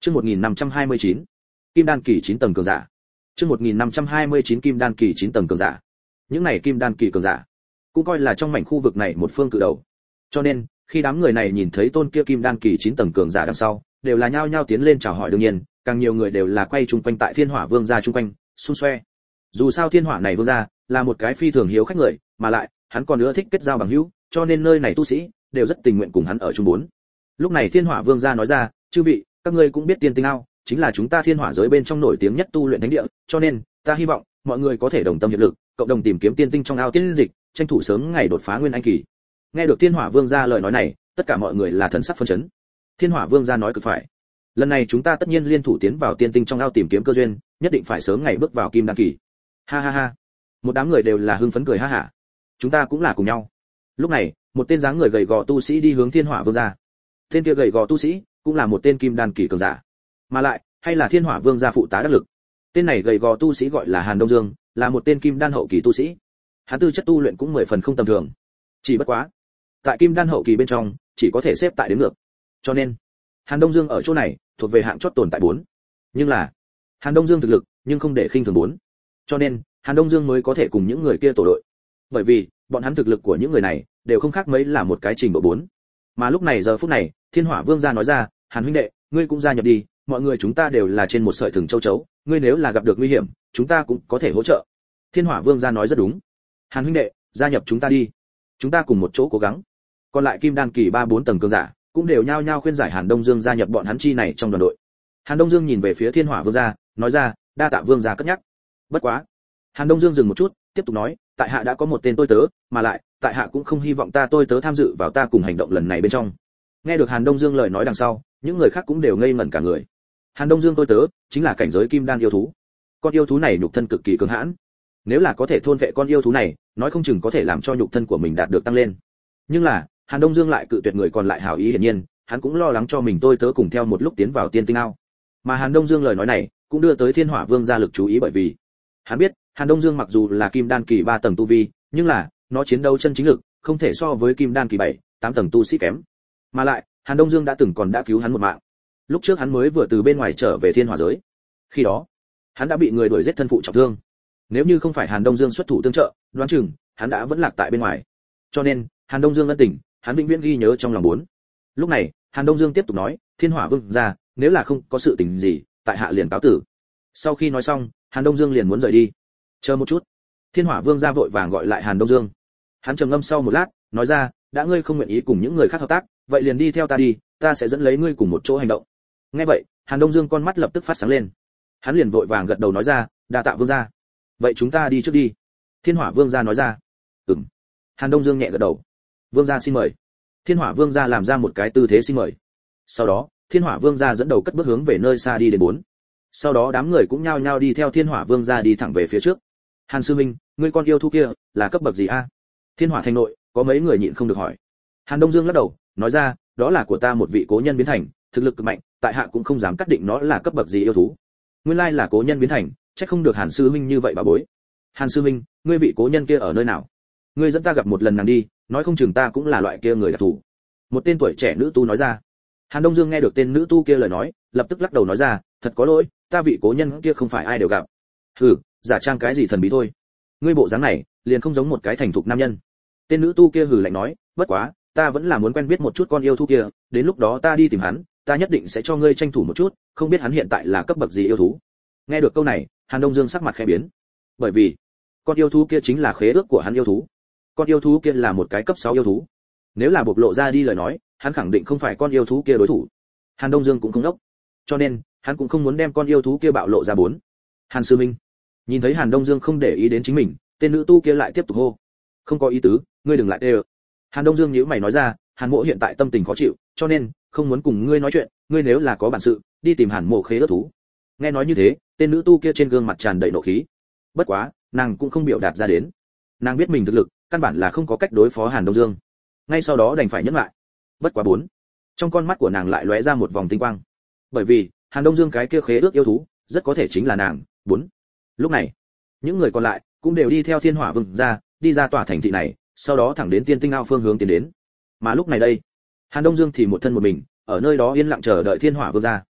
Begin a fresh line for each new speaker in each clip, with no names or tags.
Chương 1529. Kim đan kỳ 9 tầng cường giả. Chương 1529 kim đan kỳ 9 tầng cường giả. Những này kim đan kỳ cường giả cũng coi là trong mảnh khu vực này một phương cự đầu. Cho nên, khi đám người này nhìn thấy tôn kia kim đan kỳ 9 tầng cường giả đằng sau, đều là nhao nhao tiến lên chào hỏi, đương nhiên, càng nhiều người đều là quay chung quanh tại Thiên Hỏa Vương gia chung quanh, xung xoe. Dù sao Thiên Hỏa này vương gia là một cái phi thường hiếu khách người, mà lại, hắn còn nữa thích kết giao bằng hữu, cho nên nơi này tu sĩ đều rất tình nguyện cùng hắn ở chung bốn. Lúc này Thiên Hỏa Vương gia nói ra, chư vị, các ngươi cũng biết Tiên Tinh Ao chính là chúng ta thiên hỏa giới bên trong nổi tiếng nhất tu luyện thánh địa, cho nên ta hy vọng mọi người có thể đồng tâm hiệp lực, cộng đồng tìm kiếm tiên tinh trong ao tiên dịch, tranh thủ sớm ngày đột phá nguyên anh kỳ. Nghe được Thiên Hỏa Vương gia lời nói này, tất cả mọi người là thần sắc phấn chấn. Thiên Hỏa Vương gia nói cực phải. Lần này chúng ta tất nhiên liên thủ tiến vào tiên tinh trong ao tìm kiếm cơ duyên, nhất định phải sớm ngày bước vào kim đan kỳ. Ha ha ha. Một đám người đều là hưng phấn cười ha hả. Chúng ta cũng là cùng nhau. Lúc này, một tên dáng người gầy gò tu sĩ đi hướng Thiên Hỏa Vương gia. Tên kia gầy gò tu sĩ cũng là một tên kim đan kỳ cường giả, mà lại hay là Thiên Hỏa Vương gia phụ tá đắc lực. Tên này gầy gò tu sĩ gọi là Hàn Đông Dương, là một tên kim đan hậu kỳ tu sĩ. Hắn tư chất tu luyện cũng 10 phần không tầm thường. Chỉ bất quá, tại kim đan hậu kỳ bên trong, chỉ có thể xếp tại đến ngược. Cho nên, Hàn Đông Dương ở chỗ này thuộc về hạng chót tồn tại 4. Nhưng là, Hàn Đông Dương thực lực, nhưng không để khinh thường 4. Cho nên, Hàn Đông Dương mới có thể cùng những người kia tổ đội. Bởi vì, bọn hắn thực lực của những người này đều không khác mấy là một cái trình độ 4. Mà lúc này giờ phút này, Thiên Hỏa Vương gia nói ra, Hàn huynh đệ, ngươi cũng gia nhập đi, mọi người chúng ta đều là trên một sợi thừng châu chấu, ngươi nếu là gặp được nguy hiểm, chúng ta cũng có thể hỗ trợ. Thiên Hỏa Vương gia nói rất đúng. Hàn huynh đệ, gia nhập chúng ta đi, chúng ta cùng một chỗ cố gắng. Còn lại kim đan kỳ 3-4 tầng cường giả cũng đều nhao nhao khuyên giải Hàn Đông Dương gia nhập bọn hắn chi này trong đoàn đội. Hàn Đông Dương nhìn về phía Thiên Hỏa Vương gia, nói ra, đa tạ Vương gia cất nhắc. Bất quá, Hàn Đông Dương dừng một chút, tiếp tục nói, tại hạ đã có một tên tôi tớ, mà lại, tại hạ cũng không hy vọng ta tôi tớ tham dự vào ta cùng hành động lần này bên trong. Nghe được Hàn Đông Dương lời nói đằng sau, những người khác cũng đều ngây ngẩn cả người. Hàn Đông Dương tôi tớ chính là cảnh giới kim đan yêu thú. Con yêu thú này nhục thân cực kỳ cường hãn, nếu là có thể thôn vệ con yêu thú này, nói không chừng có thể làm cho nhục thân của mình đạt được tăng lên. Nhưng là, Hàn Đông Dương lại cự tuyệt người còn lại hảo ý, hiển nhiên, hắn cũng lo lắng cho mình tôi tớ cùng theo một lúc tiến vào tiên tinh ao. Mà Hàn Đông Dương lời nói này cũng đưa tới Thiên Hỏa Vương gia lực chú ý, bởi vì hắn biết, Hàn Đông Dương mặc dù là kim đan kỳ 3 tầng tu vi, nhưng là, nó chiến đấu chân chính lực không thể so với kim đan kỳ 7-8 tầng tu sĩ kém. Mà lại, Hàn Đông Dương đã cứu hắn một mạng. Lúc trước hắn mới vừa từ bên ngoài trở về thiên hỏa giới. Khi đó, hắn đã bị người đuổi giết thân phụ trọng thương. Nếu như không phải Hàn Đông Dương xuất thủ tương trợ, đoán chừng hắn đã vẫn lạc tại bên ngoài. Cho nên, Hàn Đông Dương ân tình, hắn vĩnh viễn ghi nhớ trong lòng 4. Lúc này, Hàn Đông Dương tiếp tục nói, Thiên Hỏa Vương gia, nếu là không có sự tình gì, tại hạ liền cáo tử. Sau khi nói xong, Hàn Đông Dương liền muốn rời đi. Chờ một chút. Thiên Hỏa Vương gia vội vàng gọi lại Hàn Đông Dương. Hắn trầm ngâm sau một lát, nói ra, đã ngươi không nguyện ý cùng những người khác hợp tác, vậy liền đi theo ta đi, ta sẽ dẫn lấy ngươi cùng một chỗ hành động. Nghe vậy, Hàn Đông Dương con mắt lập tức phát sáng lên. Hắn liền vội vàng gật đầu nói ra, đa tạ Vương gia. Vậy chúng ta đi trước đi. Thiên Hỏa Vương gia nói ra. Ừm. Hàn Đông Dương nhẹ gật đầu. Vương gia xin mời. Thiên Hỏa Vương gia làm ra một cái tư thế xin mời. Sau đó, Thiên Hỏa Vương gia dẫn đầu cất bước hướng về nơi xa đi đến 4. Sau đó đám người cũng nhao nhao đi theo Thiên Hỏa Vương gia đi thẳng về phía trước. Hàn sư minh, ngươi con yêu thú kia là cấp bậc gì a? Thiên Hỏa thành nội, có mấy người nhịn không được hỏi. Hàn Đông Dương lắc đầu, nói ra, đó là của ta một vị cố nhân biến thành, thực lực cực mạnh, tại hạ cũng không dám xác định nó là cấp bậc gì yêu thú. Nguyên lai là cố nhân biến thành, chắc không được Hàn sư minh như vậy bà bối. Hàn sư minh, ngươi vị cố nhân kia ở nơi nào? Ngươi dẫn ta gặp một lần nàng đi, nói không chừng ta cũng là loại kia người đặc thù. Một tên tuổi trẻ nữ tu nói ra. Hàn Đông Dương nghe được tên nữ tu kia lời nói, lập tức lắc đầu nói ra, thật có lỗi, ta vị cố nhân kia không phải ai đều gặp. Hừ, giả trang cái gì thần bí thôi. Ngươi bộ dáng này, liền không giống một cái thành thục nam nhân. Tên nữ tu kia hừ lạnh nói, bất quá, ta vẫn là muốn quen biết một chút con yêu thú kia, đến lúc đó ta đi tìm hắn, ta nhất định sẽ cho ngươi tranh thủ một chút, không biết hắn hiện tại là cấp bậc gì yêu thú. Nghe được câu này, Hàn Đông Dương sắc mặt khẽ biến. Bởi vì, con yêu thú kia chính là khế ước của hắn yêu thú. Con yêu thú kia là một cái cấp 6 yêu thú. Nếu là bộc lộ ra đi lời nói, hắn khẳng định không phải con yêu thú kia đối thủ. Hàn Đông Dương cũng không đốc, cho nên hắn cũng không muốn đem con yêu thú kia bạo lộ ra 4. Hàn sư minh. Nhìn thấy Hàn Đông Dương không để ý đến chính mình, tên nữ tu kia lại tiếp tục hô. Không có ý tứ, ngươi đừng lại đê. Hàn Đông Dương nhíu mày nói ra, Hàn Mộ hiện tại tâm tình khó chịu, cho nên không muốn cùng ngươi nói chuyện, ngươi nếu là có bản sự, đi tìm Hàn Mộ khế ước thú. Nghe nói như thế, tên nữ tu kia trên gương mặt tràn đầy nộ khí. Bất quá, nàng cũng không biểu đạt ra đến. Nàng biết mình thực lực, căn bản là không có cách đối phó Hàn Đông Dương. Ngay sau đó đành phải nhẫn lại. Bất quá 4. Trong con mắt của nàng lại lóe ra một vòng tinh quang. Bởi vì, Hàn Đông Dương cái kia khế ước yêu thú, rất có thể chính là nàng. 4. Lúc này, những người còn lại cũng đều đi theo Thiên Hỏa Vương ra, đi ra tòa thành thị này, sau đó thẳng đến Tiên Tinh Ao phương hướng tiến đến. Mà lúc này đây, Hàn Đông Dương thì một thân một mình, ở nơi đó yên lặng chờ đợi Thiên Hỏa Vương ra.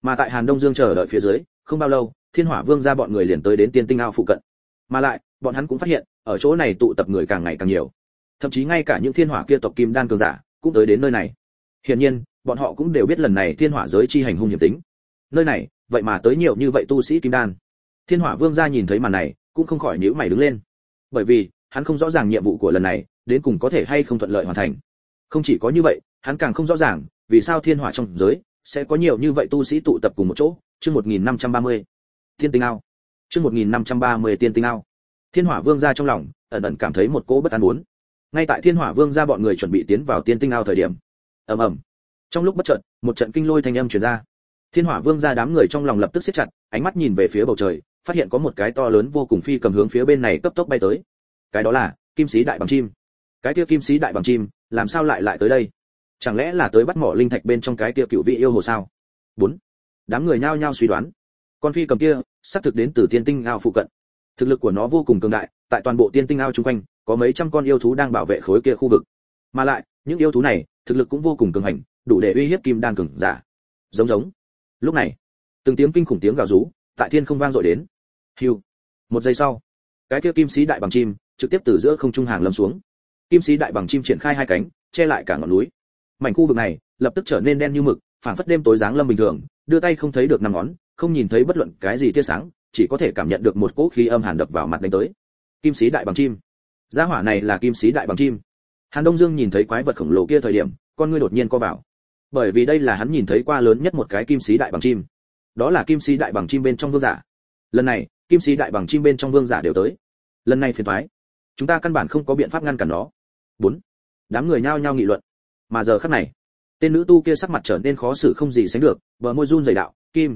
Mà tại Hàn Đông Dương chờ đợi phía dưới, không bao lâu, Thiên Hỏa Vương gia bọn người liền tới đến Tiên Tinh Ao phụ cận. Mà lại, bọn hắn cũng phát hiện, ở chỗ này tụ tập người càng ngày càng nhiều. Thậm chí ngay cả những thiên hỏa kia tộc kim đan cường giả cũng tới đến nơi này. Hiển nhiên, bọn họ cũng đều biết lần này thiên hỏa giới chi hành hung hiểm tính. Nơi này, vậy mà tới nhiều như vậy tu sĩ kim đan. Thiên Hỏa Vương gia nhìn thấy màn này, cũng không khỏi nhíu mày đứng lên. Bởi vì, hắn không rõ ràng nhiệm vụ của lần này đến cùng có thể hay không thuận lợi hoàn thành. Không chỉ có như vậy, hắn càng không rõ ràng vì sao thiên hỏa trong giới sẽ có nhiều như vậy tu sĩ tụ tập cùng một chỗ. Chương 1530. Tiên Tinh Ao. Chương 1530 Tiên Tinh Ao. Thiên Hỏa Vương gia trong lòng ẩn ẩn cảm thấy một cỗ bất an muốn. Ngay tại Thiên Hỏa Vương gia bọn người chuẩn bị tiến vào Tiên Tinh Ao thời điểm, ầm ầm, trong lúc bất chợt, một trận kinh lôi thanh âm truyền ra. Thiên Hỏa Vương gia đám người trong lòng lập tức siết chặt, ánh mắt nhìn về phía bầu trời, phát hiện có một cái to lớn vô cùng phi cầm hướng phía bên này cấp tốc bay tới. Cái đó là Kim Sĩ Đại Bằng Chim. Cái kia Kim Sĩ Đại Bằng Chim, làm sao lại tới đây? Chẳng lẽ là tới bắt mỏ linh thạch bên trong cái kia cựu vị yêu hồ sao? 4. Đám người nhao nhao suy đoán. Con phi cầm kia, xác thực đến từ Tiên Tinh Ao phụ cận. Thực lực của nó vô cùng cường đại, tại toàn bộ Tiên Tinh Ao xung quanh, có mấy trăm con yêu thú đang bảo vệ khối kia khu vực. Mà lại, những yêu thú này, thực lực cũng vô cùng cường hành, đủ để uy hiếp kim đan cường giả. Giống. Lúc này, từng tiếng kinh khủng tiếng gào rú, tại thiên không vang dội đến. Hưu. Một giây sau, cái kia Kim Sĩ Đại Bằng Chim trực tiếp từ giữa không trung hàng lâm xuống. Kim Sĩ Đại Bằng Chim triển khai hai cánh, che lại cả ngọn núi. Mảnh khu vực này lập tức trở nên đen như mực, phảng phất đêm tối giáng lâm bình thường, đưa tay không thấy được năm ngón, không nhìn thấy bất luận cái gì tia sáng, chỉ có thể cảm nhận được một cỗ khí âm hàn đập vào mặt đánh tới. Kim Sĩ Đại Bằng Chim. Gia hỏa này là Kim Sĩ Đại Bằng Chim. Hàn Đông Dương nhìn thấy quái vật khổng lồ kia thời điểm, con ngươi đột nhiên co vào. Bởi vì đây là hắn nhìn thấy qua lớn nhất một cái Kim Sĩ Đại Bằng Chim. Đó là Kim Sĩ Đại Bằng Chim bên trong vương giả. Lần này, Kim Sĩ Đại Bằng Chim bên trong vương giả đều tới. Lần này phiền toái, chúng ta căn bản không có biện pháp ngăn cản nó. 4. Đám người nhao nhao nghị luận. Mà giờ khắc này, tên nữ tu kia sắc mặt trở nên khó xử không gì sánh được, bờ môi run rẩy đạo,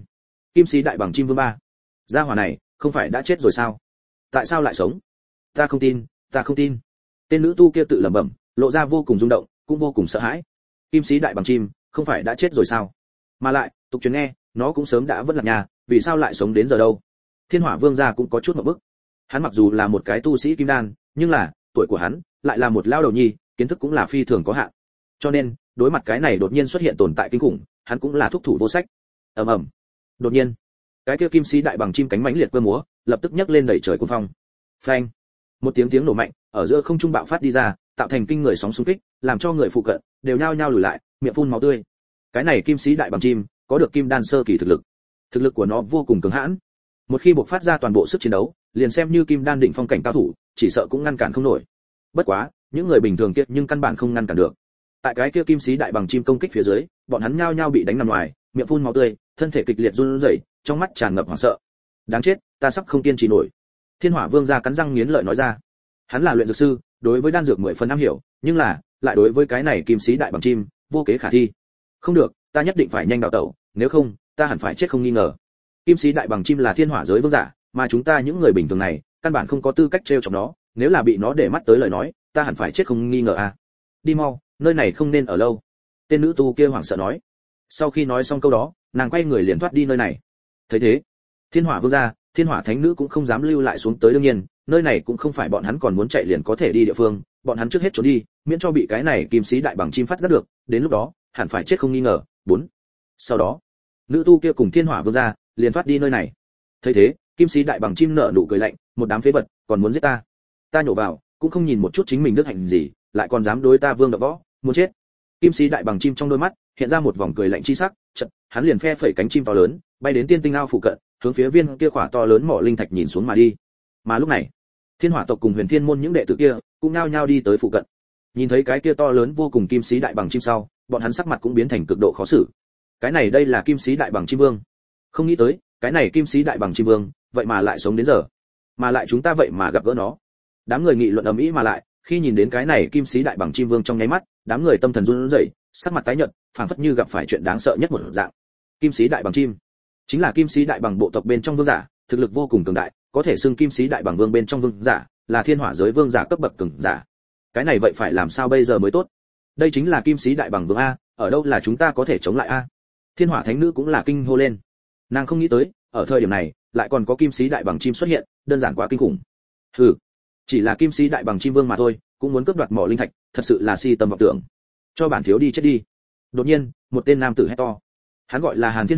Kim Sĩ Đại Bằng Chim vương ba. Gia hỏa này, không phải đã chết rồi sao? Tại sao lại sống? Ta không tin. Tên nữ tu kia tự lẩm bẩm, lộ ra vô cùng rung động, cũng vô cùng sợ hãi. Kim Sĩ Đại Bằng Chim, không phải đã chết rồi sao? Mà lại, tục truyền nghe, nó cũng sớm đã vất lạc nhà, vì sao lại sống đến giờ đâu? Thiên Hỏa Vương gia cũng có chút ngộp bức. Hắn mặc dù là một cái tu sĩ kim đan, nhưng là, tuổi của hắn lại là một lao đầu nhi, kiến thức cũng là phi thường có hạn. Cho nên, đối mặt cái này đột nhiên xuất hiện tồn tại kinh khủng, hắn cũng là thúc thủ vô sách. Ầm. Đột nhiên, cái kia Kim Sĩ Đại Bằng Chim cánh mãnh liệt cơ múa, lập tức nhấc lên đẩy trời cuồng phong. Phanh! Một tiếng nổ mạnh, ở giữa không trung bạo phát đi ra, tạo thành kinh người sóng xung kích, làm cho người phụ cận đều nhao nhao lùi lại, miệng phun máu tươi. Cái này Kim Sĩ Đại Bằng Chim, có được kim đan sơ kỳ thực lực. Thực lực của nó vô cùng cường hãn. Một khi bộc phát ra toàn bộ sức chiến đấu, liền xem như kim đan đỉnh phong cảnh cao thủ, chỉ sợ cũng ngăn cản không nổi. Bất quá, những người bình thường kia nhưng căn bản không ngăn cản được. Tại cái kia Kim Sĩ Đại Bằng Chim công kích phía dưới, bọn hắn nhao nhao bị đánh nằm ngoài, miệng phun máu tươi, thân thể kịch liệt run rẩy, trong mắt tràn ngập hoảng sợ. Đáng chết, ta sắp không kiên trì nổi. Thiên Hỏa Vương gia cắn răng nghiến lợi nói ra. Hắn là luyện dược sư, đối với đan dược 10 phần am hiểu, nhưng là, lại đối với cái này Kim Sĩ Đại Bằng Chim, vô kế khả thi. Không được, ta nhất định phải nhanh đào tẩu, nếu không, ta hẳn phải chết không nghi ngờ. Kim Sĩ Đại Bằng Chim là thiên hỏa giới vương giả, mà chúng ta những người bình thường này, căn bản không có tư cách trêu chọc nó, nếu là bị nó để mắt tới lời nói, ta hẳn phải chết không nghi ngờ à. Đi mau, nơi này không nên ở lâu. Tên nữ tu kia hoảng sợ nói. Sau khi nói xong câu đó, nàng quay người liền thoát đi nơi này. Thấy thế, Thiên Hỏa Vương gia, Thiên Hỏa Thánh nữ cũng không dám lưu lại xuống tới, đương nhiên, nơi này cũng không phải bọn hắn còn muốn chạy liền có thể đi địa phương, bọn hắn trước hết trốn đi, miễn cho bị cái này Kim Sĩ Đại Bằng Chim phát giác được, đến lúc đó, hẳn phải chết không nghi ngờ. 4. Sau đó, nữ tu kia cùng Thiên Hỏa Vương gia liền thoát đi nơi này. Thấy thế, Kim Sĩ Đại Bằng Chim nở nụ cười lạnh, một đám phế vật, còn muốn giết ta? Ta nhổ vào, cũng không nhìn một chút chính mình đức hạnh gì, lại còn dám đối ta vương đập võ, muốn chết. Kim Sĩ Đại Bằng Chim trong đôi mắt hiện ra một vòng cười lạnh chi sắc, chợt, hắn liền phe phẩy cánh chim to lớn, bay đến Tiên Tinh Ao phụ cận, hướng phía viên kia khỏa to lớn mỏ linh thạch nhìn xuống mà đi. Mà lúc này, Thiên Hỏa tộc cùng Huyền Thiên môn những đệ tử kia cũng nhao nhao đi tới phụ cận. Nhìn thấy cái kia to lớn vô cùng Kim Sĩ Đại Bằng Chim sau, bọn hắn sắc mặt cũng biến thành cực độ khó xử. Cái này đây là Kim Sĩ Đại Bằng Chim Vương. Không nghĩ tới, cái này Kim Sĩ Đại Bằng Chim Vương, vậy mà lại sống đến giờ. Mà lại chúng ta vậy mà gặp gỡ nó. Đám người nghị luận ầm ĩ mà lại, khi nhìn đến cái này Kim Sĩ Đại Bằng Chim Vương trong nháy mắt, đám người tâm thần run rẩy, sắc mặt tái nhợt, phảng phất như gặp phải chuyện đáng sợ nhất một dạng. Kim Sĩ Đại Bằng Chim chính là Kim Sĩ Đại Bằng bộ tộc bên trong vương giả, thực lực vô cùng cường đại, có thể xưng Kim Sĩ Đại Bằng Vương bên trong vương giả, là thiên hỏa giới vương giả cấp bậc cường giả. Cái này vậy phải làm sao bây giờ mới tốt? Đây chính là Kim Sĩ Đại Bằng Vương a, ở đâu là chúng ta có thể chống lại a? Thiên Hỏa Thánh nữ cũng là kinh hô lên. Nàng không nghĩ tới, ở thời điểm này, lại còn có Kim Sĩ Đại Bằng Chim xuất hiện, đơn giản quá kinh khủng. Hừ, chỉ là Kim Sĩ Đại Bằng Chim Vương mà thôi, cũng muốn cướp đoạt mỏ linh thạch, thật sự là si tầm vọng tưởng. Cho bản thiếu đi chết đi. Đột nhiên, một tên nam tử hét to. Hắn gọi là Hàn Thiên Hải,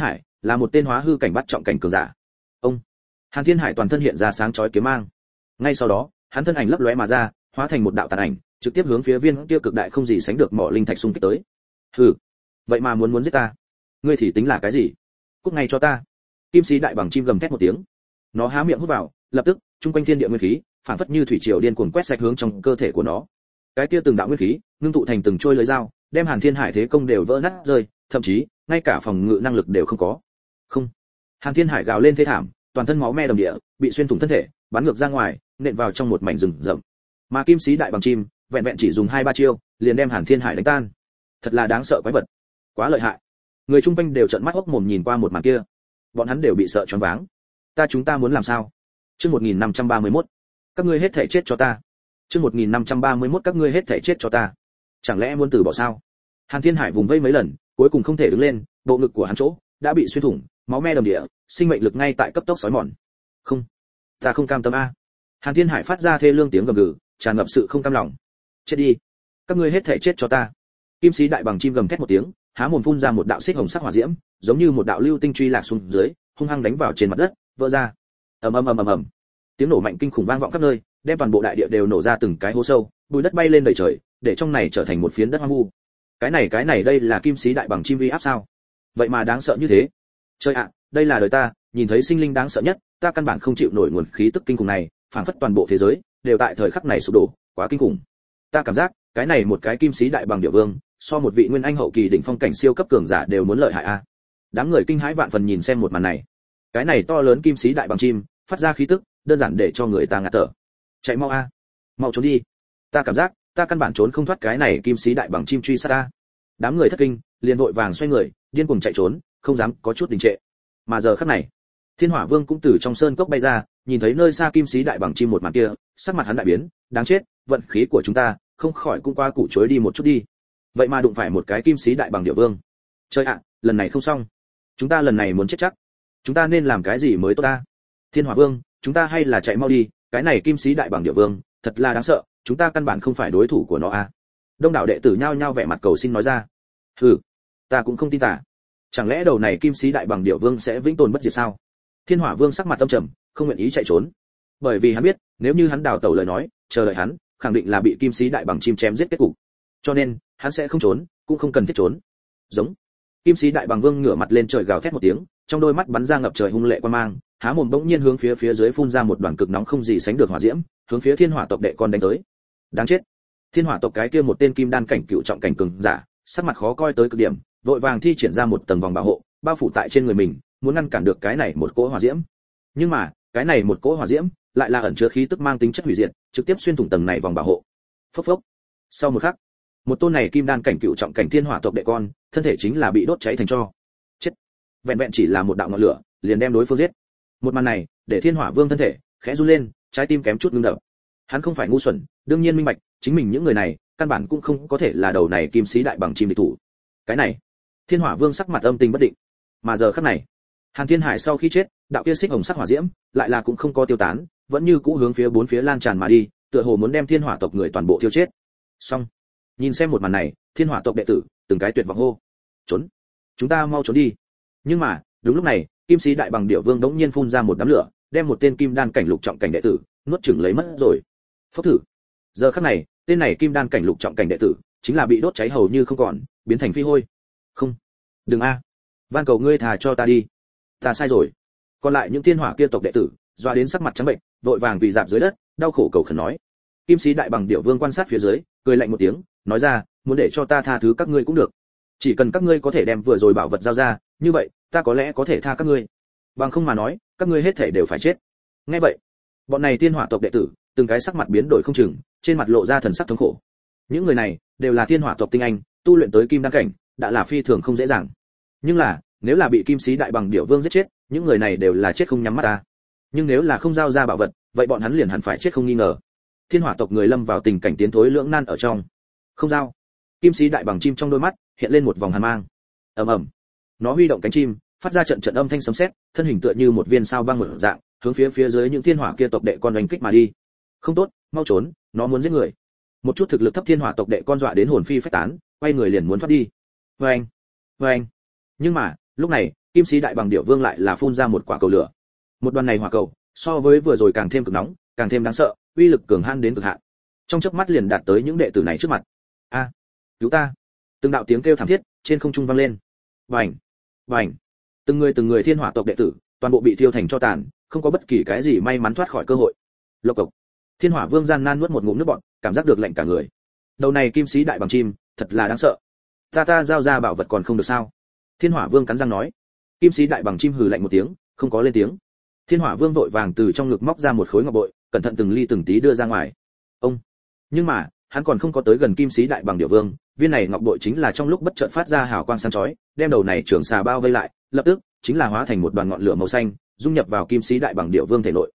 là một tên hóa hư cảnh bắt trọng cảnh cường giả. Ông Hàn Thiên Hải toàn thân hiện ra sáng chói kiếm mang. Ngay sau đó, hắn thân ảnh lấp lóe mà ra, hóa thành một đạo tàn ảnh, trực tiếp hướng phía viên kia cực đại không gì sánh được mỏ linh thạch xung kích tới. Hừ, vậy mà muốn giết ta, ngươi thì tính là cái gì? Cút ngay cho ta! Kim sĩ đại bằng chim gầm thét một tiếng, nó há miệng hút vào, lập tức, trung quanh thiên địa nguyên khí, phản phất như thủy triều điên cuồng quét sạch hướng trong cơ thể của nó. Cái kia từng đạo nguyên khí, ngưng tụ thành từng trôi lưỡi dao, đem Hàn Thiên Hải thế công đều vỡ nát rơi, thậm chí, ngay cả phòng ngự năng lực đều không có. Không. Hàn Thiên Hải gào lên thê thảm, toàn thân máu me đầm địa, bị xuyên thủng thân thể, bắn ngược ra ngoài, nện vào trong một mảnh rừng rậm. Mà Kim sĩ đại bằng chim, vẹn vẹn chỉ dùng 2-3 chiêu, liền đem Hàn Thiên Hải đánh tan. Thật là đáng sợ quái vật, quá lợi hại. Người chung quanh đều trợn mắt hốc mồm nhìn qua một màn kia. Bọn hắn đều bị sợ choáng váng. Chúng ta muốn làm sao? Chương 1531. Các ngươi hết thảy chết cho ta. Chương 1531 các ngươi hết thảy chết cho ta. Chẳng lẽ muốn từ bỏ sao? Hàn Thiên Hải vùng vây mấy lần, cuối cùng không thể đứng lên, bộ ngực của hắn chỗ đã bị xuyên thủng, máu me đầm địa, sinh mệnh lực ngay tại cấp tốc sói mòn. Không, ta không cam tâm a. Hàn Thiên Hải phát ra thê lương tiếng gầm gừ, tràn ngập sự không cam lòng. Chết đi, các ngươi hết thảy chết cho ta. Kim sĩ đại bằng chim gầm thét một tiếng, há mồm phun ra một đạo xích hồng sắc hỏa diễm, giống như một đạo lưu tinh truy lạc xuống dưới, hung hăng đánh vào trên mặt đất, vỡ ra. Ầm ầm ầm ầm ầm. Tiếng nổ mạnh kinh khủng vang vọng khắp nơi, đem toàn bộ đại địa đều nổ ra từng cái hố sâu, bụi đất bay lên đầy trời, để trong này trở thành một phiến đất hoang vu. Cái này đây là kim sĩ đại bằng chim uy áp sao? Vậy mà đáng sợ như thế. Trời ạ, đây là đời ta nhìn thấy sinh linh đáng sợ nhất, ta căn bản không chịu nổi nguồn khí tức kinh khủng này, phảng phất toàn bộ thế giới đều tại thời khắc này sụp đổ, quá kinh khủng. Ta cảm giác, cái này một cái kim sĩ đại bằng địa vương, so một vị nguyên anh hậu kỳ đỉnh phong cảnh siêu cấp cường giả đều muốn lợi hại a. Đám người kinh hãi vạn phần nhìn xem một màn này. Cái này to lớn kim sĩ đại bằng chim, phát ra khí tức, đơn giản để cho người ta ngạt thở. Chạy mau a, mau trốn đi. Ta cảm giác, ta căn bản trốn không thoát cái này kim sĩ đại bằng chim truy sát ta. Đám người thất kinh, liền vội vàng xoay người, điên cuồng chạy trốn, không dám có chút đình trệ. Mà giờ khắc này, Thiên Hỏa Vương cũng từ trong sơn cốc bay ra, nhìn thấy nơi xa kim sĩ đại bằng chim một màn kia, sắc mặt hắn đại biến, đáng chết, vận khí của chúng ta, không khỏi cũng qua củ chối đi một chút đi. Vậy mà đụng phải một cái kim sĩ đại bằng địa vương. Trời ạ, lần này không xong. Chúng ta lần này muốn chết chắc. Chúng ta nên làm cái gì mới tốt ta? Thiên Hỏa Vương, chúng ta hay là chạy mau đi, cái này kim sĩ đại bằng địa vương, thật là đáng sợ, chúng ta căn bản không phải đối thủ của nó a. Đông đảo đệ tử nhao nhao vẻ mặt cầu xin nói ra. Hừ, ta cũng không tin tả. Chẳng lẽ đầu này kim sĩ đại bằng địa vương sẽ vĩnh tồn bất diệt sao? Thiên Hỏa Vương sắc mặt âm trầm, không nguyện ý chạy trốn. Bởi vì hắn biết, nếu như hắn đào tẩu lời nói, chờ đợi hắn, khẳng định là bị kim sĩ đại bằng chim chém giết kết cục. Cho nên, hắn sẽ không trốn, cũng không cần thiết trốn. Giống. Kim sĩ đại bằng vương ngửa mặt lên trời gào thét một tiếng, trong đôi mắt bắn ra ngập trời hung lệ quan mang, há mồm bỗng nhiên hướng phía dưới phun ra một đoàn cực nóng không gì sánh được hỏa diễm, hướng phía Thiên Hỏa tộc đệ con đánh tới. Đáng chết. Thiên Hỏa tộc cái kia một tên kim đan cảnh cựu trọng cảnh cường giả, sắc mặt khó coi tới cực điểm, vội vàng thi triển ra một tầng vòng bảo hộ, bao phủ tại trên người mình, muốn ngăn cản được cái này một cỗ hỏa diễm. Nhưng mà, cái này một cỗ hỏa diễm lại là ẩn chứa khí tức mang tính chất hủy diệt, trực tiếp xuyên thủng tầng này vòng bảo hộ. Phốc phốc. Sau một khắc, một tôn này kim đan cảnh cựu trọng cảnh Thiên Hỏa tộc đệ con, thân thể chính là bị đốt cháy thành tro. Chết. Vẹn vẹn chỉ là một đạo ngọn lửa, liền đem đối phương giết. Một màn này, để Thiên Hỏa Vương thân thể khẽ run lên, trái tim kém chút ngưng đập. Hắn không phải ngu xuẩn, đương nhiên minh bạch, chính mình những người này, căn bản cũng không có thể là đầu này kim sĩ đại bằng chim địch thủ. Cái này, Thiên Hỏa Vương sắc mặt âm tình bất định. Mà giờ khắc này, Hàn Thiên Hải sau khi chết, đạo kia xích hồng sắc hỏa diễm, lại là cũng không có tiêu tán, vẫn như cũ hướng phía bốn phía lan tràn mà đi, tựa hồ muốn đem Thiên Hỏa tộc người toàn bộ tiêu chết. Xong, nhìn xem một màn này, Thiên Hỏa tộc đệ tử, từng cái tuyệt vọng hô: "Trốn, chúng ta mau trốn đi." Nhưng mà, đúng lúc này, kim sĩ đại bằng điểu vương đống nhiên phun ra một đám lửa, đem một tên kim đan cảnh lục trọng cảnh đệ tử nuốt chửng lấy mất rồi. Phốc thử. Giờ khắc này, tên này kim đan cảnh lục trọng cảnh đệ tử, chính là bị đốt cháy hầu như không còn, biến thành phi hôi. Không, đừng a, van cầu ngươi thà cho ta đi, ta sai rồi. Còn lại những Thiên Hỏa kia tộc đệ tử, doa đến sắc mặt trắng bệnh, vội vàng quỳ rạp dưới đất, đau khổ cầu khẩn nói. Kim sĩ đại bằng điểu vương quan sát phía dưới, cười lạnh một tiếng, nói ra, muốn để cho ta tha thứ các ngươi cũng được, chỉ cần các ngươi có thể đem vừa rồi bảo vật giao ra, như vậy ta có lẽ có thể tha các ngươi, bằng không mà nói, các ngươi hết thể đều phải chết. Nghe vậy, bọn này Thiên Hỏa tộc đệ tử, từng cái sắc mặt biến đổi không chừng, trên mặt lộ ra thần sắc thống khổ. Những người này đều là Thiên Hỏa tộc tinh anh, tu luyện tới kim đan cảnh, đã là phi thường không dễ dàng. Nhưng là, nếu là bị kim sĩ đại bằng điểu vương giết chết, những người này đều là chết không nhắm mắt ta. Nhưng nếu là không giao ra bảo vật, vậy bọn hắn liền hẳn phải chết không nghi ngờ. Thiên Hỏa tộc người lâm vào tình cảnh tiến thối lưỡng nan ở trong. Không giao. Kim sĩ đại bằng chim trong đôi mắt hiện lên một vòng hàn mang. Ầm ầm. Nó huy động cánh chim, phát ra trận trận âm thanh sấm sét, thân hình tựa như một viên sao băng mở dạng, hướng phía dưới những Thiên Hỏa kia tộc đệ con đánh kích mà đi. Không tốt, mau trốn, nó muốn giết người. Một chút thực lực thấp Thiên Hỏa tộc đệ con dọa đến hồn phi phách tán, quay người liền muốn thoát đi. Oeng, oeng. Nhưng mà, lúc này, Kim sĩ đại bằng điểu vương lại là phun ra một quả cầu lửa. Một đoàn này hỏa cầu, so với vừa rồi càng thêm cực nóng, càng thêm đáng sợ, uy lực cường hãn đến cực hạn. Trong chớp mắt liền đạt tới những đệ tử này trước mặt. A, cứu ta! Từng đạo tiếng kêu thảm thiết trên không trung vang lên. Bành, bành! Từng người thiên hỏa tộc đệ tử, toàn bộ bị thiêu thành tro tàn, không có bất kỳ cái gì may mắn thoát khỏi cơ hội. Lộc cộc. Thiên hỏa vương gian nan nuốt một ngụm nước bọt, cảm giác được lạnh cả người. Đầu này kim sĩ đại bằng chim, thật là đáng sợ. Ta giao ra bảo vật còn không được sao? Thiên hỏa vương cắn răng nói. Kim sĩ đại bằng chim hừ lạnh một tiếng, không có lên tiếng. Thiên hỏa vương vội vàng từ trong ngực móc ra một khối ngọc bội, cẩn thận từng ly từng tí đưa ra ngoài. Ông. Nhưng mà, hắn còn không có tới gần kim sĩ đại bằng điểu vương, viên này ngọc bội chính là trong lúc bất chợt phát ra hào quang sáng chói, đem đầu này trưởng xà bao vây lại, lập tức chính là hóa thành một đoàn ngọn lửa màu xanh, dung nhập vào kim sĩ đại bằng điểu vương thể nội.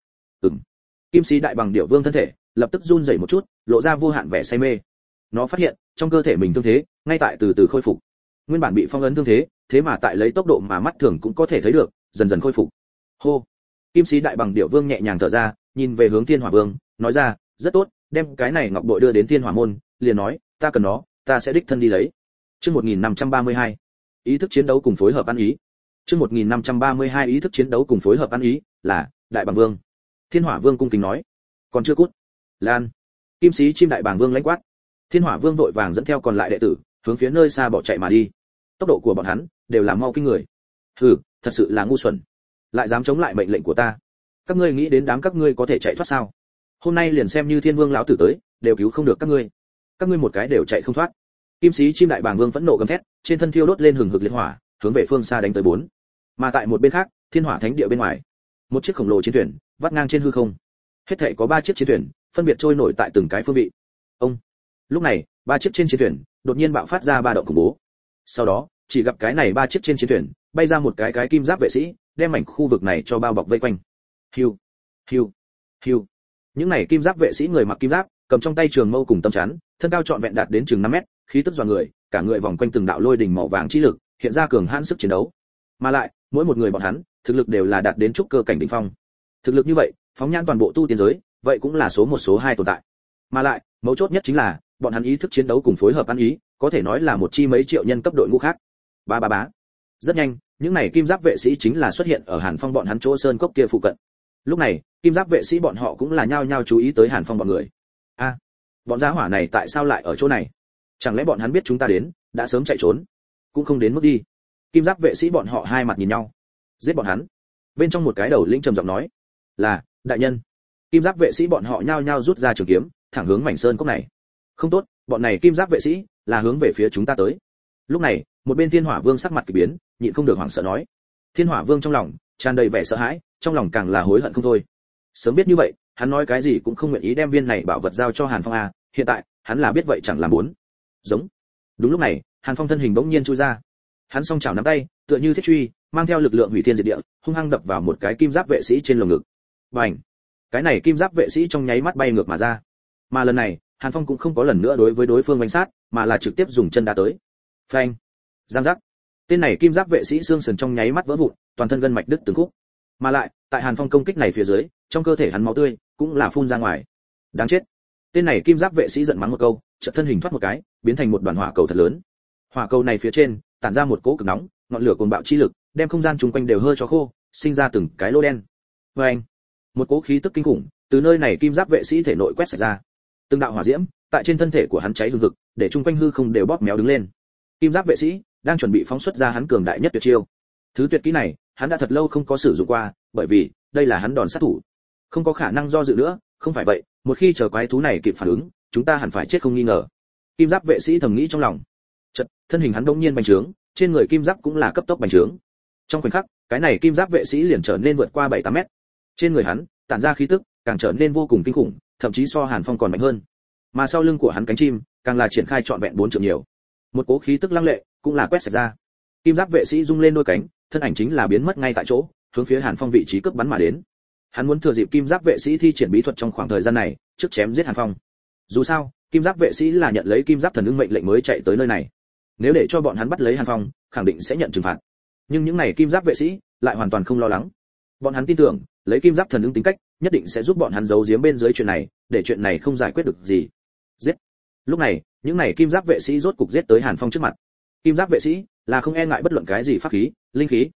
Kim sĩ đại bằng điểu vương thân thể lập tức run rẩy một chút, lộ ra vô hạn vẻ say mê. Nó phát hiện trong cơ thể mình thương thế ngay tại từ từ khôi phục. Nguyên bản bị phong ấn thương thế, thế mà tại lấy tốc độ mà mắt thường cũng có thể thấy được, dần dần khôi phục. Hô. Kim sĩ đại bằng điểu vương nhẹ nhàng thở ra, nhìn về hướng Thiên Hỏa Vương, nói ra, rất tốt, đem cái này ngọc bội đưa đến Thiên Hỏa môn, liền nói, ta cần nó, ta sẽ đích thân đi lấy. Chương 1532. Ý thức chiến đấu cùng phối hợp ăn ý. Chương 1532 ý thức chiến đấu cùng phối hợp ăn ý, là Đại Bàng Vương. Thiên Hỏa Vương cung kính nói, còn chưa cút. Lan. Kim sĩ chim Đại Bàng Vương lãnh quát. Thiên Hỏa Vương vội vàng dẫn theo còn lại đệ tử, hướng phía nơi xa bỏ chạy mà đi. Tốc độ của bọn hắn đều là mau kinh người. Hừ, thật sự là ngu xuẩn, lại dám chống lại mệnh lệnh của ta. Các ngươi nghĩ đến đám các ngươi có thể chạy thoát sao? Hôm nay liền xem như Thiên Vương lão tử tới, đều cứu không được các ngươi. Các ngươi một cái đều chạy không thoát. Kim sĩ chim Đại Bàng Vương phẫn nộ gầm thét, trên thân thiêu đốt lên hừng hực liệt hỏa, hướng về phương xa đánh tới bốn. Mà tại một bên khác, Thiên Hỏa Thánh địa bên ngoài, một chiếc khổng lồ chiến thuyền vắt ngang trên hư không. Hết thảy có 3 chiếc chiến thuyền, phân biệt trôi nổi tại từng cái phương vị. Ông. Lúc này, 3 chiếc trên chiến thuyền đột nhiên bạo phát ra ba động khủng bố. Sau đó, chỉ gặp cái này 3 chiếc trên chiến thuyền bay ra một cái kim giáp vệ sĩ, đem mảnh khu vực này cho bao bọc vây quanh. Hiu, hiu, hiu. Những này kim giáp vệ sĩ người mặc kim giáp, cầm trong tay trường mâu cùng tâm chắn, thân cao trọn vẹn đạt đến chừng 5 mét, khí tức dọa người, cả người vòng quanh từng đạo lôi đỉnh màu vàng chi lực, hiện ra cường hãn sức chiến đấu. Mà lại, mỗi một người bọn hắn, thực lực đều là đạt đến trúc cơ cảnh đỉnh phong. Thực lực như vậy, phóng nhãn toàn bộ tu tiên giới, vậy cũng là số 1 số 2 tồn tại. Mà lại, mấu chốt nhất chính là, bọn hắn ý thức chiến đấu cùng phối hợp ăn ý, có thể nói là một chi mấy triệu nhân cấp đội ngũ khác. Bá. Rất nhanh, những này kim giáp vệ sĩ chính là xuất hiện ở Hàn Phong bọn hắn chỗ sơn cốc kia phụ cận. Lúc này, kim giáp vệ sĩ bọn họ cũng là nhao nhao chú ý tới Hàn Phong bọn người. A, bọn gia hỏa này tại sao lại ở chỗ này? Chẳng lẽ bọn hắn biết chúng ta đến, đã sớm chạy trốn? Cũng không đến mức đi. Kim giáp vệ sĩ bọn họ hai mặt nhìn nhau. Giết bọn hắn. Bên trong một cái đầu lĩnh trầm giọng nói, là đại nhân. Kim giáp vệ sĩ bọn họ nhao nhao rút ra trường kiếm, thẳng hướng mảnh sơn cốc này. Không tốt, bọn này kim giáp vệ sĩ là hướng về phía chúng ta tới. Lúc này, một bên Thiên Hỏa Vương sắc mặt kỳ biến, nhịn không được hoảng sợ nói. Thiên Hỏa Vương trong lòng tràn đầy vẻ sợ hãi, trong lòng càng là hối hận không thôi. Sớm biết như vậy, hắn nói cái gì cũng không nguyện ý đem viên này bảo vật giao cho Hàn Phong a, hiện tại, hắn là biết vậy chẳng làm muốn. Giống. Đúng lúc này, Hàn Phong thân hình bỗng nhiên chui ra. Hắn song chảo nắm tay, tựa như thiết truy, mang theo lực lượng hủy thiên diệt địa, hung hăng đập vào một cái kim giáp vệ sĩ trên lồng ngực. Bành! Cái này kim giáp vệ sĩ trong nháy mắt bay ngược mà ra. Mà lần này, Hàn Phong cũng không có lần nữa đối với đối phương đánh sát, mà là trực tiếp dùng chân đá tới. Phanh! Giang giác! Tên này kim giáp vệ sĩ xương sườn trong nháy mắt vỡ vụn, toàn thân gân mạch đứt từng khúc. Mà lại, tại Hàn Phong công kích này phía dưới, trong cơ thể hắn máu tươi cũng là phun ra ngoài. Đáng chết! Tên này kim giáp vệ sĩ giận mắng một câu, chợt thân hình thoát một cái, biến thành một đoàn hỏa cầu thật lớn. Hỏa cầu này phía trên tản ra một cỗ cực nóng, ngọn lửa cuồng bạo chi lực, đem không gian chung quanh đều hơi cho khô, sinh ra từng cái lỗ đen. Oeng! Một cỗ khí tức kinh khủng từ nơi này kim giáp vệ sĩ thể nội quét sạch ra. Từng đạo hỏa diễm tại trên thân thể của hắn cháy hừng hực, để chung quanh hư không đều bóp méo đứng lên. Kim giáp vệ sĩ đang chuẩn bị phóng xuất ra hắn cường đại nhất tuyệt chiêu. Thứ tuyệt kỹ này, hắn đã thật lâu không có sử dụng qua, bởi vì đây là hắn đòn sát thủ. Không có khả năng do dự nữa, không phải vậy, một khi chờ quái thú này kịp phản ứng, chúng ta hẳn phải chết không nghi ngờ. Kim giáp vệ sĩ thầm nghĩ trong lòng. Chợt, thân hình hắn đột nhiên bành trướng, trên người kim giáp cũng là cấp tốc bành trướng. Trong khoảnh khắc, cái này kim giáp vệ sĩ liền trở nên vượt qua 7-8 mét. Trên người hắn tản ra khí tức càng trở nên vô cùng kinh khủng, thậm chí so Hàn Phong còn mạnh hơn. Mà sau lưng của hắn cánh chim càng là triển khai trọn vẹn 4 trượng nhiều. Một cỗ khí tức lăng lệ cũng là quét sạch ra. Kim giáp vệ sĩ rung lên đôi cánh, thân ảnh chính là biến mất ngay tại chỗ, hướng phía Hàn Phong vị trí cướp bắn mà đến. Hắn muốn thừa dịp kim giáp vệ sĩ thi triển bí thuật trong khoảng thời gian này, trước chém giết Hàn Phong. Dù sao, kim giáp vệ sĩ là nhận lấy kim giáp thần ưng mệnh lệnh mới chạy tới nơi này. Nếu để cho bọn hắn bắt lấy Hàn Phong, khẳng định sẽ nhận trừng phạt. Nhưng những này kim giáp vệ sĩ lại hoàn toàn không lo lắng. Bọn hắn tin tưởng, lấy kim giáp thần ưng tính cách, nhất định sẽ giúp bọn hắn giấu giếm bên dưới chuyện này, để chuyện này không giải quyết được gì. Giết. Lúc này, những này kim giáp vệ sĩ rốt cục giết tới Hàn Phong trước mặt. Kim giáp vệ sĩ là không e ngại bất luận cái gì pháp khí, linh khí.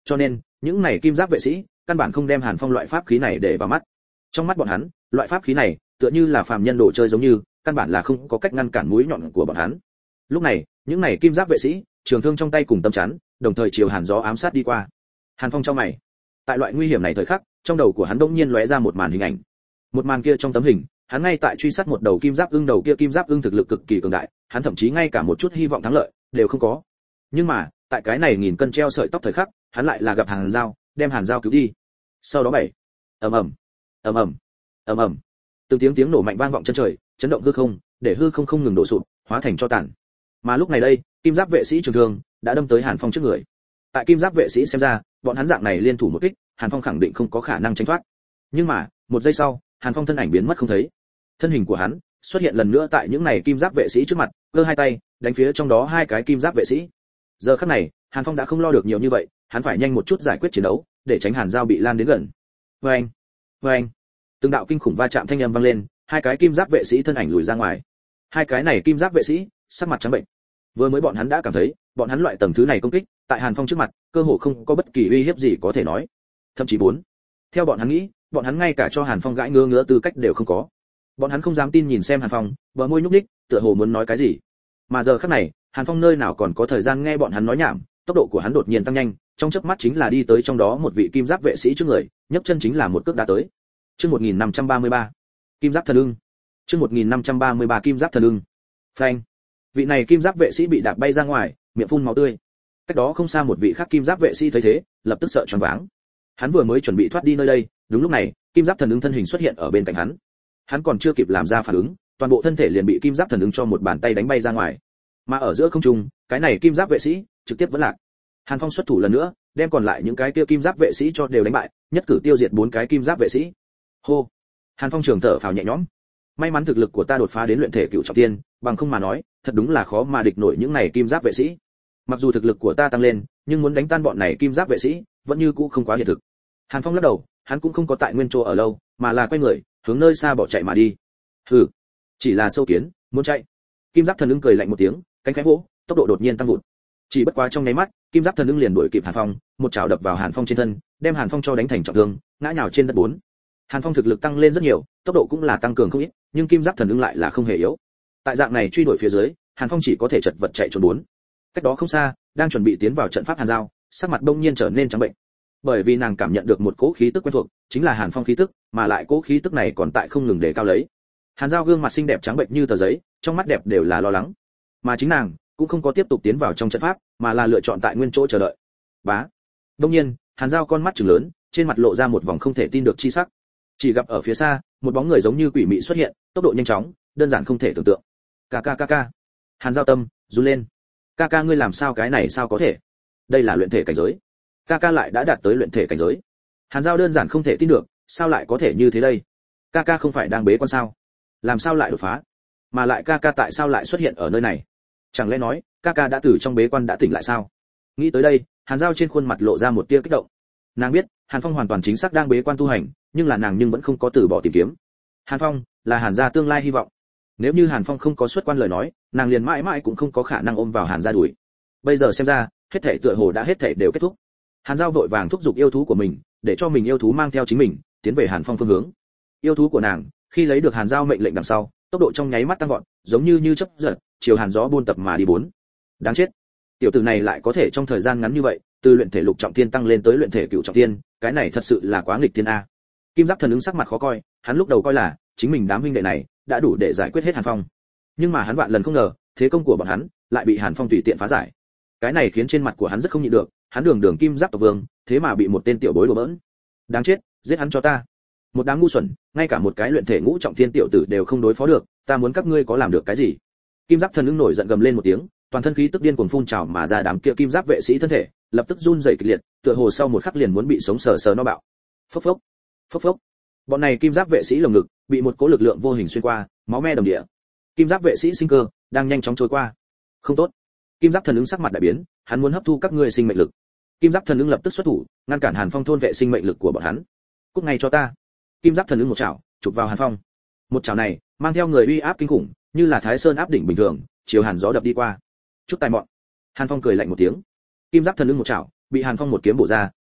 Cho nên, những này kim giáp vệ sĩ, căn bản không đem Hàn Phong loại pháp khí này để vào mắt. Trong mắt bọn hắn, loại pháp khí này tựa như là phàm nhân đồ chơi giống như, căn bản là không có cách ngăn cản mũi nhọn của bọn hắn. Lúc này, những này kim giáp vệ sĩ, trường thương trong tay cùng tâm chắn, đồng thời chiều Hàn Gió ám sát đi qua. Hàn Phong chau mày. Tại loại nguy hiểm này thời khắc, trong đầu của hắn đột nhiên lóe ra một màn hình ảnh. Một màn kia trong tấm hình, hắn ngay tại truy sát một đầu kim giáp ưng, đầu kia kim giáp ưng thực lực cực kỳ cường đại, hắn thậm chí ngay cả một chút hy vọng thắng lợi đều không có. Nhưng mà, tại cái này nghìn cân treo sợi tóc thời khắc, hắn lại là gặp Hàn Dao, đem Hàn Dao cứu đi. Sau đó bảy, ầm ầm, ầm ầm, ầm ầm, từng tiếng nổ mạnh vang vọng chân trời, chấn động hư không, để hư không không ngừng đổ sụp, hóa thành tro tàn. Mà lúc này đây, kim giáp vệ sĩ trường thương đã đâm tới Hàn Phong trước người. Tại kim giáp vệ sĩ xem ra, bọn hắn dạng này liên thủ một kích, Hàn Phong khẳng định không có khả năng tránh thoát. Nhưng mà, một giây sau, Hàn Phong thân ảnh biến mất không thấy. Thân hình của hắn xuất hiện lần nữa tại những này kim giáp vệ sĩ trước mặt, giơ hai tay, đánh phía trong đó hai cái kim giáp vệ sĩ. Giờ khắc này, Hàn Phong đã không lo được nhiều như vậy, hắn phải nhanh một chút giải quyết chiến đấu, để tránh Hàn Dao bị lan đến gần. Oeng, oeng, từng đạo kinh khủng va chạm thanh âm vang lên, hai cái kim giáp vệ sĩ thân ảnh lùi ra ngoài. Hai cái này kim giáp vệ sĩ sắc mặt trắng bệnh. Vừa mới bọn hắn đã cảm thấy, bọn hắn loại tầng thứ này công kích, tại Hàn Phong trước mặt, cơ hồ không có bất kỳ uy hiếp gì có thể nói. Thậm chí bốn, theo bọn hắn nghĩ, bọn hắn ngay cả cho Hàn Phong gãi ngứa tư cách đều không có. Bọn hắn không dám tin nhìn xem Hàn Phong, bờ môi nhúc nhích, tựa hồ muốn nói cái gì. Mà giờ khắc này, Hàn Phong nơi nào còn có thời gian nghe bọn hắn nói nhảm, tốc độ của hắn đột nhiên tăng nhanh, trong chớp mắt chính là đi tới trong đó một vị kim giáp vệ sĩ trước người, nhấc chân chính là một cước đá tới. Chương 1533, Kim Giáp Thần Ưng. Chương 1533 Kim Giáp Thần Ưng. Phanh. Vị này kim giáp vệ sĩ bị đạp bay ra ngoài, miệng phun máu tươi. Cách đó không xa một vị khác kim giáp vệ sĩ thấy thế, lập tức sợ choáng váng. Hắn vừa mới chuẩn bị thoát đi nơi đây, đúng lúc này, kim giáp thần ưng thân hình xuất hiện ở bên cạnh hắn. Hắn còn chưa kịp làm ra phản ứng, toàn bộ thân thể liền bị kim giáp thần ưng cho một bàn tay đánh bay ra ngoài. Mà ở giữa không trung, cái này kim giáp vệ sĩ trực tiếp vẫn lạc. Hàn Phong xuất thủ lần nữa, đem còn lại những cái kia kim giáp vệ sĩ cho đều đánh bại, nhất cử tiêu diệt 4 cái kim giáp vệ sĩ. Hô. Hàn Phong trường thở phào nhẹ nhõm. May mắn thực lực của ta đột phá đến luyện thể cửu trọng thiên, bằng không mà nói, thật đúng là khó mà địch nổi những này kim giáp vệ sĩ. Mặc dù thực lực của ta tăng lên, nhưng muốn đánh tan bọn này kim giáp vệ sĩ, vẫn như cũ không quá hiện thực. Hàn Phong lắc đầu, hắn cũng không có tại nguyên chỗ ở lâu, mà là quay người, hướng nơi xa bỏ chạy mà đi. Hừ, chỉ là sâu kiến, muốn chạy. Kim giáp thần ưng cười lạnh một tiếng, cánh khẽ vỗ, tốc độ đột nhiên tăng vụt. Chỉ bất quá trong nháy mắt, kim giáp thần ưng liền đuổi kịp Hàn Phong, một chảo đập vào Hàn Phong trên thân, đem Hàn Phong cho đánh thành trọng thương, ngã nhào trên đất bốn. Hàn Phong thực lực tăng lên rất nhiều, tốc độ cũng là tăng cường không ít, nhưng kim giáp thần ưng lại là không hề yếu. Tại dạng này truy đuổi phía dưới, Hàn Phong chỉ có thể chật vật chạy trốn bốn. Cách đó không xa, đang chuẩn bị tiến vào trận pháp Hàn Dao, sắc mặt bỗng nhiên trở nên trắng bệnh. Bởi vì nàng cảm nhận được một cỗ khí tức quen thuộc, chính là Hàn Phong khí tức, mà lại cỗ khí tức này còn tại không ngừng đề cao lấy. Hàn Dao gương mặt xinh đẹp trắng bệnh như tờ giấy, trong mắt đẹp đều là lo lắng. Mà chính nàng cũng không có tiếp tục tiến vào trong trận pháp, mà là lựa chọn tại nguyên chỗ chờ đợi. Bá. Đương nhiên, Hàn Dao con mắt trừng lớn, trên mặt lộ ra một vòng không thể tin được chi sắc. Chỉ gặp ở phía xa, một bóng người giống như quỷ mị xuất hiện, tốc độ nhanh chóng, đơn giản không thể tưởng tượng. Ca. Hàn Dao tâm run lên. Ca ngươi làm sao cái này sao có thể? Đây là luyện thể cảnh giới. Ca lại đã đạt tới luyện thể cảnh giới. Hàn Dao đơn giản không thể tin được, sao lại có thể như thế đây? Ca không phải đang bế quan sao? Làm sao lại đột phá? Mà lại ca tại sao lại xuất hiện ở nơi này? Chẳng lẽ nói, ca đã từ trong bế quan đã tỉnh lại sao? Nghĩ tới đây, Hàn Dao trên khuôn mặt lộ ra một tia kích động. Nàng biết, Hàn Phong hoàn toàn chính xác đang bế quan tu hành, nhưng là nàng vẫn không có từ bỏ tìm kiếm. Hàn Phong là Hàn gia tương lai hy vọng. Nếu như Hàn Phong không có xuất quan lời nói, nàng liền mãi mãi cũng không có khả năng ôm vào Hàn gia đuổi. Bây giờ xem ra, hết thảy tựa hồ đã hết thảy đều kết thúc. Hàn Dao vội vàng thúc giục yêu thú của mình, để cho mình yêu thú mang theo chính mình, tiến về Hàn Phong phương hướng. Yêu thú của nàng, khi lấy được Hàn Dao mệnh lệnh đằng sau, tốc độ trong nháy mắt tăng vọt, giống như chớp giật, chiều Hàn Gió buôn tập mà đi bốn. Đáng chết. Tiểu tử này lại có thể trong thời gian ngắn như vậy, từ luyện thể lục trọng thiên tăng lên tới luyện thể cửu trọng thiên, cái này thật sự là quá nghịch thiên a. Kim Giáp thần ứng sắc mặt khó coi, hắn lúc đầu coi là chính mình đám huynh đệ này đã đủ để giải quyết hết Hàn Phong. Nhưng mà hắn vạn lần không ngờ, thế công của bọn hắn lại bị Hàn Phong tùy tiện phá giải. Cái này khiến trên mặt của hắn rất không nhịn được, hắn đường Kim Giáp tộc vương, thế mà bị một tên tiểu bối đùa bỡn. Đáng chết, giết hắn cho ta. Một đám ngu xuẩn, ngay cả một cái luyện thể ngũ trọng thiên tiểu tử đều không đối phó được, ta muốn các ngươi có làm được cái gì? Kim Giáp thần ứng nổi giận gầm lên một tiếng, toàn thân khí tức điên cuồng phun trào mà ra, đám kia kim giáp vệ sĩ thân thể lập tức run rẩy kịch liệt, tựa hồ sau một khắc liền muốn bị sống sờ sờ no bạo. Phốc phốc. Bọn này kim giáp vệ sĩ lồng ngực bị một cỗ lực lượng vô hình xuyên qua, máu me đầm địa. Kim giáp vệ sĩ sinh cơ đang nhanh chóng trôi qua. Không tốt. Kim giáp thần ứng sắc mặt đại biến, hắn muốn hấp thu các ngươi sinh mệnh lực. Kim giáp thần ứng lập tức xuất thủ, ngăn cản Hàn Phong thôn vệ sinh mệnh lực của bọn hắn. Cút ngay cho ta. Kim giáp thần ứng một chảo chụp vào Hàn Phong. Một chảo này mang theo người uy áp kinh khủng, như là Thái Sơn áp đỉnh bình thường, chiều Hàn Gió đập đi qua. Chút tài mọn. Hàn Phong cười lạnh một tiếng. Kim giáp thần ứng một chảo bị Hàn Phong một kiếm bổ ra,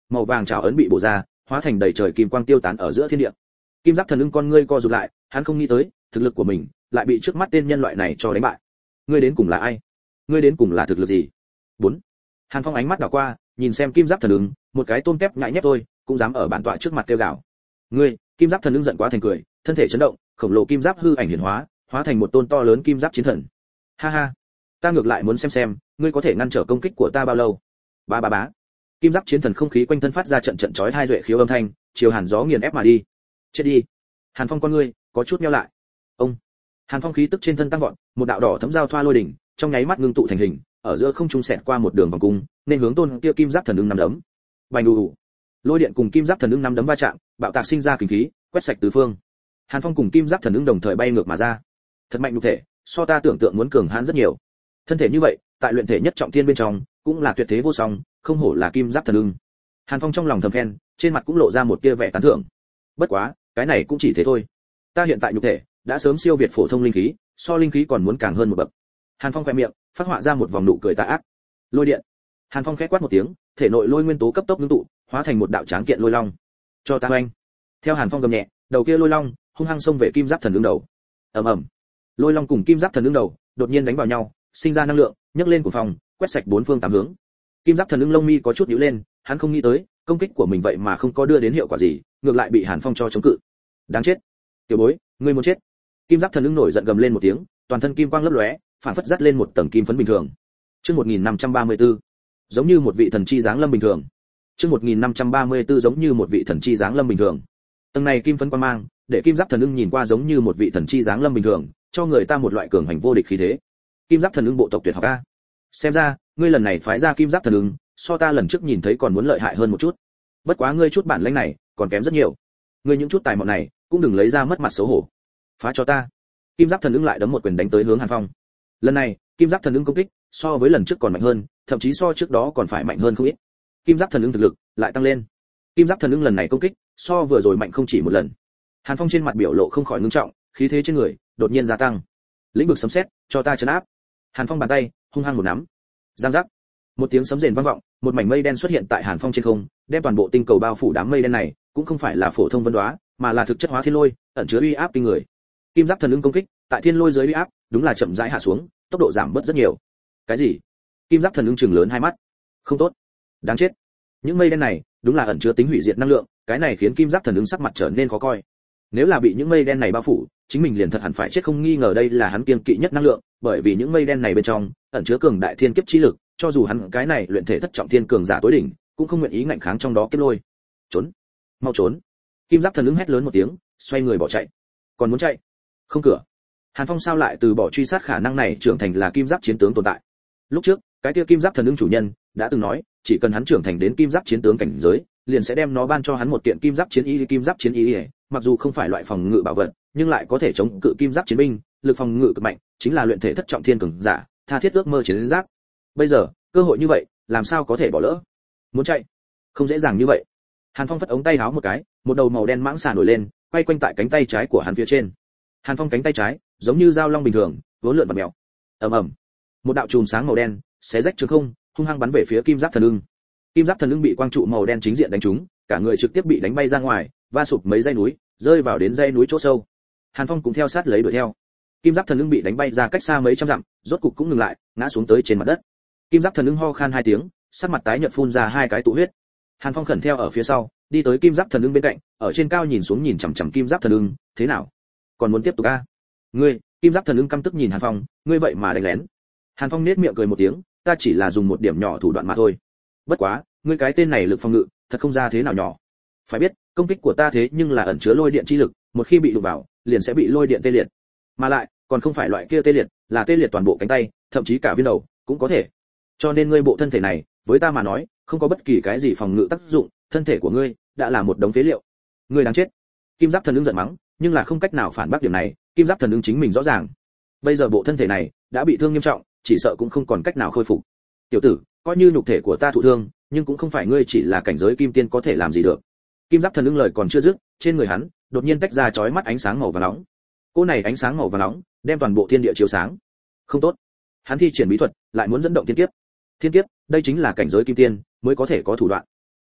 màu vàng trảo ấn bị bổ ra, hóa thành đầy trời kim quang tiêu tán ở giữa thiên địa. Kim Giáp Thần Ưng con ngươi co rụt lại, hắn không nghĩ tới, thực lực của mình lại bị trước mắt tên nhân loại này cho đánh bại. Ngươi đến cùng là ai? Ngươi đến cùng là thực lực gì? 4. Hàn Phong ánh mắt đảo qua, nhìn xem Kim Giáp Thần Ưng, một cái tôm tép nhại nhép thôi, cũng dám ở bản tọa trước mặt kêu gào. Ngươi, Kim Giáp Thần Ưng giận quá thành cười, thân thể chấn động, khổng lồ kim giáp hư ảnh hiển hóa, hóa thành một tôn to lớn kim giáp chiến thần. Ha ha, ta ngược lại muốn xem, ngươi có thể ngăn trở công kích của ta bao lâu. Ba ba bá. Kim giáp chiến thần không khí quanh thân phát ra trận trận chói tai duệ khiếu âm thanh, chiều Hàn gió nghiền ép mà đi. Chết đi. Hàn Phong con ngươi có chút nheo lại. Ông. Hàn Phong khí tức trên thân tăng vọt, một đạo đỏ thấm giao thoa lôi đỉnh, trong nháy mắt ngưng tụ thành hình, ở giữa không trung xẹt qua một đường vòng cung, nên hướng tôn kia kim giáp thần ưng nắm đấm. Bành ù. Lôi điện cùng kim giáp thần ưng nắm đấm va chạm, bạo tạc sinh ra kình khí, quét sạch tứ phương. Hàn Phong cùng kim giáp thần ưng đồng thời bay ngược mà ra. Thật mạnh nhục thể, so ta tưởng tượng muốn cường hãn rất nhiều. Thân thể như vậy, tại luyện thể nhất trọng thiên bên trong, cũng là tuyệt thế vô song, không hổ là kim giáp thần ưng. Hàn Phong trong lòng thầm khen, trên mặt cũng lộ ra một tia vẻ tán thưởng. Bất quá, cái này cũng chỉ thế thôi. Ta hiện tại nhục thể đã sớm siêu việt phổ thông linh khí, so linh khí còn muốn càng hơn một bậc. Hàn Phong khẽ miệng, phát họa ra một vòng nụ cười tà ác. Lôi điện. Hàn Phong khẽ quát một tiếng, thể nội lôi nguyên tố cấp tốc ngưng tụ, hóa thành một đạo tráng kiện lôi long. Cho ta oanh. Theo Hàn Phong gầm nhẹ, đầu kia lôi long hung hăng xông về kim giáp thần ưng đầu. Ầm ầm. Lôi long cùng kim giáp thần ưng đầu đột nhiên đánh vào nhau, sinh ra năng lượng, nhấc lên của phòng, quét sạch bốn phương tám hướng. Kim giáp thần ưng lông mi có chút nhíu lên, hắn không nghĩ tới, công kích của mình vậy mà không có đưa đến hiệu quả gì, ngược lại bị Hàn Phong cho chống cự. Đáng chết. Tiểu bối, ngươi muốn chết. Kim giáp thần ưng nổi giận gầm lên một tiếng, toàn thân kim quang lấp lóe, phản phất dắt lên một tầng kim phấn bình thường. Chương 1534, giống như một vị thần chi giáng lâm bình thường. Chương 1534 giống như một vị thần chi giáng lâm bình thường. Tầng này kim phấn quang mang, để kim giáp thần ưng nhìn qua giống như một vị thần chi giáng lâm bình thường, cho người ta một loại cường hành vô địch khí thế. Kim giáp thần ưng bộ tộc tuyệt học a. Xem ra, ngươi lần này phái ra kim giáp thần ưng, so ta lần trước nhìn thấy còn muốn lợi hại hơn một chút. Bất quá ngươi chút bản lĩnh này, còn kém rất nhiều. Ngươi những chút tài mọn này, cũng đừng lấy ra mất mặt xấu hổ. Phá cho ta. Kim giáp thần ưng lại đấm một quyền đánh tới hướng Hàn Phong. Lần này, kim giáp thần ưng công kích, so với lần trước còn mạnh hơn, thậm chí so trước đó còn phải mạnh hơn không ít. Kim giáp thần ưng thực lực lại tăng lên. Kim giáp thần ưng lần này công kích, so vừa rồi mạnh không chỉ một lần. Hàn Phong trên mặt biểu lộ không khỏi ngưng trọng, khí thế trên người đột nhiên gia tăng. Lĩnh vực sấm sét, cho ta trấn áp. Hàn Phong bàn tay hung hăng một nắm. Giang giác. Một tiếng sấm rền vang vọng, một mảnh mây đen xuất hiện tại Hàn Phong trên không, đem toàn bộ tinh cầu bao phủ. Đám mây đen này cũng không phải là phổ thông vân đóa, mà là thực chất hóa thiên lôi, ẩn chứa uy áp kinh người. Kim giáp thần ưng công kích, tại thiên lôi dưới uy áp, đúng là chậm rãi hạ xuống, tốc độ giảm bớt rất nhiều. Cái gì? Kim giáp thần ưng trừng lớn hai mắt. Không tốt, đáng chết. Những mây đen này, đúng là ẩn chứa tính hủy diệt năng lượng, cái này khiến kim giáp thần ưng sắc mặt trở nên khó coi. Nếu là bị những mây đen này bao phủ, chính mình liền thật hẳn phải chết không nghi ngờ. Đây là hắn kiêng kỵ nhất năng lượng, bởi vì những mây đen này bên trong ẩn chứa cường đại thiên kiếp chi lực, cho dù hắn cái này luyện thể thất trọng thiên cường giả tối đỉnh, cũng không nguyện ý ngạnh kháng trong đó kiếp lôi. Trốn, mau trốn. Kim giáp thần ưng hét lớn một tiếng, xoay người bỏ chạy. Còn muốn chạy? Không cửa. Hàn Phong sao lại từ bỏ truy sát khả năng này trưởng thành là kim giáp chiến tướng tồn tại. Lúc trước, cái kia kim giáp thần ưng chủ nhân đã từng nói, chỉ cần hắn trưởng thành đến kim giáp chiến tướng cảnh giới, liền sẽ đem nó ban cho hắn một kiện kim giáp chiến y. Kim giáp chiến y, mặc dù không phải loại phòng ngự bảo vật, nhưng lại có thể chống cự kim giáp chiến binh, lực phòng ngự cực mạnh, chính là luyện thể thất trọng thiên cường giả, tha thiết ước mơ chiến giáp. Bây giờ, cơ hội như vậy, làm sao có thể bỏ lỡ? Muốn chạy, không dễ dàng như vậy. Hàn Phong phất ống tay áo một cái, một đầu màu đen mãng xà nổi lên, quay quanh tại cánh tay trái của hắn phía trên. Hàn Phong cánh tay trái, giống như dao long bình thường, vốn lượn và mèo. Ầm ầm. Một đạo chùm sáng màu đen, xé rách trường không, hung hăng bắn về phía kim giáp thần ưng. Kim giáp thần ưng bị quang trụ màu đen chính diện đánh trúng, cả người trực tiếp bị đánh bay ra ngoài, va sụp mấy dãy núi, rơi vào đến dãy núi chỗ sâu. Hàn Phong cũng theo sát lấy đuổi theo. Kim giáp thần ưng bị đánh bay ra cách xa mấy trăm dặm, rốt cục cũng ngừng lại, ngã xuống tới trên mặt đất. Kim giáp thần ưng ho khan hai tiếng, sắc mặt tái nhợt phun ra hai cái tụ huyết. Hàn Phong khẩn theo ở phía sau, đi tới kim giáp thần ưng bên cạnh, ở trên cao nhìn xuống nhìn chằm chằm kim giáp thần ưng, thế nào? Còn muốn tiếp tục a? Ngươi, kim giáp thần ưng căm tức nhìn Hàn Phong, ngươi vậy mà đánh lén. Hàn Phong nét miệng cười một tiếng, ta chỉ là dùng một điểm nhỏ thủ đoạn mà thôi. Bất quá, ngươi cái tên này lực phòng ngự, thật không ra thế nào nhỏ. Phải biết, công kích của ta thế nhưng là ẩn chứa lôi điện chi lực, một khi bị đụng vào, liền sẽ bị lôi điện tê liệt. Mà lại, còn không phải loại kia tê liệt, là tê liệt toàn bộ cánh tay, thậm chí cả viên đầu, cũng có thể. Cho nên ngươi bộ thân thể này, với ta mà nói, không có bất kỳ cái gì phòng ngự tác dụng, thân thể của ngươi đã là một đống phế liệu. Ngươi đáng chết. Kim giáp thần ưng giận mắng, nhưng là không cách nào phản bác điểm này, kim giáp thần ưng chính mình rõ ràng. Bây giờ bộ thân thể này đã bị thương nghiêm trọng, chỉ sợ cũng không còn cách nào khôi phục. Tiểu tử, coi như nhục thể của ta thụ thương, nhưng cũng không phải ngươi chỉ là cảnh giới kim tiên có thể làm gì được. Kim giáp thần ưng lời còn chưa dứt, trên người hắn đột nhiên tách ra chói mắt ánh sáng màu vàng nóng. Cỗ này ánh sáng màu vàng nóng đem toàn bộ thiên địa chiếu sáng. Không tốt, hắn thi triển bí thuật, lại muốn dẫn động thiên kiếp. Thiên kiếp, đây chính là cảnh giới kim tiên mới có thể có thủ đoạn.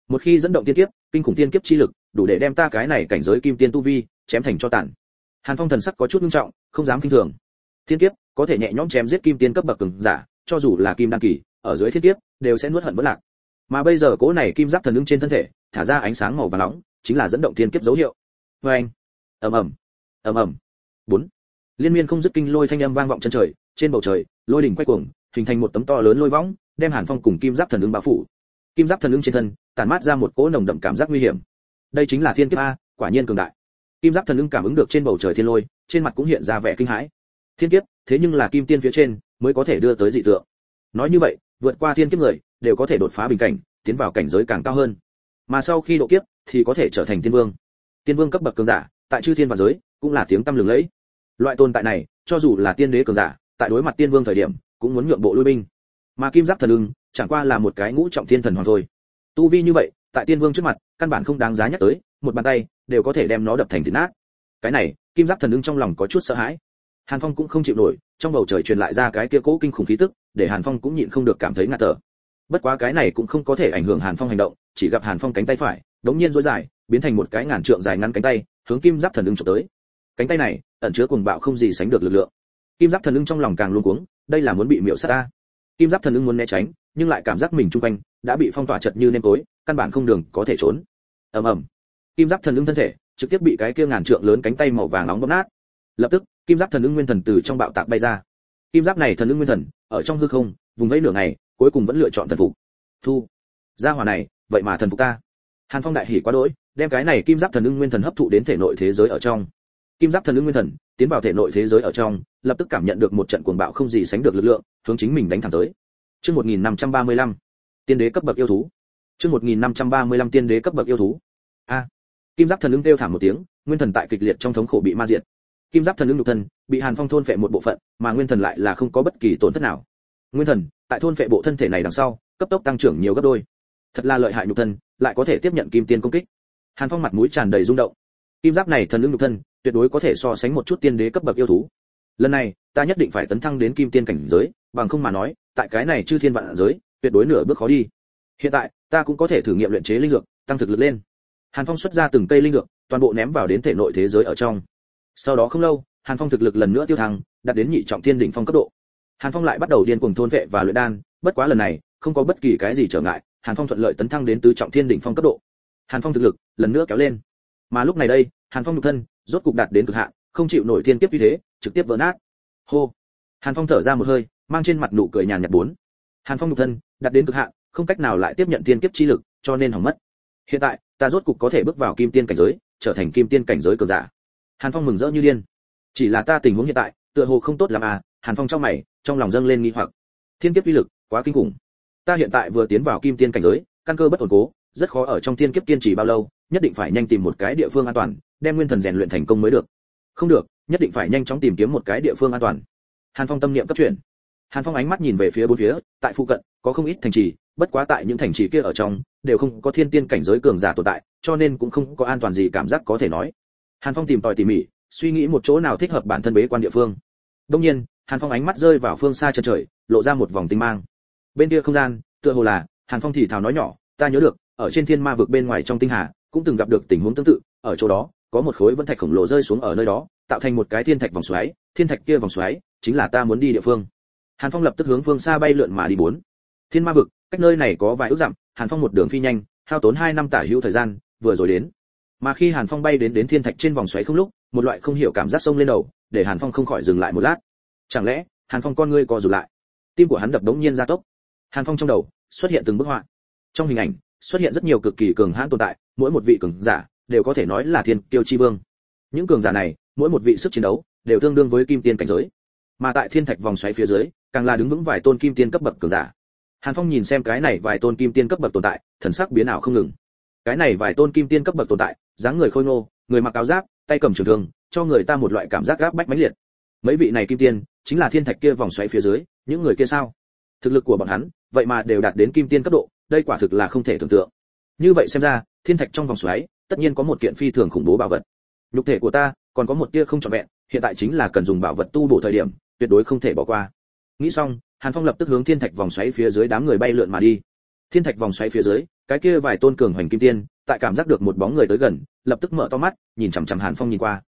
Một khi dẫn động tiên kiếp, kinh khủng tiên kiếp chi lực, đủ để đem ta cái này cảnh giới kim tiên tu vi chém thành cho tàn. Hàn Phong thần sắc có chút nghiêm trọng, không dám khinh thường. Thiên kiếp có thể nhẹ nhõm chém giết kim tiên cấp bậc cường giả, cho dù là kim đan kỳ, ở dưới thiên kiếp đều sẽ nuốt hận vỡ lạc. Mà bây giờ cỗ này kim giáp thần ưng trên thân thể, thả ra ánh sáng màu vàng nóng, chính là dẫn động thiên kiếp dấu hiệu. Oeng, ầm ầm, ầm ầm. 4. Liên miên không dứt kinh lôi thanh âm vang vọng chân trời, trên bầu trời, lôi đỉnh quay cuồng, hình thành một tấm to lớn lôi võng, đem Hàn Phong cùng kim giáp thần ưng bao phủ. Kim giáp thần ưng trên thân, tản mát ra một cỗ nồng đậm cảm giác nguy hiểm. Đây chính là thiên kiếp a, quả nhiên cường đại. Kim giáp thần ưng cảm ứng được trên bầu trời thiên lôi, trên mặt cũng hiện ra vẻ kinh hãi. Thiên kiếp, thế nhưng là kim tiên phía trên mới có thể đưa tới dị tượng. Nói như vậy, vượt qua thiên kiếp người đều có thể đột phá bình cảnh, tiến vào cảnh giới càng cao hơn. Mà sau khi độ kiếp thì có thể trở thành tiên vương. Tiên vương cấp bậc cường giả, tại chư thiên và giới cũng là tiếng tăm lừng lẫy. Loại tồn tại này, cho dù là tiên đế cường giả, tại đối mặt tiên vương thời điểm, cũng muốn nhượng bộ lui binh. Mà kim giáp thần ưng chẳng qua là một cái ngũ trọng thiên thần hoàng thôi. Tu vi như vậy, tại tiên vương trước mặt, căn bản không đáng giá nhắc tới, một bàn tay đều có thể đem nó đập thành thịt nát. Cái này, kim giáp thần ưng trong lòng có chút sợ hãi. Hàn Phong cũng không chịu nổi, trong bầu trời truyền lại ra cái kia cỗ kinh khủng khí tức, để Hàn Phong cũng nhịn không được cảm thấy ngạt thở. Bất quá cái này cũng không có thể ảnh hưởng Hàn Phong hành động, chỉ gặp Hàn Phong cánh tay phải đống nhiên duỗi dài, biến thành một cái ngàn trượng dài ngắn cánh tay, hướng kim giáp thần ưng chụp tới. Cánh tay này ẩn chứa cuồng bạo không gì sánh được lực lượng. Kim giáp thần ưng trong lòng càng luống cuống, đây là muốn bị miểu sát a. Kim giáp thần ưng muốn né tránh, nhưng lại cảm giác mình trung quanh đã bị phong tỏa chật như nêm tối, căn bản không đường có thể trốn. Ầm ầm. Kim giáp thần ưng thân thể trực tiếp bị cái kia ngàn trượng lớn cánh tay màu vàng nóng bóp nát. Lập tức, kim giáp thần ưng nguyên thần từ trong bạo tạc bay ra. Kim giáp này thần ưng nguyên thần, ở trong hư không, vùng vẫy nửa ngày, cuối cùng vẫn lựa chọn thần phục. Thu. Gia hỏa này, vậy mà thần phục ta. Hàn Phong đại hỉ quá đỗi, đem cái này kim giáp thần ưng nguyên thần hấp thụ đến thể nội thế giới ở trong. Kim giáp thần ưng nguyên thần tiến vào thể nội thế giới ở trong, lập tức cảm nhận được một trận cuồng bạo không gì sánh được lực lượng, hướng chính mình đánh thẳng tới. Chương 1535, tiên đế cấp bậc yêu thú. Chương 1535 tiên đế cấp bậc yêu thú. A. Kim giáp thần ưng kêu thảm một tiếng, nguyên thần tại kịch liệt trong thống khổ bị ma diệt. Kim giáp thần ưng nhục thân bị Hàn Phong thôn phệ một bộ phận, mà nguyên thần lại là không có bất kỳ tổn thất nào. Nguyên thần tại thôn phệ bộ thân thể này đằng sau, cấp tốc tăng trưởng nhiều gấp đôi. Thật là lợi hại nhục thân, lại có thể tiếp nhận kim tiên công kích. Hàn Phong mặt mũi tràn đầy rung động. Kim giáp này thần ưng nhục thân, tuyệt đối có thể so sánh một chút tiên đế cấp bậc yêu thú. Lần này, ta nhất định phải tấn thăng đến kim tiên cảnh giới, bằng không mà nói, tại cái này chư thiên vạn giới, tuyệt đối nửa bước khó đi. Hiện tại, ta cũng có thể thử nghiệm luyện chế linh dược, tăng thực lực lên. Hàn Phong xuất ra từng cây linh dược, toàn bộ ném vào đến thể nội thế giới ở trong. Sau đó không lâu, Hàn Phong thực lực lần nữa tiêu thăng, đạt đến nhị trọng thiên đỉnh phong cấp độ. Hàn Phong lại bắt đầu điên cuồng thôn vệ và luyện đan, bất quá lần này, không có bất kỳ cái gì trở ngại, Hàn Phong thuận lợi tấn thăng đến tứ trọng thiên đỉnh phong cấp độ. Hàn Phong thực lực lần nữa kéo lên. Mà lúc này đây, Hàn Phong nhục thân rốt cục đạt đến cực hạn, không chịu nổi thiên kiếp như thế, trực tiếp vỡ nát. Hô. Hàn Phong thở ra một hơi, mang trên mặt nụ cười nhàn nhạt bốn. Hàn Phong nhục thân đạt đến cực hạn, không cách nào lại tiếp nhận thiên kiếp chi lực, cho nên hỏng mất. Hiện tại, ta rốt cục có thể bước vào kim tiên cảnh giới, trở thành kim tiên cảnh giới cường giả. Hàn Phong mừng rỡ như điên. Chỉ là ta tình huống hiện tại, tựa hồ không tốt lắm à? Hàn Phong trong mày, trong lòng dâng lên nghi hoặc. Thiên kiếp uy lực quá kinh khủng. Ta hiện tại vừa tiến vào kim tiên cảnh giới, căn cơ bất ổn cố, rất khó ở trong thiên kiếp kiên trì bao lâu, nhất định phải nhanh tìm một cái địa phương an toàn, đem nguyên thần rèn luyện thành công mới được. Không được, nhất định phải nhanh chóng tìm kiếm một cái địa phương an toàn. Hàn Phong tâm niệm cấp chuyển. Hàn Phong ánh mắt nhìn về phía bốn phía, tại phụ cận có không ít thành trì, bất quá tại những thành trì kia ở trong đều không có thiên tiên cảnh giới cường giả tồn tại, cho nên cũng không có an toàn gì cảm giác có thể nói. Hàn Phong tìm tòi tỉ mỉ, suy nghĩ một chỗ nào thích hợp bản thân bế quan địa phương. Đương nhiên, Hàn Phong ánh mắt rơi vào phương xa chân trời, lộ ra một vòng tinh mang. Bên kia không gian, tựa hồ là, Hàn Phong thì thào nói nhỏ, ta nhớ được, ở trên thiên ma vực bên ngoài trong tinh hà, cũng từng gặp được tình huống tương tự, ở chỗ đó, có một khối vân thạch khổng lồ rơi xuống ở nơi đó, tạo thành một cái thiên thạch vòng xoáy, thiên thạch kia vòng xoáy chính là ta muốn đi địa phương. Hàn Phong lập tức hướng phương xa bay lượn mà đi bốn. Thiên ma vực, cách nơi này có vài ước dặm, Hàn Phong một đường phi nhanh, hao tốn 2 năm tả hữu thời gian, vừa rồi đến. Mà khi Hàn Phong bay đến thiên thạch trên vòng xoáy không lúc, một loại không hiểu cảm giác xông lên đầu, để Hàn Phong không khỏi dừng lại một lát. Chẳng lẽ, Hàn Phong con ngươi co rụt lại. Tim của hắn đập đống nhiên gia tốc. Hàn Phong trong đầu xuất hiện từng bức họa. Trong hình ảnh xuất hiện rất nhiều cực kỳ cường hãn tồn tại, mỗi một vị cường giả đều có thể nói là thiên kiêu chi vương. Những cường giả này, mỗi một vị sức chiến đấu đều tương đương với kim tiên cảnh giới. Mà tại thiên thạch vòng xoáy phía dưới, càng là đứng vững vài tôn kim tiên cấp bậc cường giả. Hàn Phong nhìn xem cái này vài tôn kim tiên cấp bậc tồn tại, thần sắc biến ảo không ngừng. Cái này vài tôn kim tiên cấp bậc tồn tại, dáng người khôi ngô, người mặc áo giáp, tay cầm trường thương, cho người ta một loại cảm giác gáp bách mãnh liệt. Mấy vị này kim tiên, chính là thiên thạch kia vòng xoáy phía dưới, những người kia sao? Thực lực của bọn hắn, vậy mà đều đạt đến kim tiên cấp độ, đây quả thực là không thể tưởng tượng. Như vậy xem ra, thiên thạch trong vòng xoáy, tất nhiên có một kiện phi thường khủng bố bảo vật. Nhục thể của ta, còn có một tia không trọn vẹn, hiện tại chính là cần dùng bảo vật tu bổ thời điểm, tuyệt đối không thể bỏ qua. Nghĩ xong, Hàn Phong lập tức hướng thiên thạch vòng xoáy phía dưới đám người bay lượn mà đi. Thiên thạch vòng xoáy phía dưới, cái kia vài tôn cường hoành kim tiên tại cảm giác được một bóng người tới gần lập tức mở to mắt nhìn chằm chằm Hàn Phong nhìn qua.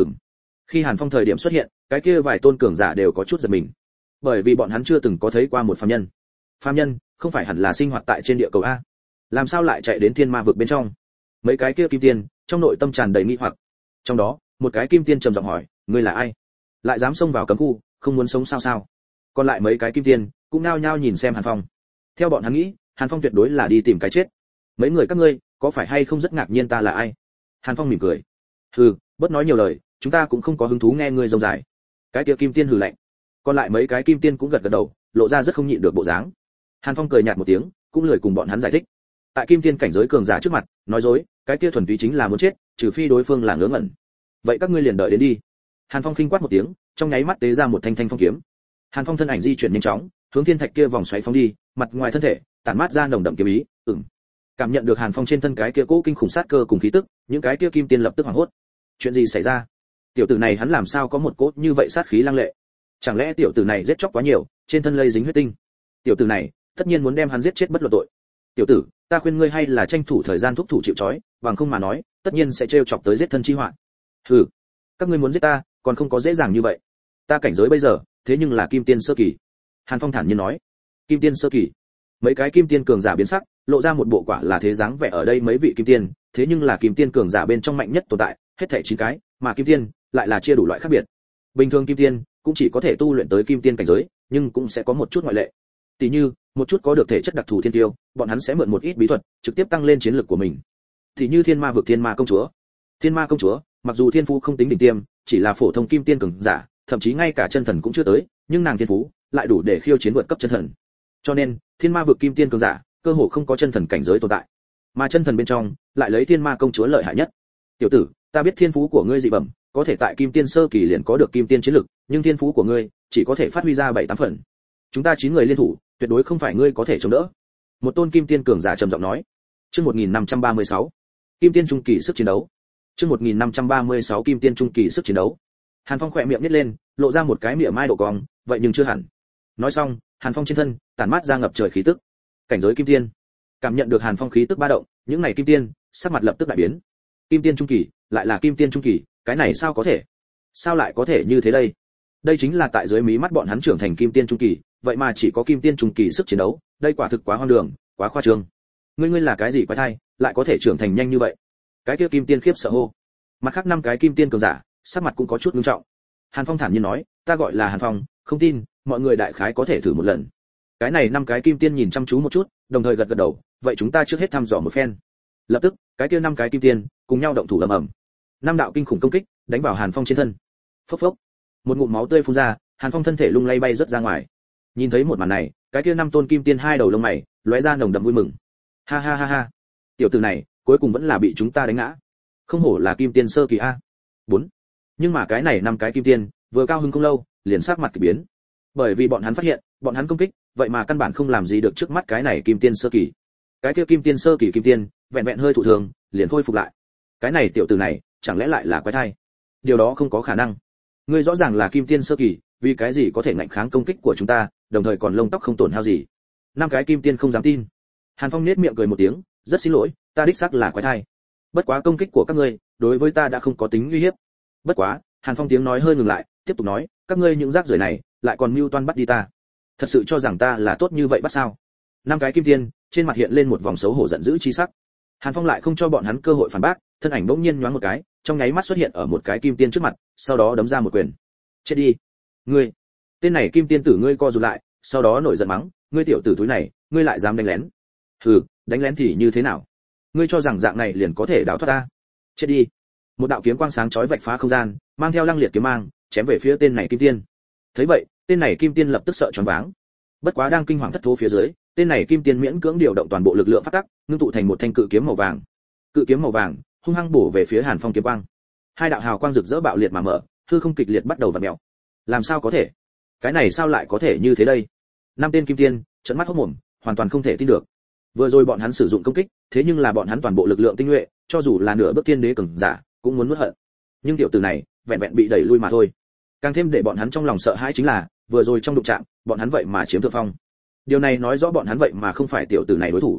Khi Hàn Phong thời điểm xuất hiện, cái kia vài tôn cường giả đều có chút giật mình, bởi vì bọn hắn chưa từng có thấy qua một phàm nhân. Phàm nhân không phải hẳn là sinh hoạt tại trên địa cầu a, làm sao lại chạy đến thiên ma vực bên trong? Mấy cái kia kim tiên trong nội tâm tràn đầy nghi hoặc. Trong đó một cái kim tiên trầm giọng hỏi, ngươi là ai, lại dám xông vào cấm khu, không muốn sống sao? Còn lại mấy cái kim tiên cũng nao nhao nhìn xem Hàn Phong. Theo bọn hắn nghĩ, Hàn Phong tuyệt đối là đi tìm cái chết. Mấy người các ngươi có phải hay không rất ngạc nhiên ta là ai? Hàn Phong mỉm cười, hừ, bớt nói nhiều lời, chúng ta cũng không có hứng thú nghe ngươi rông dài. Cái kia kim tiên hừ lạnh. Còn lại mấy cái kim tiên cũng gật gật đầu, lộ ra rất không nhịn được bộ dáng. Hàn Phong cười nhạt một tiếng, cũng lười cùng bọn hắn giải thích. Tại kim tiên cảnh giới cường giả trước mặt, nói dối, cái kia thuần túy chính là muốn chết, trừ phi đối phương là ngớ ngẩn. Vậy các ngươi liền đợi đến đi. Hàn Phong khinh quát một tiếng, trong nháy mắt tế ra một thanh phong kiếm. Hàn Phong thân ảnh di chuyển nhanh chóng, hướng thiên thạch kia vòng xoáy phóng đi, mặt ngoài thân thể tản mát ra nồng đậm kiếm ý. Cảm nhận được Hàn Phong trên thân cái kia cỗ kinh khủng sát cơ cùng khí tức, những cái kia kim tiên lập tức hoảng hốt. Chuyện gì xảy ra? Tiểu tử này hắn làm sao có một cỗ như vậy sát khí lăng lệ? Chẳng lẽ tiểu tử này giết chóc quá nhiều, trên thân lây dính huyết tinh? Tiểu tử này tất nhiên muốn đem hắn giết chết bất luận tội. Tiểu tử, ta khuyên ngươi hay là tranh thủ thời gian thúc thủ chịu trói, bằng không mà nói, tất nhiên sẽ trêu chọc tới giết thân chi họa. Hừ, các ngươi muốn giết ta, còn không có dễ dàng như vậy. Ta cảnh giới bây giờ, thế nhưng là kim tiên sơ kỳ. Hàn Phong thản nhiên nói. Kim tiên sơ kỳ? Mấy cái kim tiên cường giả biến sắc, lộ ra một bộ quả là thế dáng vẻ ở đây mấy vị kim tiên, thế nhưng là kim tiên cường giả bên trong mạnh nhất tồn tại, hết thảy 9 cái, mà kim tiên lại là chia đủ loại khác biệt. Bình thường kim tiên cũng chỉ có thể tu luyện tới kim tiên cảnh giới, nhưng cũng sẽ có một chút ngoại lệ. Tỷ như, một chút có được thể chất đặc thù thiên tiêu, bọn hắn sẽ mượn một ít bí thuật, trực tiếp tăng lên chiến lực của mình. Tỷ như Thiên Ma vực Thiên Ma công chúa. Thiên Ma công chúa, mặc dù thiên phú không tính đỉnh tiêm, chỉ là phổ thông kim tiên cường giả, thậm chí ngay cả chân thần cũng chưa tới, nhưng nàng thiên phú lại đủ để khiêu chiến vượt cấp chân thần. Cho nên, Thiên Ma vực kim tiên cường giả, cơ hồ không có chân thần cảnh giới tồn tại. Mà chân thần bên trong, lại lấy Thiên Ma công chúa lợi hại nhất. Tiểu tử, ta biết thiên phú của ngươi dị bẩm, có thể tại kim tiên sơ kỳ liền có được kim tiên chiến lực, nhưng thiên phú của ngươi chỉ có thể phát huy ra 7-8 phần. Chúng ta 9 người liên thủ, tuyệt đối không phải ngươi có thể chống đỡ. Một tôn kim tiên cường giả trầm giọng nói. Chương 1536. Kim tiên trung kỳ sức chiến đấu. Chương 1536 kim tiên trung kỳ sức chiến đấu. Hàn Phong khẽ miệng nhếch lên, lộ ra một cái mỉa mai độ cong, vậy nhưng chưa hẳn. Nói xong, Hàn Phong trên thân tản mát ra ngập trời khí tức. Cảnh giới kim tiên. Cảm nhận được Hàn Phong khí tức ba động, những này kim tiên sắc mặt lập tức đại biến. Kim tiên trung kỳ, lại là kim tiên trung kỳ, cái này sao có thể? Sao lại có thể như thế đây? Đây chính là tại dưới mí mắt bọn hắn trưởng thành kim tiên trung kỳ, vậy mà chỉ có kim tiên trung kỳ sức chiến đấu, đây quả thực quá hoang đường, quá khoa trương. Ngươi là cái gì quái thai, lại có thể trưởng thành nhanh như vậy? Cái kia kim tiên khiếp sợ hô. Mặt khác 5 cái kim tiên cường giả, sắc mặt cũng có chút nghiêm trọng. Hàn Phong thản nhiên nói, ta gọi là Hàn Phong, không tin, mọi người đại khái có thể thử một lần. Cái này 5 cái kim tiên nhìn chăm chú một chút, đồng thời gật gật đầu, vậy chúng ta trước hết thăm dò một phen. Lập tức, cái kia 5 cái kim tiên cùng nhau động thủ ầm ầm. 5 đạo kinh khủng công kích đánh vào Hàn Phong trên thân. Phốc phốc. Một ngụm máu tươi phun ra, Hàn Phong thân thể lung lay bay rất ra ngoài. Nhìn thấy một màn này, cái kia 5 tôn kim tiên hai đầu lông mày lóe ra nồng đậm vui mừng. Ha ha ha ha. Tiểu tử này, cuối cùng vẫn là bị chúng ta đánh ngã. Không hổ là kim tiên sơ kỳ a. 4. Nhưng mà cái này 5 cái kim tiên, vừa cao hứng không lâu, liền sắc mặt kỳ biến. Bởi vì bọn hắn phát hiện, bọn hắn công kích, vậy mà căn bản không làm gì được trước mắt cái này kim tiên sơ kỳ. Cái kia kim tiên sơ kỳ kim tiên, vẹn vẹn hơi thụ thường, liền khôi phục lại. Cái này tiểu tử này, chẳng lẽ lại là quái thai? Điều đó không có khả năng. Ngươi rõ ràng là kim tiên sơ kỳ, vì cái gì có thể ngạnh kháng công kích của chúng ta, đồng thời còn lông tóc không tổn hao gì? 5 cái kim tiên không dám tin. Hàn Phong nhếch miệng cười một tiếng, rất xin lỗi, ta đích xác là quái thai. Bất quá công kích của các ngươi, đối với ta đã không có tính uy hiếp. Bất quá, Hàn Phong tiếng nói hơi ngừng lại, tiếp tục nói, các ngươi những rác rưởi này, lại còn mưu toan bắt đi ta. Thật sự cho rằng ta là tốt như vậy bắt sao? 5 cái kim tiên, trên mặt hiện lên một vòng xấu hổ giận dữ chi sắc. Hàn Phong lại không cho bọn hắn cơ hội phản bác, thân ảnh bỗng nhiên nhoáng một cái, trong nháy mắt xuất hiện ở một cái kim tiên trước mặt, sau đó đấm ra một quyền. Chết đi! Ngươi! Tên này kim tiên tử ngươi co rụt lại, sau đó nổi giận mắng, ngươi tiểu tử túi này, ngươi lại dám đánh lén? Hừ, đánh lén thì như thế nào? Ngươi cho rằng dạng này liền có thể đào thoát ta? Chết đi! Một đạo kiếm quang sáng chói vạch phá không gian, mang theo lăng liệt kiếm mang, chém về phía tên này kim tiên. Thấy vậy, tên này kim tiên lập tức sợ choáng váng. Bất quá đang kinh hoàng thất thố phía dưới, tên này kim tiên miễn cưỡng điều động toàn bộ lực lượng phát tắc, ngưng tụ thành một thanh cự kiếm màu vàng. Cự kiếm màu vàng hung hăng bổ về phía Hàn Phong kiếm quang. Hai đạo hào quang rực rỡ bạo liệt mà mở, hư không kịch liệt bắt đầu vặn mèo. Làm sao có thể? Cái này sao lại có thể như thế đây? 5 tên kim tiên trợn mắt hốt mồm, hoàn toàn không thể tin được. Vừa rồi bọn hắn sử dụng công kích, thế nhưng là bọn hắn toàn bộ lực lượng tinh nhuệ, cho dù là nửa bước tiên đế cường giả, cũng muốn nuốt hận. Nhưng tiểu tử này, vẹn vẹn bị đẩy lui mà thôi. Càng thêm để bọn hắn trong lòng sợ hãi chính là, vừa rồi trong đụng chạm, bọn hắn vậy mà chiếm thượng phong. Điều này nói rõ bọn hắn vậy mà không phải tiểu tử này đối thủ.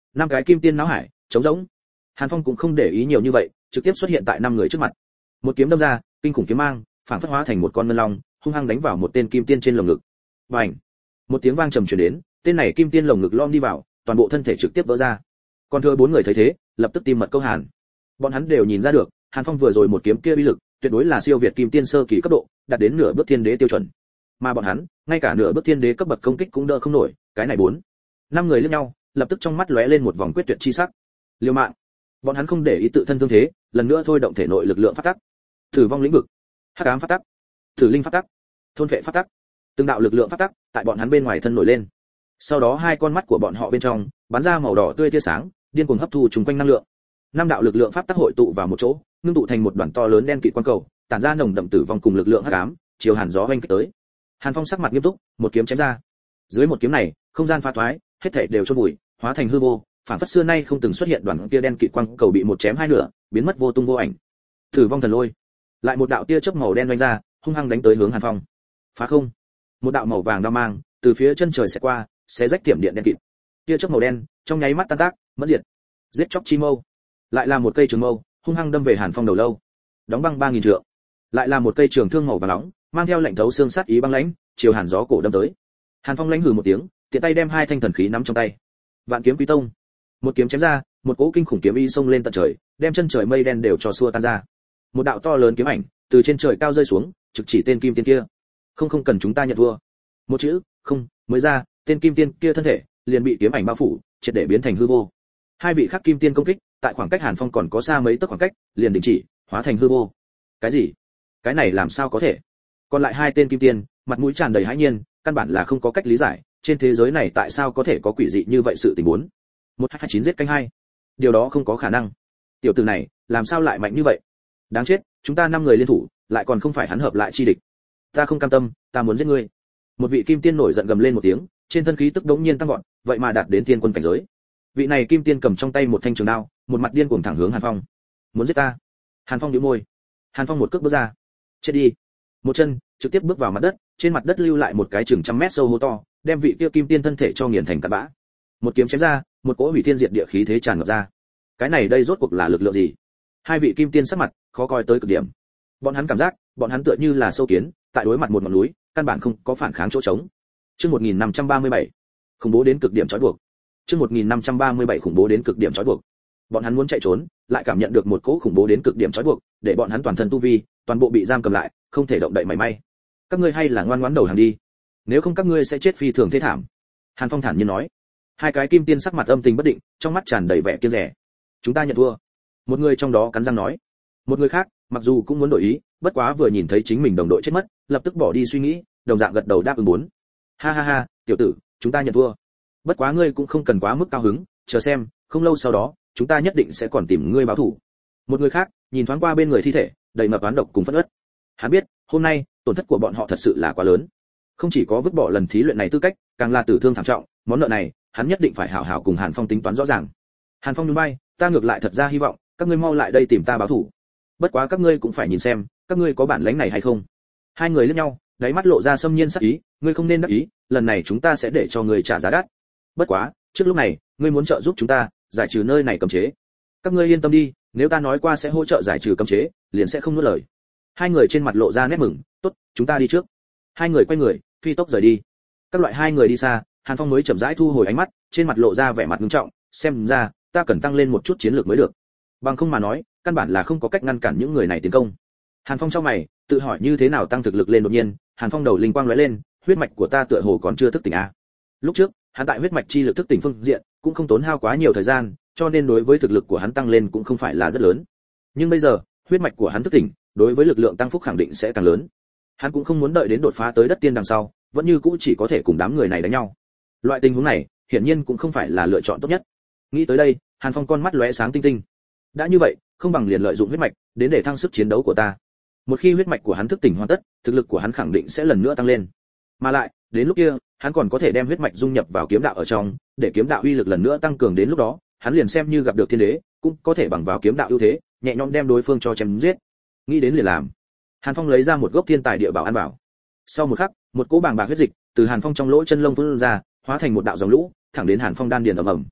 năm cái kim tiên não hải trống rỗng. Hàn Phong cũng không để ý nhiều như vậy, trực tiếp xuất hiện tại năm người trước mặt. Một kiếm đâm ra, kinh khủng kiếm mang phản phất hóa thành một con ngân long, hung hăng đánh vào một tên kim tiên trên lồng ngực. Bành! Một tiếng vang trầm truyền đến, tên này kim tiên lồng ngực lom đi vào, toàn bộ thân thể trực tiếp vỡ ra. Còn thừa bốn người thấy thế, lập tức tim mật câu hàn. Bọn hắn đều nhìn ra được, Hàn Phong vừa rồi một kiếm kia uy lực, tuyệt đối là siêu việt kim tiên sơ kỳ cấp độ, đạt đến nửa bước thiên đế tiêu chuẩn. Mà bọn hắn, ngay cả nửa bước thiên đế cấp bậc công kích cũng đỡ không nổi, cái này bốn. Năm người liếc nhau, lập tức trong mắt lóe lên một vòng quyết tuyệt chi sắc. Liều mạng. Bọn hắn không để ý tự thân thương thế, lần nữa thôi động thể nội lực lượng phát tắc. Tử vong lĩnh vực, hắc ám phát tắc, tử linh phát tắc, thôn vệ phát tắc. Từng đạo lực lượng phát tắc tại bọn hắn bên ngoài thân nổi lên. Sau đó hai con mắt của bọn họ bên trong bắn ra màu đỏ tươi tia sáng, điên cuồng hấp thu chúng quanh năng lượng. Năm đạo lực lượng pháp tắc hội tụ vào một chỗ, ngưng tụ thành một đoàn to lớn đen kịt quang cầu, tản ra nồng đậm tử vong cùng lực lượng hắc ám, chiều Hàn gió vênh kích tới. Hàn Phong sắc mặt nghiêm túc, một kiếm chém ra. Dưới một kiếm này, không gian phá thoái, hết thảy đều chôn vùi, hóa thành hư vô, phản phất xưa nay không từng xuất hiện đoàn kia đen kịt quang cầu bị một chém hai nửa, biến mất vô tung vô ảnh. Tử vong thần lôi, lại một đạo tia chớp màu đen vành ra, hung hăng đánh tới hướng Hàn Phong. Phá không, một đạo màu vàng đao mang từ phía chân trời sẽ qua, xé rách tiệm điện đen kịt. Tia chớp màu đen trong nháy mắt tan tác, mất diệt. Giết chóc chi mâu, lại là một cây trường mâu, hung hăng đâm về Hàn Phong đầu lâu. Đóng băng 3000 trượng, lại là một cây trường thương màu vàng nóng, mang theo lạnh thấu xương sát ý băng lãnh, chiều Hàn gió cổ đâm tới. Hàn Phong lãnh hừ một tiếng, tiện tay đem hai thanh thần khí nắm trong tay. Vạn kiếm quý tông, một kiếm chém ra, một cỗ kinh khủng kiếm y xông lên tận trời, đem chân trời mây đen đều cho xua tan ra. Một đạo to lớn kiếm ảnh từ trên trời cao rơi xuống, trực chỉ tên kim tiên kia. Không cần chúng ta nhận thua. Một chữ, không, mới ra, tên kim tiên kia thân thể liền bị kiếm ảnh bao phủ, triệt để biến thành hư vô. Hai vị khác kim tiên công kích, tại khoảng cách Hàn Phong còn có xa mấy tấc khoảng cách, liền đình chỉ, hóa thành hư vô. Cái gì? Cái này làm sao có thể? Còn lại hai tên kim tiên, mặt mũi tràn đầy hãi nhiên, căn bản là không có cách lý giải, trên thế giới này tại sao có thể có quỷ dị như vậy sự tình huống. 1229 giết canh hai. Điều đó không có khả năng. Tiểu tử này, làm sao lại mạnh như vậy? Đáng chết, chúng ta 5 người liên thủ, lại còn không phải hắn hợp lại chi địch. Ta không cam tâm, ta muốn giết ngươi. Một vị kim tiên nổi giận gầm lên một tiếng, trên thân khí tức đống nhiên tăng vọt, vậy mà đạt đến tiên quân cảnh giới. Vị này kim tiên cầm trong tay một thanh trường đao, một mặt điên cuồng thẳng hướng Hàn Phong. Muốn giết ta? Hàn Phong nhíu môi. Hàn Phong một cước bước ra. Chết đi. Một chân trực tiếp bước vào mặt đất, trên mặt đất lưu lại một cái chừng trăm mét sâu hố to, đem vị kia kim tiên thân thể cho nghiền thành cát bã. Một kiếm chém ra, một cỗ hủy thiên diệt địa khí thế tràn ngập ra. Cái này đây rốt cuộc là lực lượng gì? Hai vị kim tiên sắc mặt khó coi tới cực điểm. Bọn hắn cảm giác, bọn hắn tựa như là sâu kiến, tại đối mặt một ngọn núi, căn bản không có phản kháng chỗ trống. Chương 1537, khủng bố đến cực điểm trói buộc. Chương 1537 khủng bố đến cực điểm trói buộc. Bọn hắn muốn chạy trốn, lại cảm nhận được một cỗ khủng bố đến cực điểm trói buộc, để bọn hắn toàn thân tu vi, toàn bộ bị giam cầm lại, không thể động đậy mảy may. Các ngươi hay là ngoan ngoãn đầu hàng đi, nếu không các ngươi sẽ chết phi thường thê thảm. Hàn Phong thản nhiên nói. Hai cái kim tiên sắc mặt âm tình bất định, trong mắt tràn đầy vẻ kiêng dè. Chúng ta nhận thua. Một người trong đó cắn răng nói. Một người khác, mặc dù cũng muốn đổi ý, bất quá vừa nhìn thấy chính mình đồng đội chết mất, lập tức bỏ đi suy nghĩ, đồng dạng gật đầu đáp ứng muốn. Ha ha ha, tiểu tử, chúng ta nhận thua. Bất quá ngươi cũng không cần quá mức cao hứng, chờ xem, không lâu sau đó, chúng ta nhất định sẽ còn tìm ngươi báo thù. Một người khác, nhìn thoáng qua bên người thi thể, đầy ngập oán độc cùng phẫn uất. Hắn biết, hôm nay, tổn thất của bọn họ thật sự là quá lớn. Không chỉ có vứt bỏ lần thí luyện này tư cách, càng là tử thương thảm trọng, món nợ này, hắn nhất định phải hảo hảo cùng Hàn Phong tính toán rõ ràng. Hàn Phong nhún vai, ta ngược lại thật ra hy vọng, các ngươi mau lại đây tìm ta báo thù. Bất quá các ngươi cũng phải nhìn xem, các ngươi có bản lĩnh này hay không. Hai người liếc nhau, đáy mắt lộ ra xâm nhiên sắc ý, ngươi không nên đắc ý, lần này chúng ta sẽ để cho ngươi trả giá đắt. Bất quá, trước lúc này, ngươi muốn trợ giúp chúng ta giải trừ nơi này cấm chế. Các ngươi yên tâm đi, nếu ta nói qua sẽ hỗ trợ giải trừ cấm chế, liền sẽ không nuốt lời. Hai người trên mặt lộ ra nét mừng, tốt, chúng ta đi trước. Hai người quay người, phi tốc rời đi. Các loại hai người đi xa, Hàn Phong mới chậm rãi thu hồi ánh mắt, trên mặt lộ ra vẻ mặt nghiêm trọng, xem ra ta cần tăng lên một chút chiến lược mới được. Bằng không mà nói, căn bản là không có cách ngăn cản những người này tiến công. Hàn Phong trong mày, tự hỏi như thế nào tăng thực lực lên. Đột nhiên, Hàn Phong đầu linh quang lóe lên, huyết mạch của ta tựa hồ còn chưa thức tỉnh a. Lúc trước, hắn tại huyết mạch chi lực thức tỉnh phương diện, cũng không tốn hao quá nhiều thời gian, cho nên đối với thực lực của hắn tăng lên cũng không phải là rất lớn. Nhưng bây giờ, huyết mạch của hắn thức tỉnh, đối với lực lượng tăng phúc khẳng định sẽ càng lớn. Hắn cũng không muốn đợi đến đột phá tới đất tiên đằng sau, vẫn như cũ chỉ có thể cùng đám người này đánh nhau. Loại tình huống này, hiển nhiên cũng không phải là lựa chọn tốt nhất. Nghĩ tới đây, Hàn Phong con mắt lóe sáng tinh tinh. Đã như vậy, không bằng liền lợi dụng huyết mạch đến để thăng sức chiến đấu của ta. Một khi huyết mạch của hắn thức tỉnh hoàn tất, thực lực của hắn khẳng định sẽ lần nữa tăng lên. Mà lại, đến lúc kia, hắn còn có thể đem huyết mạch dung nhập vào kiếm đạo ở trong, để kiếm đạo uy lực lần nữa tăng cường. Đến lúc đó, hắn liền xem như gặp được thiên đế, cũng có thể bằng vào kiếm đạo ưu thế, nhẹ nhõm đem đối phương cho chém giết. Nghĩ đến liền làm. Hàn Phong lấy ra một gốc thiên tài địa bảo ăn bảo. Sau một khắc, một cỗ bàng bạc huyết dịch từ Hàn Phong trong lỗ chân lông phun ra, hóa thành một đạo dòng lũ, thẳng đến Hàn Phong đan điền ầm ầm.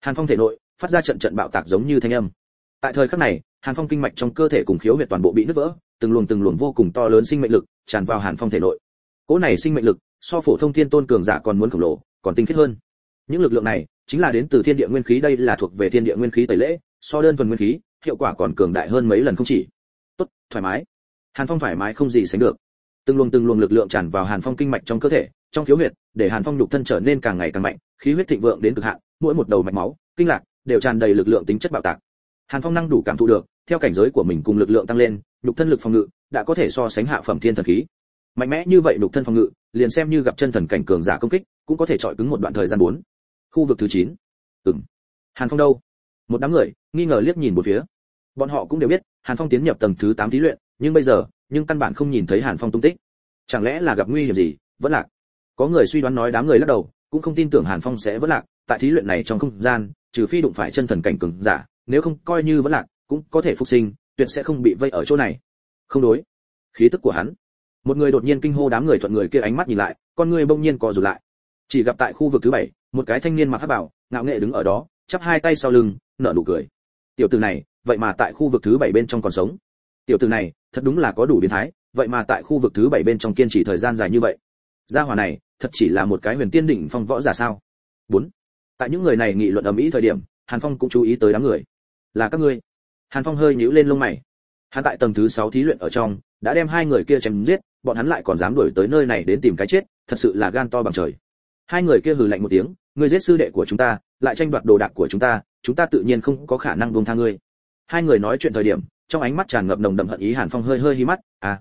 Hàn Phong thể nội phát ra trận trận bạo tạc giống như thanh âm. Tại thời khắc này, Hàn Phong kinh mạch trong cơ thể cùng khiếu huyệt toàn bộ bị nứt vỡ, từng luồng vô cùng to lớn sinh mệnh lực tràn vào Hàn Phong thể nội. Cỗ này sinh mệnh lực so phổ thông thiên tôn cường giả còn muốn khổng lồ, còn tinh khiết hơn. Những lực lượng này chính là đến từ thiên địa nguyên khí, đây là thuộc về thiên địa nguyên khí tẩy lễ, so đơn thuần nguyên khí, hiệu quả còn cường đại hơn mấy lần không chỉ. Tốt, thoải mái. Hàn Phong thoải mái không gì sánh được. Từng luồng lực lượng tràn vào Hàn Phong kinh mạch trong cơ thể, trong khiếu huyệt, để Hàn Phong nhục thân trở nên càng ngày càng mạnh, khí huyết thịnh vượng đến cực hạn, mỗi một đầu mạch máu, kinh lạc đều tràn đầy lực lượng tính chất bạo tạc. Hàn Phong năng đủ cảm thụ được, theo cảnh giới của mình cùng lực lượng tăng lên, nhục thân lực phòng ngự đã có thể so sánh hạ phẩm thiên thần khí. Mạnh mẽ như vậy nhục thân phòng ngự, liền xem như gặp chân thần cảnh cường giả công kích, cũng có thể chọi cứng một đoạn thời gian 4. Khu vực thứ 9. Hàn Phong đâu? Một đám người nghi ngờ liếc nhìn một phía. Bọn họ cũng đều biết, Hàn Phong tiến nhập tầng thứ 8 thí luyện, nhưng bây giờ, căn bản không nhìn thấy Hàn Phong tung tích. Chẳng lẽ là gặp nguy hiểm gì, vẫn lạc? Có người suy đoán nói, đám người lắc đầu, cũng không tin tưởng Hàn Phong sẽ vẫn lạc, tại thí luyện này trong không gian, trừ phi đụng phải chân thần cảnh cường giả, nếu không coi như vẫn lạc, cũng có thể phục sinh, tuyệt sẽ không bị vây ở chỗ này. Không đối, khí tức của hắn. Một người đột nhiên kinh hô, đám người thuận người kia ánh mắt nhìn lại, con người bỗng nhiên co rụt lại. Chỉ gặp tại khu vực thứ 7, một cái thanh niên mặc hắc bào, ngạo nghệ đứng ở đó, chắp hai tay sau lưng, nở nụ cười. Tiểu tử này, vậy mà tại khu vực thứ 7 bên trong còn sống. Tiểu tử này, thật đúng là có đủ biến thái, vậy mà tại khu vực thứ 7 bên trong kiên trì thời gian dài như vậy. Gia hỏa này, thật chỉ là một cái huyền tiên đỉnh phong võ giả sao? 4. Tại những người này nghị luận ầm ĩ thời điểm, Hàn Phong cũng chú ý tới đám người. Là các ngươi? Hàn Phong hơi nhíu lên lông mày. Hắn tại tầng thứ 6 thí luyện ở trong, đã đem hai người kia chém giết, bọn hắn lại còn dám đuổi tới nơi này đến tìm cái chết, thật sự là gan to bằng trời. Hai người kia hừ lạnh một tiếng, ngươi giết sư đệ của chúng ta, lại tranh đoạt đồ đạc của chúng ta tự nhiên không có khả năng buông tha ngươi. Hai người nói chuyện thời điểm, trong ánh mắt tràn ngập nồng đậm hận ý. Hàn Phong hơi hí mắt,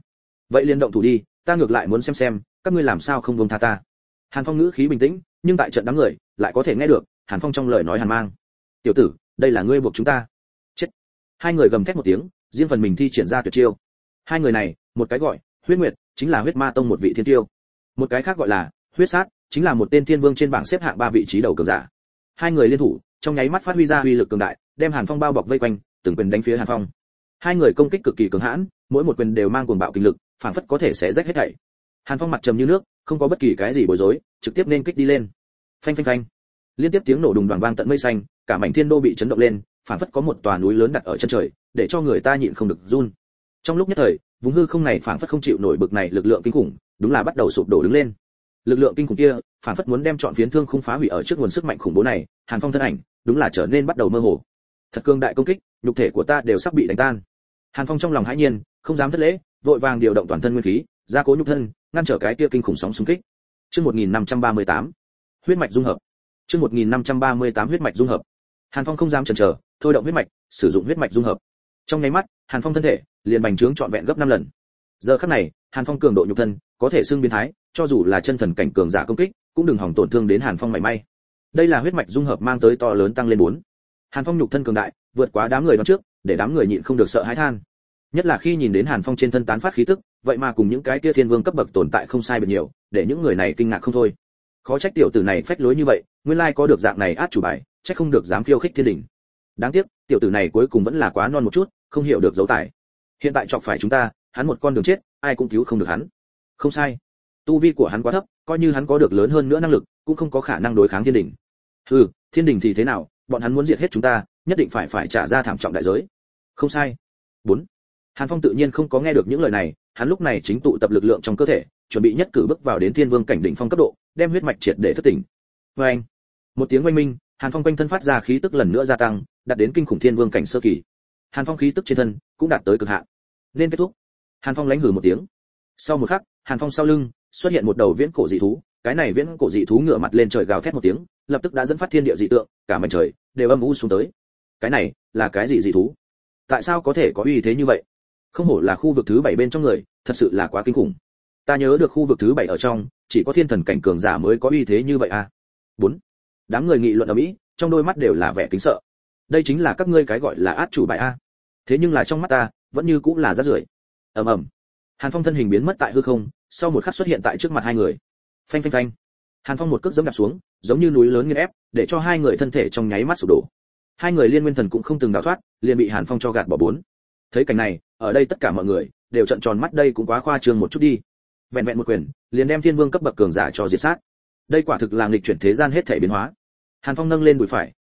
vậy liền động thủ đi, ta ngược lại muốn xem các ngươi làm sao không buông tha ta. Hàn Phong ngữ khí bình tĩnh, nhưng tại trận đám người lại có thể nghe được Hàn Phong trong lời nói hàn mang. Tiểu tử, đây là ngươi buộc chúng ta. Chết. Hai người gầm thét một tiếng, riêng phần mình thi triển ra tuyệt chiêu. Hai người này, một cái gọi Huyết Nguyệt, chính là Huyết Ma Tông một vị thiên tiêu. Một cái khác gọi là Huyết Sát, chính là một tên thiên vương trên bảng xếp hạng 3 vị trí đầu cường giả. Hai người liên thủ, trong nháy mắt phát huy ra uy lực cường đại, đem Hàn Phong bao bọc vây quanh, từng quyền đánh phía Hàn Phong. Hai người công kích cực kỳ cường hãn, mỗi một quyền đều mang cuồng bạo kinh lực, phản phất có thể xé rách hết thảy. Hàn Phong mặt trầm như nước, không có bất kỳ cái gì bối rối, trực tiếp nên kích đi lên. Phanh phanh phanh. Liên tiếp tiếng nổ đùng đoàng vang tận mây xanh, cả mảnh thiên đô bị chấn động lên, phản phất có một tòa núi lớn đặt ở chân trời, để cho người ta nhịn không được run. Trong lúc nhất thời, vùng hư không này phản phất không chịu nổi bực này lực lượng kinh khủng, đúng là bắt đầu sụp đổ đứng lên. Lực lượng kinh khủng kia, phản phất muốn đem trọn phiến thương khung phá hủy ở trước nguồn sức mạnh khủng bố này, Hàn Phong thân ảnh, đúng là trở nên bắt đầu mơ hồ. Thật cường đại công kích, nhục thể của ta đều sắp bị đánh tan. Hàn Phong trong lòng hãi nhiên, không dám thất lễ, vội vàng điều động toàn thân nguyên khí, gia cố nhục thân, ngăn trở cái kia kinh khủng sóng xung kích. Chương 1538, huyết mạch dung hợp. Chương 1538 huyết mạch dung hợp. Hàn Phong không dám chần chờ, thôi động huyết mạch, sử dụng huyết mạch dung hợp. Trong nháy mắt, Hàn Phong thân thể liền bành trướng trọn vẹn gấp 5 lần. Giờ khắc này, Hàn Phong cường độ nhục thân có thể xưng biến thái, cho dù là chân thần cảnh cường giả công kích, cũng đừng hỏng tổn thương đến Hàn Phong mảy may. Đây là huyết mạch dung hợp mang tới to lớn tăng lên 4. Hàn Phong nhục thân cường đại, vượt quá đám người đoán trước, để đám người nhịn không được sợ hãi than. Nhất là khi nhìn đến Hàn Phong trên thân tán phát khí tức, vậy mà cùng những cái kia thiên vương cấp bậc tồn tại không sai biệt nhiều, để những người này kinh ngạc không thôi. Khó trách tiểu tử này phách lối như vậy, nguyên lai có được dạng này át chủ bài, trách không được dám khiêu khích thiên đình. Đáng tiếc, tiểu tử này cuối cùng vẫn là quá non một chút, không hiểu được dấu tài. Hiện tại chọc phải chúng ta, hắn một con đường chết, ai cũng cứu không được hắn. Không sai, tu vi của hắn quá thấp, coi như hắn có được lớn hơn nữa năng lực, cũng không có khả năng đối kháng thiên đình. Thiên đình thì thế nào, bọn hắn muốn diệt hết chúng ta, nhất định phải trả ra thảm trọng đại giới. Không sai. 4. Hàn Phong tự nhiên không có nghe được những lời này, hắn lúc này chính tụ tập lực lượng trong cơ thể, chuẩn bị nhất cử bước vào đến thiên vương cảnh đỉnh phong cấp độ, đem huyết mạch triệt để thức tỉnh. Oeng! Một tiếng oanh minh, Hàn Phong quanh thân phát ra khí tức lần nữa gia tăng, đạt đến kinh khủng thiên vương cảnh sơ kỳ. Hàn Phong khí tức trên thân cũng đạt tới cực hạn. Nên kết thúc. Hàn Phong lãnh hừ một tiếng. Sau một khắc, Hàn Phong sau lưng xuất hiện một đầu viễn cổ dị thú, cái này viễn cổ dị thú ngửa mặt lên trời gào thét một tiếng, lập tức đã dẫn phát thiên địa dị tượng, cả mảnh trời đều âm u xuống tới. Cái này là cái gì dị thú? Tại sao có thể có uy thế như vậy? Không hổ là khu vực thứ 7 bên trong người, thật sự là quá kinh khủng. Ta nhớ được khu vực thứ 7 ở trong, chỉ có thiên thần cảnh cường giả mới có uy thế như vậy à? 4. Đám người nghị luận ầm ĩ, trong đôi mắt đều là vẻ kính sợ. Đây chính là các ngươi cái gọi là át chủ bài a. Thế nhưng là trong mắt ta, vẫn như cũng là rác rưởi. Ầm ầm. Hàn Phong thân hình biến mất tại hư không, sau một khắc xuất hiện tại trước mặt hai người. Phanh phanh phanh. Hàn Phong một cước giẫm đạp xuống, giống như núi lớn nghiền ép, để cho hai người thân thể trong nháy mắt sụp đổ. Hai người liên nguyên thần cũng không từng đào thoát, liền bị Hàn Phong cho gạt bỏ 4. Thấy cảnh này, ở đây tất cả mọi người đều trợn tròn mắt, đây cũng quá khoa trương một chút đi. Vẹn vẹn một quyền, liền đem thiên vương cấp bậc cường giả cho diệt sát. Đây quả thực là nghịch chuyển thế gian hết thảy biến hóa. Hàn Phong nâng lên đùi phải,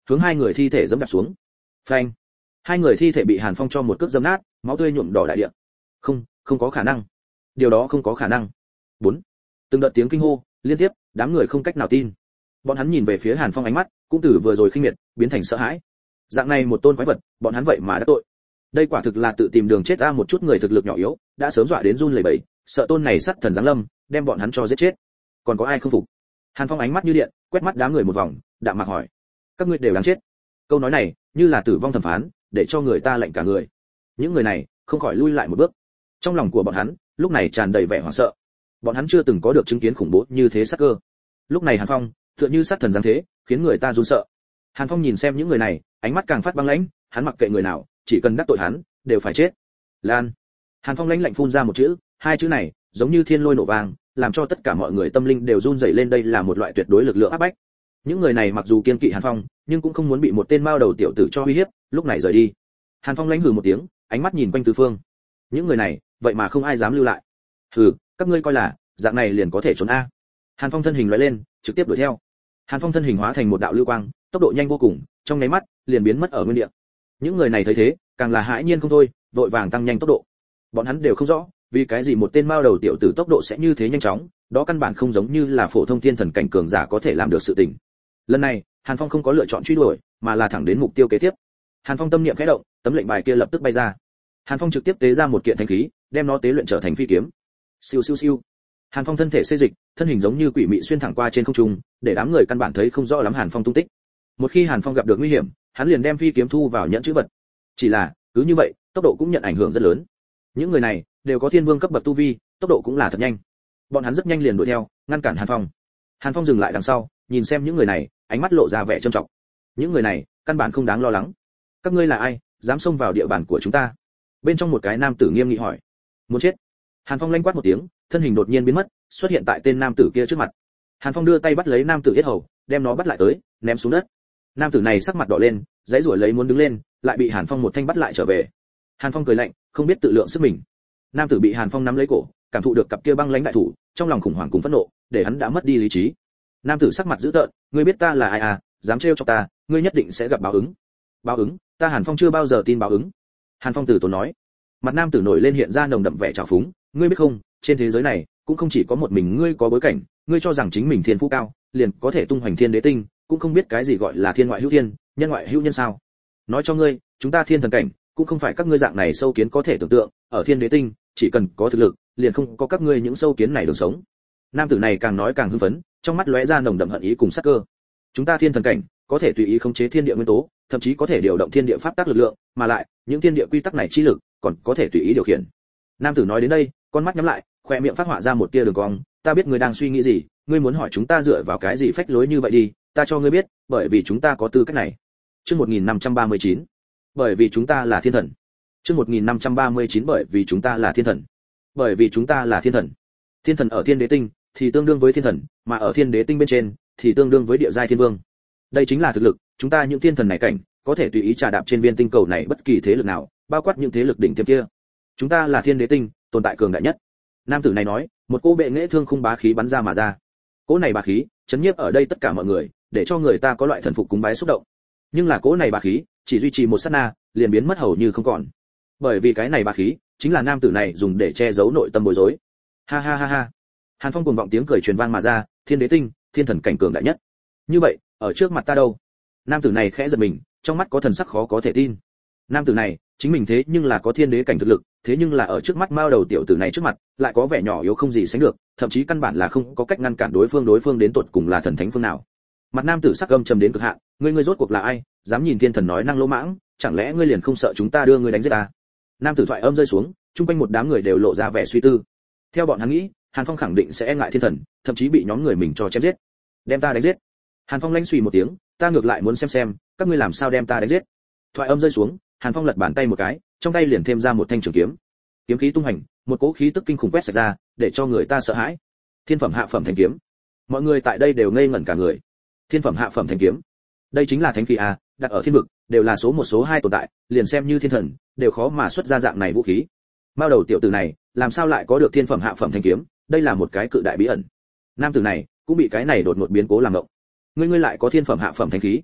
hướng hai người thi thể giẫm đạp xuống. Phanh! Hai người thi thể bị Hàn Phong cho một cước giẫm nát, máu tươi nhuộm đỏ đại địa. Không có khả năng. Điều đó không có khả năng. 4. Từng đợt tiếng kinh hô liên tiếp, đám người không cách nào tin. Bọn hắn nhìn về phía Hàn Phong, ánh mắt cũng từ vừa rồi khinh miệt biến thành sợ hãi. Dạng này một tôn quái vật, bọn hắn vậy mà đã tội. Đây quả thực là tự tìm đường chết a, một chút người thực lực nhỏ yếu, đã sớm dọa đến run lẩy bẩy, sợ tôn này sát thần giáng lâm, đem bọn hắn cho giết chết. Còn có ai không phục? Hàn Phong ánh mắt như điện, quét mắt đám người một vòng, đạm mạc hỏi: các ngươi đều đáng chết. Câu nói này như là tử vong thẩm phán, để cho người ta lạnh cả người. Những người này không khỏi lui lại một bước. Trong lòng của bọn hắn lúc này tràn đầy vẻ hoảng sợ. Bọn hắn chưa từng có được chứng kiến khủng bố như thế sát cơ. Lúc này Hàn Phong tựa như sát thần giáng thế, khiến người ta run sợ. Hàn Phong nhìn xem những người này, ánh mắt càng phát băng lãnh, hắn mặc kệ người nào, chỉ cần đắc tội hắn, đều phải chết. Lan. Hàn Phong lãnh lạnh phun ra một chữ, hai chữ này giống như thiên lôi nổ vang, làm cho tất cả mọi người tâm linh đều run rẩy lên. Đây là một loại tuyệt đối lực lượng áp bách. Những người này mặc dù kiên kỵ Hàn Phong, nhưng cũng không muốn bị một tên mao đầu tiểu tử cho uy hiếp, lúc này rời đi. Hàn Phong lãnh hừ một tiếng, ánh mắt nhìn quanh tứ phương. Những người này, vậy mà không ai dám lưu lại. Hừ, các ngươi coi là dạng này liền có thể trốn a? Hàn Phong thân hình lóe lên, trực tiếp đuổi theo. Hàn Phong thân hình hóa thành một đạo lưu quang, tốc độ nhanh vô cùng, trong nháy mắt liền biến mất ở nguyên địa. Những người này thấy thế, càng là hãi nhiên không thôi, vội vàng tăng nhanh tốc độ. Bọn hắn đều không rõ, vì cái gì một tên mao đầu tiểu tử tốc độ sẽ như thế nhanh chóng, đó căn bản không giống như là phổ thông thiên thần cảnh cường giả có thể làm được sự tình. Lần này, Hàn Phong không có lựa chọn truy đuổi, mà là thẳng đến mục tiêu kế tiếp. Hàn Phong tâm niệm khẽ động, tấm lệnh bài kia lập tức bay ra. Hàn Phong trực tiếp tế ra một kiện thánh khí, đem nó tế luyện trở thành phi kiếm. Siêu siêu siêu. Hàn Phong thân thể xê dịch, thân hình giống như quỷ mị xuyên thẳng qua trên không trung, để đám người căn bản thấy không rõ lắm Hàn Phong tung tích. Một khi Hàn Phong gặp được nguy hiểm, hắn liền đem phi kiếm thu vào nhẫn chữ vật. Chỉ là, cứ như vậy, tốc độ cũng nhận ảnh hưởng rất lớn. Những người này đều có thiên vương cấp bậc tu vi, tốc độ cũng là thật nhanh. Bọn hắn rất nhanh liền đuổi theo, ngăn cản Hàn Phong. Hàn Phong dừng lại đằng sau, nhìn xem những người này, ánh mắt lộ ra vẻ trầm trọng. Những người này, căn bản không đáng lo lắng. Các ngươi là ai, dám xông vào địa bàn của chúng ta? Bên trong một cái nam tử nghiêm nghị hỏi. Muốn chết? Hàn Phong lanh quát một tiếng, thân hình đột nhiên biến mất, xuất hiện tại tên nam tử kia trước mặt. Hàn Phong đưa tay bắt lấy nam tử yết hầu, đem nó bắt lại tới, ném xuống đất. Nam tử này sắc mặt đỏ lên, giãy giụa lấy muốn đứng lên, lại bị Hàn Phong một thanh bắt lại trở về. Hàn Phong cười lạnh, không biết tự lượng sức mình. Nam tử bị Hàn Phong nắm lấy cổ, cảm thụ được cặp kia băng lãnh đại thủ, trong lòng khủng hoảng cùng phẫn nộ, để hắn đã mất đi lý trí. Nam tử sắc mặt dữ tợn, ngươi biết ta là ai à, dám trêu chọc ta, ngươi nhất định sẽ gặp báo ứng. Báo ứng? Ta Hàn Phong chưa bao giờ tin báo ứng. Hàn Phong từ tốn nói. Mặt nam tử nổi lên hiện ra nồng đậm vẻ trào phúng, ngươi biết không, trên thế giới này cũng không chỉ có một mình ngươi có bối cảnh, ngươi cho rằng chính mình thiên phú cao, liền có thể tung hoành thiên đế tinh, cũng không biết cái gì gọi là thiên ngoại hữu thiên, nhân ngoại hữu nhân sao? Nói cho ngươi, chúng ta thiên thần cảnh, cũng không phải các ngươi dạng này sâu kiến có thể tưởng tượng, ở thiên đế tinh, chỉ cần có thực lực, liền không có các ngươi những sâu kiến này đường sống. Nam tử này càng nói càng hưng phấn, trong mắt lóe ra nồng đậm hận ý cùng sát cơ. Chúng ta thiên thần cảnh, có thể tùy ý khống chế thiên địa nguyên tố, thậm chí có thể điều động thiên địa pháp tắc lực lượng, mà lại, những thiên địa quy tắc này chi lực, còn có thể tùy ý điều khiển. Nam tử nói đến đây, con mắt nhắm lại, khoe miệng phát họa ra một tia đường cong, ta biết ngươi đang suy nghĩ gì, ngươi muốn hỏi chúng ta dựa vào cái gì phách lối như vậy đi, ta cho ngươi biết, bởi vì chúng ta có tư cách này. Chương 1539. Bởi vì chúng ta là thiên thần. Chương 1539 bởi vì chúng ta là thiên thần. Bởi vì chúng ta là thiên thần. Thiên thần ở thiên đế tinh thì tương đương với thiên thần, mà ở thiên đế tinh bên trên thì tương đương với địa giai thiên vương. Đây chính là thực lực, chúng ta những thiên thần này cảnh, có thể tùy ý trà đạp trên viên tinh cầu này bất kỳ thế lực nào, bao quát những thế lực đỉnh tiêm kia. Chúng ta là thiên đế tinh, tồn tại cường đại nhất. Nam tử này nói, một cô bệ nghệ thương khung bá khí bắn ra mà ra. Cỗ này bá khí, chấn nhiếp ở đây tất cả mọi người, để cho người ta có loại thần phục cúng bái xúc động. Nhưng là cỗ này bá khí, chỉ duy trì một sát na, liền biến mất hầu như không còn. Bởi vì cái này bá khí, chính là nam tử này dùng để che giấu nội tâm bối rối. Ha ha ha ha. Hàn Phong cuồng vọng tiếng cười truyền vang mà ra, thiên đế tinh, thiên thần cảnh cường đại nhất. Như vậy, ở trước mặt ta đâu? Nam tử này khẽ giật mình, trong mắt có thần sắc khó có thể tin. Nam tử này, chính mình thế nhưng là có thiên đế cảnh thực lực, thế nhưng là ở trước mắt mao đầu tiểu tử này trước mặt, lại có vẻ nhỏ yếu không gì sánh được, thậm chí căn bản là không có cách ngăn cản đối phương đến tột cùng là thần thánh phương nào. Mặt nam tử sắc âm trầm đến cực hạn, ngươi rốt cuộc là ai, dám nhìn thiên thần nói năng lỗ mãng, chẳng lẽ ngươi liền không sợ chúng ta đưa ngươi đánh giết ta? Nam tử thoại âm rơi xuống, chung quanh một đám người đều lộ ra vẻ suy tư. Theo bọn hắn nghĩ, Hàn Phong khẳng định sẽ e ngại thiên thần, thậm chí bị nhóm người mình cho chém giết. Đem ta đánh giết. Hàn Phong lanh suy một tiếng, ta ngược lại muốn xem các ngươi làm sao đem ta đánh giết. Thoại âm rơi xuống, Hàn Phong lật bàn tay một cái, trong tay liền thêm ra một thanh trường kiếm. Kiếm khí tung hành, một cỗ khí tức kinh khủng quét sạch ra, để cho người ta sợ hãi. Thiên phẩm hạ phẩm thanh kiếm. Mọi người tại đây đều ngây ngẩn cả người. Thiên phẩm hạ phẩm thanh kiếm. Đây chính là thánh khí a, đặt ở thiên vực, đều là số 1 số 2 tồn tại, liền xem như thiên thần, đều khó mà xuất ra dạng này vũ khí. Mao đầu tiểu tử này, làm sao lại có được thiên phẩm hạ phẩm thanh kiếm, đây là một cái cự đại bí ẩn. Nam tử này cũng bị cái này đột ngột biến cố làm ngộng. Ngươi lại có thiên phẩm hạ phẩm thanh khí?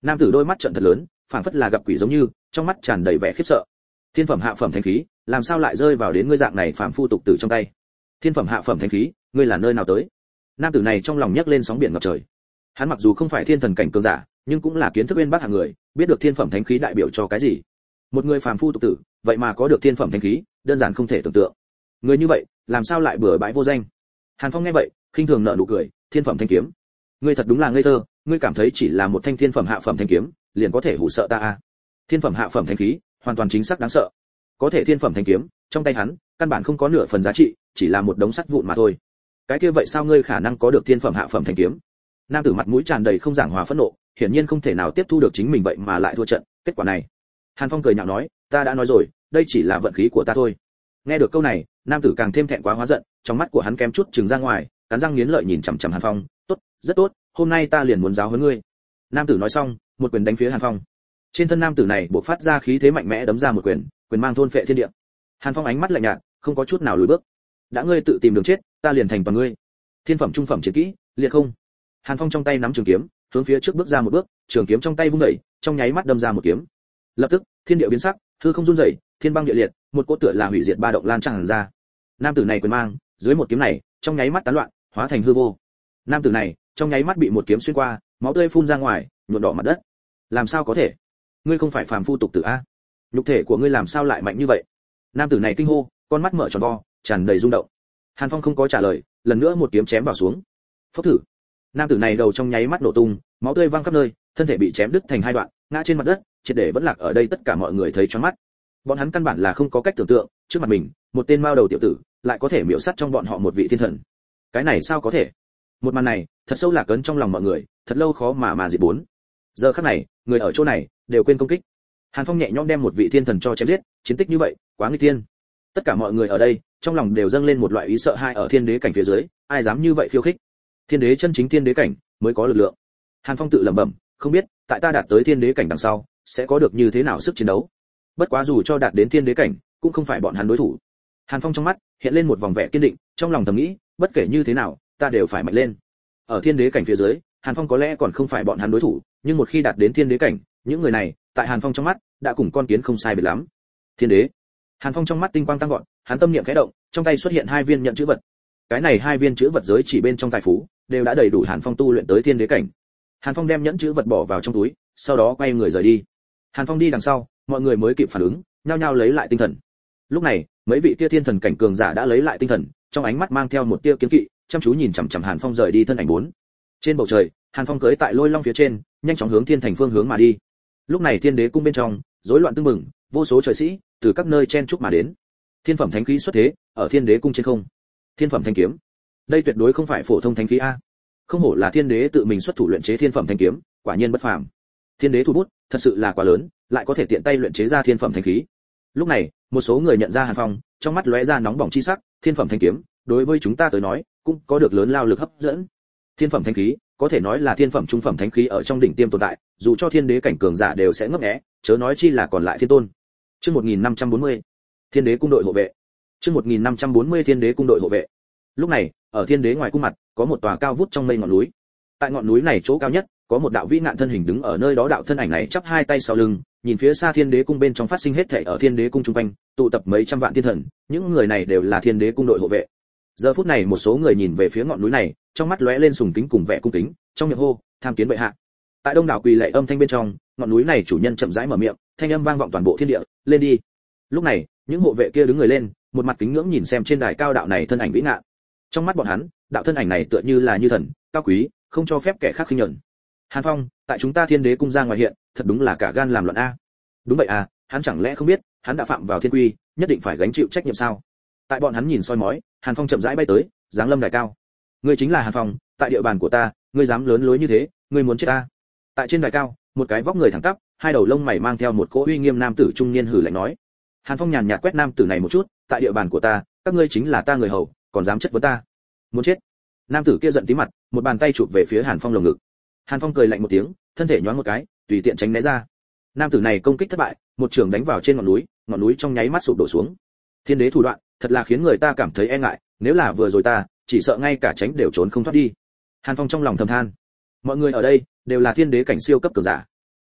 Nam tử đôi mắt trợn thật lớn, phảng phất là gặp quỷ giống như, trong mắt tràn đầy vẻ khiếp sợ. Thiên phẩm hạ phẩm thánh khí, làm sao lại rơi vào đến ngươi dạng này phàm phu tục tử trong tay? Thiên phẩm hạ phẩm thánh khí, ngươi là nơi nào tới? Nam tử này trong lòng nhấc lên sóng biển ngập trời. Hắn mặc dù không phải thiên thần cảnh cường giả, nhưng cũng là kiến thức bên bác hạng người, biết được thiên phẩm thánh khí đại biểu cho cái gì. Một người phàm phu tục tử, vậy mà có được thiên phẩm thánh khí, đơn giản không thể tưởng tượng. Người như vậy, làm sao lại bừa bãi vô danh? Hàn Phong nghe vậy, khinh thường nở nụ cười, thiên phẩm thanh kiếm. Ngươi thật đúng là ngây thơ, ngươi cảm thấy chỉ là một thanh thiên phẩm hạ phẩm thanh kiếm, liền có thể hù sợ ta à? Thiên phẩm hạ phẩm thanh khí, hoàn toàn chính xác đáng sợ. Có thể thiên phẩm thanh kiếm, trong tay hắn, căn bản không có nửa phần giá trị, chỉ là một đống sắt vụn mà thôi. Cái kia vậy sao ngươi khả năng có được thiên phẩm hạ phẩm thanh kiếm? Nam tử mặt mũi tràn đầy không giảng hòa phẫn nộ, hiển nhiên không thể nào tiếp thu được chính mình vậy mà lại thua trận, kết quả này. Hàn Phong cười nhạo nói, ta đã nói rồi, đây chỉ là vận khí của ta thôi. Nghe được câu này, nam tử càng thêm thẹn quá hóa giận, trong mắt của hắn kém chút trừng ra ngoài, cắn răng nghiến lợi nhìn chằm chằm Hàn Phong, tốt, rất tốt, hôm nay ta liền muốn giáo huấn ngươi. Nam tử nói xong, một quyền đánh phía Hàn Phong. Trên thân nam tử này bộc phát ra khí thế mạnh mẽ đấm ra một quyền, quyền mang thôn phệ thiên địa. Hàn Phong ánh mắt lạnh nhạt, không có chút nào lùi bước. đã ngươi tự tìm đường chết, ta liền thành toàn ngươi. Thiên phẩm trung phẩm chiến kỹ, liệt không. Hàn Phong trong tay nắm trường kiếm, hướng phía trước bước ra một bước, trường kiếm trong tay vung đẩy, trong nháy mắt đâm ra một kiếm. Lập tức, thiên địa biến sắc, hư không rung rẩy, thiên băng địa liệt, một cỗ tựa là hủy diệt ba động lan tràn ra. Nam tử này quyền mang, dưới một kiếm này, trong nháy mắt tán loạn, hóa thành hư vô. Nam tử này, trong nháy mắt bị một kiếm xuyên qua, máu tươi phun ra ngoài, nhuộm đỏ mặt đất. Làm sao có thể? Ngươi không phải phàm phu tục tử a? Nhục thể của ngươi làm sao lại mạnh như vậy? Nam tử này kinh hô, con mắt mở tròn vo, tràn đầy rung động. Hàn Phong không có trả lời, lần nữa một kiếm chém vào xuống. Phốc thử. Nam tử này đầu trong nháy mắt nổ tung, máu tươi văng khắp nơi, thân thể bị chém đứt thành hai đoạn, ngã trên mặt đất, triệt để vẫn lạc ở đây tất cả mọi người thấy choáng mắt. Bọn hắn căn bản là không có cách tưởng tượng, trước mặt mình, một tên mao đầu tiểu tử, lại có thể miểu sát trong bọn họ một vị thiên thần. Cái này sao có thể? Một màn này, thật sâu lạc ấn trong lòng mọi người, thật lâu khó mà diệt bốn. Giờ khắc này, người ở chỗ này đều quên công kích. Hàn Phong nhẹ nhõm đem một vị thiên thần cho chém giết, chiến tích như vậy, quá nguy tiên. Tất cả mọi người ở đây, trong lòng đều dâng lên một loại ý sợ hãi ở thiên đế cảnh phía dưới, ai dám như vậy khiêu khích. Thiên đế chân chính thiên đế cảnh mới có lực lượng. Hàn Phong tự lẩm bẩm, không biết, tại ta đạt tới thiên đế cảnh đằng sau, sẽ có được như thế nào sức chiến đấu. Bất quá dù cho đạt đến thiên đế cảnh, cũng không phải bọn hắn đối thủ. Hàn Phong trong mắt hiện lên một vòng vẻ kiên định, trong lòng thầm nghĩ, bất kể như thế nào, ta đều phải mạnh lên. Ở thiên đế cảnh phía dưới, Hàn Phong có lẽ còn không phải bọn hắn đối thủ, nhưng một khi đạt đến thiên đế cảnh, những người này, tại Hàn Phong trong mắt, đã cùng con kiến không sai biệt lắm. Thiên đế. Hàn Phong trong mắt tinh quang tăng vọt, hắn tâm niệm khẽ động, trong tay xuất hiện hai viên nhận chữ vật. Cái này hai viên chữ vật giới chỉ bên trong tài phú, đều đã đầy đủ Hàn Phong tu luyện tới thiên đế cảnh. Hàn Phong đem nhẫn chữ vật bỏ vào trong túi, sau đó quay người rời đi. Hàn Phong đi đằng sau, mọi người mới kịp phản ứng, nhao nhao lấy lại tinh thần. Lúc này, mấy vị kia thiên thần cảnh cường giả đã lấy lại tinh thần, trong ánh mắt mang theo một tia kiến kỵ, chăm chú nhìn chằm chằm Hàn Phong rời đi thân ảnh bốn. Trên bầu trời, Hàn Phong cưỡi tại lôi long phía trên, nhanh chóng hướng thiên thành phương hướng mà đi. Lúc này thiên đế cung bên trong, rối loạn tưng bừng, vô số trời sĩ từ các nơi chen chúc mà đến. Thiên phẩm thánh khí xuất thế, ở thiên đế cung trên không. Thiên phẩm thanh kiếm, đây tuyệt đối không phải phổ thông thánh khí a. Không hổ là thiên đế tự mình xuất thủ luyện chế thiên phẩm thanh kiếm, quả nhiên bất phàm. Thiên đế thủ bút, thật sự là quá lớn, lại có thể tiện tay luyện chế ra thiên phẩm thanh khí. Lúc này, một số người nhận ra Hàn Phong, trong mắt lóe ra nóng bỏng chi sắc, thiên phẩm thanh kiếm, đối với chúng ta tới nói, cũng có được lớn lao lực hấp dẫn. Thiên phẩm thanh khí, có thể nói là thiên phẩm trung phẩm thánh khí ở trong đỉnh tiêm tồn tại, dù cho thiên đế cảnh cường giả đều sẽ ngấp nghé, chớ nói chi là còn lại thiên tôn. Chương 1540, Thiên đế cung đội hộ vệ. Chương 1540 Thiên đế cung đội hộ vệ. Lúc này, ở thiên đế ngoài cung mặt, có một tòa cao vút trong mây ngọn núi. Tại ngọn núi này chỗ cao nhất, có một đạo vĩ nạn thân hình đứng ở nơi đó, đạo thân ảnh này chắp hai tay sau lưng, nhìn phía xa thiên đế cung bên trong phát sinh hết thảy ở thiên đế cung trung quanh, tụ tập mấy trăm vạn thiên thần, những người này đều là thiên đế cung đội hộ vệ. Giờ phút này một số người nhìn về phía ngọn núi này, trong mắt lóe lên sùng kính cùng vẻ cung kính, trong miệng hô, tham kiến bệ hạ. Tại đông đảo quỳ lạy âm thanh bên trong, ngọn núi này chủ nhân chậm rãi mở miệng, thanh âm vang vọng toàn bộ thiên địa, lên đi. Lúc này, những hộ vệ kia đứng người lên, một mặt kính ngưỡng nhìn xem trên đài cao đạo này thân ảnh vĩ ngạn. Trong mắt bọn hắn, đạo thân ảnh này tựa như là như thần, cao quý, không cho phép kẻ khác khinh nhẫn. Hàn Phong, tại chúng ta thiên đế cung ra ngoài hiện, thật đúng là cả gan làm loạn a. Đúng vậy à, hắn chẳng lẽ không biết, hắn đã phạm vào thiên quy, nhất định phải gánh chịu trách nhiệm sao? Tại bọn hắn nhìn soi mói, Hàn Phong chậm rãi bay tới, giáng lâm đài cao. Ngươi chính là Hàn Phong, tại địa bàn của ta, ngươi dám lớn lối như thế, ngươi muốn chết ta? Tại trên đài cao, một cái vóc người thẳng tắp, hai đầu lông mày mang theo một cỗ uy nghiêm nam tử trung niên hừ lạnh nói. Hàn Phong nhàn nhạt quét nam tử này một chút, tại địa bàn của ta, các ngươi chính là ta người hầu, còn dám chất vấn ta? Muốn chết? Nam tử kia giận tí mặt, một bàn tay chụp về phía Hàn Phong lồng ngực. Hàn Phong cười lạnh một tiếng, thân thể nhoáng một cái, tùy tiện tránh né ra. Nam tử này công kích thất bại, một trường đánh vào trên ngọn núi trong nháy mắt sụp đổ xuống. Thiên đế thủ đoạn, thật là khiến người ta cảm thấy e ngại, nếu là vừa rồi ta, chỉ sợ ngay cả tránh đều trốn không thoát đi. Hàn Phong trong lòng thầm than. Mọi người ở đây đều là thiên đế cảnh siêu cấp cường giả.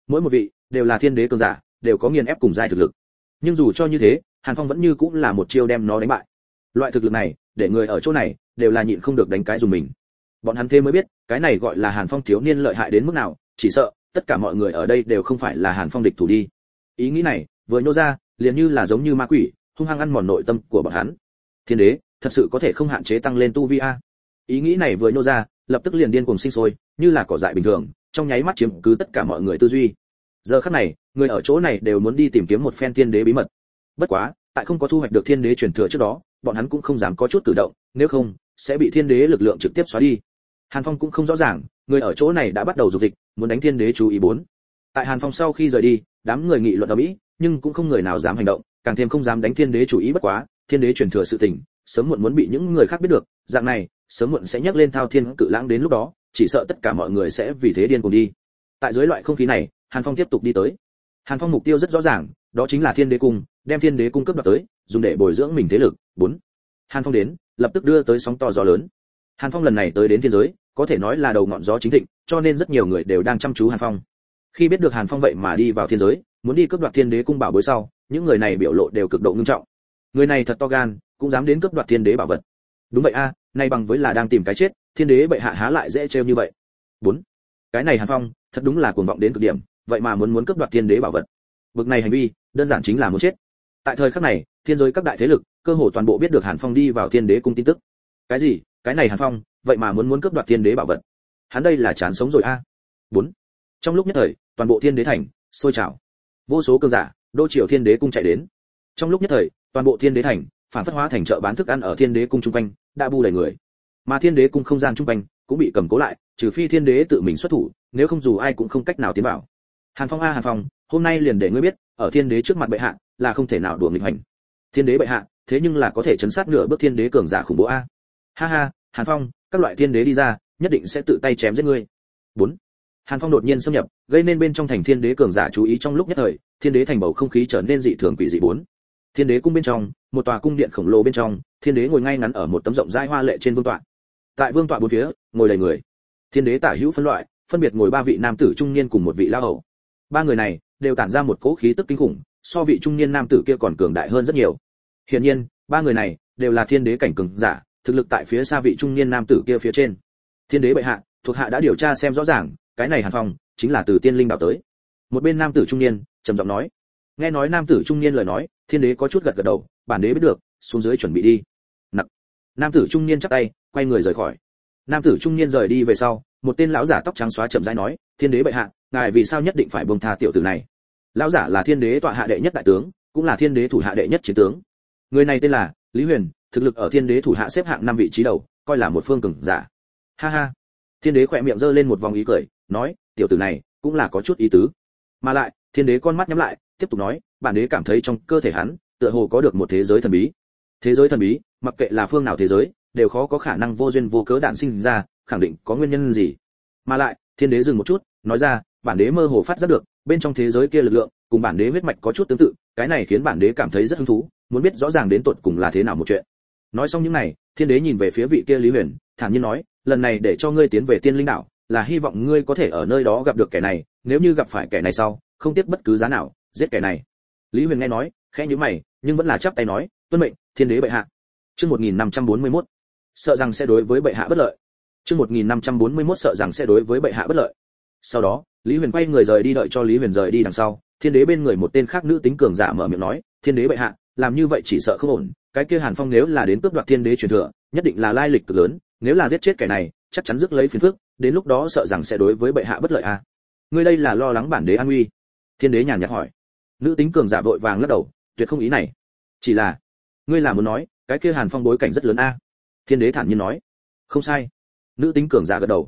mỗi một vị đều là thiên đế cường giả, đều có nghiền ép cùng giai thực lực. Nhưng dù cho như thế, Hàn Phong vẫn như cũng là một chiêu đem nó đánh bại. Loại thực lực này, để người ở chỗ này đều là nhịn không được đánh cái dùng mình. Bọn hắn thế mới biết, cái này gọi là Hàn Phong thiếu niên lợi hại đến mức nào, chỉ sợ tất cả mọi người ở đây đều không phải là Hàn Phong địch thủ đi. Ý nghĩ này vừa nhô ra, liền như là giống như ma quỷ, hung hăng ăn mòn nội tâm của bọn hắn. Thiên đế, thật sự có thể không hạn chế tăng lên tu vi a? Ý nghĩ này vừa nhô ra, lập tức liền điên cuồng sinh sôi, như là cỏ dại bình thường, trong nháy mắt chiếm cứ tất cả mọi người tư duy. Giờ khắc này, người ở chỗ này đều muốn đi tìm kiếm một phen thiên đế bí mật. Bất quá, tại không có thu hoạch được thiên đế truyền thừa trước đó, bọn hắn cũng không dám có chút cử động, nếu không sẽ bị thiên đế lực lượng trực tiếp xóa đi. Hàn Phong cũng không rõ ràng, người ở chỗ này đã bắt đầu dục dịch, muốn đánh thiên đế chú ý bốn. Tại Hàn Phong sau khi rời đi, đám người nghị luận ầm ĩ, nhưng cũng không người nào dám hành động, càng thêm không dám đánh thiên đế chủ ý. Bất quá, thiên đế truyền thừa sự tình, sớm muộn muốn bị những người khác biết được, dạng này, sớm muộn sẽ nhắc lên thao thiên cự lãng, đến lúc đó, chỉ sợ tất cả mọi người sẽ vì thế điên cuồng đi. Tại dưới loại không khí này, Hàn Phong tiếp tục đi tới. Hàn Phong mục tiêu rất rõ ràng, đó chính là Thiên Đế cung, đem Thiên Đế cung cướp đoạt tới, dùng để bồi dưỡng mình thế lực. 4. Hàn Phong đến, lập tức đưa tới sóng to gió lớn. Hàn Phong lần này tới đến thiên giới, có thể nói là đầu ngọn gió chính thịnh, cho nên rất nhiều người đều đang chăm chú Hàn Phong. Khi biết được Hàn Phong vậy mà đi vào thiên giới, muốn đi cướp đoạt Thiên Đế cung bảo bối sau, những người này biểu lộ đều cực độ nghiêm trọng. Người này thật to gan, cũng dám đến cướp đoạt Thiên Đế bảo vật. Đúng vậy a, nay bằng với là đang tìm cái chết, Thiên Đế bệ hạ há lại dễ trêu như vậy. 4. Cái này Hàn Phong, thật đúng là cuồng vọng đến cực điểm, vậy mà muốn cướp đoạt Thiên Đế bảo vật. Bực này hành vi, đơn giản chính là muốn chết. Tại thời khắc này, thiên giới các đại thế lực, cơ hồ toàn bộ biết được Hàn Phong đi vào Thiên Đế cung tin tức. Cái gì? Cái này Hàn Phong, vậy mà muốn cướp đoạt Thiên Đế bảo vật. Hắn đây là chán sống rồi a. 4. Trong lúc nhất thời, toàn bộ Thiên Đế thành sôi trào. Vô số cường giả, đô triều Thiên Đế cung chạy đến. Trong lúc nhất thời, toàn bộ Thiên Đế thành phản phất hóa thành chợ bán thức ăn ở Thiên Đế cung trung quanh, đã bu đầy người. Mà Thiên Đế cung không gian trung quanh cũng bị cầm cố lại, trừ phi Thiên Đế tự mình xuất thủ, nếu không dù ai cũng không cách nào tiến vào. Hàn Phong a Hàn Phong, hôm nay liền để ngươi biết, ở Thiên Đế trước mặt bệ hạ, là không thể nào đùa nghịch hành. Thiên Đế bệ hạ, thế nhưng là có thể chấn sát nửa bước Thiên Đế cường giả khủng bố a. Ha ha, Hàn Phong, các loại Thiên Đế đi ra, nhất định sẽ tự tay chém giết ngươi. 4. Hàn Phong đột nhiên xâm nhập, gây nên bên trong thành Thiên Đế cường giả chú ý. Trong lúc nhất thời, Thiên Đế thành bầu không khí trở nên dị thường quỷ dị. 4. Thiên Đế cung bên trong, một tòa cung điện khổng lồ bên trong, Thiên Đế ngồi ngay ngắn ở một tấm rộng rãi hoa lệ trên vương tọa. Tại vương tọa bốn phía, ngồi đầy người. Thiên Đế tả hữu phân loại, phân biệt ngồi ba vị nam tử trung niên cùng một vị lão hầu. Ba người này đều tản ra một cỗ khí tức kinh khủng, so vị trung niên nam tử kia còn cường đại hơn rất nhiều. Hiển nhiên, ba người này đều là Thiên Đế cảnh cường giả, thực lực tại phía xa vị trung niên nam tử kia phía trên. Thiên Đế bệ hạ, thuộc hạ đã điều tra xem rõ ràng, cái này Hàn Phong chính là từ Tiên Linh đảo tới. Một bên nam tử trung niên trầm giọng nói. Nghe nói nam tử trung niên lời nói, Thiên Đế có chút gật gật đầu, bản đế biết được, xuống dưới chuẩn bị đi. Nặc. Nam tử trung niên chắp tay, quay người rời khỏi. Nam tử trung niên rời đi về sau, một tên lão giả tóc trắng xóa chậm rãi nói, Thiên Đế bệ hạ, ngài vì sao nhất định phải buông tha tiểu tử này? Lão giả là Thiên Đế tọa hạ đệ nhất đại tướng, cũng là Thiên Đế thủ hạ đệ nhất chiến tướng. Người này tên là Lý Huyền, thực lực ở Thiên Đế thủ hạ xếp hạng 5 vị trí đầu, coi là một phương cường giả. Ha ha. Thiên Đế khỏe miệng giơ lên một vòng ý cười, nói, tiểu tử này cũng là có chút ý tứ. Mà lại, Thiên Đế con mắt nhắm lại, tiếp tục nói, bản đế cảm thấy trong cơ thể hắn, tựa hồ có được một thế giới thần bí. Thế giới thần bí, mặc kệ là phương nào thế giới, đều khó có khả năng vô duyên vô cớ đản sinh ra, khẳng định có nguyên nhân gì. Mà lại, Thiên Đế dừng một chút, nói ra, bản đế mơ hồ phát giác được, bên trong thế giới kia lực lượng, cùng bản đế huyết mạch có chút tương tự, cái này khiến bản đế cảm thấy rất hứng thú, muốn biết rõ ràng đến tột cùng là thế nào một chuyện. Nói xong những này, Thiên Đế nhìn về phía vị kia Lý Huyền, thản nhiên nói, lần này để cho ngươi tiến về Tiên Linh đảo, là hy vọng ngươi có thể ở nơi đó gặp được kẻ này, nếu như gặp phải kẻ này sau, không tiếc bất cứ giá nào, giết kẻ này. Lý Huyền nghe nói, khẽ nhíu mày, nhưng vẫn là chắp tay nói, tuân mệnh, Thiên Đế bệ hạ. Chương 1541. Sợ rằng sẽ đối với bệ hạ bất lợi. Chương 1541 sợ rằng sẽ đối với bệ hạ bất lợi. Sau đó, Lý Huyền quay người rời đi, đợi cho Lý Huyền rời đi đằng sau, Thiên Đế bên người một tên khác nữ tính cường giả mở miệng nói, Thiên Đế bệ hạ, làm như vậy chỉ sợ không ổn, cái kia Hàn Phong nếu là đến cướp đoạt Thiên Đế truyền thừa, nhất định là lai lịch cực lớn, nếu là giết chết kẻ này, chắc chắn rước lấy phiền phức, đến lúc đó sợ rằng sẽ đối với bệ hạ bất lợi a. Ngươi đây là lo lắng bản đế an nguy? Thiên Đế nhàn nhạt hỏi. Nữ tính cường giả vội vàng lắc đầu, tuyệt không ý này. Chỉ là, ngươi là muốn nói, cái kia Hàn Phong bối cảnh rất lớn a? Thiên Đế thản nhiên nói. Không sai. Nữ tính cường giả gật đầu.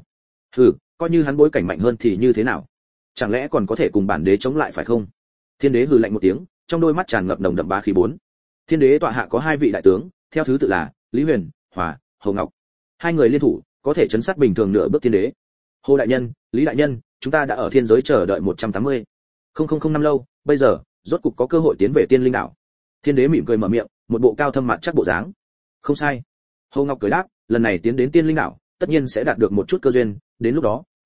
Coi như hắn bối cảnh mạnh hơn thì như thế nào? Chẳng lẽ còn có thể cùng bản đế chống lại phải không? Thiên Đế hừ lạnh một tiếng, trong đôi mắt tràn ngập nồng đậm bá khí. 4. Thiên Đế tọa hạ có hai vị đại tướng, theo thứ tự là Lý Huyền, Hòa, Hồ Ngọc. Hai người liên thủ, có thể chấn sát bình thường nửa bước Thiên Đế. Hồ đại nhân, Lý đại nhân, chúng ta đã ở thiên giới chờ đợi 180. 0005 năm lâu, bây giờ, rốt cục có cơ hội tiến về Tiên Linh đảo. Thiên Đế mỉm cười mở miệng, một bộ cao thâm mặt chắc bộ dáng. Không sai. Hồ Ngọc cười đáp, lần này tiến đến Tiên Linh đảo, tất nhiên sẽ đạt được một chút cơ duyên, đến lúc đó,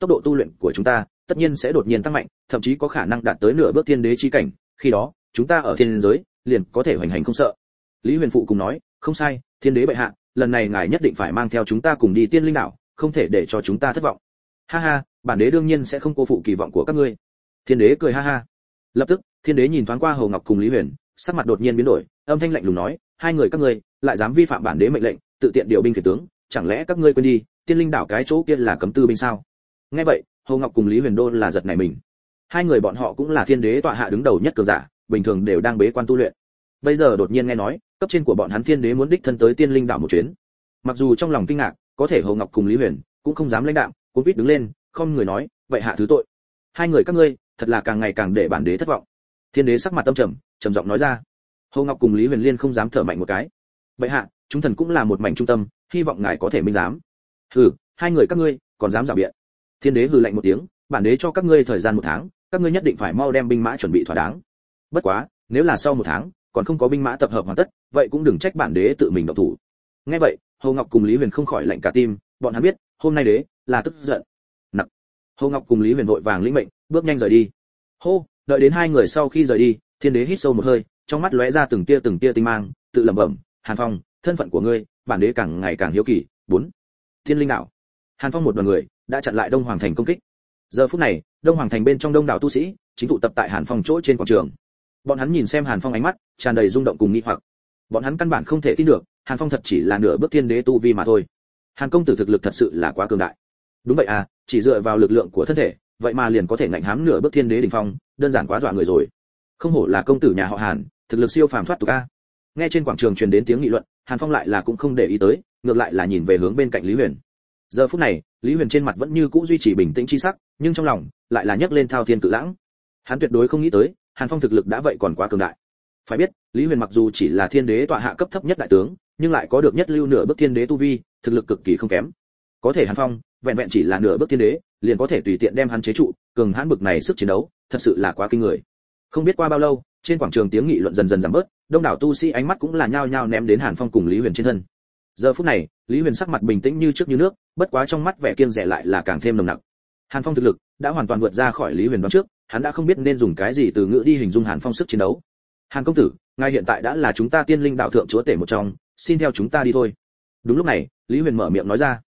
tốc độ tu luyện của chúng ta tất nhiên sẽ đột nhiên tăng mạnh, thậm chí có khả năng đạt tới nửa bước thiên đế chi cảnh, khi đó chúng ta ở thiên giới liền có thể hoành hành không sợ. Lý Huyền phụ cùng nói, không sai, thiên đế bệ hạ, lần này ngài nhất định phải mang theo chúng ta cùng đi Tiên Linh đảo, không thể để cho chúng ta thất vọng. Ha ha, bản đế đương nhiên sẽ không cô phụ kỳ vọng của các ngươi. Thiên đế cười ha ha. Lập tức, thiên đế nhìn thoáng qua Hồ Ngọc cùng Lý Huyền, sắc mặt đột nhiên biến đổi, âm thanh lạnh lùng nói, hai người các ngươi lại dám vi phạm bản đế mệnh lệnh, tự tiện điều binh khiển tướng, chẳng lẽ các ngươi quên đi, Tiên Linh đảo cái chỗ kia là cấm tư binh sao? Nghe vậy, Hồ Ngọc cùng Lý Huyền đô là giật nảy mình. Hai người bọn họ cũng là thiên đế tọa hạ đứng đầu nhất cường giả, bình thường đều đang bế quan tu luyện. Bây giờ đột nhiên nghe nói, cấp trên của bọn hắn thiên đế muốn đích thân tới Tiên Linh đảo một chuyến. Mặc dù trong lòng kinh ngạc, có thể Hồ Ngọc cùng Lý Huyền cũng không dám lãnh đạm, cuống quýt đứng lên, không người nói, vậy hạ thứ tội. Hai người các ngươi, thật là càng ngày càng để bản đế thất vọng. Thiên đế sắc mặt tâm trầm, trầm giọng nói ra. Hồ Ngọc cùng Lý Huyền liên không dám thở mạnh một cái. Vậy hạ, chúng thần cũng là một mảnh trung tâm, hy vọng ngài có thể minh giám. Hừ, hai người các ngươi còn dám giảo biện. Thiên đế hừ lạnh một tiếng, bản đế cho các ngươi thời gian 1 tháng, các ngươi nhất định phải mau đem binh mã chuẩn bị thỏa đáng. Bất quá, nếu là sau 1 tháng còn không có binh mã tập hợp hoàn tất, vậy cũng đừng trách bản đế tự mình động thủ. Nghe vậy, Hồ Ngọc cùng Lý Huyền không khỏi lạnh cả tim, bọn hắn biết, hôm nay đế là tức giận. Nặc. Hồ Ngọc cùng Lý Huyền vội vàng lĩnh mệnh, bước nhanh rời đi. Hô, đợi đến hai người sau khi rời đi, thiên đế hít sâu một hơi, trong mắt lóe ra từng tia tinh mang, tự lẩm bẩm, Hàn Phong, thân phận của ngươi, bản đế càng ngày càng hiếu kỳ. 4. Thiên Linh đảo. Hàn Phong một đoàn người đã chặn lại Đông Hoàng thành công kích. Giờ phút này, Đông Hoàng thành bên trong đông đảo tu sĩ chính tụ tập tại Hàn Phong chỗ trên quảng trường. Bọn hắn nhìn xem Hàn Phong ánh mắt tràn đầy rung động cùng nghi hoặc. Bọn hắn căn bản không thể tin được, Hàn Phong thật chỉ là nửa bước thiên đế tu vi mà thôi. Hàn công tử thực lực thật sự là quá cường đại. Đúng vậy à, chỉ dựa vào lực lượng của thân thể, vậy mà liền có thể ngạnh hám nửa bước thiên đế đỉnh phong, đơn giản quá dọa người rồi. Không hổ là công tử nhà họ Hàn, thực lực siêu phàm thoát tục a. Nghe trên quảng trường truyền đến tiếng nghị luận, Hàn Phong lại là cũng không để ý tới, ngược lại là nhìn về hướng bên cạnh Lý Huyền. Giờ phút này, Lý Huyền trên mặt vẫn như cũ duy trì bình tĩnh chi sắc, nhưng trong lòng lại là nhấc lên thao thiên cự lãng. Hắn tuyệt đối không nghĩ tới, Hàn Phong thực lực đã vậy còn quá cường đại. Phải biết, Lý Huyền mặc dù chỉ là thiên đế tọa hạ cấp thấp nhất đại tướng, nhưng lại có được nhất lưu nửa bước thiên đế tu vi, thực lực cực kỳ không kém. Có thể Hàn Phong, vẹn vẹn chỉ là nửa bước thiên đế, liền có thể tùy tiện đem hắn chế trụ, cường hãn bực này sức chiến đấu, thật sự là quá kinh người. Không biết qua bao lâu, trên quảng trường tiếng nghị luận dần dần giảm bớt, đông đảo tu sĩ ánh mắt cũng là nhao nhao ném đến Hàn Phong cùng Lý Huyền trên thân. Giờ phút này, Lý Huyền sắc mặt bình tĩnh như trước như nước, bất quá trong mắt vẻ kiêng dè lại là càng thêm nồng nặc. Hàn Phong thực lực đã hoàn toàn vượt ra khỏi Lý Huyền đoán trước, hắn đã không biết nên dùng cái gì từ ngữ đi hình dung Hàn Phong sức chiến đấu. Hàn công tử, ngài hiện tại đã là chúng ta Tiên Linh đạo thượng chúa tể một trong, xin theo chúng ta đi thôi. Đúng lúc này, Lý Huyền mở miệng nói ra.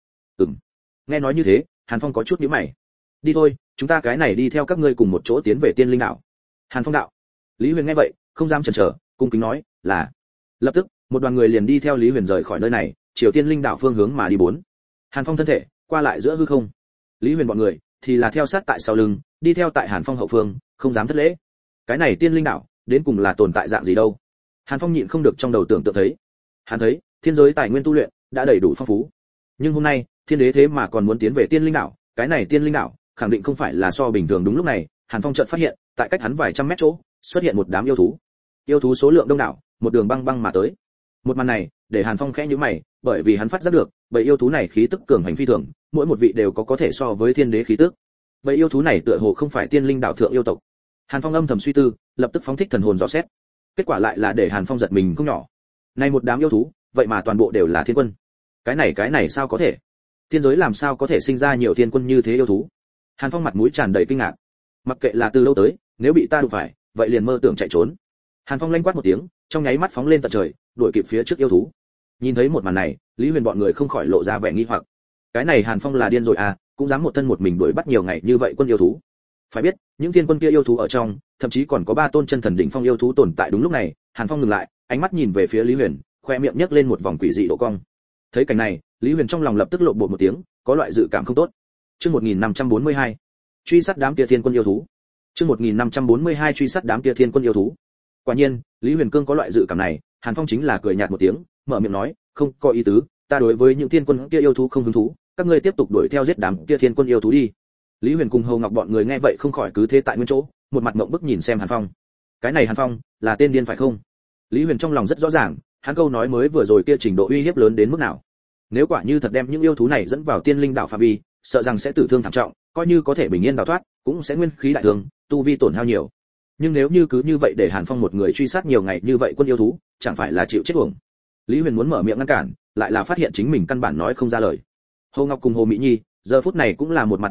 Nghe nói như thế, Hàn Phong có chút nhíu mày. Đi thôi, chúng ta cái này đi theo các ngươi cùng một chỗ tiến về Tiên Linh đạo. Hàn Phong đạo. Lý Huyền nghe vậy, không dám chần chờ, cung kính nói, là. Lập tức, một đoàn người liền đi theo Lý Huyền rời khỏi nơi này, chiều Tiên Linh đảo phương hướng mà đi. 4. Hàn Phong thân thể qua lại giữa hư không, Lý Huyền bọn người thì là theo sát tại sau lưng, đi theo tại Hàn Phong hậu phương, không dám thất lễ. Cái này Tiên Linh đảo đến cùng là tồn tại dạng gì đâu? Hàn Phong nhịn không được trong đầu tưởng tượng thấy. Hắn thấy, thiên giới tài nguyên tu luyện đã đầy đủ phong phú, nhưng hôm nay, thiên đế thế mà còn muốn tiến về Tiên Linh đảo, cái này Tiên Linh đảo khẳng định không phải là so bình thường. Đúng lúc này, Hàn Phong chợt phát hiện, tại cách hắn vài trăm mét chỗ, xuất hiện một đám yêu thú. Yêu thú số lượng đông đảo, một đường băng băng mà tới. Một màn này, để Hàn Phong khẽ nhíu mày, bởi vì hắn phát giác được, bầy yêu thú này khí tức cường hành phi thường, mỗi một vị đều có thể so với thiên đế khí tức. Bầy yêu thú này tựa hồ không phải Tiên Linh đảo thượng yêu tộc. Hàn Phong âm thầm suy tư, lập tức phóng thích thần hồn dò xét. Kết quả lại là để Hàn Phong giật mình không nhỏ. Này một đám yêu thú, vậy mà toàn bộ đều là thiên quân. Cái này sao có thể? Thiên giới làm sao có thể sinh ra nhiều thiên quân như thế yêu thú? Hàn Phong mặt mũi tràn đầy kinh ngạc. Mặc kệ là từ lâu tới, nếu bị ta đụng phải, vậy liền mơ tưởng chạy trốn. Hàn Phong lanh quát một tiếng, trong nháy mắt phóng lên tận trời, đuổi kịp phía trước yêu thú. Nhìn thấy một màn này, Lý Huyền bọn người không khỏi lộ ra vẻ nghi hoặc. Cái này Hàn Phong là điên rồi à, cũng dám một thân một mình đuổi bắt nhiều ngày như vậy quân yêu thú. Phải biết, những thiên quân kia yêu thú ở trong, thậm chí còn có 3 tôn chân thần đỉnh phong yêu thú tồn tại. Đúng lúc này, Hàn Phong ngừng lại, ánh mắt nhìn về phía Lý Huyền, khoe miệng nhếch lên một vòng quỷ dị độ cong. Thấy cảnh này, Lý Huyền trong lòng lập tức lộn bột một tiếng, có loại dự cảm không tốt. Chương 1542, truy sát đám kia thiên quân yêu thú. Chương 1542 truy sát đám kia thiên quân yêu thú. Quả nhiên, Lý Huyền Cương có loại dự cảm này, Hàn Phong chính là cười nhạt một tiếng, mở miệng nói, không có ý tứ, ta đối với những thiên quân kia yêu thú không hứng thú, các ngươi tiếp tục đuổi theo giết đám kia thiên quân yêu thú đi. Lý Huyền cùng Hồ Ngọc bọn người nghe vậy không khỏi cứ thế tại nguyên chỗ, một mặt ngậm bức nhìn xem Hàn Phong. Cái này Hàn Phong là tên điên phải không? Lý Huyền trong lòng rất rõ ràng, hắn câu nói mới vừa rồi kia trình độ uy hiếp lớn đến mức nào. Nếu quả như thật đem những yêu thú này dẫn vào Tiên Linh đảo phạm vi, sợ rằng sẽ tử thương thảm trọng, coi như có thể bình yên đào thoát, cũng sẽ nguyên khí đại thương, tu vi tổn hao nhiều. Nhưng nếu như cứ như vậy để Hàn Phong một người truy sát nhiều ngày như vậy quân yêu thú, chẳng phải là chịu chết uổng. Lý Huyền muốn mở miệng ngăn cản, lại là phát hiện chính mình căn bản nói không ra lời. Hồ Ngọc cùng Hồ Mỹ Nhi, giờ phút này cũng là một mặt ngốc trệ,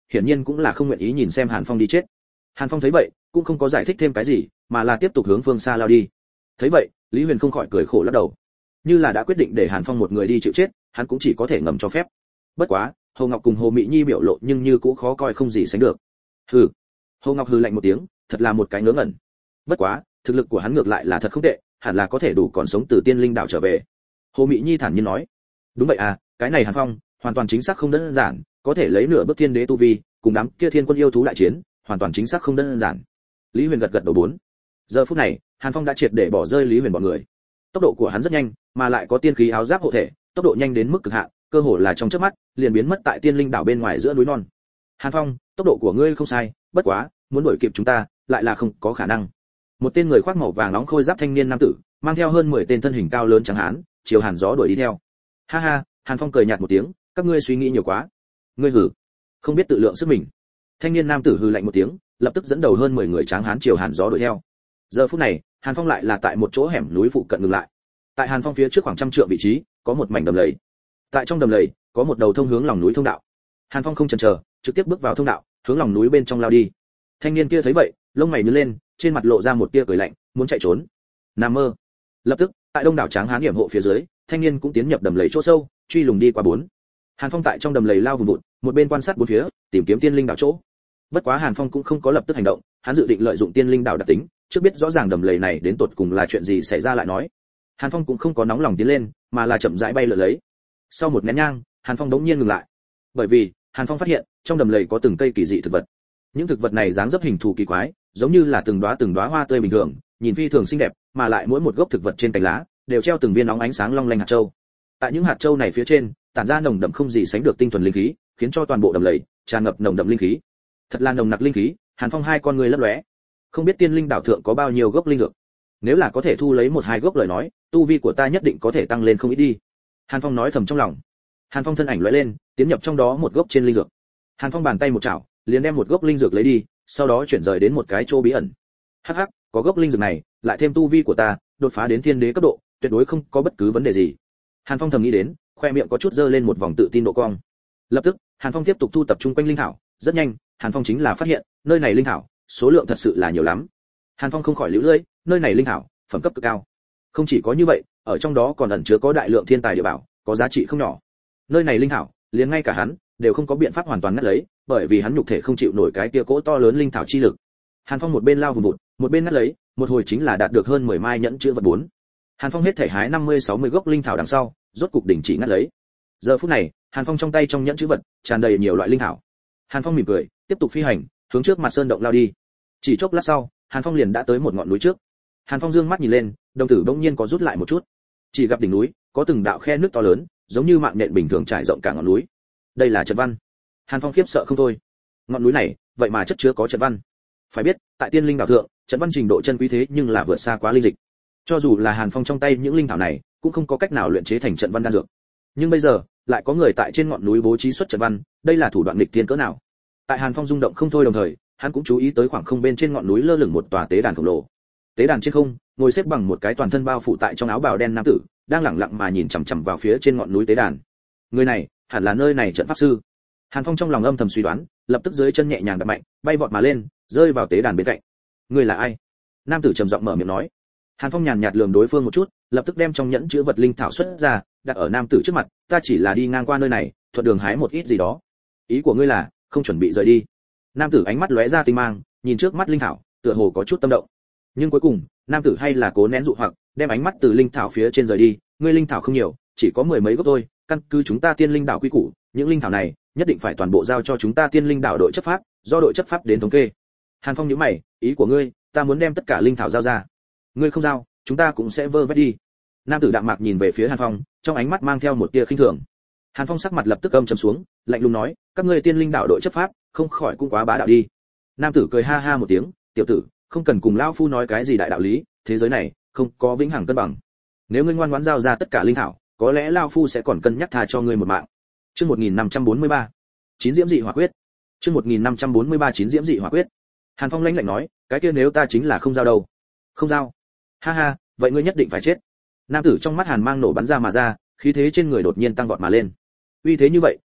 hiển nhiên cũng là không nguyện ý nhìn xem Hàn Phong đi chết. Hàn Phong thấy vậy, cũng không có giải thích thêm cái gì, mà là tiếp tục hướng phương xa lao đi. Thấy vậy, Lý Huyền không khỏi cười khổ lắc đầu. Như là đã quyết định để Hàn Phong một người đi chịu chết, hắn cũng chỉ có thể ngầm cho phép. Bất quá, Hồ Ngọc cùng Hồ Mị Nhi biểu lộ nhưng như cũng khó coi không gì sánh được. Hừ. Hồ Ngọc hừ lạnh một tiếng, thật là một cái ngớ ngẩn. Bất quá, thực lực của hắn ngược lại là thật không tệ, hẳn là có thể đủ còn sống từ Tiên Linh đảo trở về. Hồ Mị Nhi thản nhiên nói. Đúng vậy à, cái này Hàn Phong, hoàn toàn chính xác không đơn giản, có thể lấy nửa bước thiên đế tu vi, cùng đám kia thiên quân yêu thú đại chiến, hoàn toàn chính xác không đơn giản. Lý Huyền gật gật đầu bốn. Giờ phút này, Hàn Phong đã triệt để bỏ rơi Lý Huyền bọn người. Tốc độ của hắn rất nhanh, mà lại có tiên khí áo giáp hộ thể, tốc độ nhanh đến mức cực hạn, cơ hồ là trong chớp mắt, liền biến mất tại Tiên Linh đảo bên ngoài giữa núi non. Hàn Phong, tốc độ của ngươi không sai, bất quá, muốn đuổi kịp chúng ta, lại là không có khả năng. Một tên người khoác màu vàng nóng khôi giáp thanh niên nam tử, mang theo hơn 10 tên thân hình cao lớn trắng hán, chiều Hàn Gió đuổi đi theo. Ha ha, Hàn Phong cười nhạt một tiếng, các ngươi suy nghĩ nhiều quá. Ngươi hử, không biết tự lượng sức mình. Thanh niên nam tử hừ lạnh một tiếng, lập tức dẫn đầu hơn 10 người tráng hán chiều Hàn Gió đuổi theo. Giờ phút này, Hàn Phong lại là tại một chỗ hẻm núi phụ cận ngừng lại. Tại Hàn Phong phía trước khoảng trăm trượng vị trí, có một mảnh đầm lầy. Tại trong đầm lầy, có một đầu thông hướng lòng núi thông đạo. Hàn Phong không chần chờ, trực tiếp bước vào thông đạo, hướng lòng núi bên trong lao đi. Thanh niên kia thấy vậy, lông mày nhướng lên, trên mặt lộ ra một tia cười lạnh, muốn chạy trốn. Nằm mơ. Lập tức, tại đông đảo tráng hán điểm hộ phía dưới, thanh niên cũng tiến nhập đầm lầy chỗ sâu, truy lùng đi qua bốn. Hàn Phong tại trong đầm lầy lao vùng vụt, một bên quan sát bốn phía, tìm kiếm tiên linh đảo chỗ. Bất quá Hàn Phong cũng không có lập tức hành động, hắn dự định lợi dụng tiên linh đảo đặc tính, trước biết rõ ràng đầm lầy này đến tột cùng là chuyện gì xảy ra lại nói. Hàn Phong cũng không có nóng lòng tiến lên, mà là chậm rãi bay lượn lấy. Sau một nén nhang, Hàn Phong đống nhiên ngừng lại. Bởi vì, Hàn Phong phát hiện, trong đầm lầy có từng cây kỳ dị thực vật. Những thực vật này dáng dấp hình thù kỳ quái, giống như là từng đóa hoa tươi bình thường, nhìn phi thường xinh đẹp, mà lại mỗi một gốc thực vật trên cành lá đều treo từng viên óng ánh sáng long lanh hạt châu. Tại những hạt châu này phía trên, tản ra nồng đậm không gì sánh được tinh thuần linh khí, khiến cho toàn bộ đầm lầy tràn ngập nồng đậm linh khí. Thật là nồng nặc linh khí, Hàn Phong hai con người lấp lóe. Không biết tiên linh đảo thượng có bao nhiêu gốc linh dược. Nếu là có thể thu lấy một hai gốc lời nói, tu vi của ta nhất định có thể tăng lên không ít đi. Hàn Phong nói thầm trong lòng. Hàn Phong thân ảnh lóe lên, tiến nhập trong đó một gốc trên linh dược. Hàn Phong bàn tay một chảo, liền đem một gốc linh dược lấy đi, sau đó chuyển rời đến một cái chỗ bí ẩn. Hắc hắc, có gốc linh dược này, lại thêm tu vi của ta, đột phá đến thiên đế cấp độ, tuyệt đối không có bất cứ vấn đề gì. Hàn Phong thầm nghĩ đến, khoe miệng có chút dơ lên một vòng tự tin độ cong. Lập tức, Hàn Phong tiếp tục thu tập trung quanh linh thảo, rất nhanh, Hàn Phong chính là phát hiện, nơi này linh thảo, số lượng thật sự là nhiều lắm. Hàn Phong không khỏi liễu lưỡi, nơi này linh thảo, phẩm cấp cực cao. Không chỉ có như vậy, ở trong đó còn ẩn chứa có đại lượng thiên tài địa bảo, có giá trị không nhỏ. Nơi này linh thảo, liền ngay cả hắn đều không có biện pháp hoàn toàn ngắt lấy, bởi vì hắn nhục thể không chịu nổi cái kia cỗ to lớn linh thảo chi lực. Hàn Phong một bên lao vùng vụt, một bên ngắt lấy, một hồi chính là đạt được hơn 10 mai nhẫn chứa vật 4. Hàn Phong hết thể hái 50-60 gốc linh thảo đằng sau, rốt cục đình chỉ ngắt lấy. Giờ phút này, Hàn Phong trong tay trong nhẫn chứa vật tràn đầy nhiều loại linh thảo. Hàn Phong mỉm cười, tiếp tục phi hành, hướng trước mặt sơn động lao đi. Chỉ chốc lát sau, Hàn Phong liền đã tới một ngọn núi trước. Hàn Phong dương mắt nhìn lên, đồng tử bỗng nhiên có rút lại một chút. Chỉ gặp đỉnh núi có từng đạo khe nước to lớn, giống như mạng nhện bình thường trải rộng cả ngọn núi. Đây là trận văn. Hàn Phong khiếp sợ không thôi. Ngọn núi này, vậy mà chất chứa có trận văn. Phải biết, tại Tiên Linh đảo thượng, trận văn trình độ chân quý thế nhưng là vượt xa quá linh dịch. Cho dù là Hàn Phong trong tay những linh thảo này, cũng không có cách nào luyện chế thành trận văn đan dược. Nhưng bây giờ, lại có người tại trên ngọn núi bố trí xuất trận văn, đây là thủ đoạn nghịch tiên cỡ nào? Tại Hàn Phong rung động không thôi đồng thời, hắn cũng chú ý tới khoảng không bên trên ngọn núi lơ lửng một tòa tế đàn khổng lồ. Tế đàn trên không, ngồi xếp bằng một cái toàn thân bao phủ tại trong áo bào đen nam tử, đang lẳng lặng mà nhìn chằm chằm vào phía trên ngọn núi tế đàn. Người này, hẳn là nơi này trận pháp sư. Hàn Phong trong lòng âm thầm suy đoán, lập tức dưới chân nhẹ nhàng đạp mạnh, bay vọt mà lên, rơi vào tế đàn bên cạnh. Người là ai? Nam tử trầm giọng mở miệng nói. Hàn Phong nhàn nhạt lườm đối phương một chút, lập tức đem trong nhẫn chứa vật linh thảo xuất ra, đặt ở nam tử trước mặt. Ta chỉ là đi ngang qua nơi này, thuận đường hái một ít gì đó. Ý của ngươi là không chuẩn bị rời đi? Nam tử ánh mắt lóe ra tinh mang, nhìn trước mắt linh thảo, tựa hồ có chút tâm động. Nhưng cuối cùng, nam tử hay là cố nén dụ hoặc, đem ánh mắt từ linh thảo phía trên rời đi. Ngươi linh thảo không nhiều, chỉ có 10 mấy gốc thôi, căn cứ chúng ta Tiên Linh đảo quy củ, những linh thảo này nhất định phải toàn bộ giao cho chúng ta Tiên Linh đảo đội chấp pháp, do đội chấp pháp đến thống kê. Hàn Phong nhíu mày, ý của ngươi, ta muốn đem tất cả linh thảo giao ra. Ngươi không giao, chúng ta cũng sẽ vơ vét đi. Nam tử đạm mạc nhìn về phía Hàn Phong, trong ánh mắt mang theo một tia khinh thường. Hàn Phong sắc mặt lập tức âm trầm xuống, lạnh lùng nói, các ngươi Tiên Linh đảo đội chấp pháp, không khỏi cũng quá bá đạo đi. Nam tử cười ha ha một tiếng, tiểu tử, không cần cùng lão phu nói cái gì đại đạo lý, thế giới này không có vĩnh hằng cân bằng. Nếu ngươi ngoan ngoãn giao ra tất cả linh thảo, có lẽ lão phu sẽ còn cân nhắc tha cho ngươi một mạng. Chương 1543. Chín diễm dị hỏa quyết. Chương 1543 chín diễm dị hỏa quyết. Hàn Phong lãnh lạnh nói, cái kia nếu ta chính là không giao đâu. Không giao? Ha ha, vậy ngươi nhất định phải chết. Nam tử trong mắt hàn mang nổ bắn ra mà ra, khí thế trên người đột nhiên tăng vọt mà lên. Uy thế như vậy,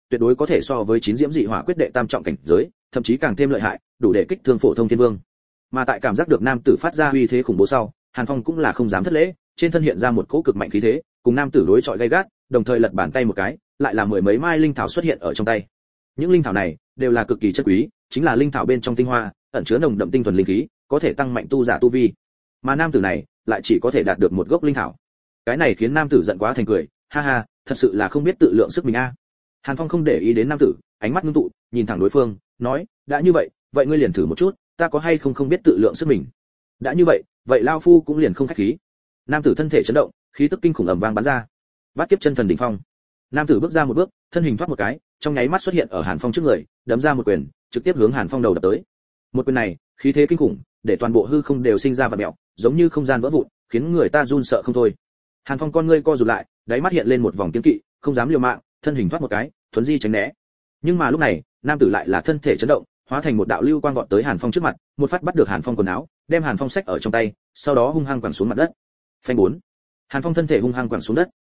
tuyệt đối có thể so với 9 diễm dị hỏa quyết đệ tam trọng cảnh giới, thậm chí càng thêm lợi hại, đủ để kích thương phổ thông thiên vương. Mà tại cảm giác được nam tử phát ra uy thế khủng bố sau, Hàn Phong cũng là không dám thất lễ, trên thân hiện ra một cỗ cực mạnh khí thế, cùng nam tử đối chọi gay gắt, đồng thời lật bàn tay một cái, lại là mười mấy mai linh thảo xuất hiện ở trong tay. Những linh thảo này đều là cực kỳ chất quý, chính là linh thảo bên trong tinh hoa, ẩn chứa nồng đậm tinh thuần linh khí, có thể tăng mạnh tu giả tu vi. Mà nam tử này lại chỉ có thể đạt được một gốc linh thảo. Cái này khiến nam tử giận quá thành cười, ha ha, thật sự là không biết tự lượng sức mình a. Hàn Phong không để ý đến nam tử, ánh mắt ngưng tụ, nhìn thẳng đối phương, nói, đã như vậy, vậy ngươi liền thử một chút, ta có hay không biết tự lượng sức mình. Đã như vậy, vậy lao phu cũng liền không khách khí. Nam tử thân thể chấn động, khí tức kinh khủng ầm vang bắn ra. Bát kiếp chân thần đỉnh phong. Nam tử bước ra một bước, thân hình thoát một cái, trong nháy mắt xuất hiện ở Hàn Phong trước người, đấm ra một quyền, trực tiếp hướng Hàn Phong đầu đập tới. Một quyền này, khí thế kinh khủng, để toàn bộ hư không đều sinh ra vặn mèo, giống như không gian vỡ vụn, khiến người ta run sợ không thôi. Hàn Phong con ngươi co rụt lại, đáy mắt hiện lên một vòng kiêng kỵ, không dám liều mạng, thân hình thoát một cái, thuấn di tránh né. Nhưng mà lúc này, nam tử lại là thân thể chấn động, hóa thành một đạo lưu quang vọt tới Hàn Phong trước mặt, một phát bắt được Hàn Phong quần áo, đem Hàn Phong xách ở trong tay, sau đó hung hăng quẳng xuống mặt đất. Phanh 4. Hàn Phong thân thể hung hăng quẳng xuống đất.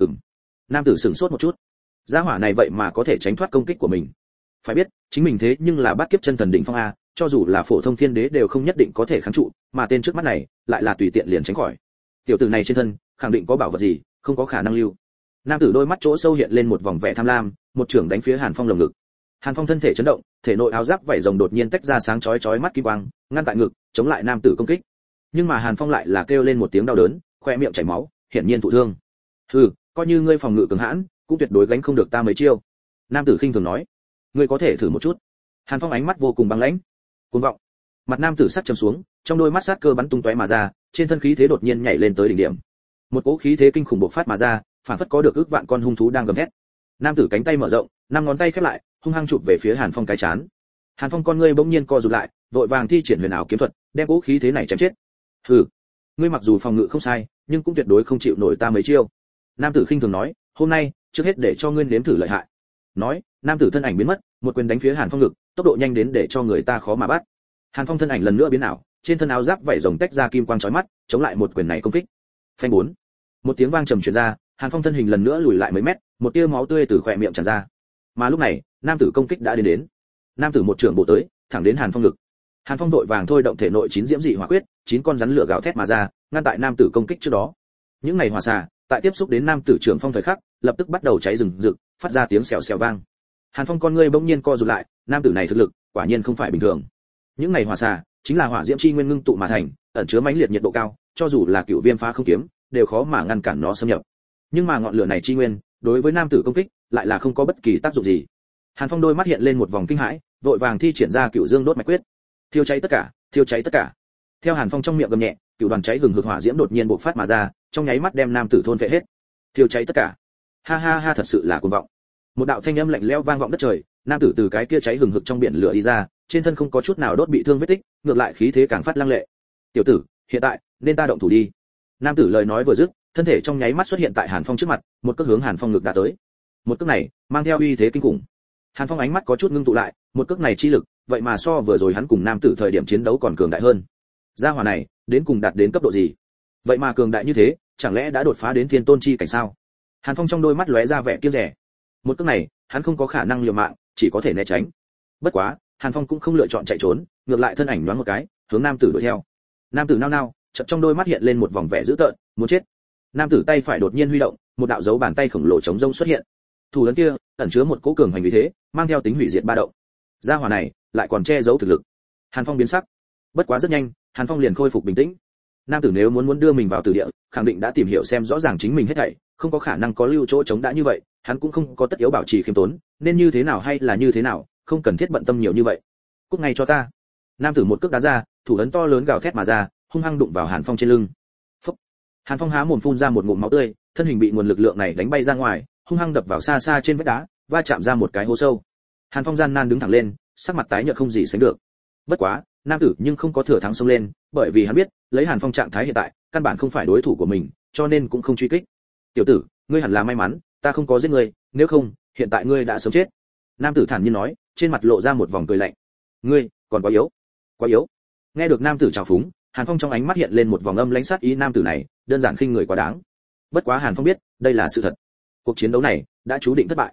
Nam tử sửng sốt một chút. Gia hỏa này vậy mà có thể tránh thoát công kích của mình. Phải biết, chính mình thế nhưng là bát kiếp chân thần đỉnh phong a, cho dù là phổ thông thiên đế đều không nhất định có thể kháng trụ, mà tên trước mắt này lại là tùy tiện liền tránh khỏi. Tiểu tử này trên thân khẳng định có bảo vật gì, không có khả năng lưu. Nam tử đôi mắt chỗ sâu hiện lên một vòng vẻ tham lam, một chưởng đánh phía Hàn Phong lồng ngực. Hàn Phong thân thể chấn động, thể nội áo giáp vảy rồng đột nhiên tách ra sáng chói chói mắt kim quang, ngăn tại ngực, chống lại nam tử công kích. Nhưng mà Hàn Phong lại là kêu lên một tiếng đau đớn, khoe miệng chảy máu, hiển nhiên thụ thương. Hừ, coi như ngươi phòng ngự cường hãn, cũng tuyệt đối gánh không được ta mấy chiêu. Nam tử khinh thường nói, ngươi có thể thử một chút. Hàn Phong ánh mắt vô cùng băng lãnh, cuồng vọng. Mặt nam tử sắc trầm xuống, trong đôi mắt sát cơ bắn tung tóe mà ra, trên thân khí thế đột nhiên nhảy lên tới đỉnh điểm. Một cỗ khí thế kinh khủng bộc phát mà ra, phản phất có được ước vạn con hung thú đang gầm thét. Nam tử cánh tay mở rộng, năm ngón tay khép lại, hung hăng chụp về phía Hàn Phong cái chán. Hàn Phong con ngươi bỗng nhiên co rụt lại, vội vàng thi triển huyền ảo kiếm thuật, đem cỗ khí thế này chém chết. Hừ, ngươi mặc dù phòng ngự không sai, nhưng cũng tuyệt đối không chịu nổi ta mấy chiêu. Nam tử khinh thường nói, hôm nay, trước hết để cho ngươi nếm thử lợi hại. Nói, nam tử thân ảnh biến mất, một quyền đánh phía Hàn Phong ngực, tốc độ nhanh đến để cho người ta khó mà bắt. Hàn Phong thân ảnh lần nữa biến ảo, trên thân áo giáp vảy rồng tách ra kim quang chói mắt, chống lại một quyền này công kích. Phanh 4. Một tiếng vang trầm truyền ra, Hàn Phong thân hình lần nữa lùi lại mấy mét, một tia máu tươi từ khóe miệng tràn ra. Mà lúc này, nam tử công kích đã đến. Nam tử một trường bổ tới, thẳng đến Hàn Phong ngực. Hàn Phong vội vàng thôi động thể nội 9 diễm dị hỏa quyết, 9 con rắn lửa gào thét mà ra, ngăn tại nam tử công kích trước đó. Những này hỏa xà, tại tiếp xúc đến nam tử trường phong thời khắc, lập tức bắt đầu cháy rừng rực, phát ra tiếng xèo xèo vang. Hàn Phong con ngươi bỗng nhiên co rụt lại, nam tử này thực lực, quả nhiên không phải bình thường. Những này hỏa xà, chính là hỏa diễm chi nguyên ngưng tụ mà thành, ẩn chứa mãnh liệt nhiệt độ cao, cho dù là cựu viêm phá không kiếm, đều khó mà ngăn cản nó xâm nhập. Nhưng mà ngọn lửa này chi nguyên, đối với nam tử công kích, lại là không có bất kỳ tác dụng gì. Hàn Phong đôi mắt hiện lên một vòng kinh hãi, vội vàng thi triển ra cựu dương đốt mạch quyết. Thiêu cháy tất cả, thiêu cháy tất cả. Theo Hàn Phong trong miệng gầm nhẹ, cựu đoàn cháy hừng hực hỏa diễm đột nhiên bộc phát mà ra, trong nháy mắt đem nam tử thôn phệ hết. Thiêu cháy tất cả. Ha ha ha, thật sự là cuồng vọng. Một đạo thanh âm lạnh lẽo vang vọng đất trời, nam tử từ cái kia cháy hừng hực trong biển lửa đi ra, trên thân không có chút nào đốt bị thương vết tích, ngược lại khí thế càng phát lăng lệ. Tiểu tử, hiện tại nên ta động thủ đi. Nam tử lời nói vừa dứt, thân thể trong nháy mắt xuất hiện tại Hàn Phong trước mặt, một cước hướng Hàn Phong ngực đá tới. Một cước này mang theo uy thế kinh khủng. Hàn Phong ánh mắt có chút ngưng tụ lại, một cước này chi lực, vậy mà so vừa rồi hắn cùng nam tử thời điểm chiến đấu còn cường đại hơn. Gia hỏa này, đến cùng đạt đến cấp độ gì? Vậy mà cường đại như thế, chẳng lẽ đã đột phá đến thiên tôn chi cảnh sao? Hàn Phong trong đôi mắt lóe ra vẻ kiêng dè. Một cước này, hắn không có khả năng liều mạng, chỉ có thể né tránh. Bất quá, Hàn Phong cũng không lựa chọn chạy trốn, ngược lại thân ảnh nhoáng một cái, hướng nam tử đuổi theo. Nam tử nao nao, chợt trong đôi mắt hiện lên một vòng vẻ dữ tợn, muốn chết. Nam tử tay phải đột nhiên huy động, một đạo dấu bàn tay khổng lồ chống rông xuất hiện. Thủ ấn kia ẩn chứa một cỗ cường hành uy thế, mang theo tính hủy diệt ba động. Gia hỏa này lại còn che giấu thực lực. Hàn Phong biến sắc. Bất quá rất nhanh, Hàn Phong liền khôi phục bình tĩnh. Nam tử nếu muốn đưa mình vào tử địa, khẳng định đã tìm hiểu xem rõ ràng chính mình hết thảy, không có khả năng có lưu chỗ chống đã như vậy, hắn cũng không có tất yếu bảo trì khiêm tốn, nên như thế nào hay là như thế nào, không cần thiết bận tâm nhiều như vậy. Cút ngay cho ta. Nam tử một cước đá ra, thủ ấn to lớn gào thét mà ra, hung hăng đụng vào Hàn Phong trên lưng. Phốc. Hàn Phong há mồm phun ra một ngụm máu tươi, thân hình bị nguồn lực lượng này đánh bay ra ngoài, hung hăng đập vào xa xa trên vách đá, va chạm ra một cái hố sâu. Hàn Phong gian nan đứng thẳng lên, sắc mặt tái nhợt không gì sánh được. Bất quá, nam tử nhưng không có thừa thắng xông lên, bởi vì hắn biết, lấy Hàn Phong trạng thái hiện tại, căn bản không phải đối thủ của mình, cho nên cũng không truy kích. Tiểu tử, ngươi hẳn là may mắn, ta không có giết ngươi, nếu không, hiện tại ngươi đã sớm chết. Nam tử thản nhiên nói, trên mặt lộ ra một vòng cười lạnh. Ngươi, còn quá yếu. Quá yếu. Nghe được nam tử chào phúng, Hàn Phong trong ánh mắt hiện lên một vòng âm lãnh sát ý, nam tử này, đơn giản khinh người quá đáng. Bất quá Hàn Phong biết, đây là sự thật. Cuộc chiến đấu này đã chú định thất bại.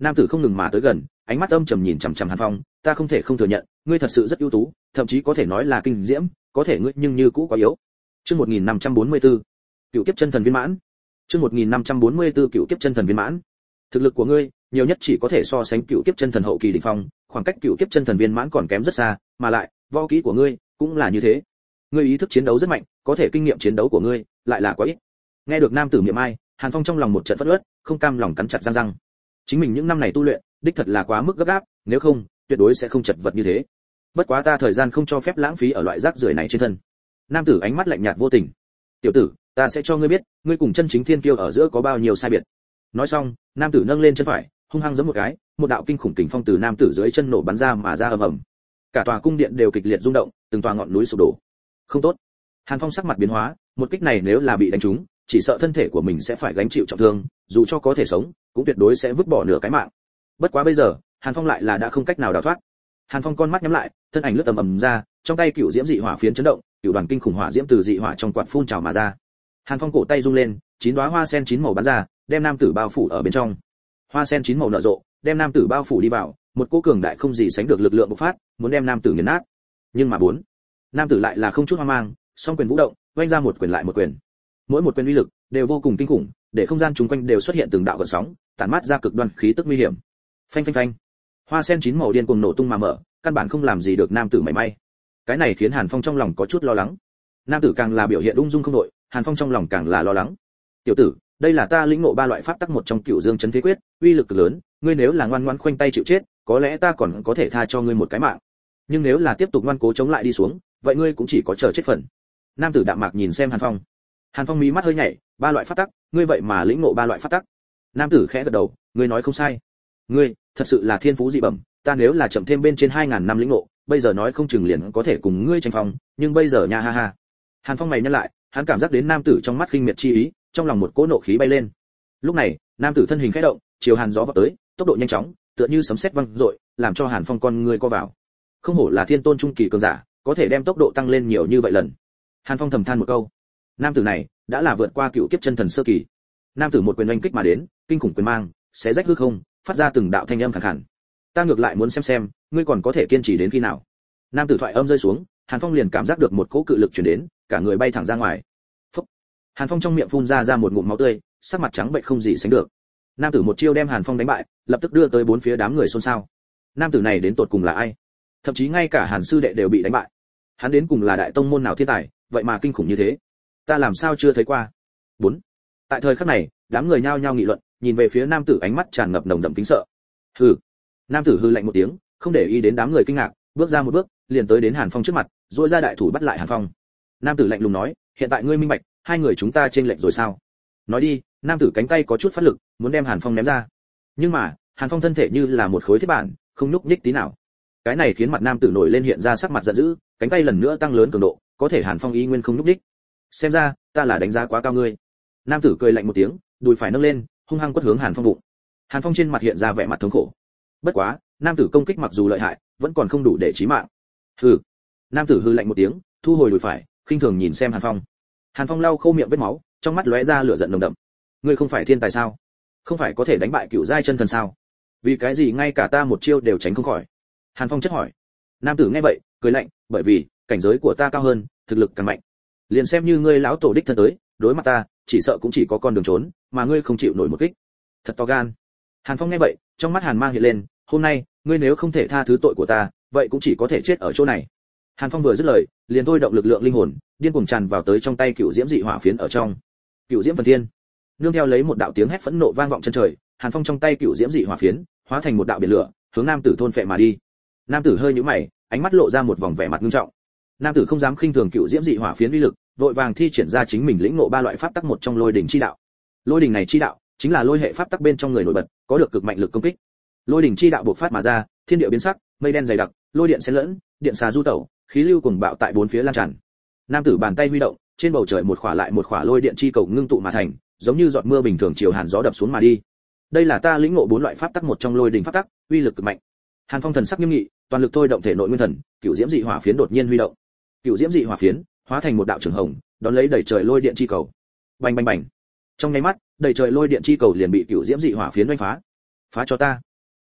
Nam tử không ngừng mà tới gần, ánh mắt âm trầm nhìn chằm chằm Hàn Phong, ta không thể không thừa nhận, ngươi thật sự rất ưu tú, thậm chí có thể nói là kinh diễm, có thể ngươi nhưng như cũ quá yếu. Chương 1544, Cựu kiếp chân thần viên mãn. Chương 1544 Cựu kiếp chân thần viên mãn. Thực lực của ngươi, nhiều nhất chỉ có thể so sánh Cựu kiếp chân thần hậu kỳ đỉnh phong, khoảng cách Cựu kiếp chân thần viên mãn còn kém rất xa, mà lại, võ kỹ của ngươi cũng là như thế. Ngươi ý thức chiến đấu rất mạnh, có thể kinh nghiệm chiến đấu của ngươi lại là quá ít. Nghe được nam tử miệng ai, Hàn Phong trong lòng một trận phẫn uất, không cam lòng cắn chặt răng răng. Chính mình những năm này tu luyện, đích thật là quá mức gấp gáp, nếu không, tuyệt đối sẽ không chật vật như thế. Bất quá ta thời gian không cho phép lãng phí ở loại rác rưởi này trên thân. Nam tử ánh mắt lạnh nhạt vô tình. Tiểu tử, ta sẽ cho ngươi biết, ngươi cùng chân chính thiên kiêu ở giữa có bao nhiêu sai biệt. Nói xong, nam tử nâng lên chân phải, hung hăng giẫm một cái, một đạo kinh khủng kình phong từ nam tử dưới chân nổ bắn ra mà ra ầm ầm. Cả tòa cung điện đều kịch liệt rung động, từng tòa ngọn núi sụp đổ. Không tốt. Hàn Phong sắc mặt biến hóa, một kích này nếu là bị đánh trúng, chỉ sợ thân thể của mình sẽ phải gánh chịu trọng thương, dù cho có thể sống, cũng tuyệt đối sẽ vứt bỏ nửa cái mạng. Bất quá bây giờ, Hàn Phong lại là đã không cách nào đào thoát. Hàn Phong con mắt nhắm lại, thân ảnh lướt ầm ầm ra, trong tay cựu diễm dị hỏa phiến chấn động, cựu đoàn kinh khủng hỏa diễm từ dị hỏa trong quạt phun trào mà ra. Hàn Phong cổ tay rung lên, 9 đóa hoa sen 9 màu bắn ra, đem nam tử bao phủ ở bên trong. Hoa sen 9 màu nở rộ, đem nam tử bao phủ đi vào, một cỗ cường đại không gì sánh được lực lượng bộc phát, muốn đem nam tử nghiền nát. Nhưng mà nam tử lại là không chút hoang mang, song quyền vũ động, vung ra một quyền lại một quyền. Mỗi một quyền uy lực đều vô cùng kinh khủng, để không gian chúng quanh đều xuất hiện từng đạo gợn sóng, tản mát ra cực đoan khí tức nguy hiểm. Phanh phanh phanh. Hoa sen 9 màu điên cuồng nổ tung mà mở, căn bản không làm gì được nam tử mảy may. Cái này khiến Hàn Phong trong lòng có chút lo lắng. Nam tử càng là biểu hiện ung dung không đội, Hàn Phong trong lòng càng là lo lắng. Tiểu tử, đây là ta lĩnh ngộ 3 loại pháp tắc một trong Cửu Dương Chấn Thế Quyết, uy lực cực lớn, ngươi nếu là ngoan ngoãn khoanh tay chịu chết, có lẽ ta còn có thể tha cho ngươi một cái mạng. Nhưng nếu là tiếp tục ngoan cố chống lại đi xuống, vậy ngươi cũng chỉ có chờ chết phần. Nam tử đạm mạc nhìn xem Hàn Phong. Hàn Phong mí mắt hơi nhảy, 3 loại pháp tắc, ngươi vậy mà lĩnh ngộ 3 loại pháp tắc. Nam tử khẽ gật đầu, ngươi nói không sai. Ngươi, thật sự là thiên phú dị bẩm, ta nếu là chậm thêm bên trên 2000 năm lĩnh ngộ, bây giờ nói không chừng liền có thể cùng ngươi tranh phong, nhưng bây giờ nha ha ha. Hàn Phong mày nhăn lại, hắn cảm giác đến nam tử trong mắt khinh miệt chi ý, trong lòng một cỗ nộ khí bay lên. Lúc này, nam tử thân hình khẽ động, chiều Hàn gió vọt tới, tốc độ nhanh chóng, tựa như sấm sét vang dội, làm cho Hàn Phong con người co vào. Không hổ là thiên tôn trung kỳ cường giả, có thể đem tốc độ tăng lên nhiều như vậy lần. Hàn Phong thầm than một câu. Nam tử này đã là vượt qua cựu kiếp chân thần sơ kỳ. Nam tử một quyền oanh kích mà đến, kinh khủng quyền mang, xé rách hư không, phát ra từng đạo thanh âm khàn khàn. Ta ngược lại muốn xem, ngươi còn có thể kiên trì đến khi nào. Nam tử thoại âm rơi xuống, Hàn Phong liền cảm giác được một cỗ cự lực truyền đến, cả người bay thẳng ra ngoài. Phốc. Hàn Phong trong miệng phun ra một ngụm máu tươi, sắc mặt trắng bệch không gì sánh được. Nam tử một chiêu đem Hàn Phong đánh bại, lập tức đưa tới bốn phía đám người xôn xao. Nam tử này đến tột cùng là ai? Thậm chí ngay cả Hàn sư đệ đều bị đánh bại. Hắn đến cùng là đại tông môn nào thiên tài, vậy mà kinh khủng như thế? Ta làm sao chưa thấy qua? 4. Tại thời khắc này, đám người nhao nhao nghị luận, nhìn về phía nam tử ánh mắt tràn ngập nồng đậm kính sợ. Hừ. Nam tử hừ lạnh một tiếng, không để ý đến đám người kinh ngạc, bước ra một bước, liền tới đến Hàn Phong trước mặt, duỗi ra đại thủ bắt lại Hàn Phong. Nam tử lạnh lùng nói, hiện tại ngươi minh bạch, hai người chúng ta chênh lệch rồi sao? Nói đi, nam tử cánh tay có chút phát lực, muốn đem Hàn Phong ném ra. Nhưng mà, Hàn Phong thân thể như là một khối thiết bản, không nhúc nhích tí nào. Cái này khiến mặt nam tử nổi lên hiện ra sắc mặt giận dữ, cánh tay lần nữa tăng lớn cường độ, có thể Hàn Phong y nguyên không nhúc nhích. Xem ra, ta là đánh giá quá cao ngươi. Nam tử cười lạnh một tiếng, đùi phải nâng lên, hung hăng quất hướng Hàn Phong bụng. Hàn Phong trên mặt hiện ra vẻ mặt thống khổ. Bất quá, nam tử công kích mặc dù lợi hại, vẫn còn không đủ để chí mạng. Hừ. Nam tử hừ lạnh một tiếng, thu hồi đùi phải, khinh thường nhìn xem Hàn Phong. Hàn Phong lau khô miệng vết máu, trong mắt lóe ra lửa giận nồng đậm. Ngươi không phải thiên tài sao? Không phải có thể đánh bại cựu giai chân thần sao? Vì cái gì ngay cả ta một chiêu đều tránh không khỏi? Hàn Phong chất hỏi. Nam tử nghe vậy, cười lạnh, bởi vì cảnh giới của ta cao hơn, thực lực càng mạnh. Liền xem như ngươi lão tổ đích thân tới, đối mặt ta, chỉ sợ cũng chỉ có con đường trốn, mà ngươi không chịu nổi một kích. Thật to gan. Hàn Phong nghe vậy, trong mắt hàn mang hiện lên, hôm nay, ngươi nếu không thể tha thứ tội của ta, vậy cũng chỉ có thể chết ở chỗ này. Hàn Phong vừa dứt lời, liền thôi động lực lượng linh hồn, điên cuồng tràn vào tới trong tay cựu diễm dị hỏa phiến ở trong. Cựu diễm phần thiên. Nương theo lấy một đạo tiếng hét phẫn nộ vang vọng chân trời, Hàn Phong trong tay cựu diễm dị hỏa phiến, hóa thành một đạo biển lửa, hướng nam tử thôn phệ mà đi. Nam tử hơi nhíu mày, ánh mắt lộ ra một vòng vẻ mặt nghiêm trọng. Nam tử không dám khinh thường cựu diễm dị hỏa phiến uy lực, vội vàng thi triển ra chính mình lĩnh ngộ 3 loại pháp tắc một trong lôi đỉnh chi đạo. Lôi đỉnh này chi đạo chính là lôi hệ pháp tắc bên trong người nổi bật, có được cực mạnh lực công kích. Lôi đỉnh chi đạo bộc phát mà ra, thiên địa biến sắc, mây đen dày đặc, lôi điện xen lẫn, điện xà du tẩu, khí lưu cuồng bạo tại bốn phía lan tràn. Nam tử bàn tay huy động, trên bầu trời một khỏa lại một khỏa lôi điện chi cầu ngưng tụ mà thành, giống như giọt mưa bình thường chiều Hàn gió đập xuống mà đi. Đây là ta lĩnh ngộ 4 loại pháp tắc một trong lôi đỉnh pháp tắc, uy lực cực mạnh. Hàn Phong thần sắc nghiêm nghị, toàn lực thôi động thể nội nguyên thần, cựu diễm dị hỏa phiến đột nhiên huy động. Cựu diễm dị hỏa phiến hóa thành một đạo trường hồng, đón lấy đầy trời lôi điện chi cầu. Bành bành bành. Trong nháy mắt, đầy trời lôi điện chi cầu liền bị cựu diễm dị hỏa phiến đánh phá. Phá cho ta.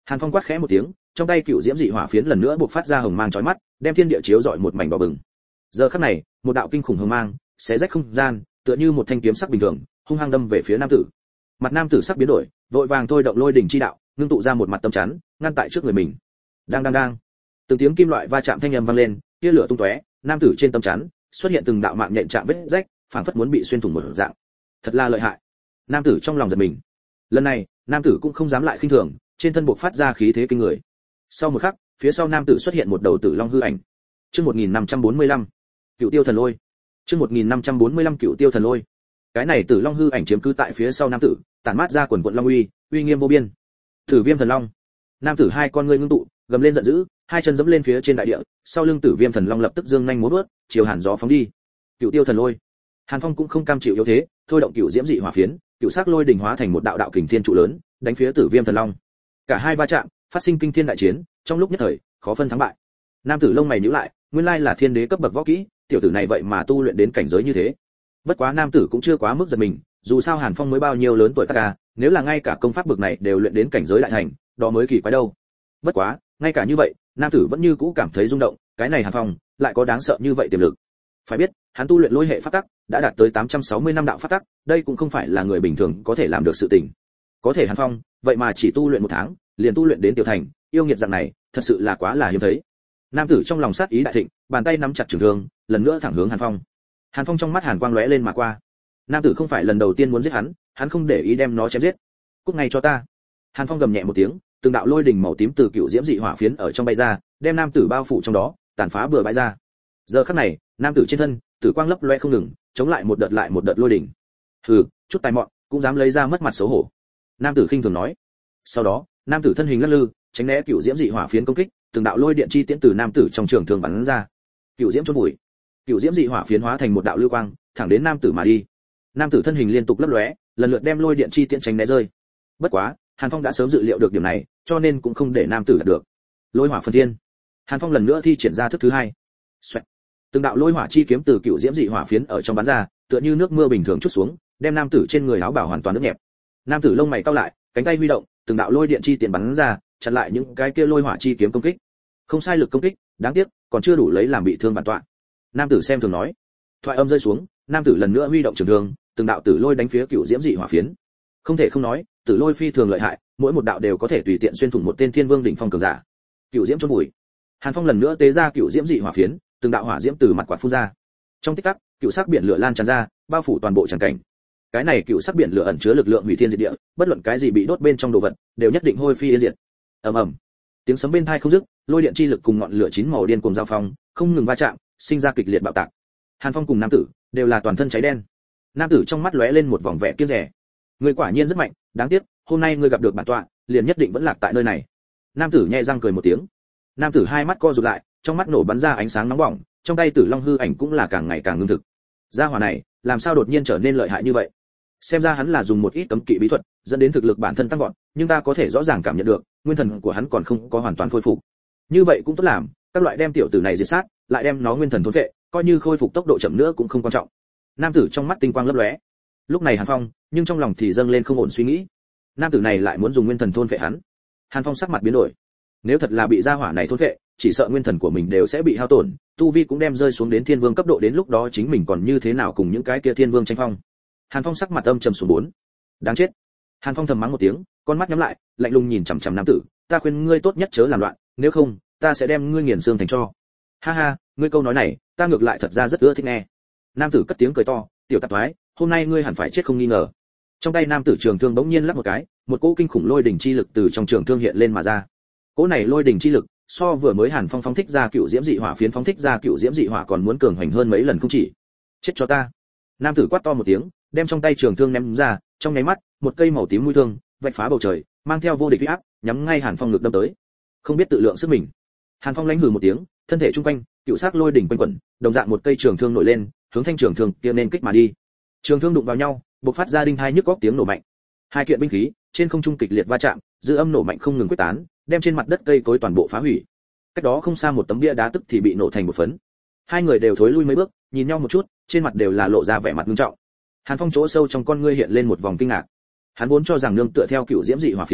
Hàn Phong quát khẽ một tiếng, trong tay cựu diễm dị hỏa phiến lần nữa bộc phát ra hồng mang chói mắt, đem thiên địa chiếu rọi một mảnh đỏ bừng. Giờ khắc này, một đạo kinh khủng hồng mang xé rách không gian, tựa như một thanh kiếm sắc bình thường, hung hăng đâm về phía nam tử. Mặt nam tử sắc biến đổi, vội vàng thôi động lôi đỉnh chi đạo, ngưng tụ ra một mặt tâm chắn, ngăn tại trước người mình. Đang. Từng tiếng kim loại va chạm thanh âm vang lên, tia lửa tung tóe, nam tử trên tâm chắn xuất hiện từng đạo mạng nhện chạm vết rách, phảng phất muốn bị xuyên thủng một dạng. Thật là lợi hại. Nam tử trong lòng giật mình. Lần này, nam tử cũng không dám lại khinh thường, trên thân bộc phát ra khí thế kinh người. Sau một khắc, phía sau nam tử xuất hiện một đầu tử long hư ảnh. Chương 1545, Cựu Tiêu Thần Lôi. Chương 1545 Cựu Tiêu Thần Lôi. Cái này tử long hư ảnh chiếm cứ tại phía sau nam tử, tản mát ra quần quần long uy, uy nghiêm vô biên. Tử Viêm Thần Long. Nam tử hai con ngươi ngưng tụ, gầm lên giận dữ, hai chân giẫm lên phía trên đại địa, sau lưng Tử Viêm Thần Long lập tức dương nhanh múa vớt, chiều Hàn gió phóng đi. Cựu Tiêu Thần Lôi. Hàn Phong cũng không cam chịu yếu thế, thôi động cựu diễm dị hỏa phiến, cựu sắc lôi đỉnh hóa thành một đạo đạo kình thiên trụ lớn, đánh phía Tử Viêm Thần Long. Cả hai va chạm, phát sinh kinh thiên đại chiến, trong lúc nhất thời, khó phân thắng bại. Nam tử lông mày nhíu lại, nguyên lai là thiên đế cấp bậc võ kỹ, tiểu tử này vậy mà tu luyện đến cảnh giới như thế. Bất quá nam tử cũng chưa quá mức giật mình, dù sao Hàn Phong mới bao nhiêu lớn tuổi tác à, nếu là ngay cả công pháp bậc này đều luyện đến cảnh giới đại thành, đó mới kỳ quái đâu. Bất quá, ngay cả như vậy, nam tử vẫn như cũ cảm thấy rung động, cái này Hàn Phong lại có đáng sợ như vậy tiềm lực. Phải biết, hắn tu luyện lôi hệ pháp tắc, đã đạt tới 860 năm đạo pháp tắc, đây cũng không phải là người bình thường có thể làm được sự tình. Có thể Hàn Phong, vậy mà chỉ tu luyện một tháng, liền tu luyện đến tiểu thành, yêu nghiệt dạng này, thật sự là quá là hiếm thấy. Nam tử trong lòng sát ý đại thịnh, bàn tay nắm chặt trường thương, lần nữa thẳng hướng Hàn Phong. Hàn Phong trong mắt hàn quang lóe lên mà qua. Nam tử không phải lần đầu tiên muốn giết hắn không để ý đem nó chém giết. Cút ngay cho ta. Hàn Phong gầm nhẹ một tiếng, từng đạo lôi đỉnh màu tím từ cựu diễm dị hỏa phiến ở trong bay ra, đem nam tử bao phủ trong đó, tàn phá bừa bãi ra. Giờ khắc này, nam tử trên thân, tử quang lấp loe không ngừng, chống lại một đợt lôi đỉnh. Hừ, chút tài mọn, cũng dám lấy ra mất mặt xấu hổ. Nam tử khinh thường nói. Sau đó, nam tử thân hình lắc lư, tránh né cựu diễm dị hỏa phiến công kích, từng đạo lôi điện chi tiễn từ nam tử trong trường thương bắn ra. Cựu diễm chôn bụi. Cựu diễm dị hỏa phiến hóa thành một đạo lưu quang, thẳng đến nam tử mà đi. Nam tử thân hình liên tục lấp lóe, lần lượt đem lôi điện chi tiễn tránh né rơi. Bất quá, Hàn Phong đã sớm dự liệu được điểm này, cho nên cũng không để nam tử đạt được. Lôi hỏa phân thiên. Hàn Phong lần nữa thi triển ra thức thứ hai. Xoẹt. Từng đạo lôi hỏa chi kiếm từ cựu diễm dị hỏa phiến ở trong bắn ra, tựa như nước mưa bình thường trút xuống, đem nam tử trên người áo bào hoàn toàn ướt nhẹp. Nam tử lông mày cau lại, cánh tay huy động, từng đạo lôi điện chi tiễn bắn ra, chặn lại những cái kia lôi hỏa chi kiếm công kích. Không sai lực công kích, đáng tiếc, còn chưa đủ lấy làm bị thương bản tọa. Nam tử xem thường nói. Thoại âm rơi xuống, nam tử lần nữa huy động trường thương, từng đạo tử lôi đánh phía cựu diễm dị hỏa phiến. Không thể không nói, tử lôi phi thường lợi hại, mỗi một đạo đều có thể tùy tiện xuyên thủng một tên thiên vương đỉnh phong cường giả. Cựu diễm chôn bụi. Hàn Phong lần nữa tế ra cựu diễm dị hỏa phiến, từng đạo hỏa diễm từ mặt quạt phun ra. Trong tích tắc, cựu sắc biển lửa lan tràn ra, bao phủ toàn bộ tràng cảnh. Cái này cựu sắc biển lửa ẩn chứa lực lượng hủy thiên diệt địa, bất luận cái gì bị đốt bên trong đồ vật, đều nhất định hôi phi yên diệt. Ầm ầm. Tiếng sấm bên tai không dứt, lôi điện chi lực cùng ngọn lửa chín màu điên cuồng giao phong, không ngừng va chạm, sinh ra kịch liệt bạo tạc. Hàn Phong cùng nam tử đều là toàn thân cháy đen. Nam tử trong mắt lóe lên một vòng vẻ kiêu rẻ. Ngươi quả nhiên rất mạnh, đáng tiếc, hôm nay ngươi gặp được bản tọa, liền nhất định vẫn lạc tại nơi này. Nam tử nhẹ răng cười một tiếng. Nam tử hai mắt co rụt lại, trong mắt nổ bắn ra ánh sáng nóng bỏng, trong tay tử long hư ảnh cũng là càng ngày càng ngưng thực. Gia hỏa này, làm sao đột nhiên trở nên lợi hại như vậy? Xem ra hắn là dùng một ít cấm kỵ bí thuật, dẫn đến thực lực bản thân tăng vọt, nhưng ta có thể rõ ràng cảm nhận được, nguyên thần của hắn còn không có hoàn toàn khôi phục. Như vậy cũng tốt làm, các loại đem tiểu tử này diệt sát, lại đem nó nguyên thần thôn phệ, coi như khôi phục tốc độ chậm nữa cũng không quan trọng. Nam tử trong mắt tinh quang lấp lóe. Lúc này Hàn Phong, nhưng trong lòng thì dâng lên không ổn suy nghĩ. Nam tử này lại muốn dùng nguyên thần thôn phệ hắn. Hàn Phong sắc mặt biến đổi. Nếu thật là bị gia hỏa này thôn phệ, chỉ sợ nguyên thần của mình đều sẽ bị hao tổn, tu vi cũng đem rơi xuống đến thiên vương cấp độ, đến lúc đó chính mình còn như thế nào cùng những cái kia thiên vương tranh phong. Hàn Phong sắc mặt âm trầm xuống 4. Đáng chết. Hàn Phong thầm mắng một tiếng, con mắt nhắm lại, lạnh lùng nhìn chằm chằm nam tử, ta khuyên ngươi tốt nhất chớ làm loạn, nếu không, ta sẽ đem ngươi nghiền xương thành tro. Ha ha, ngươi câu nói này, ta ngược lại thật ra rất ưa thích nghe. Nam tử cất tiếng cười to, tiểu tạp thoái, hôm nay ngươi hẳn phải chết không nghi ngờ. Trong tay nam tử trường thương bỗng nhiên lắc một cái, một cỗ kinh khủng lôi đỉnh chi lực từ trong trường thương hiện lên mà ra. Cỗ này lôi đỉnh chi lực, so vừa mới Hàn Phong phóng thích ra cựu diễm dị hỏa phiến phóng thích ra cựu diễm dị hỏa còn muốn cường hoành hơn mấy lần không chỉ. Chết cho ta. Nam tử quát to một tiếng, đem trong tay trường thương ném ra, trong nháy mắt, một cây màu tím mũi thương, vạch phá bầu trời, mang theo vô địch uy áp, nhắm ngay Hàn Phong ngực đâm tới. Không biết tự lượng sức mình. Hàn Phong lãnh hừ một tiếng, thân thể trung quanh, cựu sắc lôi đỉnh quanh quẩn, đồng dạng một cây trường thương nổi lên, hướng thanh trường thương kia nên kích mà đi. Trường thương đụng vào nhau, bộc phát ra đinh hai nhức óc tiếng nổ mạnh. Hai kiện binh khí trên không trung kịch liệt va chạm, dư âm nổ mạnh không ngừng quyết tán, đem trên mặt đất cây cối toàn bộ phá hủy. Cách đó không xa một tấm bia đá tức thì bị nổ thành một phấn. Hai người đều thối lui mấy bước, nhìn nhau một chút, trên mặt đều là lộ ra vẻ mặt nghiêm trọng. Hàn Phong chỗ sâu trong con ngươi hiện lên một vòng kinh ngạc. Hắn vốn cho rằng nương tựa theo cựu diễm dị hỏa phiến,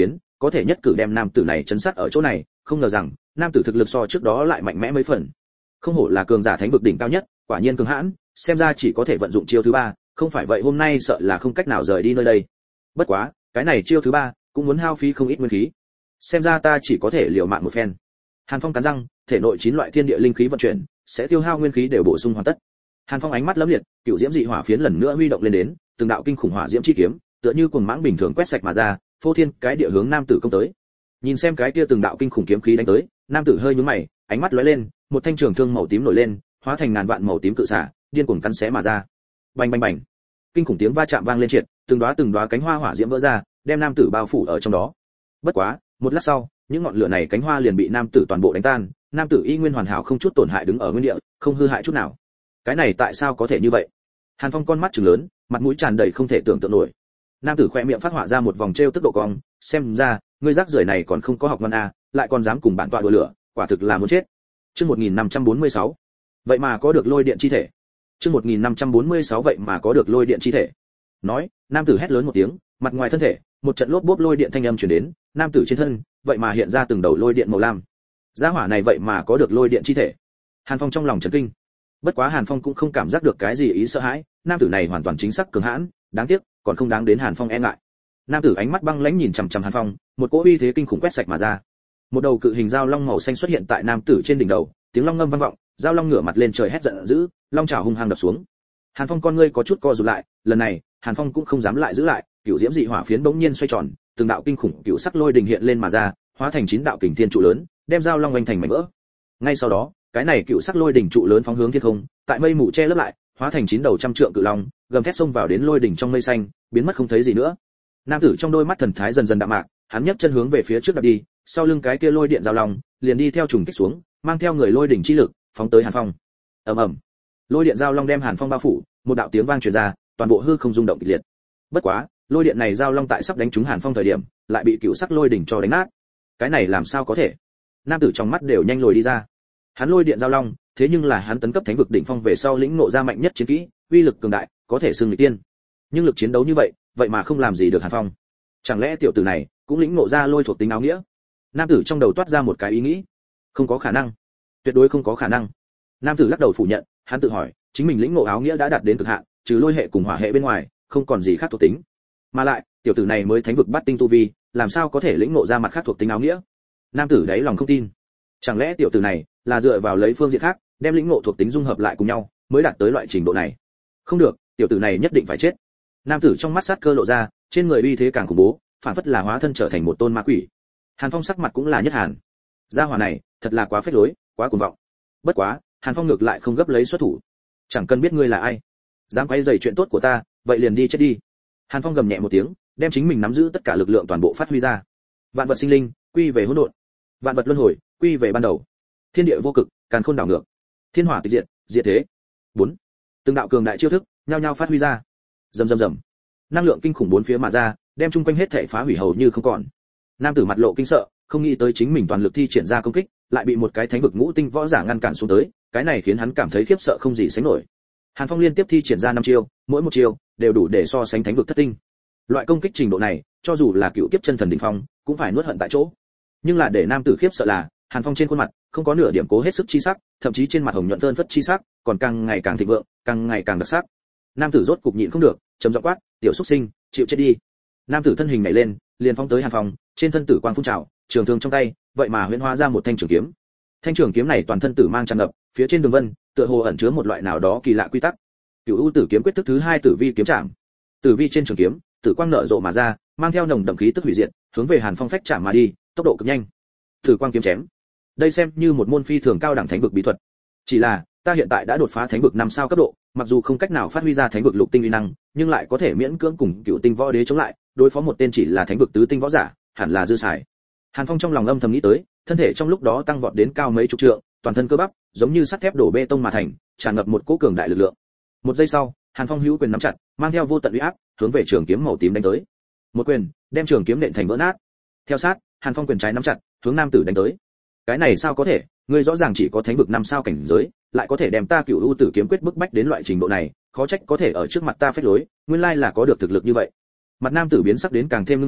có thể nhất cử đem nam tử này chấn sát ở chỗ này, không ngờ rằng nam tử thực lực so trước đó lại mạnh mẽ mấy phần. Không hổ là cường giả thánh vực đỉnh cao nhất, quả nhiên cường hãn, xem ra chỉ có thể vận dụng chiêu thứ ba, không phải vậy hôm nay sợ là không cách nào rời đi nơi đây. Bất quá, cái này chiêu thứ ba cũng muốn hao phí không ít nguyên khí. Xem ra ta chỉ có thể liều mạng một phen. Hàn Phong cắn răng, thể nội 9 loại thiên địa linh khí vận chuyển, sẽ tiêu hao nguyên khí đều bổ sung hoàn tất. Hàn Phong ánh mắt lấm liệt, cựu diễm dị hỏa phiến lần nữa huy động lên đến, từng đạo kinh khủng hỏa diễm chi kiếm, tựa như cuồng mãng bình thường quét sạch mà ra, phô thiên cái địa hướng nam tử công tới. Nhìn xem cái kia từng đạo kinh khủng kiếm khí đánh tới, nam tử hơi nhướng mày, ánh mắt lóe lên, một thanh trường thương màu tím nổi lên, hóa thành ngàn vạn màu tím cự xả, điên cuồng cắn xé mà ra. Bành bành bành. Kinh khủng tiếng va chạm vang lên triệt, từng đóa cánh hoa hỏa diễm vỡ ra, đem nam tử bao phủ ở trong đó. Bất quá, một lát sau, những ngọn lửa này cánh hoa liền bị nam tử toàn bộ đánh tan, nam tử y nguyên hoàn hảo không chút tổn hại đứng ở nguyên địa, không hư hại chút nào. Cái này tại sao có thể như vậy? Hàn Phong con mắt trừng lớn, mặt mũi tràn đầy không thể tưởng tượng nổi. Nam tử khẽ miệng phát họa ra một vòng trêu tức độ cong, xem ra, ngươi rác rưởi này còn không có học văn a, lại còn dám cùng bản tọa đùa lửa, quả thực là muốn chết. Chương 1546. Vậy mà có được lôi điện chi thể. Chương 1546 vậy mà có được lôi điện chi thể. Nói, nam tử hét lớn một tiếng, mặt ngoài thân thể, một trận lốp bốp lôi điện thanh âm truyền đến, nam tử trên thân, vậy mà hiện ra từng đầu lôi điện màu lam. Gia hỏa này vậy mà có được lôi điện chi thể. Hàn Phong trong lòng chấn kinh. Bất quá Hàn Phong cũng không cảm giác được cái gì ý sợ hãi, nam tử này hoàn toàn chính xác cường hãn, đáng tiếc, còn không đáng đến Hàn Phong e ngại. Nam tử ánh mắt băng lãnh nhìn chằm chằm Hàn Phong, một cỗ uy thế kinh khủng quét sạch mà ra. Một đầu cự hình dao long màu xanh xuất hiện tại nam tử trên đỉnh đầu, tiếng long ngâm vang vọng, dao long ngửa mặt lên trời hét giận dữ, long chảo hung hăng đập xuống. Hàn Phong con ngươi có chút co rụt lại, lần này, Hàn Phong cũng không dám lại giữ lại, cửu diễm dị hỏa phiến bỗng nhiên xoay tròn, từng đạo kinh khủng cửu sắc lôi đình hiện lên mà ra, hóa thành 9 đạo kình thiên trụ lớn, đem dao long vành thành mảnh vỡ. Ngay sau đó, cái này cựu sắc lôi đỉnh trụ lớn phóng hướng thiên không, tại mây mù che lấp lại, hóa thành 9 đầu trăm trượng cự long, gầm thét xông vào đến lôi đỉnh trong mây xanh, biến mất không thấy gì nữa. Nam tử trong đôi mắt thần thái dần dần đạm mạc, hắn nhấc chân hướng về phía trước đạp đi, sau lưng cái kia lôi điện giao long, liền đi theo trùng kích xuống, mang theo người lôi đỉnh chi lực, phóng tới Hàn Phong. Ầm ầm. Lôi điện giao long đem Hàn Phong bao phủ, một đạo tiếng vang truyền ra, toàn bộ hư không rung động kịch liệt. Bất quá, lôi điện này giao long tại sắp đánh trúng Hàn Phong thời điểm, lại bị cựu sắc lôi đỉnh cho đánh nát. Cái này làm sao có thể? Nam tử trong mắt đều nhanh lồi đi ra. Hắn lôi điện giao long, thế nhưng là hắn tấn cấp thánh vực đỉnh phong về sau lĩnh ngộ ra mạnh nhất chiến kỹ, uy lực cường đại, có thể xưng người tiên. Nhưng lực chiến đấu như vậy, vậy mà không làm gì được Hàn Phong. Chẳng lẽ tiểu tử này cũng lĩnh ngộ ra lôi thuộc tính áo nghĩa? Nam tử trong đầu toát ra một cái ý nghĩ. Không có khả năng, tuyệt đối không có khả năng. Nam tử lắc đầu phủ nhận, hắn tự hỏi, chính mình lĩnh ngộ áo nghĩa đã đạt đến cực hạn, trừ lôi hệ cùng hỏa hệ bên ngoài, không còn gì khác thuộc tính. Mà lại, tiểu tử này mới thánh vực bát tinh tu vi, làm sao có thể lĩnh ngộ ra mặt khác thuộc tính áo nghĩa? Nam tử đấy lòng không tin. Chẳng lẽ tiểu tử này là dựa vào lấy phương diện khác, đem lĩnh ngộ thuộc tính dung hợp lại cùng nhau, mới đạt tới loại trình độ này? Không được, tiểu tử này nhất định phải chết. Nam tử trong mắt sát cơ lộ ra, trên người uy thế càng khủng bố, phản phất là hóa thân trở thành một tôn ma quỷ. Hàn Phong sắc mặt cũng là nhất hàn. Gia hỏa này, thật là quá phết lối, quá cuồng vọng. Bất quá, Hàn Phong ngược lại không gấp lấy xuất thủ. Chẳng cần biết ngươi là ai, dám quấy rầy chuyện tốt của ta, vậy liền đi chết đi. Hàn Phong gầm nhẹ một tiếng, đem chính mình nắm giữ tất cả lực lượng toàn bộ phát huy ra. Vạn vật sinh linh, quy về hỗn độn. Vạn vật luân hồi, quy về ban đầu. Thiên địa vô cực, càn khôn đảo ngược. Thiên hỏa tịch diệt, diệt thế. 4. Từng đạo cường đại chiêu thức, nhao nhao phát huy ra. Rầm rầm rầm. Năng lượng kinh khủng bốn phía mà ra, đem chung quanh hết thảy phá hủy hầu như không còn. Nam tử mặt lộ kinh sợ, không nghĩ tới chính mình toàn lực thi triển ra công kích, lại bị một cái thánh vực ngũ tinh võ giả ngăn cản xuống tới, cái này khiến hắn cảm thấy khiếp sợ không gì sánh nổi. Hàn Phong liên tiếp thi triển ra 5 chiêu, mỗi một chiêu đều đủ để so sánh thánh vực thất tinh. Loại công kích trình độ này, cho dù là cựu kiếp chân thần đỉnh phong, cũng phải nuốt hận tại chỗ. Nhưng là để nam tử khiếp sợ là, Hàn Phong trên khuôn mặt không có nửa điểm cố hết sức chi sắc, thậm chí trên mặt hồng nhuận phơn phất chi sắc, còn càng ngày càng thịnh vượng, càng ngày càng đặc sắc. Nam tử rốt cục nhịn không được, trầm giọng quát, "Tiểu xuất sinh, chịu chết đi!" Nam tử thân hình nhảy lên, liền phóng tới Hàn Phong, trên thân tử quang phun trào, trường thương trong tay, vậy mà huyễn hóa ra một thanh trường kiếm. Thanh trường kiếm này toàn thân tử mang tràn ngập, phía trên đường vân, tựa hồ ẩn chứa một loại nào đó kỳ lạ quy tắc. Cửu U Tử kiếm quyết thức thứ 2 Tử Vi kiếm trảm. Tử vi trên trường kiếm, tử quang nở rộ mà ra, mang theo nồng đậm khí tức hủy diệt, hướng về Hàn Phong phách chạm mà đi, tốc độ cực nhanh. Tử quang kiếm chém. Đây xem như một môn phi thường cao đẳng thánh vực bí thuật. Chỉ là, ta hiện tại đã đột phá thánh vực 5 sao cấp độ, mặc dù không cách nào phát huy ra thánh vực lục tinh uy năng, nhưng lại có thể miễn cưỡng cùng cựu tinh võ đế chống lại, đối phó một tên chỉ là thánh vực tứ tinh võ giả, hẳn là dư xài. Hàn Phong trong lòng âm thầm nghĩ tới, thân thể trong lúc đó tăng vọt đến cao mấy chục trượng, toàn thân cơ bắp giống như sắt thép đổ bê tông mà thành, tràn ngập một cỗ cường đại lực lượng. Một giây sau, Hàn Phong hữu quyền nắm chặt, mang theo vô tận uy áp, hướng về trường kiếm màu tím đánh tới. Một quyền, đem trường kiếm nện thành vỡ nát. Theo sát, Hàn Phong quyền trái nắm chặt, hướng nam tử đánh tới. Cái này sao có thể, ngươi rõ ràng chỉ có thánh vực 5 sao cảnh giới, lại có thể đem ta Cửu U Tử kiếm quyết bức bách đến loại trình độ này, khó trách có thể ở trước mặt ta phách lối, nguyên lai là có được thực lực như vậy. Mặt nam tử biến sắc đến càng thêm nghiêm trọng,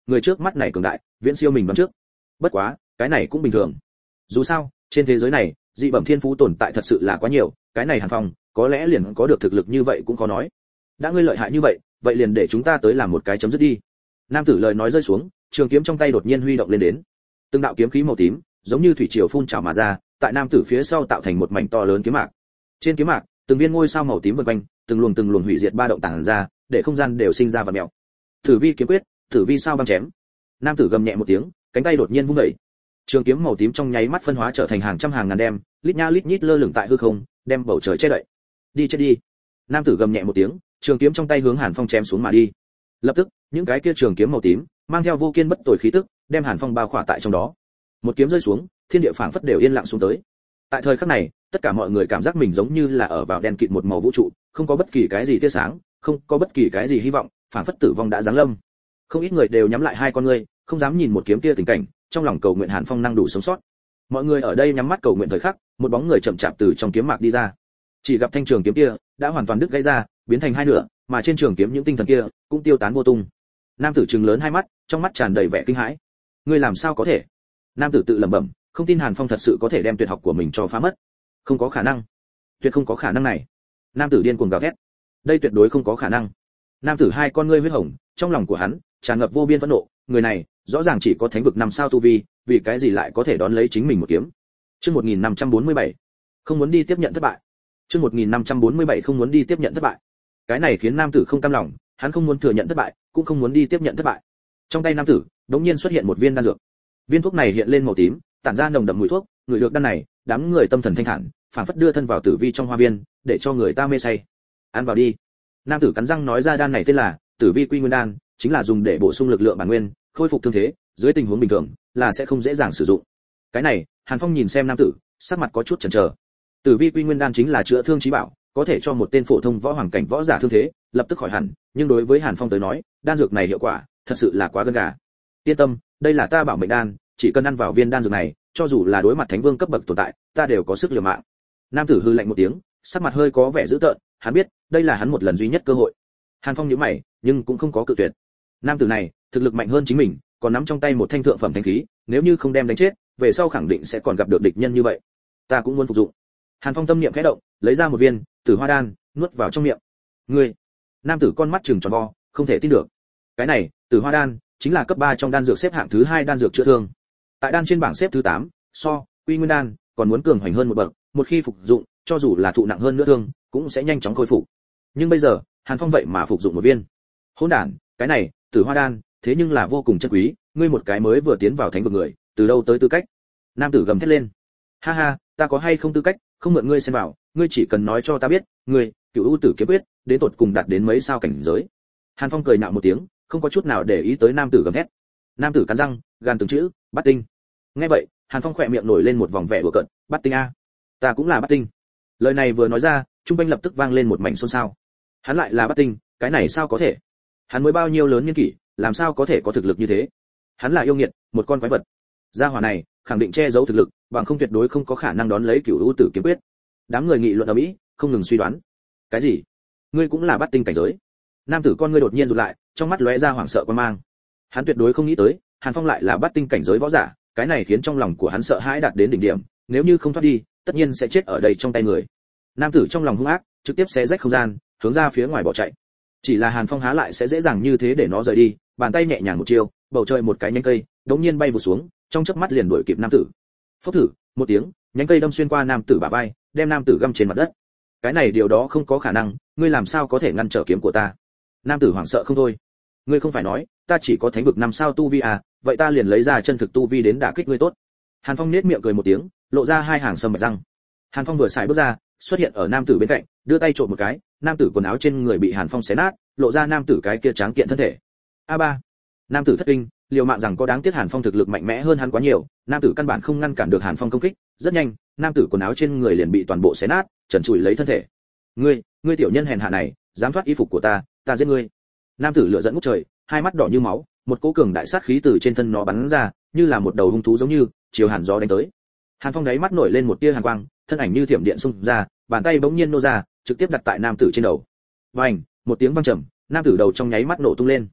người trước mắt này cường đại, viễn siêu mình đoán trước. Bất quá, cái này cũng bình thường. Dù sao, trên thế giới này, dị bẩm thiên phú tồn tại thật sự là quá nhiều, cái này Hàn Phong, có lẽ liền có được thực lực như vậy cũng khó nói. Đã ngươi lợi hại như vậy, vậy liền để chúng ta tới làm một cái chấm dứt đi. Nam tử lời nói rơi xuống, trường kiếm trong tay đột nhiên huy động lên đến. Từng đạo kiếm khí màu tím, giống như thủy triều phun trào mà ra, tại nam tử phía sau tạo thành một mảnh to lớn kiếm mạc. Trên kiếm mạc, từng viên ngôi sao màu tím vần quanh, từng luồng hủy diệt ba động tản ra, để không gian đều sinh ra vật mèo. Tử vi kiếm quyết, tử vi sao băng chém. Nam tử gầm nhẹ một tiếng, cánh tay đột nhiên vung dậy. Trường kiếm màu tím trong nháy mắt phân hóa trở thành hàng trăm hàng ngàn đem, lít nha lít nhít lơ lửng tại hư không, đem bầu trời che đậy. Đi chết đi. Nam tử gầm nhẹ một tiếng, trường kiếm trong tay hướng Hàn Phong chém xuống mà đi. Lập tức, những cái kia trường kiếm màu tím, mang theo vô kiên bất tồi khí tức, đem Hàn Phong bao khỏa tại trong đó. Một kiếm rơi xuống, thiên địa phảng phất đều yên lặng xuống tới. Tại thời khắc này, tất cả mọi người cảm giác mình giống như là ở vào đen kịt một màu vũ trụ, không có bất kỳ cái gì tia sáng, không có bất kỳ cái gì hy vọng, phảng phất tử vong đã giáng lâm. Không ít người đều nhắm lại hai con ngươi, không dám nhìn một kiếm kia tình cảnh, trong lòng cầu nguyện Hàn Phong năng đủ sống sót. Mọi người ở đây nhắm mắt cầu nguyện thời khắc, một bóng người chậm chạp từ trong kiếm mạc đi ra. Chỉ gặp thanh trường kiếm kia đã hoàn toàn đứt gãy ra, biến thành hai nửa, mà trên trường kiếm những tinh thần kia cũng tiêu tán vô tung. Nam tử trừng lớn hai mắt, trong mắt tràn đầy vẻ kinh hãi. Ngươi làm sao có thể? Nam tử tự lẩm bẩm, không tin Hàn Phong thật sự có thể đem tuyệt học của mình cho phá mất. Không có khả năng, tuyệt không có khả năng này. Nam tử điên cuồng gào thét. Đây tuyệt đối không có khả năng. Nam tử hai con ngươi huyết hồng, trong lòng của hắn tràn ngập vô biên phẫn nộ, người này rõ ràng chỉ có thánh vực 5 sao tu vi, vì cái gì lại có thể đón lấy chính mình một kiếm. Chương 1547, không muốn đi tiếp nhận thất bại. Chương 1547 không muốn đi tiếp nhận thất bại. Cái này khiến nam tử không cam lòng, hắn không muốn thừa nhận thất bại, cũng không muốn đi tiếp nhận thất bại. Trong tay nam tử, đột nhiên xuất hiện một viên đan dược. Viên thuốc này hiện lên màu tím, tản ra nồng đậm mùi thuốc, người được đan này, đám người tâm thần thanh thản, phảng phất đưa thân vào tử vi trong hoa viên, để cho người ta mê say. Ăn vào đi. Nam tử cắn răng nói ra đan này tên là Tử Vi Quy Nguyên Đan, chính là dùng để bổ sung lực lượng bản nguyên, khôi phục thương thế, dưới tình huống bình thường là sẽ không dễ dàng sử dụng. Cái này, Hàn Phong nhìn xem nam tử, sắc mặt có chút chần chờ. Tử Vi Quy Nguyên Đan chính là chữa thương chí bảo, có thể cho một tên phổ thông võ hoàng cảnh võ giả thương thế lập tức khỏi hẳn, nhưng đối với Hàn Phong tới nói, đan dược này hiệu quả thật sự là quá gân gà. Yên tâm, đây là ta bảo mệnh đan, chỉ cần ăn vào viên đan dược này, cho dù là đối mặt thánh vương cấp bậc tồn tại, ta đều có sức liều mạng. Nam tử hư lạnh một tiếng, sắc mặt hơi có vẻ dữ tợn, hắn biết, đây là hắn một lần duy nhất cơ hội. Hàn Phong nhíu mày, nhưng cũng không có cự tuyệt. Nam tử này, thực lực mạnh hơn chính mình, còn nắm trong tay một thanh thượng phẩm thánh khí, nếu như không đem đánh chết, về sau khẳng định sẽ còn gặp được địch nhân như vậy. Ta cũng muốn phục dụng. Hàn Phong tâm niệm khẽ động, lấy ra một viên Tử Hoa đan, nuốt vào trong miệng. Ngươi, nam tử con mắt trừng tròn vo, không thể tin được. Cái này, Tử Hoa đan, chính là cấp 3 trong đan dược xếp hạng thứ 2 đan dược chữa thương. Tại đan trên bảng xếp thứ 8, so Quy Nguyên đan còn muốn cường hoành hơn một bậc, một khi phục dụng, cho dù là thụ nặng hơn nữa thương, cũng sẽ nhanh chóng khôi phục. Nhưng bây giờ, Hàn Phong vậy mà phục dụng một viên. Hỗn đản, cái này, Tử Hoa đan, thế nhưng là vô cùng chân quý, ngươi một cái mới vừa tiến vào thánh vực người, từ đâu tới tư cách? Nam tử gầm thét lên. Ha ha, ta có hay không tư cách, không mượn ngươi xem vào, ngươi chỉ cần nói cho ta biết, ngươi, Cửu U Tử Kiếm Quyết, đến tột cùng đạt đến mấy sao cảnh giới. Hàn Phong cười nhạo một tiếng, không có chút nào để ý tới nam tử gầm thét. Nam tử cắn răng, gàn từng chữ, Bát Tinh. Nghe vậy, Hàn Phong khỏe miệng nổi lên một vòng vẻ đùa cợt, Bát Tinh a, ta cũng là Bát Tinh. Lời này vừa nói ra, trung quanh lập tức vang lên một mảnh xôn xao. Hắn lại là Bát Tinh, cái này sao có thể? Hắn mới bao nhiêu lớn niên kỷ, làm sao có thể có thực lực như thế? Hắn là yêu nghiệt, một con quái vật. Gia hỏa này, khẳng định che giấu thực lực, bằng không tuyệt đối không có khả năng đón lấy Cửu U Tử Kiếm Quyết. Đám người nghị luận ầm ĩ, không ngừng suy đoán. Cái gì? Ngươi cũng là Bát Tinh cảnh giới? Nam tử con ngươi đột nhiên rụt lại, trong mắt lóe ra hoảng sợ quan mang. Hắn tuyệt đối không nghĩ tới, Hàn Phong lại là Bát Tinh cảnh giới võ giả, cái này khiến trong lòng của hắn sợ hãi đạt đến đỉnh điểm, nếu như không thoát đi, tất nhiên sẽ chết ở đây trong tay người. Nam tử trong lòng hung ác, trực tiếp xé rách không gian, hướng ra phía ngoài bỏ chạy. Chỉ là Hàn Phong há lại sẽ dễ dàng như thế để nó rời đi, bàn tay nhẹ nhàng một chiêu, bầu trời một cái nhánh cây, đống nhiên bay vụt xuống, trong chớp mắt liền đuổi kịp nam tử. Phốc thử, một tiếng, nhánh cây đâm xuyên qua nam tử bả vai, đem nam tử găm trên mặt đất. Cái này điều đó không có khả năng, ngươi làm sao có thể ngăn trở kiếm của ta? Nam tử hoảng sợ không thôi. Ngươi không phải nói, ta chỉ có thánh vực 5 sao tu vi à, vậy ta liền lấy ra chân thực tu vi đến đả kích ngươi tốt. Hàn Phong nhếch miệng cười một tiếng, lộ ra hai hàng sầm bạch răng. Hàn Phong vừa xài bước ra, xuất hiện ở nam tử bên cạnh, đưa tay trộm một cái, nam tử quần áo trên người bị Hàn Phong xé nát, lộ ra nam tử cái kia tráng kiện thân thể. A3. Nam tử thất kinh, liều mạng rằng có đáng tiếc Hàn Phong thực lực mạnh mẽ hơn hắn quá nhiều, nam tử căn bản không ngăn cản được Hàn Phong công kích, rất nhanh, nam tử quần áo trên người liền bị toàn bộ xé nát, trần trụi lấy thân thể. Ngươi tiểu nhân hèn hạ này, dám thoát y phục của ta, ta giết ngươi. Nam tử lửa giận ngút trời, hai mắt đỏ như máu, một cỗ cường đại sát khí từ trên thân nó bắn ra, như là một đầu hung thú giống như chiều Hàn gió đánh tới. Hàn Phong đáy mắt nổi lên một tia hàn quang, thân ảnh như thiểm điện xung ra, bàn tay bỗng nhiên nô ra, trực tiếp đặt tại nam tử trên đầu. Vành, một tiếng vang trầm, nam tử đầu trong nháy mắt nổ tung lên.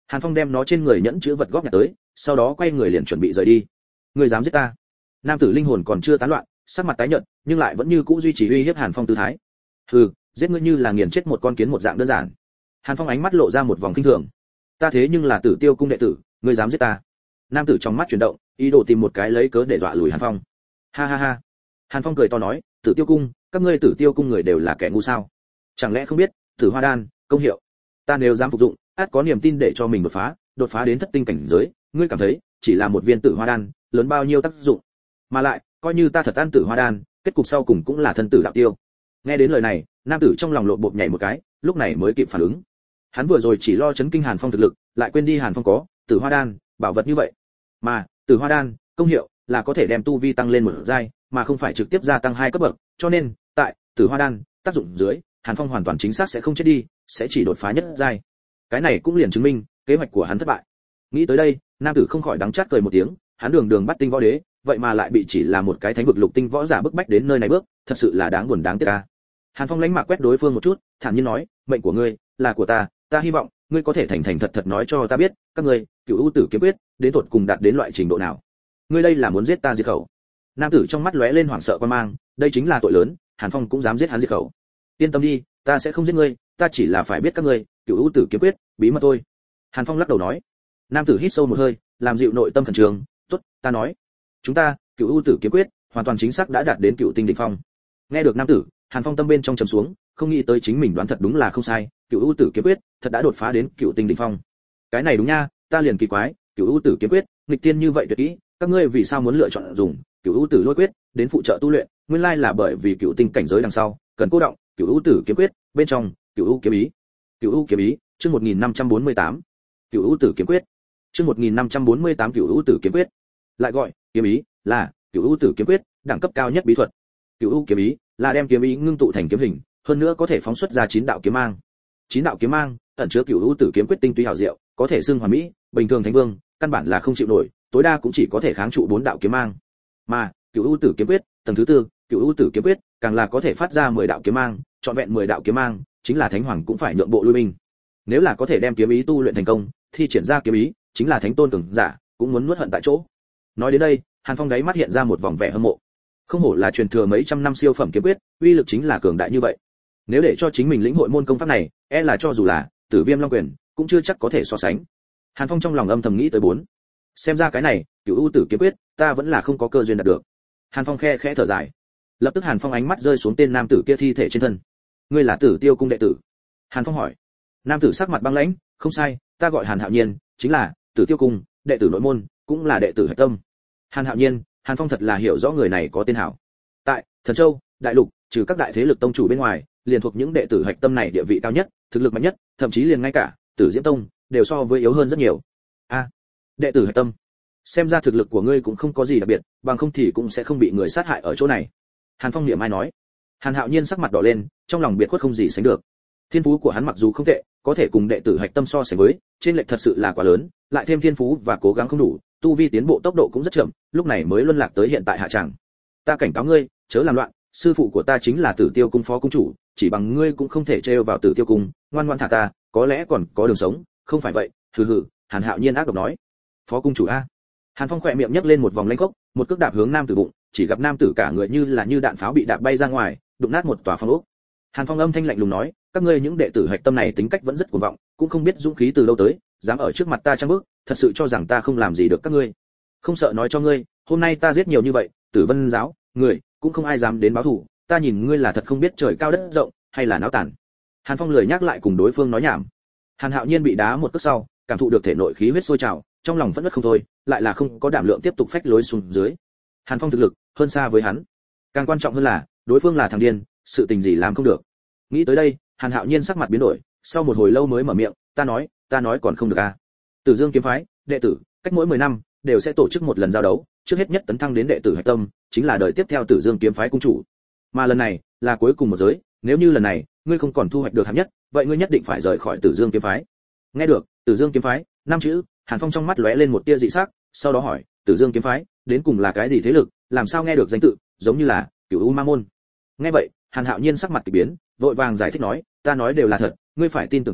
Hàn Phong đem nó trên người nhẫn chữ vật góp nhặt tới, sau đó quay người liền chuẩn bị rời đi. Ngươi dám giết ta? Nam tử linh hồn còn chưa tán loạn, sắc mặt tái nhợt, nhưng lại vẫn như cũ duy trì uy hiếp Hàn Phong tư thái. Hừ, giết ngươi như là nghiền chết một con kiến một dạng đơn giản. Hàn Phong ánh mắt lộ ra một vòng kinh thường. Ta thế nhưng là Tử Tiêu cung đệ tử, ngươi dám giết ta? Nam tử trong mắt chuyển động, ý đồ tìm một cái lấy cớ để dọa lùi Hàn Phong. Ha ha ha. Hàn Phong cười to nói, Tử Tiêu cung, các ngươi Tử Tiêu cung người đều là kẻ ngu sao? Chẳng lẽ không biết Tử Hoa đan công hiệu? Ta nếu dám phục dụng, ắt có niềm tin để cho mình đột phá đến thất tinh cảnh giới, ngươi cảm thấy chỉ là một viên Tử Hoa đan lớn bao nhiêu tác dụng? Mà lại, coi như ta thật ăn Tử Hoa đan, kết cục sau cùng cũng là thân tử đạo tiêu. Nghe đến lời này, nam tử trong lòng lộn bộp nhảy một cái, lúc này mới kịp phản ứng. Hắn vừa rồi chỉ lo chấn kinh Hàn Phong thực lực, lại quên đi Hàn Phong có Tử Hoa đan, bảo vật như vậy. Mà, Tử Hoa đan, công hiệu là có thể đem tu vi tăng lên một giai, mà không phải trực tiếp gia tăng 2 cấp bậc, cho nên, tại Tử Hoa đan tác dụng dưới, Hàn Phong hoàn toàn chính xác sẽ không chết đi, sẽ chỉ đột phá nhất giai. Cái này cũng liền chứng minh kế hoạch của hắn thất bại. Nghĩ tới đây, nam tử không khỏi đắng chát cười một tiếng, hắn đường bắt tinh võ đế, vậy mà lại bị chỉ là một cái thánh vực lục tinh võ giả bức bách đến nơi này bước, thật sự là đáng buồn đáng tiếc a. Hàn Phong lánh mạc quét đối phương một chút, thản nhiên nói, mệnh của ngươi là của ta, ta hy vọng ngươi có thể thành thành thật thật nói cho ta biết, các ngươi Cửu U Tử kiếm quyết đến tột cùng đạt đến loại trình độ nào. Ngươi đây là muốn giết ta diệt khẩu? Nam tử trong mắt lóe lên hoảng sợ quan mang, đây chính là tội lớn, Hàn Phong cũng dám giết hắn diệt khẩu. Yên tâm đi, ta sẽ không giết ngươi, ta chỉ là phải biết các ngươi Cửu U Tử kiếm quyết bí mật thôi. Hàn Phong lắc đầu nói. Nam tử hít sâu một hơi, làm dịu nội tâm khẩn trương, tốt, ta nói, chúng ta Cửu U Tử kiếm quyết hoàn toàn chính xác đã đạt đến cựu tinh đỉnh phong. Nghe được nam tử, Hàn Phong tâm bên trong trầm xuống, không nghĩ tới chính mình đoán thật đúng là không sai, Cửu U Tử kiếm quyết thật đã đột phá đến cựu tinh đỉnh phong. Cái này đúng nha, ta liền kỳ quái, Cửu U Tử kiếm quyết nghịch tiên như vậy tuyệt kỹ, các ngươi vì sao muốn lựa chọn dùng Cửu U Tử lôi quyết đến phụ trợ tu luyện? Nguyên lai là bởi vì cựu tinh cảnh giới đằng sau cần cô động Cửu U Tử kiếm quyết bên trong Cửu U kiếm ý. Cửu U kiếm ý, chương 1548. Cửu U Tử kiếm quyết. Chương 1548 Cửu U Tử kiếm quyết. Lại gọi kiếm ý là Cửu U Tử kiếm quyết đẳng cấp cao nhất bí thuật. Cửu U kiếm ý là đem kiếm ý ngưng tụ thành kiếm hình, hơn nữa có thể phóng xuất ra 9 đạo kiếm mang. 9 đạo kiếm mang ẩn chứa Cửu U Tử kiếm quyết tinh túy hảo diệu, có thể xưng hoàn mỹ, bình thường thánh vương căn bản là không chịu nổi, tối đa cũng chỉ có thể kháng trụ 4 đạo kiếm mang. Mà Cửu U Tử kiếm quyết tầng thứ 4, Cửu U Tử kiếm quyết càng là có thể phát ra 10 đạo kiếm mang, trọn vẹn 10 đạo kiếm mang, chính là thánh hoàng cũng phải nhượng bộ lui binh. Nếu là có thể đem kiếm ý tu luyện thành công, thì triển ra kiếm ý, chính là thánh tôn cường giả cũng muốn nuốt hận tại chỗ. Nói đến đây, Hàn Phong đáy mắt hiện ra một vòng vẻ hâm mộ. Không hổ là truyền thừa mấy trăm năm siêu phẩm kiếm quyết, uy lực chính là cường đại như vậy. Nếu để cho chính mình lĩnh hội môn công pháp này, e là cho dù là Tử Viêm Long Quyền, cũng chưa chắc có thể so sánh. Hàn Phong trong lòng âm thầm nghĩ tới 4. Xem ra cái này, Cửu U Tử kiếm quyết, ta vẫn là không có cơ duyên đạt được. Hàn Phong khẽ thở dài. Lập tức Hàn Phong ánh mắt rơi xuống tên nam tử kia thi thể trên thân. Ngươi là Tử Tiêu cung đệ tử? Hàn Phong hỏi. Nam tử sắc mặt băng lãnh, không sai, ta gọi Hàn Hạo Nhiên, chính là Tử Tiêu cung đệ tử nội môn, cũng là đệ tử hạch tâm. Hàn Hạo Nhiên, Hàn Phong thật là hiểu rõ người này có tên hảo. Tại Thần Châu, Đại Lục, trừ các đại thế lực tông chủ bên ngoài, liền thuộc những đệ tử hạch tâm này địa vị cao nhất, thực lực mạnh nhất, thậm chí liền ngay cả Tử Diễm Tông đều so với yếu hơn rất nhiều. A, đệ tử hạch tâm, xem ra thực lực của ngươi cũng không có gì đặc biệt, bằng không thì cũng sẽ không bị người sát hại ở chỗ này. Hàn Phong niệm ai nói. Hàn Hạo Nhiên sắc mặt đỏ lên, trong lòng biệt khuất không gì sánh được. Thiên phú của hắn mặc dù không tệ, có thể cùng đệ tử hạch tâm so sánh với, trên lệch thật sự là quá lớn, lại thêm thiên phú và cố gắng không đủ, tu vi tiến bộ tốc độ cũng rất chậm, lúc này mới luân lạc tới hiện tại hạ tràng. Ta cảnh cáo ngươi, chớ làm loạn, sư phụ của ta chính là Tử Tiêu cung phó cung chủ, chỉ bằng ngươi cũng không thể trêu vào Tử Tiêu cung, ngoan ngoãn thả ta, có lẽ còn có đường sống, không phải vậy? Hừ hừ, Hàn Hạo Nhiên ác độc nói. Phó cung chủ a? Hàn Phong khỏe miệng nhấc lên một vòng lanh khốc, một cước đạp hướng nam tử bụng, chỉ gặp nam tử cả người như đạn pháo bị đạp bay ra ngoài, đụng nát một tòa phong ốc. Hàn Phong âm thanh lạnh lùng nói, các ngươi những đệ tử hạch tâm này tính cách vẫn rất cuồng vọng, cũng không biết dũng khí từ đâu tới, dám ở trước mặt ta trang bước, thật sự cho rằng ta không làm gì được các ngươi. Không sợ nói cho ngươi, hôm nay ta giết nhiều như vậy, Tử Vân giáo người cũng không ai dám đến báo thù, ta nhìn ngươi là thật không biết trời cao đất rộng, hay là náo tản. Hàn Phong lười nhắc lại cùng đối phương nói nhảm. Hàn Hạo Nhiên bị đá một cước sau, cảm thụ được thể nội khí huyết sôi trào, trong lòng vẫn nứt không thôi, lại là không có đảm lượng tiếp tục phách lối xuống dưới. Hàn Phong thực lực hơn xa với hắn, càng quan trọng hơn là đối phương là thằng điên, sự tình gì làm không được. Nghĩ tới đây, Hàn Hạo Nhiên sắc mặt biến đổi, sau một hồi lâu mới mở miệng, ta nói còn không được à? Tử Dương kiếm phái đệ tử cách mỗi 10 năm đều sẽ tổ chức một lần giao đấu, trước hết nhất tấn thăng đến đệ tử hạch tâm, chính là đời tiếp theo Tử Dương kiếm phái cung chủ. Mà lần này là cuối cùng một giới, nếu như lần này ngươi không còn thu hoạch được hạng nhất, vậy ngươi nhất định phải rời khỏi Tử Dương kiếm phái. Nghe được Tử Dương kiếm phái 5 chữ, Hàn Phong trong mắt lóe lên một tia dị sắc, sau đó hỏi, Tử Dương kiếm phái đến cùng là cái gì thế lực, làm sao nghe được danh tự giống như là Cửu U Ma môn. Nghe vậy, Hàn Hạo Nhiên sắc mặt kỳ biến, vội vàng giải thích nói, ta nói đều là thật, ngươi phải tin tưởng ta,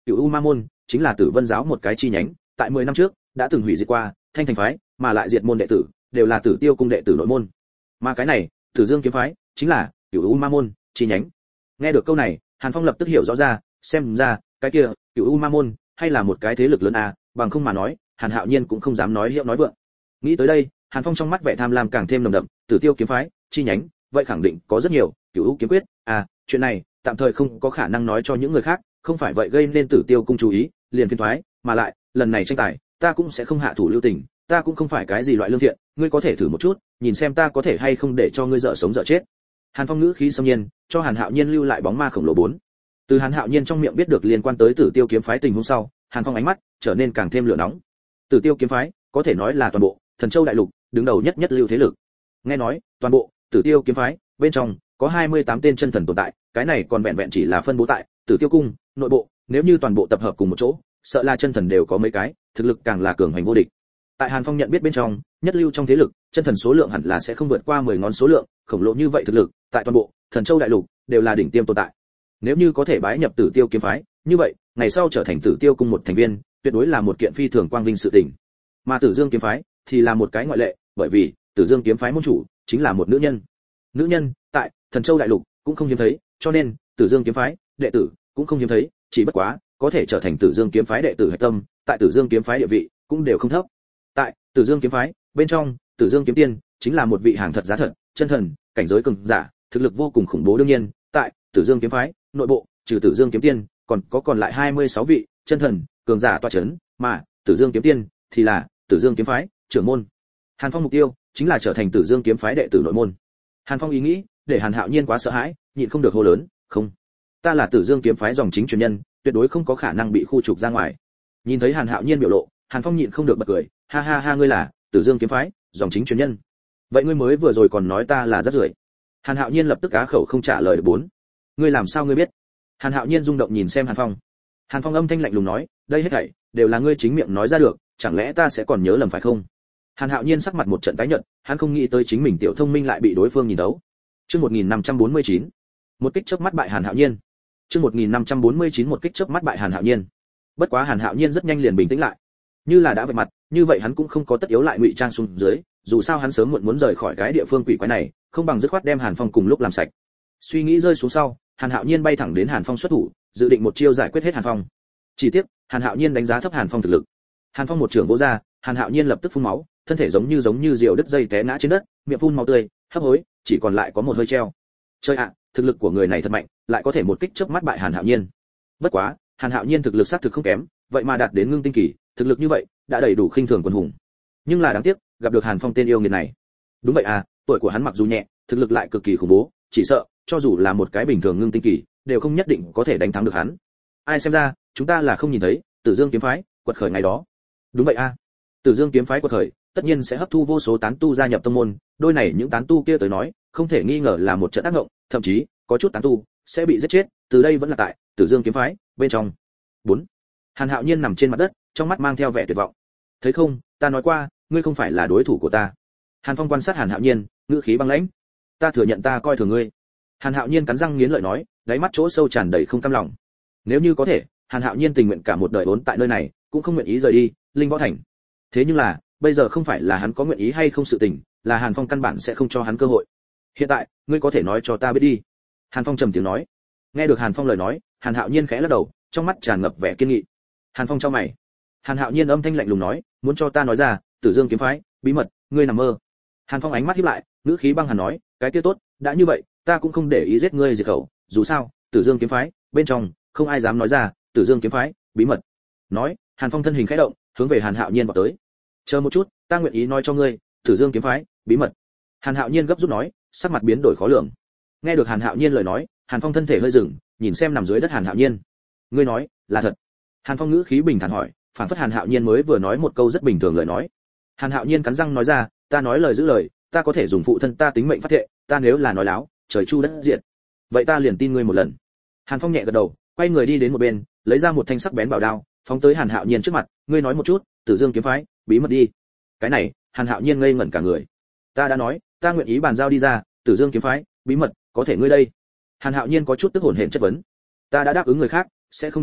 Cửu U Ma môn chính là Tử Vân giáo một cái chi nhánh, tại 10 năm trước đã từng hủy diệt qua Thanh Thành phái, mà lại diệt môn đệ tử đều là Tử Tiêu cung đệ tử nội môn. Mà cái này, Tử Dương kiếm phái chính là Cửu U Ma môn chi nhánh. Nghe được câu này, Hàn Phong lập tức hiểu rõ ra, xem ra cái kia Cửu U Ma môn hay là một cái thế lực lớn à, bằng không mà nói, Hàn Hạo Nhiên cũng không dám nói hiệu nói vượng. Nghĩ tới đây, Hàn Phong trong mắt vẻ tham lam càng thêm nồng đậm, Tử Tiêu kiếm phái chi nhánh, vậy khẳng định có rất nhiều, Cửu U kiếm quyết, à, chuyện này tạm thời không có khả năng nói cho những người khác, không phải vậy gây nên Tử Tiêu cung chú ý, liền phiền toái, mà lại, lần này tranh tài, ta cũng sẽ không hạ thủ lưu tình, ta cũng không phải cái gì loại lương thiện, ngươi có thể thử một chút, nhìn xem ta có thể hay không để cho ngươi dở sống dở chết. Hàn Phong ngữ khí xâm nhiên, cho Hàn Hạo Nhiên lưu lại bóng ma khổng lồ 4. Từ Hàn Hạo Nhiên trong miệng biết được liên quan tới Tử Tiêu kiếm phái tình huống sau, Hàn Phong ánh mắt trở nên càng thêm lửa nóng. Tử Tiêu kiếm phái, có thể nói là toàn bộ Thần Châu đại lục đứng đầu nhất lưu thế lực. Nghe nói, toàn bộ Tử Tiêu kiếm phái bên trong có 28 tên chân thần tồn tại, cái này còn vẹn vẹn chỉ là phân bố tại Tử Tiêu cung nội bộ, nếu như toàn bộ tập hợp cùng một chỗ, sợ là chân thần đều có mấy cái, thực lực càng là cường hành vô địch. Tại Hàn Phong nhận biết bên trong, nhất lưu trong thế lực, chân thần số lượng hẳn là sẽ không vượt qua 10 ngón số lượng, khổng lồ như vậy thực lực, tại toàn bộ Thần Châu đại lục đều là đỉnh tiêm tồn tại. Nếu như có thể bái nhập Tử Tiêu kiếm phái, như vậy, ngày sau trở thành Tử Tiêu cung một thành viên, tuyệt đối là một kiện phi thường quang vinh sự tình. Mà Tử Dương kiếm phái thì là một cái ngoại lệ, bởi vì Tử Dương kiếm phái môn chủ chính là một nữ nhân. Nữ nhân tại Thần Châu đại lục cũng không hiếm thấy, cho nên Tử Dương kiếm phái đệ tử cũng không hiếm thấy, chỉ bất quá có thể trở thành Tử Dương kiếm phái đệ tử hạch tâm, tại Tử Dương kiếm phái địa vị cũng đều không thấp. Tại Tử Dương kiếm phái bên trong, Tử Dương kiếm tiên chính là một vị hàng thật giá thật, chân thần, cảnh giới cường giả, thực lực vô cùng khủng bố. Đương nhiên, tại Tử Dương kiếm phái nội bộ, trừ Tử Dương kiếm tiên, còn lại 26 vị chân thần cường giả tọa chấn, mà Tử Dương kiếm tiên thì là Tử Dương kiếm phái trưởng môn. Hàn Phong mục tiêu chính là trở thành Tử Dương kiếm phái đệ tử nội môn. Hàn Phong ý nghĩ để Hàn Hạo Nhiên quá sợ hãi, nhịn không được hô lớn, "Không, ta là Tử Dương kiếm phái dòng chính truyền nhân, tuyệt đối không có khả năng bị khu trục ra ngoài." Nhìn thấy Hàn Hạo Nhiên biểu lộ, Hàn Phong nhịn không được bật cười, "Ha ha ha, ngươi là Tử Dương kiếm phái dòng chính truyền nhân? Vậy ngươi mới vừa rồi còn nói ta là rác rưởi." Hàn Hạo Nhiên lập tức cá khẩu không trả lời được. 4. "Ngươi làm sao ngươi biết?" Hàn Hạo Nhiên rung động nhìn xem Hàn Phong. Hàn Phong âm thanh lạnh lùng nói, "Đây hết thảy đều là ngươi chính miệng nói ra được, chẳng lẽ ta sẽ còn nhớ lầm phải không?" Hàn Hạo Nhiên sắc mặt một trận tái nhợt, hắn không nghĩ tới chính mình tiểu thông minh lại bị đối phương nhìn thấu. Chương 1549. Một kích chớp mắt bại Hàn Hạo Nhiên. Chương 1549 một kích chớp mắt bại Hàn Hạo Nhiên. Bất quá Hàn Hạo Nhiên rất nhanh liền bình tĩnh lại. Như là đã vạch mặt, như vậy hắn cũng không có tất yếu lại ngụy trang xuống dưới, dù sao hắn sớm muộn muốn rời khỏi cái địa phương quỷ quái này, không bằng dứt khoát đem Hàn Phong cùng lúc làm sạch. Suy nghĩ rơi xuống sau, Hàn Hạo Nhiên bay thẳng đến Hàn Phong xuất thủ, dự định một chiêu giải quyết hết Hàn Phong. Chỉ tiếc, Hàn Hạo Nhiên đánh giá thấp Hàn Phong thực lực. Hàn Phong một trường vỗ ra, Hàn Hạo Nhiên lập tức phun máu, thân thể giống như diều đứt dây té ngã trên đất, miệng phun máu tươi, hấp hối, chỉ còn lại có một hơi treo. Chơi ạ, thực lực của người này thật mạnh, lại có thể một kích chớp mắt bại Hàn Hạo Nhiên. Bất quá, Hàn Hạo Nhiên thực lực xác thực không kém, vậy mà đạt đến ngưng tinh kỳ, thực lực như vậy đã đầy đủ khinh thường quần hùng. Nhưng là đáng tiếc, gặp được Hàn Phong tên yêu nghiệt này. Đúng vậy à, tuổi của hắn mặc dù nhẹ, thực lực lại cực kỳ khủng bố, chỉ sợ cho dù là một cái bình thường ngưng tinh kỳ, đều không nhất định có thể đánh thắng được hắn. Ai xem ra, chúng ta là không nhìn thấy Tử Dương kiếm phái quật khởi ngày đó. Đúng vậy a, Tử Dương kiếm phái quật khởi, tất nhiên sẽ hấp thu vô số tán tu gia nhập tông môn, đôi này những tán tu kia tới nói, không thể nghi ngờ là một trận ác ngộng, thậm chí có chút tán tu sẽ bị giết chết, từ đây vẫn là tại Tử Dương kiếm phái bên trong. 4. Hàn Hạo Nhiên nằm trên mặt đất, trong mắt mang theo vẻ tuyệt vọng. Thấy không, ta nói qua, ngươi không phải là đối thủ của ta. Hàn Phong quan sát Hàn Hạo Nhiên, ngữ khí băng lãnh. Ta thừa nhận ta coi thường ngươi. Hàn Hạo Nhiên cắn răng nghiến lợi nói, đáy mắt chỗ sâu tràn đầy không cam lòng. Nếu như có thể, Hàn Hạo Nhiên tình nguyện cả một đời ốn tại nơi này, cũng không nguyện ý rời đi Linh Võ Thành. Thế nhưng là, bây giờ không phải là hắn có nguyện ý hay không sự tình, là Hàn Phong căn bản sẽ không cho hắn cơ hội. Hiện tại, ngươi có thể nói cho ta biết đi. Hàn Phong trầm tiếng nói. Nghe được Hàn Phong lời nói, Hàn Hạo Nhiên khẽ lắc đầu, trong mắt tràn ngập vẻ kiên nghị. Hàn Phong chau mày. Hàn Hạo Nhiên âm thanh lạnh lùng nói, muốn cho ta nói ra, Tử Dương kiếm phái, bí mật, ngươi nằm mơ. Hàn Phong ánh mắt híp lại, ngữ khí băng hàn nói, cái kia tốt, đã như vậy, ta cũng không để ý giết ngươi diệt khẩu, dù sao, Tử Dương kiếm phái, bên trong, không ai dám nói ra, Tử Dương kiếm phái, bí mật. Nói, Hàn Phong thân hình khẽ động, hướng về Hàn Hạo Nhiên vọt tới. Chờ một chút, ta nguyện ý nói cho ngươi, Tử Dương kiếm phái, bí mật. Hàn Hạo Nhiên gấp rút nói, sắc mặt biến đổi khó lường. Nghe được Hàn Hạo Nhiên lời nói, Hàn Phong thân thể hơi dừng, nhìn xem nằm dưới đất Hàn Hạo Nhiên. Ngươi nói, là thật? Hàn Phong ngữ khí bình thản hỏi, phản phất Hàn Hạo Nhiên mới vừa nói một câu rất bình thường lời nói. Hàn Hạo Nhiên cắn răng nói ra, ta nói lời giữ lời, ta có thể dùng phụ thân ta tính mệnh phát thệ, ta nếu là nói láo, trời chu đất diệt. Vậy ta liền tin ngươi một lần. Hàn Phong nhẹ gật đầu, quay người đi đến một bên, lấy ra một thanh sắc bén bảo đao, phóng tới Hàn Hạo Nhiên trước mặt, ngươi nói một chút, Tử Dương kiếm phái, bí mật đi. Cái này, Hàn Hạo Nhiên ngây ngẩn cả người. Ta đã nói, ta nguyện ý bàn giao đi ra, Tử Dương kiếm phái, bí mật, có thể ngươi đây. Hàn Hạo Nhiên có chút tức hổn hển chất vấn. Ta đã đáp ứng người khác, sẽ không đem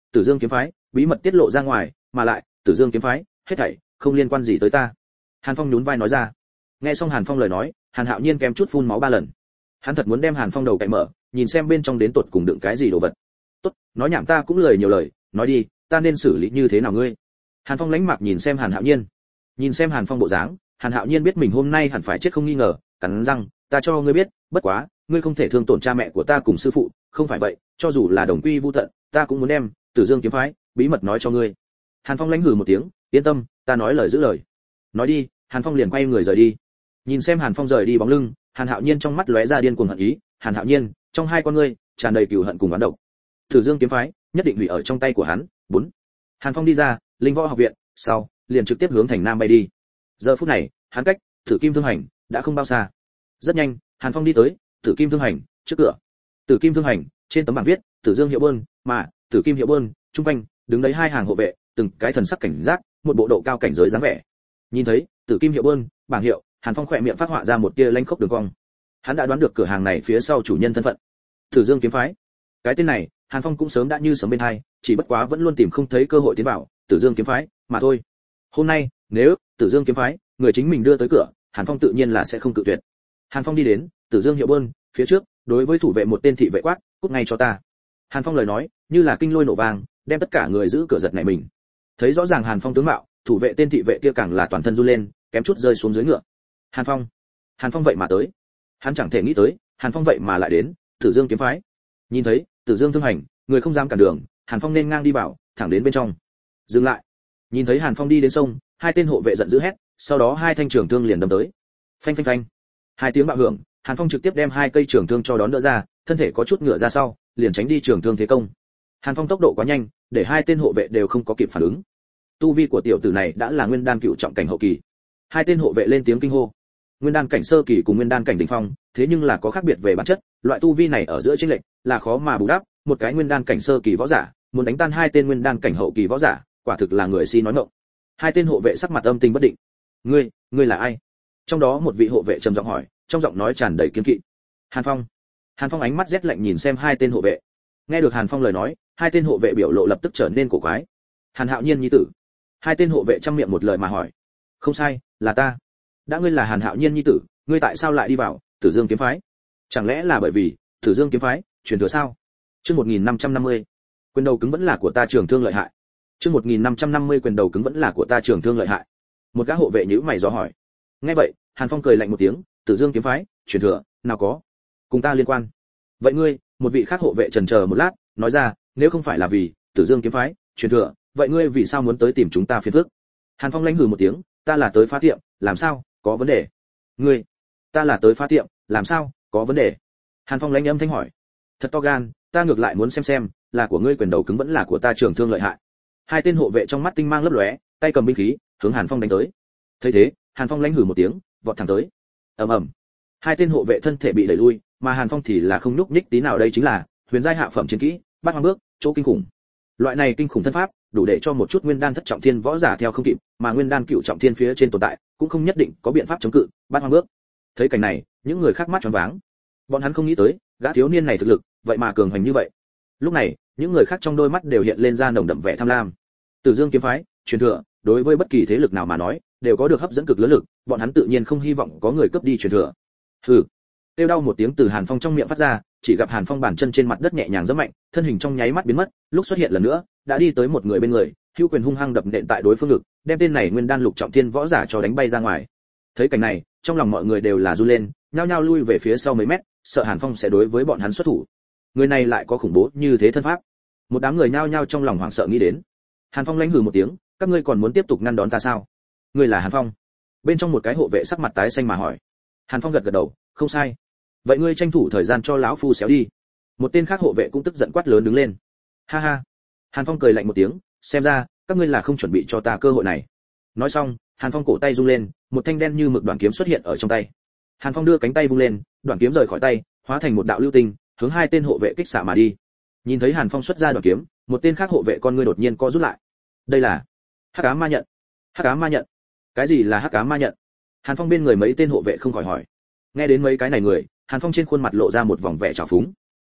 Tử Dương kiếm phái bí mật tiết lộ ra ngoài, mà lại Tử Dương kiếm phái hết thảy không liên quan gì tới ta. Hàn Phong nhún vai nói ra. Nghe xong Hàn Phong lời nói, Hàn Hạo Nhiên kém chút phun máu 3 lần. Hắn thật muốn đem Hàn Phong đầu cạy mở, nhìn xem bên trong đến tột cùng đựng cái gì đồ vật. Tốt, nói nhảm ta cũng lười nhiều lời, nói đi, ta nên xử lý như thế nào ngươi? Hàn Phong lánh mặt nhìn xem Hàn Hạo Nhiên. Nhìn xem Hàn Phong bộ dáng, Hàn Hạo Nhiên biết mình hôm nay hẳn phải chết không nghi ngờ, cắn răng, ta cho ngươi biết, bất quá, ngươi không thể thương tổn cha mẹ của ta cùng sư phụ, không phải vậy, cho dù là đồng quy vu tận, ta cũng muốn đem Tử Dương kiếm phái bí mật nói cho ngươi. Hàn Phong lánh hừ một tiếng, yên tâm, ta nói lời giữ lời. Nói đi, Hàn Phong liền quay người rời đi. Nhìn xem Hàn Phong rời đi bóng lưng, Hàn Hạo Nhiên trong mắt lóe ra điên cuồng hận ý, Hàn Hạo Nhiên, trong hai con ngươi tràn đầy cừu hận cùng oán độc. Tử Dương kiếm phái nhất định hủy ở trong tay của hắn. 4. Hàn Phong đi ra Linh Võ học viện, sau liền trực tiếp hướng thành Nam bay đi. Giờ phút này, hắn cách Tử Kim Thương Hành đã không bao xa. Rất nhanh, Hàn Phong đi tới Tử Kim Thương Hành trước cửa. Tử Kim Thương Hành trên tấm bảng viết Tử Dương Hiệu Bơn, mà Tử Kim Hiệu Bơn trung quanh đứng đấy 2 hàng hộ vệ, từng cái thần sắc cảnh giác, một bộ độ cao cảnh giới dáng vẻ. Nhìn thấy Tử Kim Hiệu Bơn bảng hiệu, Hàn Phong khỏe miệng phát họa ra một tia lanh khốc đường cong. Hắn đã đoán được cửa hàng này phía sau chủ nhân thân phận. Tử Dương kiếm phái. Cái tên này, Hàn Phong cũng sớm đã như sớm bên hai, chỉ bất quá vẫn luôn tìm không thấy cơ hội tiến vào Tử Dương kiếm phái mà thôi. Hôm nay, nếu Tử Dương kiếm phái người chính mình đưa tới cửa, Hàn Phong tự nhiên là sẽ không cự tuyệt. Hàn Phong đi đến Tử Dương Hiệu Bơn phía trước, đối với thủ vệ một tên thị vệ quát, cút ngay cho ta. Hàn Phong lời nói như là kinh lôi nổ vang, đem tất cả người giữ cửa giật nảy mình. Thấy rõ ràng Hàn Phong tướng mạo, thủ vệ tên thị vệ kia càng là toàn thân run lên, kém chút rơi xuống dưới ngựa. Hàn Phong vậy mà tới. Hắn chẳng thể nghĩ tới, Hàn Phong vậy mà lại đến Tử Dương kiếm phái. Nhìn thấy Tử Dương Thương Hành, người không dám cản đường, Hàn Phong nên ngang đi vào, thẳng đến bên trong. Dừng lại. Nhìn thấy Hàn Phong đi đến sông, 2 tên hộ vệ giận dữ hét, sau đó 2 thanh trường thương liền đâm tới. Phanh phanh phanh. 2 tiếng bạo hưởng, Hàn Phong trực tiếp đem 2 cây trường thương cho đón đỡ ra, thân thể có chút ngựa ra sau, liền tránh đi trường thương thế công. Hàn Phong tốc độ quá nhanh, để 2 tên hộ vệ đều không có kịp phản ứng. Tu vi của tiểu tử này đã là nguyên đan cựu trọng cảnh hậu kỳ. 2 tên hộ vệ lên tiếng kinh hô. Nguyên đan cảnh sơ kỳ cùng nguyên đan cảnh đỉnh phong, thế nhưng là có khác biệt về bản chất, loại tu vi này ở giữa chênh lệch là khó mà bù đắp, một cái nguyên đan cảnh sơ kỳ võ giả, muốn đánh tan 2 tên nguyên đan cảnh hậu kỳ võ giả, quả thực là người si nói ngọng. 2 tên hộ vệ sắc mặt âm tình bất định. Ngươi là ai? Trong đó một vị hộ vệ trầm giọng hỏi, trong giọng nói tràn đầy kiên kỵ. Hàn Phong ánh mắt rét lạnh nhìn xem 2 tên hộ vệ. Nghe được Hàn Phong lời nói, 2 tên hộ vệ biểu lộ lập tức trở nên cổ quái. Hàn Hạo Nhiên nhi tử. 2 tên hộ vệ trăm miệng một lời mà hỏi. Không sai, là ta. Đã ngươi là Hàn Hạo Nhiên nhi tử, ngươi tại sao lại đi vào Tử Dương kiếm phái? Chẳng lẽ là bởi vì Tử Dương kiếm phái truyền thừa sao? Chương 1550. Quyền đầu cứng vẫn là của ta trường thương lợi hại. Chương 1550 quyền đầu cứng vẫn là của ta trường thương lợi hại. Một gã hộ vệ nhíu mày dò hỏi. Nghe vậy, Hàn Phong cười lạnh một tiếng, Tử Dương kiếm phái truyền thừa, nào có, cùng ta liên quan. Vậy ngươi? Một vị khác hộ vệ chần chờ một lát, nói ra, nếu không phải là vì Tử Dương kiếm phái truyền thừa, vậy ngươi vì sao muốn tới tìm chúng ta phiền phức? Hàn Phong lạnh hừ một tiếng, ta là tới phá tiệm, làm sao, có vấn đề? Ngươi? Ta là tới phá tiệm, làm sao, có vấn đề? Hàn Phong lạnh âm thanh hỏi. Thật to gan, ta ngược lại muốn xem, là của ngươi quyền đầu cứng vẫn là của ta trường thương lợi hại. 2 tên hộ vệ trong mắt tinh mang lấp lóe, tay cầm binh khí, hướng Hàn Phong đánh tới. Thấy thế, Hàn Phong lạnh hừ một tiếng, vọt thẳng tới. Ầm ầm. 2 tên hộ vệ thân thể bị đẩy lui, mà Hàn Phong thì là không nhúc nhích tí nào, đây chính là huyền giai hạ phẩm chiến kỹ, Bát Hoang bước, chỗ kinh khủng. Loại này kinh khủng thân pháp, đủ để cho một chút nguyên đan thất trọng thiên võ giả theo không kịp, mà nguyên đan cửu trọng thiên phía trên tồn tại, cũng không nhất định có biện pháp chống cự Bát Hoang bước. Thấy cảnh này, những người khác mắt tròn váng. Bọn hắn không nghĩ tới, gã thiếu niên này thực lực, vậy mà cường hành như vậy. Lúc này, những người khác trong đôi mắt đều hiện lên ra nồng đậm vẻ tham lam. Tử Dương kiếm phái truyền thừa, đối với bất kỳ thế lực nào mà nói, đều có được hấp dẫn cực lớn lực, bọn hắn tự nhiên không hy vọng có người cướp đi truyền thừa. Hừ. Kêu đau một tiếng từ Hàn Phong trong miệng phát ra, chỉ gặp Hàn Phong bàn chân trên mặt đất nhẹ nhàng giẫm mạnh, thân hình trong nháy mắt biến mất, lúc xuất hiện lần nữa, đã đi tới một người bên người, hữu quyền hung hăng đập nện tại đối phương ngực, đem tên này nguyên đan lục trọng thiên võ giả cho đánh bay ra ngoài. Thấy cảnh này, trong lòng mọi người đều là run lên, nhao nhao lui về phía sau mấy mét, sợ Hàn Phong sẽ đối với bọn hắn xuất thủ. Người này lại có khủng bố như thế thân pháp. Một đám người nhao nhao trong lòng hoảng sợ nghĩ đến. Hàn Phong lãnh hừ một tiếng, các ngươi còn muốn tiếp tục ngăn đón ta sao? Ngươi là Hàn Phong? Bên trong một cái hộ vệ sắc mặt tái xanh mà hỏi. Hàn Phong gật gật đầu, không sai. Vậy ngươi tranh thủ thời gian cho lão phu xéo đi. Một tên khác hộ vệ cũng tức giận quát lớn đứng lên. Ha ha. Hàn Phong cười lạnh một tiếng, xem ra các ngươi là không chuẩn bị cho ta cơ hội này. Nói xong, Hàn Phong cổ tay rung lên, một thanh đen như mực đoạn kiếm xuất hiện ở trong tay. Hàn Phong đưa cánh tay vung lên, đoạn kiếm rời khỏi tay, hóa thành một đạo lưu tinh, hướng 2 tên hộ vệ kích xạ mà đi. Nhìn thấy Hàn Phong xuất ra đoạn kiếm, một tên khác hộ vệ con ngươi đột nhiên co rút lại. Đây là Hắc Ám Ma Nhận. Hắc Ám Ma Nhận? Cái gì là Hắc Ám Ma Nhận? Hàn Phong bên người mấy tên hộ vệ không khỏi hỏi. Nghe đến mấy cái này người, Hàn Phong trên khuôn mặt lộ ra một vòng vẻ trào phúng.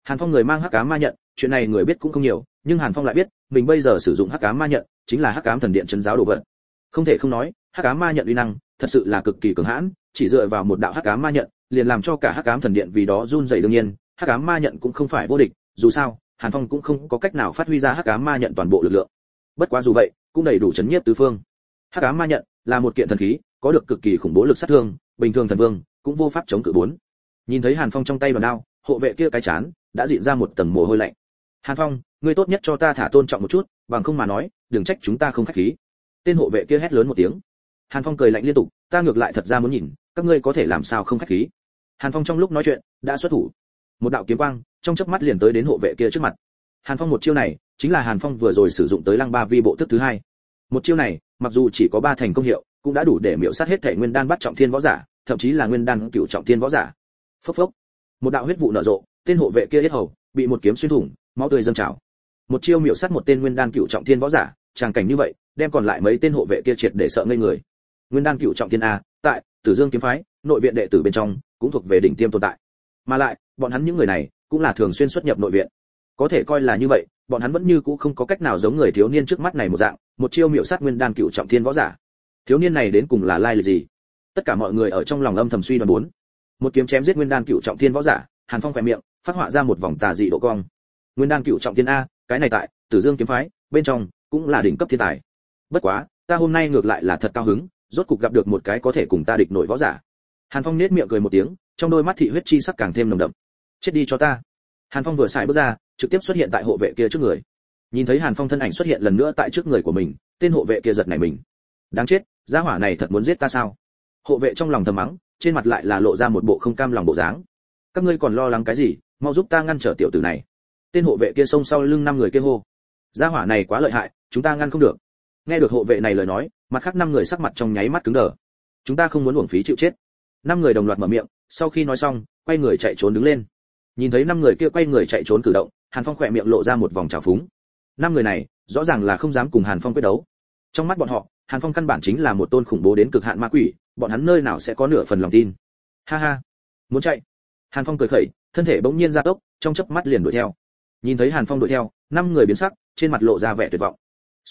Hàn Phong người mang hắc ám ma nhận, chuyện này người biết cũng không nhiều, nhưng Hàn Phong lại biết, mình bây giờ sử dụng hắc ám ma nhận, chính là hắc ám thần điện trấn giáo đồ vật. Không thể không nói, hắc ám ma nhận uy năng, thật sự là cực kỳ cường hãn, chỉ dựa vào một đạo hắc ám ma nhận, liền làm cho cả hắc ám thần điện vì đó run rẩy. Đương nhiên, hắc ám ma nhận cũng không phải vô địch, dù sao, Hàn Phong cũng không có cách nào phát huy ra hắc ám ma nhận toàn bộ lực lượng. Bất quá dù vậy, cũng đầy đủ chấn nhiếp tứ phương. Hắc ám ma nhận là một kiện thần khí, có được cực kỳ khủng bố lực sát thương, bình thường thần vương cũng vô pháp chống cự bốn. Nhìn thấy Hàn Phong trong tay đoàn đao, hộ vệ kia cái chán đã dịn ra một tầng mồ hôi lạnh. Hàn Phong, ngươi tốt nhất cho ta thả tôn trọng một chút, bằng không mà nói, đừng trách chúng ta không khách khí. Tên hộ vệ kia hét lớn một tiếng. Hàn Phong cười lạnh liên tục, ta ngược lại thật ra muốn nhìn, các ngươi có thể làm sao không khách khí. Hàn Phong trong lúc nói chuyện, đã xuất thủ. Một đạo kiếm quang trong chớp mắt liền tới đến hộ vệ kia trước mặt. Hàn Phong một chiêu này, chính là Hàn Phong vừa rồi sử dụng tới Lăng Ba Vi bộ thức thứ hai. Một chiêu này, mặc dù chỉ có 3 thành công hiệu, cũng đã đủ để miểu sát hết thể nguyên đan bắt trọng thiên võ giả, thậm chí là nguyên đan cửu trọng thiên võ giả. Phốc phốc. Một đạo huyết vụ nở rộ, tên hộ vệ kia yết hầu bị một kiếm xuyên thủng, máu tươi dâng trào. Một chiêu miểu sát một tên nguyên đan cửu trọng thiên võ giả, tràng cảnh như vậy, đem còn lại mấy tên hộ vệ kia triệt để sợ ngây người. Nguyên đan cửu trọng thiên a, tại Tử Dương kiếm phái, nội viện đệ tử bên trong, cũng thuộc về đỉnh tiêm tồn tại. Mà lại, bọn hắn những người này cũng là thường xuyên xuất nhập nội viện. Có thể coi là như vậy, bọn hắn vẫn như cũ không có cách nào giống người thiếu niên trước mắt này một dạng, một chiêu miểu sát nguyên đan cửu trọng thiên võ giả. Thiếu niên này đến cùng là lai lịch gì? Tất cả mọi người ở trong lòng âm thầm suy đoán bốn. Một kiếm chém giết nguyên đan cửu trọng thiên võ giả, Hàn Phong khẽ miệng, phát họa ra một vòng tà dị độ cong. Nguyên đan cửu trọng thiên a, cái này tại Tử Dương kiếm phái bên trong cũng là đỉnh cấp thiên tài. Bất quá, ta hôm nay ngược lại là thật cao hứng, rốt cục gặp được một cái có thể cùng ta địch nổi võ giả. Hàn Phong nhếch miệng cười một tiếng, trong đôi mắt thị huyết chi sắc càng thêm nồng đậm. Chết đi cho ta. Hàn Phong vừa xài bước ra, trực tiếp xuất hiện tại hộ vệ kia trước người. Nhìn thấy Hàn Phong thân ảnh xuất hiện lần nữa tại trước người của mình, tên hộ vệ kia giật nảy mình. Đáng chết, gia hỏa này thật muốn giết ta sao? Hộ vệ trong lòng thầm mắng, trên mặt lại là lộ ra một bộ không cam lòng bộ dáng. Các ngươi còn lo lắng cái gì, mau giúp ta ngăn trở tiểu tử này. Tên hộ vệ kia xông sau lưng 5 người kia hô. Gia hỏa này quá lợi hại, chúng ta ngăn không được. Nghe được hộ vệ này lời nói, mặt khác 5 người sắc mặt trong nháy mắt cứng đờ. Chúng ta không muốn uổng phí chịu chết. 5 người đồng loạt mở miệng, sau khi nói xong, quay người chạy trốn đứng lên. Nhìn thấy 5 người kia quay người chạy trốn cử động, Hàn Phong khỏe miệng lộ ra một vòng trào phúng. 5 người này, rõ ràng là không dám cùng Hàn Phong quyết đấu. Trong mắt bọn họ, Hàn Phong căn bản chính là một tôn khủng bố đến cực hạn ma quỷ, bọn hắn nơi nào sẽ có nửa phần lòng tin. Ha ha, muốn chạy. Hàn Phong cười khẩy, thân thể bỗng nhiên gia tốc, trong chớp mắt liền đuổi theo. Nhìn thấy Hàn Phong đuổi theo, 5 người biến sắc, trên mặt lộ ra vẻ tuyệt vọng.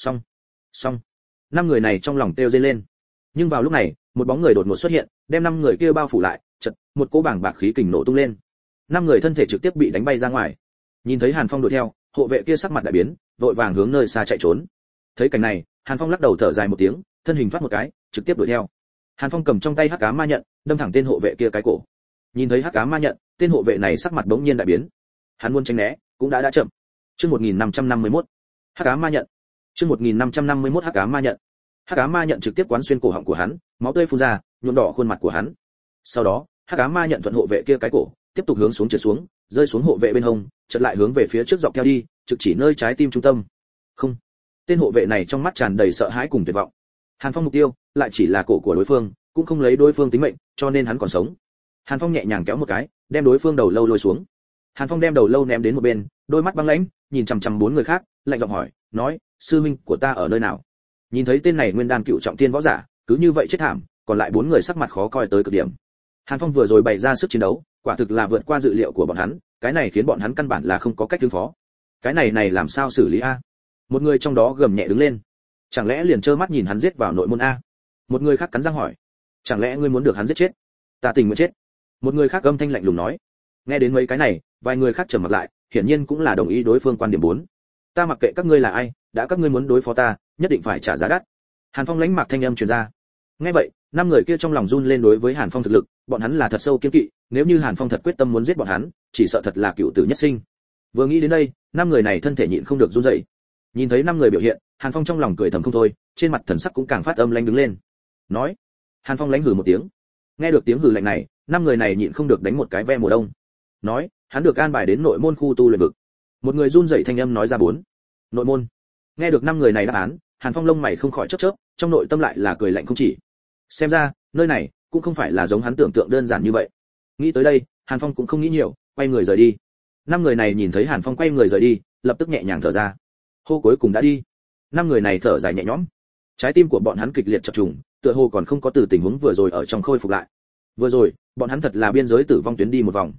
Xong. 5 người này trong lòng kêu rên lên. Nhưng vào lúc này, một bóng người đột ngột xuất hiện, đem 5 người kia bao phủ lại, chợt, một cỗ bảng bạc khí kình nổ tung lên. 5 người thân thể trực tiếp bị đánh bay ra ngoài. Nhìn thấy Hàn Phong đuổi theo, hộ vệ kia sắc mặt đại biến, vội vàng hướng nơi xa chạy trốn. Thấy cảnh này, Hàn Phong lắc đầu thở dài một tiếng, thân hình thoát một cái, trực tiếp đuổi theo. Hàn Phong cầm trong tay hắc ám ma nhận, đâm thẳng tên hộ vệ kia cái cổ. Nhìn thấy hắc ám ma nhận, tên hộ vệ này sắc mặt bỗng nhiên đại biến. Hắn muốn tránh né, cũng đã chậm. Chương 1551. Hắc ám ma nhận. Chương 1551 hắc ám ma nhận. Hắc ám ma nhận trực tiếp quán xuyên cổ họng của hắn, máu tươi phun ra, nhuộm đỏ khuôn mặt của hắn. Sau đó, hắc ám ma nhận thuận hộ vệ kia cái cổ, tiếp tục hướng xuống trượt xuống, rơi xuống hộ vệ bên hông, chợt lại hướng về phía trước dọc theo đi, trực chỉ nơi trái tim trung tâm. Không. Tên hộ vệ này trong mắt tràn đầy sợ hãi cùng tuyệt vọng. Hàn Phong mục tiêu lại chỉ là cổ của đối phương, cũng không lấy đối phương tính mệnh, cho nên hắn còn sống. Hàn Phong nhẹ nhàng kéo một cái, đem đối phương đầu lâu lôi xuống. Hàn Phong đem đầu lâu ném đến một bên, đôi mắt băng lãnh, nhìn chằm chằm 4 người khác, lạnh giọng hỏi, nói, sư huynh của ta ở nơi nào? Nhìn thấy tên này nguyên đan cựu trọng thiên võ giả, cứ như vậy chết thảm, còn lại 4 người sắc mặt khó coi tới cực điểm. Hàn Phong vừa rồi bày ra sức chiến đấu, quả thực là vượt qua dự liệu của bọn hắn, cái này khiến bọn hắn căn bản là không có cách ứng phó. Cái này làm sao xử lý a? Một người trong đó gầm nhẹ đứng lên. Chẳng lẽ liền trơ mắt nhìn hắn giết vào nội môn a? Một người khác cắn răng hỏi. Chẳng lẽ ngươi muốn được hắn giết chết? Ta tình nguyện chết. Một người khác âm thanh lạnh lùng nói. Nghe đến mấy cái này, vài người khác trầm mặt lại, hiển nhiên cũng là đồng ý đối phương quan điểm 4. Ta mặc kệ các ngươi là ai, đã các ngươi muốn đối phó ta, nhất định phải trả giá đắt. Hàn Phong lãnh mạc thanh âm truyền ra. Nghe vậy, 5 người kia trong lòng run lên, đối với Hàn Phong thực lực, bọn hắn là thật sâu kiêng kỵ, nếu như Hàn Phong thật quyết tâm muốn giết bọn hắn, chỉ sợ thật là cựu tử nhất sinh. Vừa nghĩ đến đây, 5 người này thân thể nhịn không được run rẩy. Nhìn thấy 5 người biểu hiện, Hàn Phong trong lòng cười thầm không thôi, trên mặt thần sắc cũng càng phát âm lãnh đứng lên. Nói, Hàn Phong lãnh hừ một tiếng. Nghe được tiếng hừ lạnh này, 5 người này nhịn không được đánh một cái ve mùa đông. Nói, hắn được an bài đến nội môn khu tu luyện vực. Một người run rẩy thanh âm nói ra 4. Nội môn. Nghe được 5 người này đáp án, Hàn Phong lông mày không khỏi chớp chớp, trong nội tâm lại là cười lạnh không chỉ. Xem ra, nơi này cũng không phải là giống hắn tưởng tượng đơn giản như vậy. Nghĩ tới đây, Hàn Phong cũng không nghĩ nhiều, quay người rời đi. 5 người này nhìn thấy Hàn Phong quay người rời đi, lập tức nhẹ nhàng thở ra. Hô, cuối cùng đã đi. 5 người này thở dài nhẹ nhõm. Trái tim của bọn hắn kịch liệt chập trùng, tựa hồ còn không có từ tình huống vừa rồi ở trong khôi phục lại. Vừa rồi, bọn hắn thật là biên giới tử vong tuyến đi một vòng.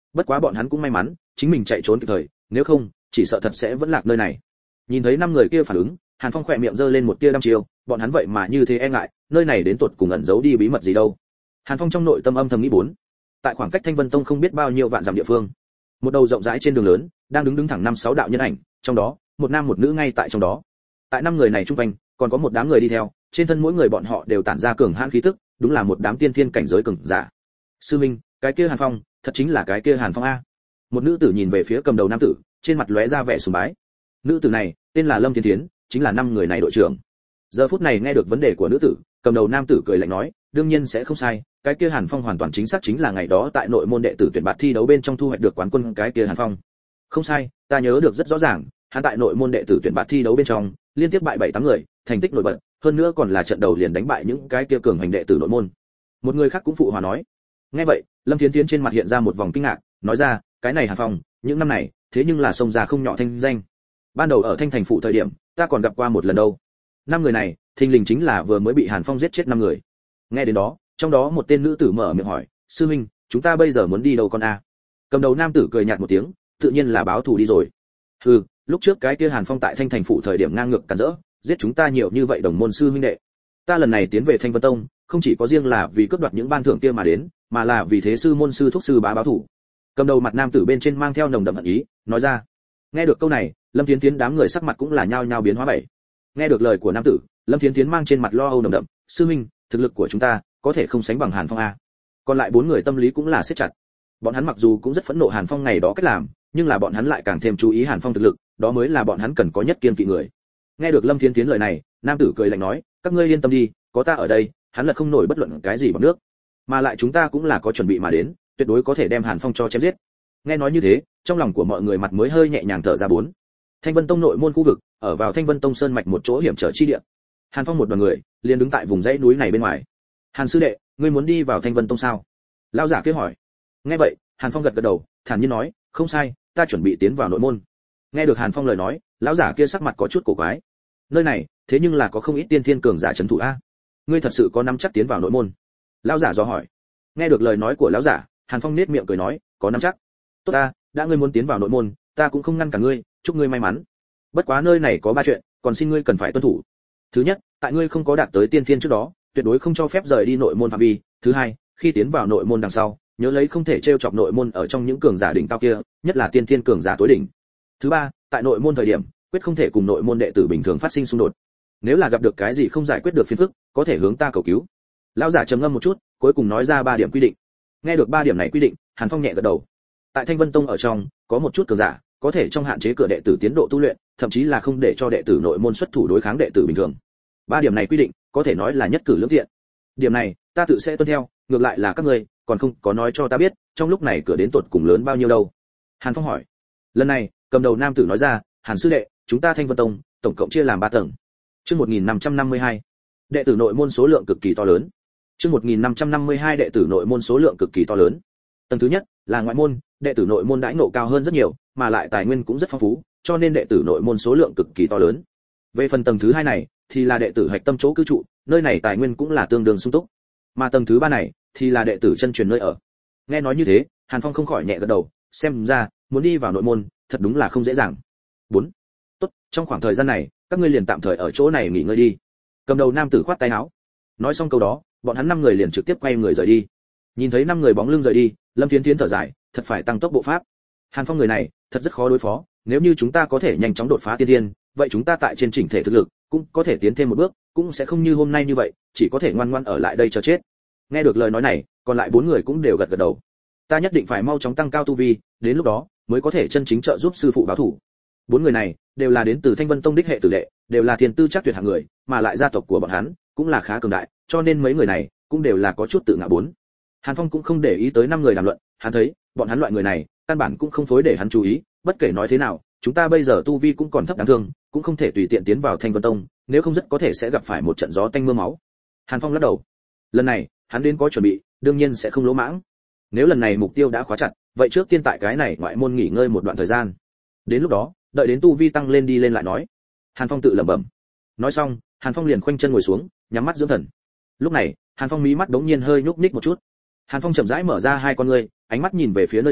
bất quá bọn hắn cũng may mắn chính mình chạy trốn kịp thời, nếu không chỉ sợ thật sẽ vẫn lạc nơi này. Nhìn thấy 5 người kia phản ứng, Hàn Phong khỏe miệng giơ lên một tia đăm chiêu, bọn hắn vậy mà như thế e ngại, nơi này đến tột cùng ẩn giấu đi bí mật gì đâu. Hàn Phong trong nội tâm âm thầm nghĩ bốn. Tại khoảng cách Thanh Vân Tông không biết bao nhiêu vạn dặm địa phương, một đầu rộng rãi trên đường lớn, đang đứng thẳng 5-6 đạo nhân ảnh, trong đó, một nam một nữ ngay tại trong đó. Tại 5 người này xung quanh, còn có một đám người đi theo, trên thân mỗi người bọn họ đều tản ra cường hãn khí tức, đúng là một đám tiên thiên cảnh giới cường giả. Sư Minh, cái kia Hàn Phong, thật chính là cái kia Hàn Phong a. Một nữ tử nhìn về phía cầm đầu nam tử, trên mặt lóe ra vẻ sùng bái. Nữ tử này, tên là Lâm Thiên Thiến, chính là 5 người này đội trưởng. Giờ phút này nghe được vấn đề của nữ tử, cầm đầu nam tử cười lạnh nói, đương nhiên sẽ không sai, cái kia Hàn Phong hoàn toàn chính xác chính là ngày đó tại nội môn đệ tử tuyển bạt thi đấu bên trong thu hoạch được quán quân cái kia Hàn Phong. Không sai, ta nhớ được rất rõ ràng, hắn tại nội môn đệ tử tuyển bạt thi đấu bên trong, liên tiếp bại 7-8 người, thành tích nổi bật, hơn nữa còn là trận đầu liền đánh bại những cái kia cường hành đệ tử nội môn. Một người khác cũng phụ hòa nói. Nghe vậy, Lâm Thiến Thiến trên mặt hiện ra một vòng kinh ngạc, nói ra, cái này Hàn Phong, những năm này, thế nhưng là xông ra không nhỏ thanh danh. Ban đầu ở Thanh Thành phụ thời điểm, ta còn gặp qua một lần đâu. 5 người này, thình lình chính là vừa mới bị Hàn Phong giết chết 5 người. Nghe đến đó, trong đó một tên nữ tử mở miệng hỏi, sư minh, chúng ta bây giờ muốn đi đâu con a? Cầm đầu nam tử cười nhạt một tiếng, tự nhiên là báo thù đi rồi. Hừ, lúc trước cái kia Hàn Phong tại Thanh Thành phụ thời điểm ngang ngược cản rỡ, giết chúng ta nhiều như vậy đồng môn sư huynh đệ. Ta lần này tiến về Thanh Vân Tông, không chỉ có riêng là vì cướp đoạt những ban thưởng kia mà đến, mà là vì thế sư môn sư thúc sư bá báo thù. Cầm đầu mặt nam tử bên trên mang theo nồng đậm hận ý, nói ra. Nghe được câu này, Lâm Thiến Thiến đám người sắc mặt cũng là nhao nhao biến hóa bảy. Nghe được lời của nam tử, Lâm Thiến Thiến mang trên mặt lo âu nồng đậm, sư minh, thực lực của chúng ta có thể không sánh bằng Hàn Phong a. Còn lại 4 người tâm lý cũng là siết chặt. Bọn hắn mặc dù cũng rất phẫn nộ Hàn Phong ngày đó cách làm, nhưng là bọn hắn lại càng thêm chú ý Hàn Phong thực lực, đó mới là bọn hắn cần có nhất kiên kỵ người. Nghe được Lâm Thiến Thiến lời này, nam tử cười lạnh nói, các ngươi yên tâm đi, có ta ở đây, hắn là không nổi bất luận cái gì bằng nước, mà lại chúng ta cũng là có chuẩn bị mà đến, tuyệt đối có thể đem Hàn Phong cho chém giết. Nghe nói như thế, trong lòng của mọi người mặt mới hơi nhẹ nhàng thở ra bốn. Thanh Vân Tông nội môn khu vực, ở vào Thanh Vân Tông sơn mạch một chỗ hiểm trở chi địa. Hàn Phong một đoàn người liền đứng tại vùng dãy núi này bên ngoài. Hàn sư đệ, ngươi muốn đi vào Thanh Vân Tông sao? Lão giả kia hỏi. Nghe vậy, Hàn Phong gật gật đầu, thản nhiên nói, không sai, ta chuẩn bị tiến vào nội môn. Nghe được Hàn Phong lời nói, lão giả kia sắc mặt có chút cổ quái. Nơi này, thế nhưng là có không ít tiên thiên cường giả trấn thủ a. Ngươi thật sự có nắm chắc tiến vào nội môn? Lão giả dò hỏi. Nghe được lời nói của lão giả, Hàn Phong nhếch miệng cười nói, có nắm chắc. Tốt ta, đã ngươi muốn tiến vào nội môn, ta cũng không ngăn cả ngươi, chúc ngươi may mắn. Bất quá nơi này có 3 chuyện, còn xin ngươi cần phải tuân thủ. Thứ nhất, tại ngươi không có đạt tới tiên thiên trước đó, tuyệt đối không cho phép rời đi nội môn phạm vi. Thứ hai, khi tiến vào nội môn đằng sau, nhớ lấy không thể trêu chọc nội môn ở trong những cường giả đỉnh cao kia, nhất là tiên thiên cường giả tối đỉnh. Thứ ba, tại nội môn thời điểm, quyết không thể cùng nội môn đệ tử bình thường phát sinh xung đột. Nếu là gặp được cái gì không giải quyết được phiền phức, có thể hướng ta cầu cứu. Lão giả trầm ngâm một chút, cuối cùng nói ra 3 điểm quy định. Nghe được 3 điểm này quy định, Hàn Phong nhẹ gật đầu. Tại Thanh Vân Tông ở trong, có một chút cường giả, có thể trong hạn chế cửa đệ tử tiến độ tu luyện, thậm chí là không để cho đệ tử nội môn xuất thủ đối kháng đệ tử bình thường. 3 điểm này quy định, có thể nói là nhất cử lưỡng tiện. Điểm này, ta tự sẽ tuân theo, ngược lại là các ngươi, còn không có nói cho ta biết, trong lúc này cửa đến tột cùng lớn bao nhiêu đâu? Hàn Phong hỏi. Lần này, cầm đầu nam tử nói ra, Hàn sư đệ, chúng ta Thanh Vân Tông, tổng cộng chia làm 3 tầng. Chương 1552. Đệ tử nội môn số lượng cực kỳ to lớn. Chương 1552 đệ tử nội môn số lượng cực kỳ to lớn. Tầng thứ nhất là ngoại môn, đệ tử nội môn đãi ngộ cao hơn rất nhiều, mà lại tài nguyên cũng rất phong phú, cho nên đệ tử nội môn số lượng cực kỳ to lớn. Về phần tầng thứ hai này, thì là đệ tử hạch tâm chỗ cư trụ, nơi này tài nguyên cũng là tương đương sung túc. Mà tầng thứ ba này, thì là đệ tử chân truyền nơi ở. Nghe nói như thế, Hàn Phong không khỏi nhẹ gật đầu, xem ra muốn đi vào nội môn, thật đúng là không dễ dàng. 4. Tốt, trong khoảng thời gian này, các ngươi liền tạm thời ở chỗ này nghỉ ngơi đi. Cầm đầu nam tử khoát tay áo. Nói xong câu đó, bọn hắn 5 người liền trực tiếp quay người rời đi. Nhìn thấy 5 người bóng lưng rời đi, Lâm Thiến Thiến thở dài, thật phải tăng tốc bộ pháp. Hàn Phong người này, thật rất khó đối phó, nếu như chúng ta có thể nhanh chóng đột phá tiên thiên, vậy chúng ta tại trên chỉnh thể thực lực cũng có thể tiến thêm một bước, cũng sẽ không như hôm nay như vậy, chỉ có thể ngoan ngoãn ở lại đây chờ chết. Nghe được lời nói này, còn lại 4 người cũng đều gật gật đầu. Ta nhất định phải mau chóng tăng cao tu vi, đến lúc đó mới có thể chân chính trợ giúp sư phụ báo thù. 4 người này đều là đến từ Thanh Vân Tông đích hệ tử đệ, đều là thiên tư chắc tuyệt hạng người, mà lại gia tộc của bọn hắn cũng là khá cường đại, cho nên mấy người này cũng đều là có chút tự ngạo bốn. Hàn Phong cũng không để ý tới 5 người đàm luận, hắn thấy, bọn hắn loại người này, căn bản cũng không phối để hắn chú ý, bất kể nói thế nào, chúng ta bây giờ tu vi cũng còn thấp đáng thương, cũng không thể tùy tiện tiến vào Thanh Vân Tông, nếu không rất có thể sẽ gặp phải một trận gió tanh mưa máu. Hàn Phong lắc đầu. Lần này, hắn đến có chuẩn bị, đương nhiên sẽ không lỗ mãng. Nếu lần này mục tiêu đã khóa chặt, vậy trước tiên tại cái này ngoại môn nghỉ ngơi một đoạn thời gian. Đến lúc đó, đợi đến tu vi tăng lên đi lên lại nói. Hàn Phong tự lẩm bẩm. Nói xong, Hàn Phong liền khoanh chân ngồi xuống, nhắm mắt dưỡng thần. Lúc này, Hàn Phong mí mắt đống nhiên hơi nhúc nhích một chút. Hàn Phong chậm rãi mở ra hai con ngươi, ánh mắt nhìn về phía nơi xa,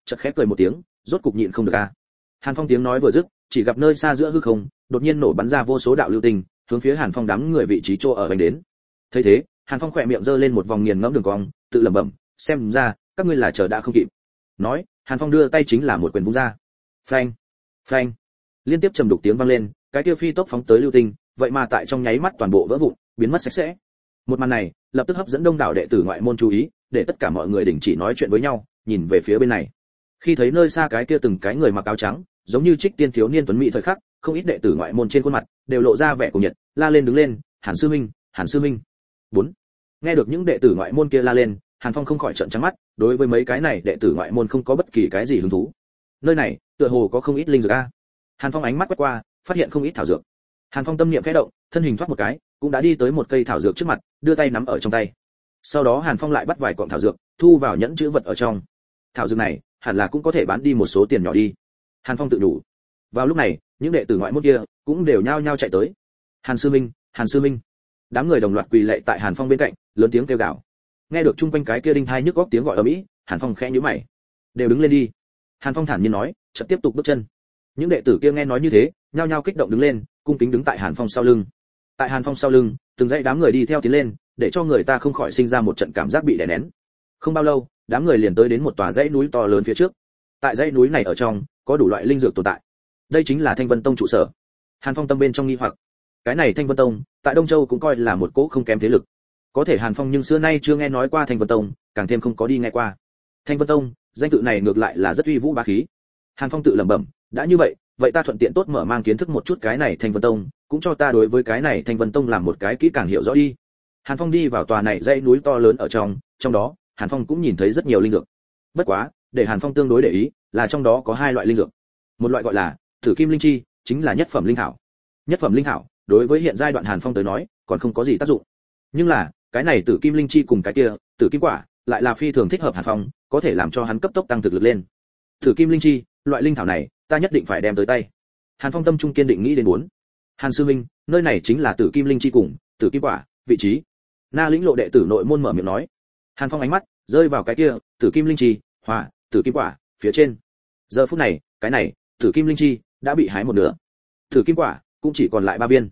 chợt khẽ cười một tiếng, rốt cục nhịn không được a. Hàn Phong tiếng nói vừa dứt, chỉ gặp nơi xa giữa hư không, đột nhiên nổ bắn ra vô số đạo lưu tinh, hướng phía Hàn Phong đám người vị trí chỗ ở đánh đến. Thấy thế, Hàn Phong khỏe miệng giơ lên một vòng nghiền ngẫm đường cong, tự lẩm bẩm, xem ra các ngươi là chờ đã không kịp. Nói, Hàn Phong đưa tay chính là một quyền vung ra. Phanh, phanh, liên tiếp trầm đục tiếng vang lên, cái kia phi tốc phóng tới lưu tinh, vậy mà tại trong nháy mắt toàn bộ vỡ vụn, biến mất sạch sẽ. Một màn này lập tức hấp dẫn đông đảo đệ tử ngoại môn chú ý, để tất cả mọi người đình chỉ nói chuyện với nhau, nhìn về phía bên này. Khi thấy nơi xa cái kia từng cái người mặc áo trắng, giống như trích tiên thiếu niên tuấn mỹ thời khắc, không ít đệ tử ngoại môn trên khuôn mặt đều lộ ra vẻ cuồng nhiệt, la lên đứng lên, Hàn sư minh, Hàn sư minh. 4. Nghe được những đệ tử ngoại môn kia la lên, Hàn Phong không khỏi trợn trắng mắt, đối với mấy cái này đệ tử ngoại môn không có bất kỳ cái gì hứng thú. Nơi này, tựa hồ có không ít linh dược a. Hàn Phong ánh mắt quét qua, phát hiện không ít thảo dược. Hàn Phong tâm niệm khẽ động, thân hình thoát một cái, cũng đã đi tới một cây thảo dược trước mặt, đưa tay nắm ở trong tay. Sau đó Hàn Phong lại bắt vài cọng thảo dược, thu vào nhẫn chữ vật ở trong. Thảo dược này, hẳn là cũng có thể bán đi một số tiền nhỏ đi. Hàn Phong tự đủ. Vào lúc này, những đệ tử ngoại môn kia cũng đều nhao nhao chạy tới. Hàn sư minh, Hàn sư minh. Đám người đồng loạt quỳ lạy tại Hàn Phong bên cạnh, lớn tiếng kêu gào. Nghe được chung quanh cái kia đinh thai nhức góc tiếng gọi ầm ĩ, Hàn Phong khẽ nhíu mày. Đều đứng lên đi. Hàn Phong thản nhiên nói, chợt tiếp tục bước chân. Những đệ tử kia nghe nói như thế, nhao nhao kích động đứng lên, cung kính đứng tại Hàn Phong sau lưng. Tại Hàn Phong sau lưng, từng dãy đám người đi theo tiến lên, để cho người ta không khỏi sinh ra một trận cảm giác bị đè nén. Không bao lâu, đám người liền tới đến một tòa dãy núi to lớn phía trước. Tại dãy núi này ở trong, có đủ loại linh dược tồn tại. Đây chính là Thanh Vân Tông trụ sở. Hàn Phong tâm bên trong nghi hoặc, cái này Thanh Vân Tông, tại Đông Châu cũng coi là một cỗ không kém thế lực. Có thể Hàn Phong nhưng xưa nay chưa nghe nói qua Thanh Vân Tông, càng thêm không có đi nghe qua. Thanh Vân Tông, danh tự này ngược lại là rất uy vũ bá khí. Hàn Phong tự lẩm bẩm, đã như vậy, vậy ta thuận tiện tốt mở mang kiến thức một chút cái này Thanh Vân Tông, cũng cho ta đối với cái này Thanh Vân Tông làm một cái kỹ càng hiểu rõ đi. Hàn Phong đi vào tòa này dãy núi to lớn ở trong đó, Hàn Phong cũng nhìn thấy rất nhiều linh dược. Bất quá, để Hàn Phong tương đối để ý, là trong đó có hai loại linh dược. Một loại gọi là Tử Kim Linh Chi, chính là nhất phẩm linh thảo. Nhất phẩm linh thảo, đối với hiện giai đoạn Hàn Phong tới nói, còn không có gì tác dụng. Nhưng là, cái này Tử Kim Linh Chi cùng cái kia, Tử Kim Quả, lại là phi thường thích hợp Hàn Phong, có thể làm cho hắn cấp tốc tăng thực lực lên. Tử Kim Linh Chi, loại linh thảo này, ta nhất định phải đem tới tay. Hàn Phong tâm trung kiên định nghĩ đến muốn. Hàn sư minh, nơi này chính là Tử Kim Linh Chi cùng Tử Kim Quả, vị trí. Na lĩnh lộ đệ tử nội môn mở miệng nói. Hàn Phong ánh mắt rơi vào cái kia, Tử Kim Linh Chi, hòa, Tử Kim Quả, phía trên. Giờ phút này, cái này, Tử Kim Linh Chi đã bị hái một nửa. Tử Kim Quả cũng chỉ còn lại 3 viên.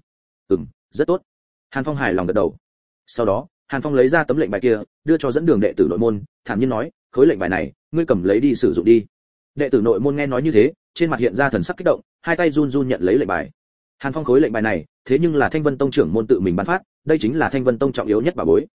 Rất tốt. Hàn Phong hài lòng gật đầu. Sau đó, Hàn Phong lấy ra tấm lệnh bài kia, đưa cho dẫn đường đệ tử nội môn, thản nhiên nói, khối lệnh bài này, ngươi cầm lấy đi sử dụng đi. Đệ tử nội môn nghe nói như thế, trên mặt hiện ra thần sắc kích động, hai tay run run nhận lấy lệnh bài. Hàn Phong khối lệnh bài này, thế nhưng là Thanh Vân Tông trưởng môn tự mình ban phát, đây chính là Thanh Vân Tông trọng yếu nhất bảo bối.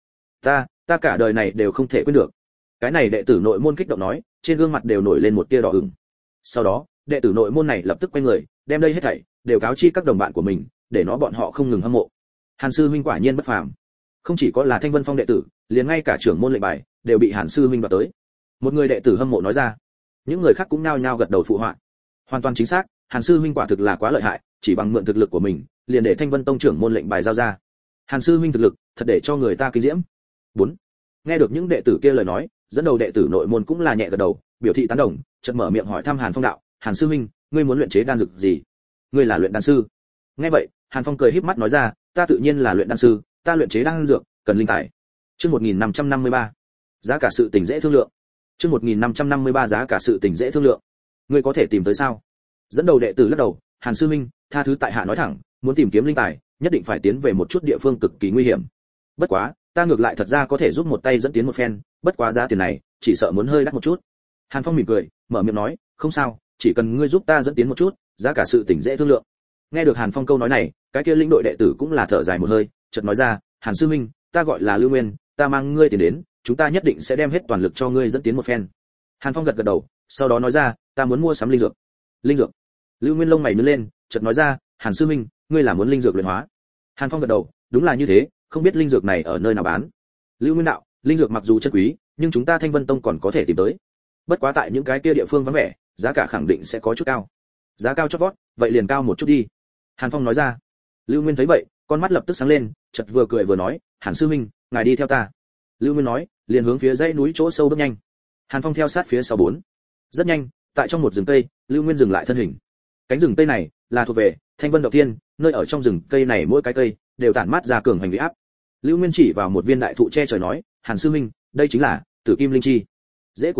Ta cả đời này đều không thể quên được. Cái này đệ tử nội môn kích động nói, trên gương mặt đều nổi lên một tia đỏ ửng. Sau đó, đệ tử nội môn này lập tức quay người, đem đây hết thảy đều cáo chi các đồng bạn của mình, để nó bọn họ không ngừng hâm mộ. Hàn sư huynh quả nhiên bất phàm. Không chỉ có là Thanh Vân Phong đệ tử, liền ngay cả trưởng môn lệnh bài đều bị Hàn sư huynh đoạt tới. Một người đệ tử hâm mộ nói ra. Những người khác cũng nhao nhao gật đầu phụ họa. Hoàn toàn chính xác, Hàn sư huynh quả thực là quá lợi hại, chỉ bằng mượn thực lực của mình, liền để Thanh Vân Tông trưởng môn lệnh bài giao ra. Hàn sư huynh thực lực, thật để cho người ta kinh diễm. 4. Nghe được những đệ tử kia lời nói, dẫn đầu đệ tử nội môn cũng là nhẹ gật đầu, biểu thị tán đồng, chợt mở miệng hỏi thăm Hàn Phong đạo, "Hàn sư huynh, ngươi muốn luyện chế đan dược gì? Ngươi là luyện đan sư?" Nghe vậy, Hàn Phong cười híp mắt nói ra, "Ta tự nhiên là luyện đan sư, ta luyện chế đan dược, cần linh tài." Chương 1553. Giá cả sự tình dễ thương lượng. Chương 1553 giá cả sự tình dễ thương lượng. Ngươi có thể tìm tới sao? Dẫn đầu đệ tử lắc đầu, "Hàn sư huynh, tha thứ tại hạ nói thẳng, muốn tìm kiếm linh tài, nhất định phải tiến về một chút địa phương cực kỳ nguy hiểm. Bất quá, ta ngược lại thật ra có thể giúp một tay dẫn tiến một phen, bất quá giá tiền này, chỉ sợ muốn hơi đắt một chút." Hàn Phong mỉm cười, mở miệng nói, "Không sao, chỉ cần ngươi giúp ta dẫn tiến một chút, giá cả sự tình dễ thương lượng." Nghe được Hàn Phong câu nói này, cái kia lĩnh đội đệ tử cũng là thở dài một hơi, chợt nói ra, "Hàn sư huynh, ta gọi là Lưu Nguyên, ta mang ngươi tiền đến, chúng ta nhất định sẽ đem hết toàn lực cho ngươi dẫn tiến một phen." Hàn Phong gật gật đầu, sau đó nói ra, "Ta muốn mua sắm linh dược." "Linh dược?" Lưu Nguyên lông mày nhướng lên, chợt nói ra, "Hàn sư huynh, ngươi là muốn linh dược luyện hóa?" Hàn Phong gật đầu, "Đúng là như thế, không biết linh dược này ở nơi nào bán?" Lưu Nguyên đạo, "Linh dược mặc dù chân quý, nhưng chúng ta Thanh Vân Tông còn có thể tìm tới. Bất quá tại những cái kia địa phương vắng vẻ, giá cả khẳng định sẽ có chút cao." "Giá cao chót vót, vậy liền cao một chút đi." Hàn Phong nói ra. Lưu Nguyên thấy vậy, con mắt lập tức sáng lên, chợt vừa cười vừa nói, "Hàn sư huynh, ngài đi theo ta." Lưu Nguyên nói, liền hướng phía dãy núi chỗ sâu bước nhanh. Hàn Phong theo sát phía sau 4. Rất nhanh, tại trong một rừng cây, Lưu Nguyên dừng lại thân hình. Cánh rừng cây này là thuộc về Thanh Vân Động Tiên, nơi ở trong rừng cây này mỗi cái cây đều tản mát ra cường hành uy áp. Lưu Nguyên chỉ vào một viên đại thụ che trời nói, "Hàn sư huynh, đây chính là Tử Kim Linh Chi. Rễ của nó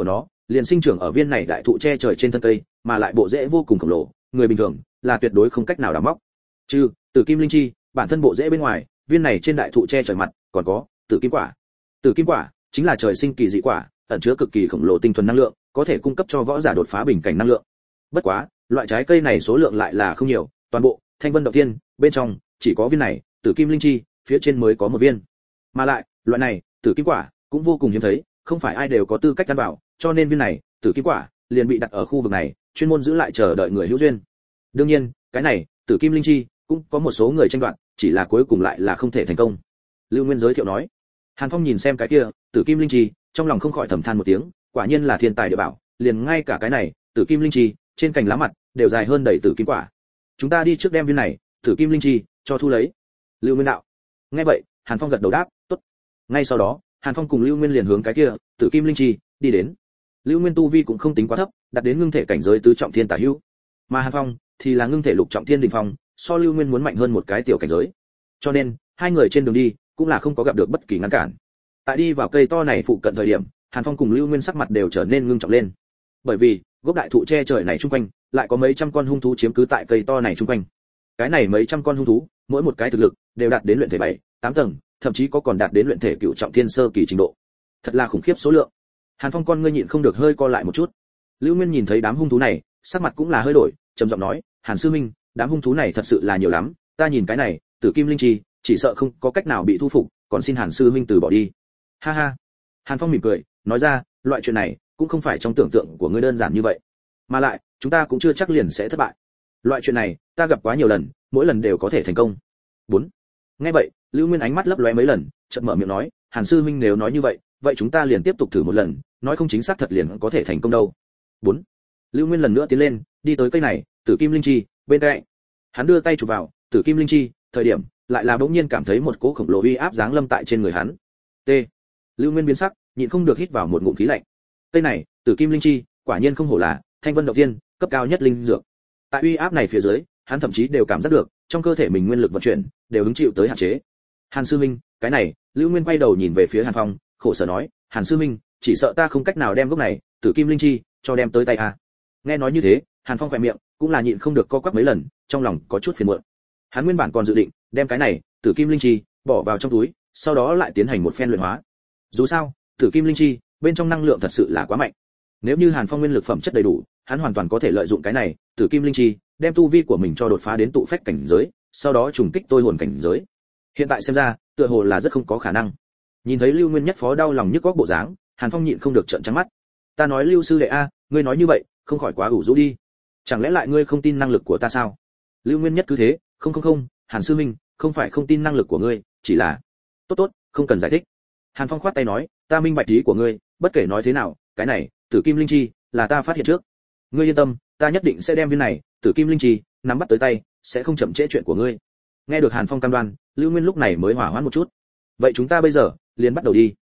liền sinh trưởng ở viên này đại thụ che trời trên thân cây, mà lại bộ rễ vô cùng khổng lồ, người bình thường là tuyệt đối không cách nào đào móc. Trừ tử kim linh chi, bản thân bộ rễ bên ngoài, viên này trên đại thụ che trời mặt còn có tử kim quả. Tử kim quả chính là trời sinh kỳ dị quả, ẩn chứa cực kỳ khổng lồ tinh thuần năng lượng, có thể cung cấp cho võ giả đột phá bình cảnh năng lượng. Bất quá, loại trái cây này số lượng lại là không nhiều, toàn bộ Thanh Vân Động Thiên bên trong chỉ có viên này tử kim linh chi, phía trên mới có một viên. Mà lại, loại này tử kim quả cũng vô cùng hiếm thấy, không phải ai đều có tư cách ăn vào, cho nên viên này tử kim quả liền bị đặt ở khu vực này, chuyên môn giữ lại chờ đợi người hữu duyên. Đương nhiên, cái này tử kim linh chi cũng có một số người tranh đoạt, chỉ là cuối cùng lại là không thể thành công. Lưu Nguyên giới thiệu nói. Hàn Phong nhìn xem cái kia tử kim linh chi, trong lòng không khỏi thầm than một tiếng, quả nhiên là thiên tài địa bảo, liền ngay cả cái này tử kim linh chi trên cành lá mặt đều dài hơn đầy tử kim quả. Chúng ta đi trước đem viên này tử kim linh chi cho thu lấy. Lưu Nguyên đạo. Nghe vậy, Hàn Phong gật đầu đáp, tốt. Ngay sau đó, Hàn Phong cùng Lưu Nguyên liền hướng cái kia tử kim linh chi đi đến. Lưu Nguyên tu vi cũng không tính quá thấp, đạt đến ngưng thể cảnh giới tứ trọng thiên tả hữu, mà Hàn Phong thì là ngưng thể lục trọng thiên đỉnh phong, so Lưu Nguyên muốn mạnh hơn một cái tiểu cảnh giới. Cho nên, hai người trên đường đi cũng là không có gặp được bất kỳ ngăn cản. Tại đi vào cây to này phụ cận thời điểm, Hàn Phong cùng Lưu Nguyên sắc mặt đều trở nên ngưng trọng lên. Bởi vì, gốc đại thụ che trời này xung quanh, lại có mấy trăm con hung thú chiếm cứ tại cây to này xung quanh. Cái này mấy trăm con hung thú, mỗi một cái thực lực đều đạt đến luyện thể 7, 8 tầng, thậm chí có còn đạt đến luyện thể cửu trọng thiên sơ kỳ trình độ. Thật là khủng khiếp số lượng. Hàn Phong con ngươi nhịn không được hơi co lại một chút. Lưu Nguyên nhìn thấy đám hung thú này, sắc mặt cũng là hơi đổi, trầm giọng nói, "Hàn sư minh, đám hung thú này thật sự là nhiều lắm, ta nhìn cái này, tử kim linh chi, chỉ sợ không có cách nào bị thu phục, còn xin Hàn sư minh từ bỏ đi." Ha ha. Hàn Phong mỉm cười, nói ra, loại chuyện này cũng không phải trong tưởng tượng của ngươi đơn giản như vậy, mà lại, chúng ta cũng chưa chắc liền sẽ thất bại. Loại chuyện này, ta gặp quá nhiều lần, mỗi lần đều có thể thành công. 4. Nghe vậy, Lưu Nguyên ánh mắt lấp lóe mấy lần, chợt mở miệng nói, Hàn sư huynh nếu nói như vậy, vậy chúng ta liền tiếp tục thử một lần, nói không chính xác thật liền có thể thành công đâu. 4. Lưu Nguyên lần nữa tiến lên, đi tới cây này, tử kim linh chi, bên cạnh. Hắn đưa tay chụp vào, tử kim linh chi, thời điểm, lại là bỗng nhiên cảm thấy một cỗ khổng lồ uy áp giáng lâm tại trên người hắn. T. Lưu Nguyên biến sắc, nhịn không được hít vào một ngụm khí lạnh. Cây này, tử kim linh chi, quả nhiên không hổ là Thanh Vân Động Thiên, cấp cao nhất linh dược. Tại uy áp này phía dưới, hắn thậm chí đều cảm giác được, trong cơ thể mình nguyên lực vận chuyển đều hứng chịu tới hạn chế. Hàn sư minh, cái này, Lưu Nguyên quay đầu nhìn về phía Hàn Phong, khổ sở nói, Hàn sư minh, chỉ sợ ta không cách nào đem gốc này, tử kim linh chi, cho đem tới tay a. Nghe nói như thế, Hàn Phong khẽ miệng, cũng là nhịn không được co quắp mấy lần, trong lòng có chút phiền muộn. Hắn nguyên bản còn dự định đem cái này, tử kim linh chi, bỏ vào trong túi, sau đó lại tiến hành một phen luyện hóa. Dù sao, tử kim linh chi, bên trong năng lượng thật sự là quá mạnh. Nếu như Hàn Phong nguyên lực phẩm chất đầy đủ, hắn hoàn toàn có thể lợi dụng cái này, tử kim linh chi, đem tu vi của mình cho đột phá đến tụ phách cảnh giới, sau đó trùng kích tôi hồn cảnh giới. Hiện tại xem ra, tựa hồ là rất không có khả năng. Nhìn thấy Lưu Nguyên nhất phó đau lòng nhức góc bộ dáng, Hàn Phong nhịn không được trợn trắng mắt. Ta nói Lưu sư đệ a, ngươi nói như vậy, không khỏi quá ủ rũ đi. Chẳng lẽ lại ngươi không tin năng lực của ta sao? Lưu Nguyên nhất cứ thế, không, Hàn sư minh, không phải không tin năng lực của ngươi, chỉ là tốt, không cần giải thích. Hàn Phong khoát tay nói, ta minh bạch ý của ngươi, bất kể nói thế nào, cái này, tử kim linh chi, là ta phát hiện trước. Ngươi yên tâm, ta nhất định sẽ đem viên này, tử kim linh chi, nắm bắt tới tay, sẽ không chậm trễ chuyện của ngươi. Nghe được Hàn Phong cam đoan, Lưu Nguyên lúc này mới hỏa hoãn một chút. Vậy chúng ta bây giờ liền bắt đầu đi.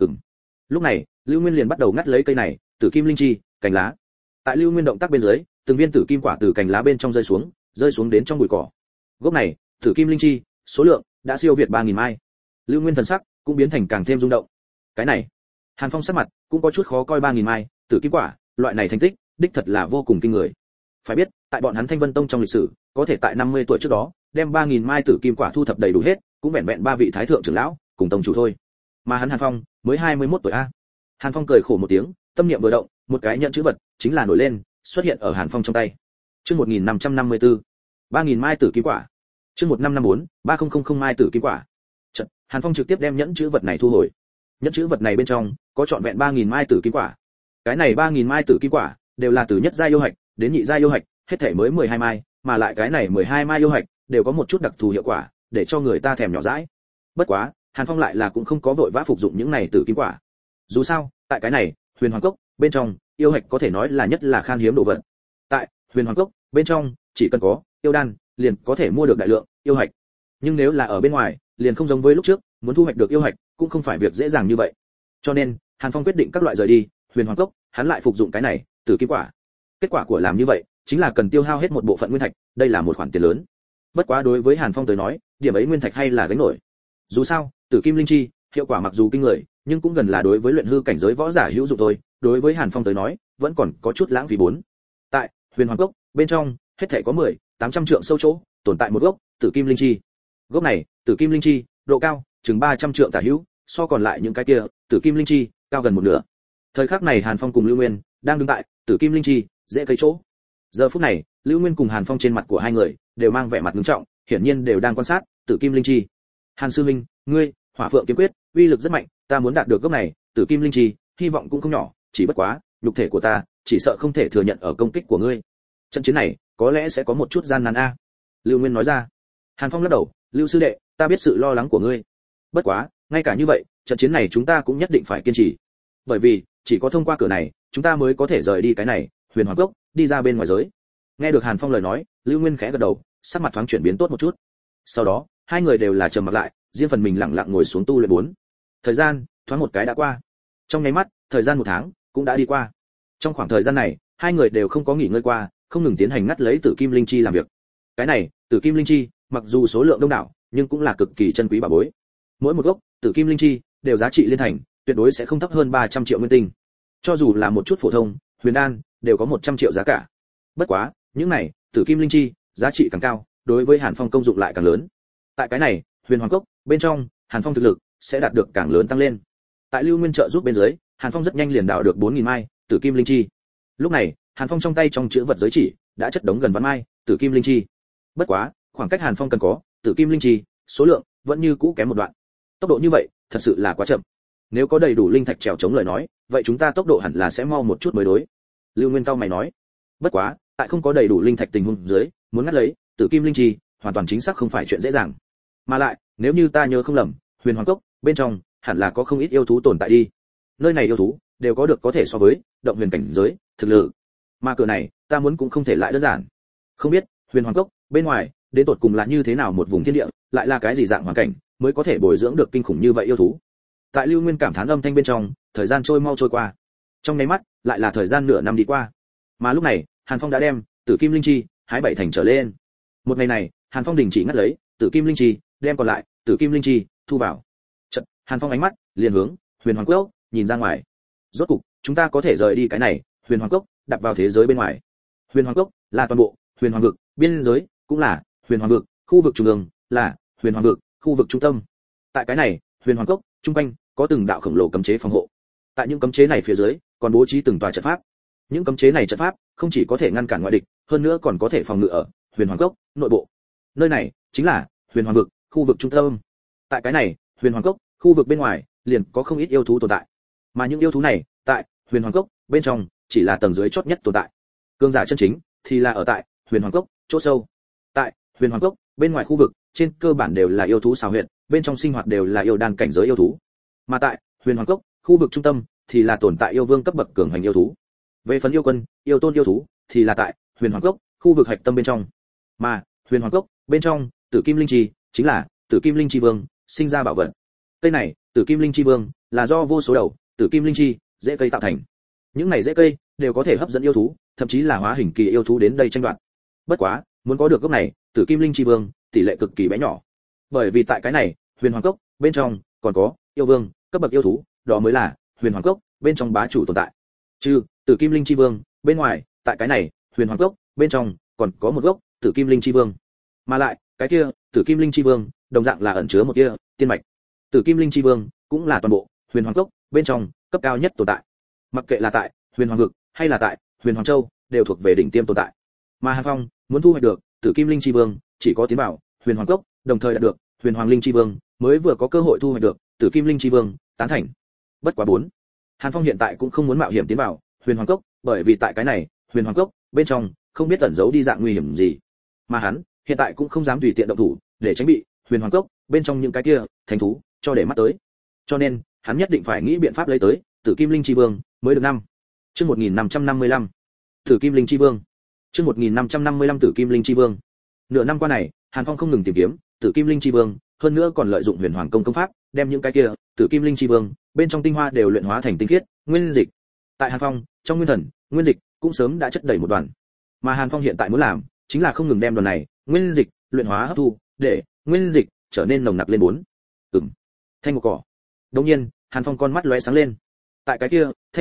Lúc này, Lưu Nguyên liền bắt đầu ngắt lấy cây này, tử kim linh chi, cành lá. Tại Lưu Nguyên động tác bên dưới, từng viên tử kim quả từ cành lá bên trong rơi xuống đến trong bụi cỏ. Gốc này, tử kim linh chi, số lượng đã siêu việt 3000 mai. Lưu Nguyên thần sắc cũng biến thành càng thêm rung động. Cái này, Hàn Phong sắc mặt cũng có chút khó coi, 3000 mai, tử kim quả, loại này thành tích, đích thật là vô cùng kinh người. Phải biết, tại bọn hắn Thanh Vân Tông trong lịch sử, có thể tại 50 tuổi trước đó, đem 3000 mai tử kim quả thu thập đầy đủ hết, cũng vẹn vẹn 3 vị thái thượng trưởng lão, cùng tông chủ thôi. Mà hắn Hàn Phong, mới 21 tuổi a. Hàn Phong cười khổ một tiếng, tâm niệm vừa động, một cái nhận chữ vật chính là nổi lên, xuất hiện ở Hàn Phong trong tay. Chương 1554, 3000 mai tử kim quả. Chương 1554, 3000 mai tử kim quả. Chợt, Hàn Phong trực tiếp đem nhẫn chữ vật này thu hồi. Nhẫn chữ vật này bên trong có trọn vẹn 3000 mai tử kim quả. Cái này 3000 mai tử kim quả đều là từ nhất giai yêu hạch đến nhị giai yêu hạch, hết thảy mới 12 mai, mà lại cái này 12 mai yêu hạch đều có một chút đặc thù hiệu quả, để cho người ta thèm nhỏ dãi. Bất quá, Hàn Phong lại là cũng không có vội vã phục dụng những này tử kim quả. Dù sao, tại cái này, Huyền Hoàng Cốc, bên trong, yêu hạch có thể nói là nhất là khan hiếm đồ vật. Tại Huyền Hoàng Cốc, bên trong, chỉ cần có yêu đan, liền có thể mua được đại lượng yêu hạch. Nhưng nếu là ở bên ngoài, liền không giống với lúc trước, muốn thu hoạch được yêu hạch cũng không phải việc dễ dàng như vậy. Cho nên, Hàn Phong quyết định các loại rời đi, Huyền Hoàng Cốc, hắn lại phục dụng cái này, tử kim quả. Kết quả của làm như vậy, chính là cần tiêu hao hết một bộ phận nguyên thạch, đây là một khoản tiền lớn. Bất quá đối với Hàn Phong tới nói, điểm ấy nguyên thạch hay là gánh nổi. Dù sao, tử kim linh chi, hiệu quả mặc dù kinh người, nhưng cũng gần là đối với luyện hư cảnh giới võ giả hữu dụng thôi, đối với Hàn Phong tới nói, vẫn còn có chút lãng phí bốn. Tại Huyền Hoàng Cốc, bên trong, hết thảy có 800 trượng sâu chỗ, tồn tại một gốc Tử Kim Linh Chi. Gốc này, Tử Kim Linh Chi, độ cao chừng 300 trượng tả hữu, so còn lại những cái kia, Tử Kim Linh Chi, cao gần một nửa. Thời khắc này Hàn Phong cùng Lưu Nguyên đang đứng tại Tử Kim Linh Chi, dễ cây chỗ. Giờ phút này, Lưu Nguyên cùng Hàn Phong trên mặt của hai người đều mang vẻ mặt nghiêm trọng, hiển nhiên đều đang quan sát Tử Kim Linh Chi. Hàn sư huynh, ngươi, Hỏa Phượng kiếm quyết, uy lực rất mạnh, ta muốn đạt được gốc này, Tử Kim Linh Chi, hy vọng cũng không nhỏ, chỉ bất quá, nhục thể của ta, chỉ sợ không thể thừa nhận ở công kích của ngươi. Trận chiến này, có lẽ sẽ có một chút gian nan a. Lưu Nguyên nói ra. Hàn Phong lắc đầu, Lưu sư đệ, ta biết sự lo lắng của ngươi. Bất quá, ngay cả như vậy, trận chiến này chúng ta cũng nhất định phải kiên trì. Bởi vì, chỉ có thông qua cửa này, chúng ta mới có thể rời đi cái này, Huyền Hoàng Cốc, đi ra bên ngoài giới. Nghe được Hàn Phong lời nói, Lưu Nguyên khẽ gật đầu, sắc mặt thoáng chuyển biến tốt một chút. Sau đó, hai người đều là trầm mặc lại, riêng phần mình lặng lặng ngồi xuống tu luyện bốn. Thời gian, thoáng một cái đã qua. Trong nháy mắt, thời gian một tháng cũng đã đi qua. Trong khoảng thời gian này, hai người đều không có nghỉ ngơi qua, không ngừng tiến hành ngắt lấy Tử Kim Linh Chi làm việc. Cái này, Tử Kim Linh Chi, mặc dù số lượng đông đảo, nhưng cũng là cực kỳ chân quý bảo bối. Mỗi một gốc Tử Kim Linh Chi đều giá trị liên thành, tuyệt đối sẽ không thấp hơn 300 triệu nguyên tinh. Cho dù là một chút phổ thông, huyền đan, đều có 100 triệu giá cả. Bất quá, những này, Tử Kim Linh Chi, giá trị càng cao, đối với Hàn Phong công dụng lại càng lớn. Tại cái này, Huyền Hoàng Cốc, bên trong, Hàn Phong thực lực sẽ đạt được càng lớn tăng lên. Tại Lưu Nguyên trợ giúp bên dưới, Hàn Phong rất nhanh liền đào được 4000 mai Tử Kim Linh Chi. Lúc này, Hàn Phong trong tay trong chữ vật giới chỉ đã chất đống gần vạn mai Tử Kim Linh Chi. Bất quá, khoảng cách Hàn Phong cần có Tử Kim Linh Chi, số lượng vẫn như cũ kém một đoạn. Tốc độ như vậy, thật sự là quá chậm. Nếu có đầy đủ linh thạch trèo chống lời nói, vậy chúng ta tốc độ hẳn là sẽ mau một chút mới đối. Lưu Nguyên cao mày nói. Bất quá, tại không có đầy đủ linh thạch tình huống dưới, muốn ngắt lấy Tử Kim Linh Chi, hoàn toàn chính xác không phải chuyện dễ dàng. Mà lại, nếu như ta nhớ không lầm, Huyền Hoàng Cốc bên trong hẳn là có không ít yêu thú tồn tại đi. Nơi này yêu thú đều có được có thể so với động huyền cảnh giới thực lực. Mà cửa này, ta muốn cũng không thể lại đơn giản. Không biết, Huyền Hoàng Cốc bên ngoài, đến tột cùng là như thế nào một vùng thiên địa, lại là cái gì dạng hoàn cảnh, mới có thể bồi dưỡng được kinh khủng như vậy yêu thú. Tại Lưu Nguyên cảm thán âm thanh bên trong, thời gian trôi mau trôi qua. Trong nháy mắt, lại là thời gian nửa năm đi qua. Mà lúc này, Hàn Phong đã đem Tử Kim Linh Chi hái 7 thành trở lên. Một ngày này, Hàn Phong đình chỉ ngắt lấy Tử Kim Linh Chi, đem còn lại Tử Kim Linh Chi thu vào. Chợt, Hàn Phong ánh mắt liền hướng Huyền Hoàng Cốc nhìn ra ngoài. Rốt cục, chúng ta có thể rời đi cái này, Huyền Hoàng Cốc, đặt vào thế giới bên ngoài. Huyền Hoàng Cốc là toàn bộ Huyền Hoàng vực, biên giới cũng là Huyền Hoàng vực, khu vực trung ương là Huyền Hoàng vực, khu vực trung tâm. Tại cái này, Huyền Hoàng Cốc, trung quanh có từng đạo khổng lồ cấm chế phòng hộ. Tại những cấm chế này phía dưới, còn bố trí từng tòa trận pháp. Những cấm chế này trận pháp không chỉ có thể ngăn cản ngoại địch, hơn nữa còn có thể phòng ngự ở Huyền Hoàng Cốc nội bộ. Nơi này chính là Huyền Hoàng vực, khu vực trung tâm. Tại cái này, Huyền Hoàng Cốc, khu vực bên ngoài, liền có không ít yêu thú tồn tại. Mà những yêu thú này, tại Huyền Hoàng Cốc bên trong, chỉ là tầng dưới chót nhất tồn tại. Cường giả chân chính thì là ở tại Huyền Hoàng Cốc chỗ sâu. Tại Huyền Hoàng Cốc bên ngoài khu vực, trên cơ bản đều là yêu thú xào huyệt, bên trong sinh hoạt đều là yêu đan cảnh giới yêu thú. Mà tại Huyền Hoàng Cốc, khu vực trung tâm thì là tồn tại yêu vương cấp bậc cường hành yêu thú. Về phần yêu quân, yêu tôn yêu thú thì là tại Huyền Hoàng Cốc, khu vực hạch tâm bên trong. Mà Huyền Hoàng Cốc bên trong, Tử Kim Linh Chi chính là Tử Kim Linh Chi Vương sinh ra bảo vật. Cây này, Tử Kim Linh Chi Vương là do vô số đầu Tử Kim Linh Chi rễ cây tạo thành. Những này rễ cây đều có thể hấp dẫn yêu thú, thậm chí là hóa hình kỳ yêu thú đến đây tranh đoạt. Bất quá, muốn có được gốc này, Tử Kim Linh Chi Vương tỷ lệ cực kỳ bé nhỏ. Bởi vì tại cái này, Huyền Hoàng Cốc bên trong còn có yêu vương cấp bậc yêu thú, đó mới là Huyền Hoàng Cốc bên trong bá chủ tồn tại. Trừ Tử Kim Linh Chi Vương bên ngoài, tại cái này, Huyền Hoàng Cốc bên trong còn có một gốc Tử Kim Linh Chi Vương. Mà lại, cái kia, Tử Kim Linh Chi Vương, đồng dạng là ẩn chứa một kia tiên mạch. Tử Kim Linh Chi Vương cũng là toàn bộ Huyền Hoàng Cốc bên trong cấp cao nhất tồn tại. Mặc kệ là tại Huyền Hoàng vực hay là tại Huyền Hoàng Châu, đều thuộc về đỉnh tiêm tồn tại. Mà Hàn Phong muốn thu hoạch được Tử Kim Linh Chi Vương, chỉ có tiến vào Huyền Hoàng Cốc, đồng thời đạt được Huyền Hoàng Linh Chi Vương, mới vừa có cơ hội thu hoạch được Tử Kim Linh Chi Vương, tán thành. Bất quá 4. Hàn Phong hiện tại cũng không muốn mạo hiểm tiến vào Huyền Hoàng Cốc, bởi vì tại cái này, Huyền Hoàng Cốc bên trong không biết ẩn giấu đi dạng nguy hiểm gì. Mà hắn hiện tại cũng không dám tùy tiện động thủ, để tránh bị Huyền Hoàng Cốc bên trong những cái kia thánh thú cho để mắt tới. Cho nên, hắn nhất định phải nghĩ biện pháp lấy tới Tử Kim Linh Chi Vương mới được năm. Chương 1555. Tử Kim Linh Chi Vương. Chương 1555 Tử Kim Linh Chi Vương. Nửa năm qua này, Hàn Phong không ngừng tìm kiếm Tử Kim Linh Chi Vương, hơn nữa còn lợi dụng Huyền Hoàng công pháp, đem những cái kia Tử Kim Linh Chi Vương bên trong tinh hoa đều luyện hóa thành tinh khiết nguyên dịch. Tại Hàn Phong, trong nguyên thần, nguyên dịch cũng sớm đã chất đầy một đoàn. Mà Hàn Phong hiện tại muốn làm, chính là không ngừng đem đoàn này nguyên dịch luyện hóa hấp thu, để nguyên dịch trở nên nồng nặc lên 4. Thanh một cỏ. Đột nhiên, Hàn Phong con mắt lóe sáng lên. Tại cái kia, thanh một cốc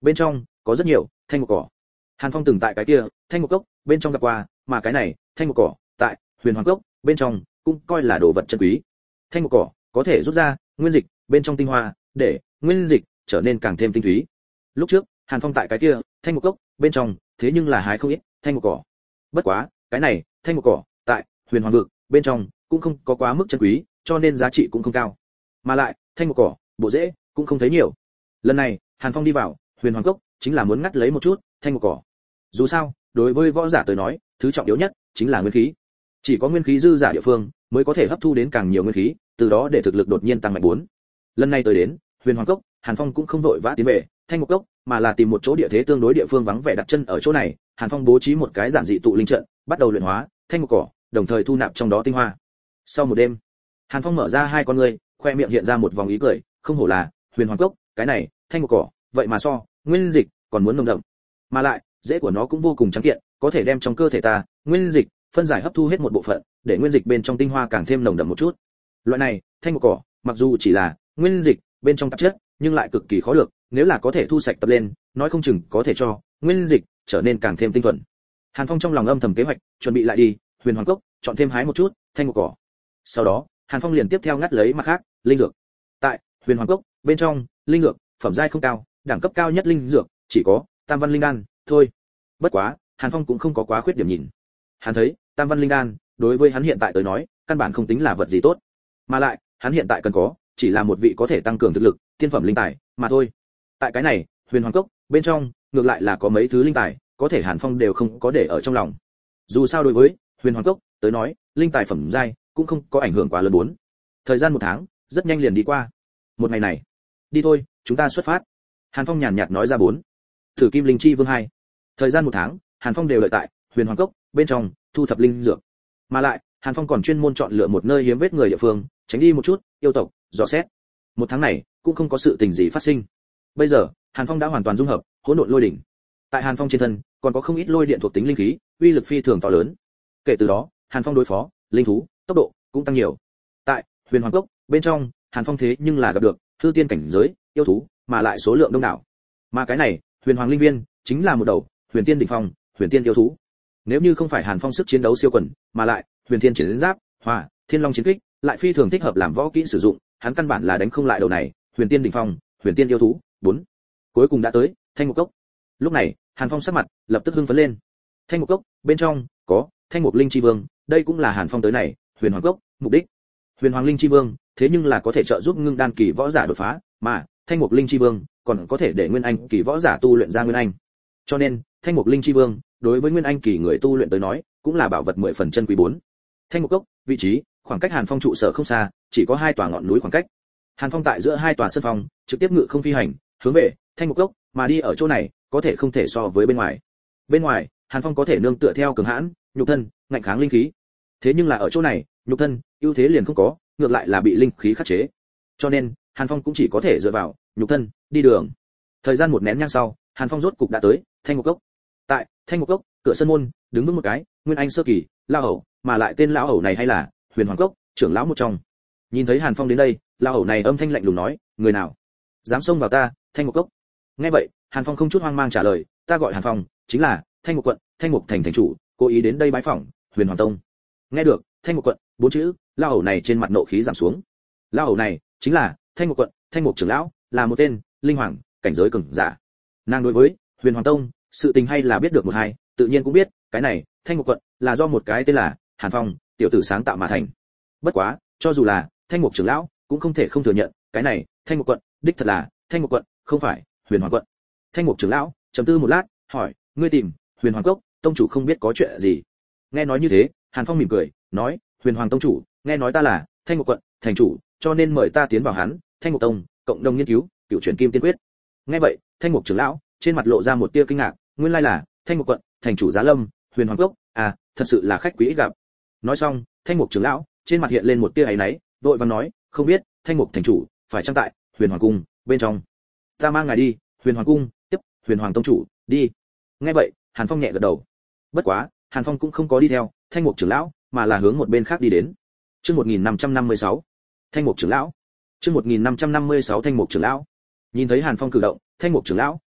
bên trong có rất nhiều thanh một cỏ. Hàn Phong từng tại cái kia thanh một cốc bên trong gặp qua, mà cái này thanh một cỏ tại huyền hoàng cốc bên trong cũng coi là đồ vật chân quý. Thanh một cỏ có thể rút ra nguyên dịch bên trong tinh hoa, để nguyên dịch trở nên càng thêm tinh túy. Lúc trước Hàn Phong tại cái kia thanh một cốc bên trong thế nhưng là hái không ít thanh một cỏ. Bất quá cái này thanh một cỏ tại huyền hoàng vực bên trong cũng không có quá mức chân quý, cho nên giá trị cũng không cao. Mà lại thanh một cỏ bộ rễ cũng không thấy nhiều. Lần này Hàn Phong đi vào huyền hoàng cốc chính là muốn ngắt lấy một chút thanh một cỏ. Dù sao đối với võ giả tới nói, thứ trọng yếu nhất chính là nguyên khí. Chỉ có nguyên khí dư giả địa phương mới có thể hấp thu đến càng nhiều nguyên khí, từ đó để thực lực đột nhiên tăng mạnh 4. Lần này tới đến huyền hoàng cốc, Hàn Phong cũng không vội vã tiến về thanh một cốc, mà là tìm một chỗ địa thế tương đối địa phương vắng vẻ đặt chân ở chỗ này. Hàn Phong bố trí một cái giản dị tụ linh trận, bắt đầu luyện hóa thanh một cỏ, đồng thời thu nạp trong đó tinh hoa. Sau một đêm, Hàn Phong mở ra hai con ngươi, khoe miệng hiện ra một vòng ý cười, không hổ là huyền hoàng cốc, cái này thanh một cỏ, vậy mà so nguyên dịch còn muốn nồng đậm, mà lại rễ của nó cũng vô cùng trắng kiện, có thể đem trong cơ thể ta nguyên dịch phân giải hấp thu hết một bộ phận, để nguyên dịch bên trong tinh hoa càng thêm nồng đậm một chút. Loại này thanh một cỏ, mặc dù chỉ là nguyên dịch bên trong tạp chất, nhưng lại cực kỳ khó được, nếu là có thể thu sạch tập lên, nói không chừng có thể cho nguyên dịch trở nên càng thêm tinh thuần. Hàn Phong trong lòng âm thầm kế hoạch, chuẩn bị lại đi huyền hoàng cốc, chọn thêm hái một chút thanh một cỏ. Sau đó Hàn Phong liền tiếp theo ngắt lấy mặt khác linh dược. Tại huyền hoàng cốc bên trong, linh dược phẩm giai không cao, đẳng cấp cao nhất linh dược chỉ có tam văn linh đan thôi. Bất quá Hàn Phong cũng không có quá khuyết điểm nhìn. Hắn thấy tam văn linh đan đối với hắn hiện tại tới nói căn bản không tính là vật gì tốt, mà lại hắn hiện tại cần có chỉ là một vị có thể tăng cường thực lực tiên phẩm linh tài mà thôi. Tại cái này huyền hoàng cốc bên trong ngược lại là có mấy thứ linh tài, có thể Hàn Phong đều không có để ở trong lòng. Dù sao đối với huyền hoàng cốc tới nói, linh tài phẩm giai cũng không có ảnh hưởng quá lớn 4. Thời gian 1 tháng rất nhanh liền đi qua. Một ngày này, đi thôi, chúng ta xuất phát. Hàn Phong nhàn nhạt nói ra 4. Thử Kim Linh Chi Vương 2. Thời gian 1 tháng, Hàn Phong đều đợi tại huyền hoàng cốc bên trong thu thập linh dược, mà lại Hàn Phong còn chuyên môn chọn lựa một nơi hiếm vết người địa phương, tránh đi một chút yêu tộc dò xét. 1 tháng này cũng không có sự tình gì phát sinh. Bây giờ Hàn Phong đã hoàn toàn dung hợp hỗn độn lôi đỉnh. Tại Hàn Phong trên thân còn có không ít lôi điện thuộc tính linh khí, uy lực phi thường to lớn. Kể từ đó Hàn Phong đối phó linh thú tốc độ cũng tăng nhiều. Tại huyền hoàng cốc bên trong, Hàn Phong thế nhưng là gặp được hư tiên cảnh giới yêu thú, mà lại số lượng đông đảo. Mà cái này huyền hoàng linh viên chính là một đầu huyền tiên đỉnh phong huyền tiên yêu thú. Nếu như không phải Hàn Phong sức chiến đấu siêu quần, mà lại huyền thiên chiến giáp hòa thiên long chiến kích lại phi thường thích hợp làm võ kỹ sử dụng, hắn căn bản là đánh không lại đầu này huyền tiên đỉnh phong huyền tiên yêu thú. 4. Cuối cùng đã tới thanh một cốc. Lúc này Hàn Phong sắc mặt lập tức hưng phấn lên. Thanh một cốc bên trong có thanh mục linh chi vương, đây cũng là Hàn Phong tới này huyền hoàng cốc mục đích. Huyền hoàng linh chi vương thế nhưng là có thể trợ giúp ngưng đan kỳ võ giả đột phá, mà thanh mục linh chi vương còn có thể để nguyên anh kỳ võ giả tu luyện ra nguyên anh. Cho nên thanh mục linh chi vương đối với nguyên anh kỳ người tu luyện tới nói cũng là bảo vật 10 phần chân quý. 4. Thanh mục cốc vị trí khoảng cách Hàn Phong trụ sở không xa, chỉ có 2 tòa ngọn núi khoảng cách. Hàn Phong tại giữa 2 tòa sân phòng trực tiếp ngự không phi hành, hướng về thanh mục cốc mà đi. Ở chỗ này có thể không thể so với bên ngoài. Bên ngoài Hàn Phong có thể nương tựa theo cường hãn nhục thân ngạnh kháng linh khí, thế nhưng là ở chỗ này nhục thân ưu thế liền không có, ngược lại là bị linh khí khắc chế. Cho nên Hàn Phong cũng chỉ có thể dựa vào nhục thân đi đường. Thời gian 1 nén nhang sau, Hàn Phong rốt cục đã tới thanh mục cốc. Tại thanh mục cốc cửa sân môn đứng vững một cái nguyên anh sơ kỳ lão hầu, mà lại tên lão hầu này hay là huyền hoàng cốc trưởng lão một trong. Nhìn thấy Hàn Phong đến đây, lão hầu này âm thanh lạnh lùng nói: người nào dám xông vào ta thanh mục cốc? Nghe vậy Hàn Phong không chút hoang mang trả lời: ta gọi Hàn Phong, chính là thanh mục quận thanh mục thành thành chủ, cố ý đến đây bái phỏng huyền hoàng tông. Nghe được thanh mục quận 4 chữ, lão hầu này trên mặt nộ khí giảm xuống. Lão hầu này chính là thanh mục quận thanh mục trưởng lão, là một tên linh hoàng cảnh giới cường giả. Nàng đối với huyền hoàng tông sự tình hay là biết được một hai, tự nhiên cũng biết cái này thanh mục quận là do một cái tên là Hàn Phong tiểu tử sáng tạo mà thành. Bất quá cho dù là thanh mục trưởng lão cũng không thể không thừa nhận cái này thanh mục quận đích thật là thanh mục quận, không phải huyền hoàng quận. Thanh mục trưởng lão trầm tư một lát, hỏi: ngươi tìm huyền hoàng cốc tông chủ không biết có chuyện gì? Nghe nói như thế, Hàn Phong mỉm cười nói: huyền hoàng tông chủ nghe nói ta là thanh mục quận thành chủ, cho nên mời ta tiến vào hắn thanh mục tông cộng đồng nghiên cứu cựu truyền kim tiên quyết. Nghe vậy thanh mục trưởng lão trên mặt lộ ra một tia kinh ngạc, nguyên lai là thanh mục quận thành chủ giá lâm huyền hoàng cốc, à, thật sự là khách quý ít gặp. Nói xong thanh mục trưởng lão trên mặt hiện lên một tia áy náy, vội vàng nói: không biết thanh mục thành chủ phải trang tại huyền hoàng cung bên trong? Ta mang ngài đi huyền hoàng cung tiếp huyền hoàng tông chủ đi. Nghe vậy Hàn Phong nhẹ gật đầu. Bất quá Hàn Phong cũng không có đi theo thanh mục trưởng lão, mà là hướng một bên khác đi đến. Chương 1556 thanh mục trưởng lão. Chương 1556 thanh mục trưởng lão. Nhìn thấy Hàn Phong cử động, thanh mục trưởng lão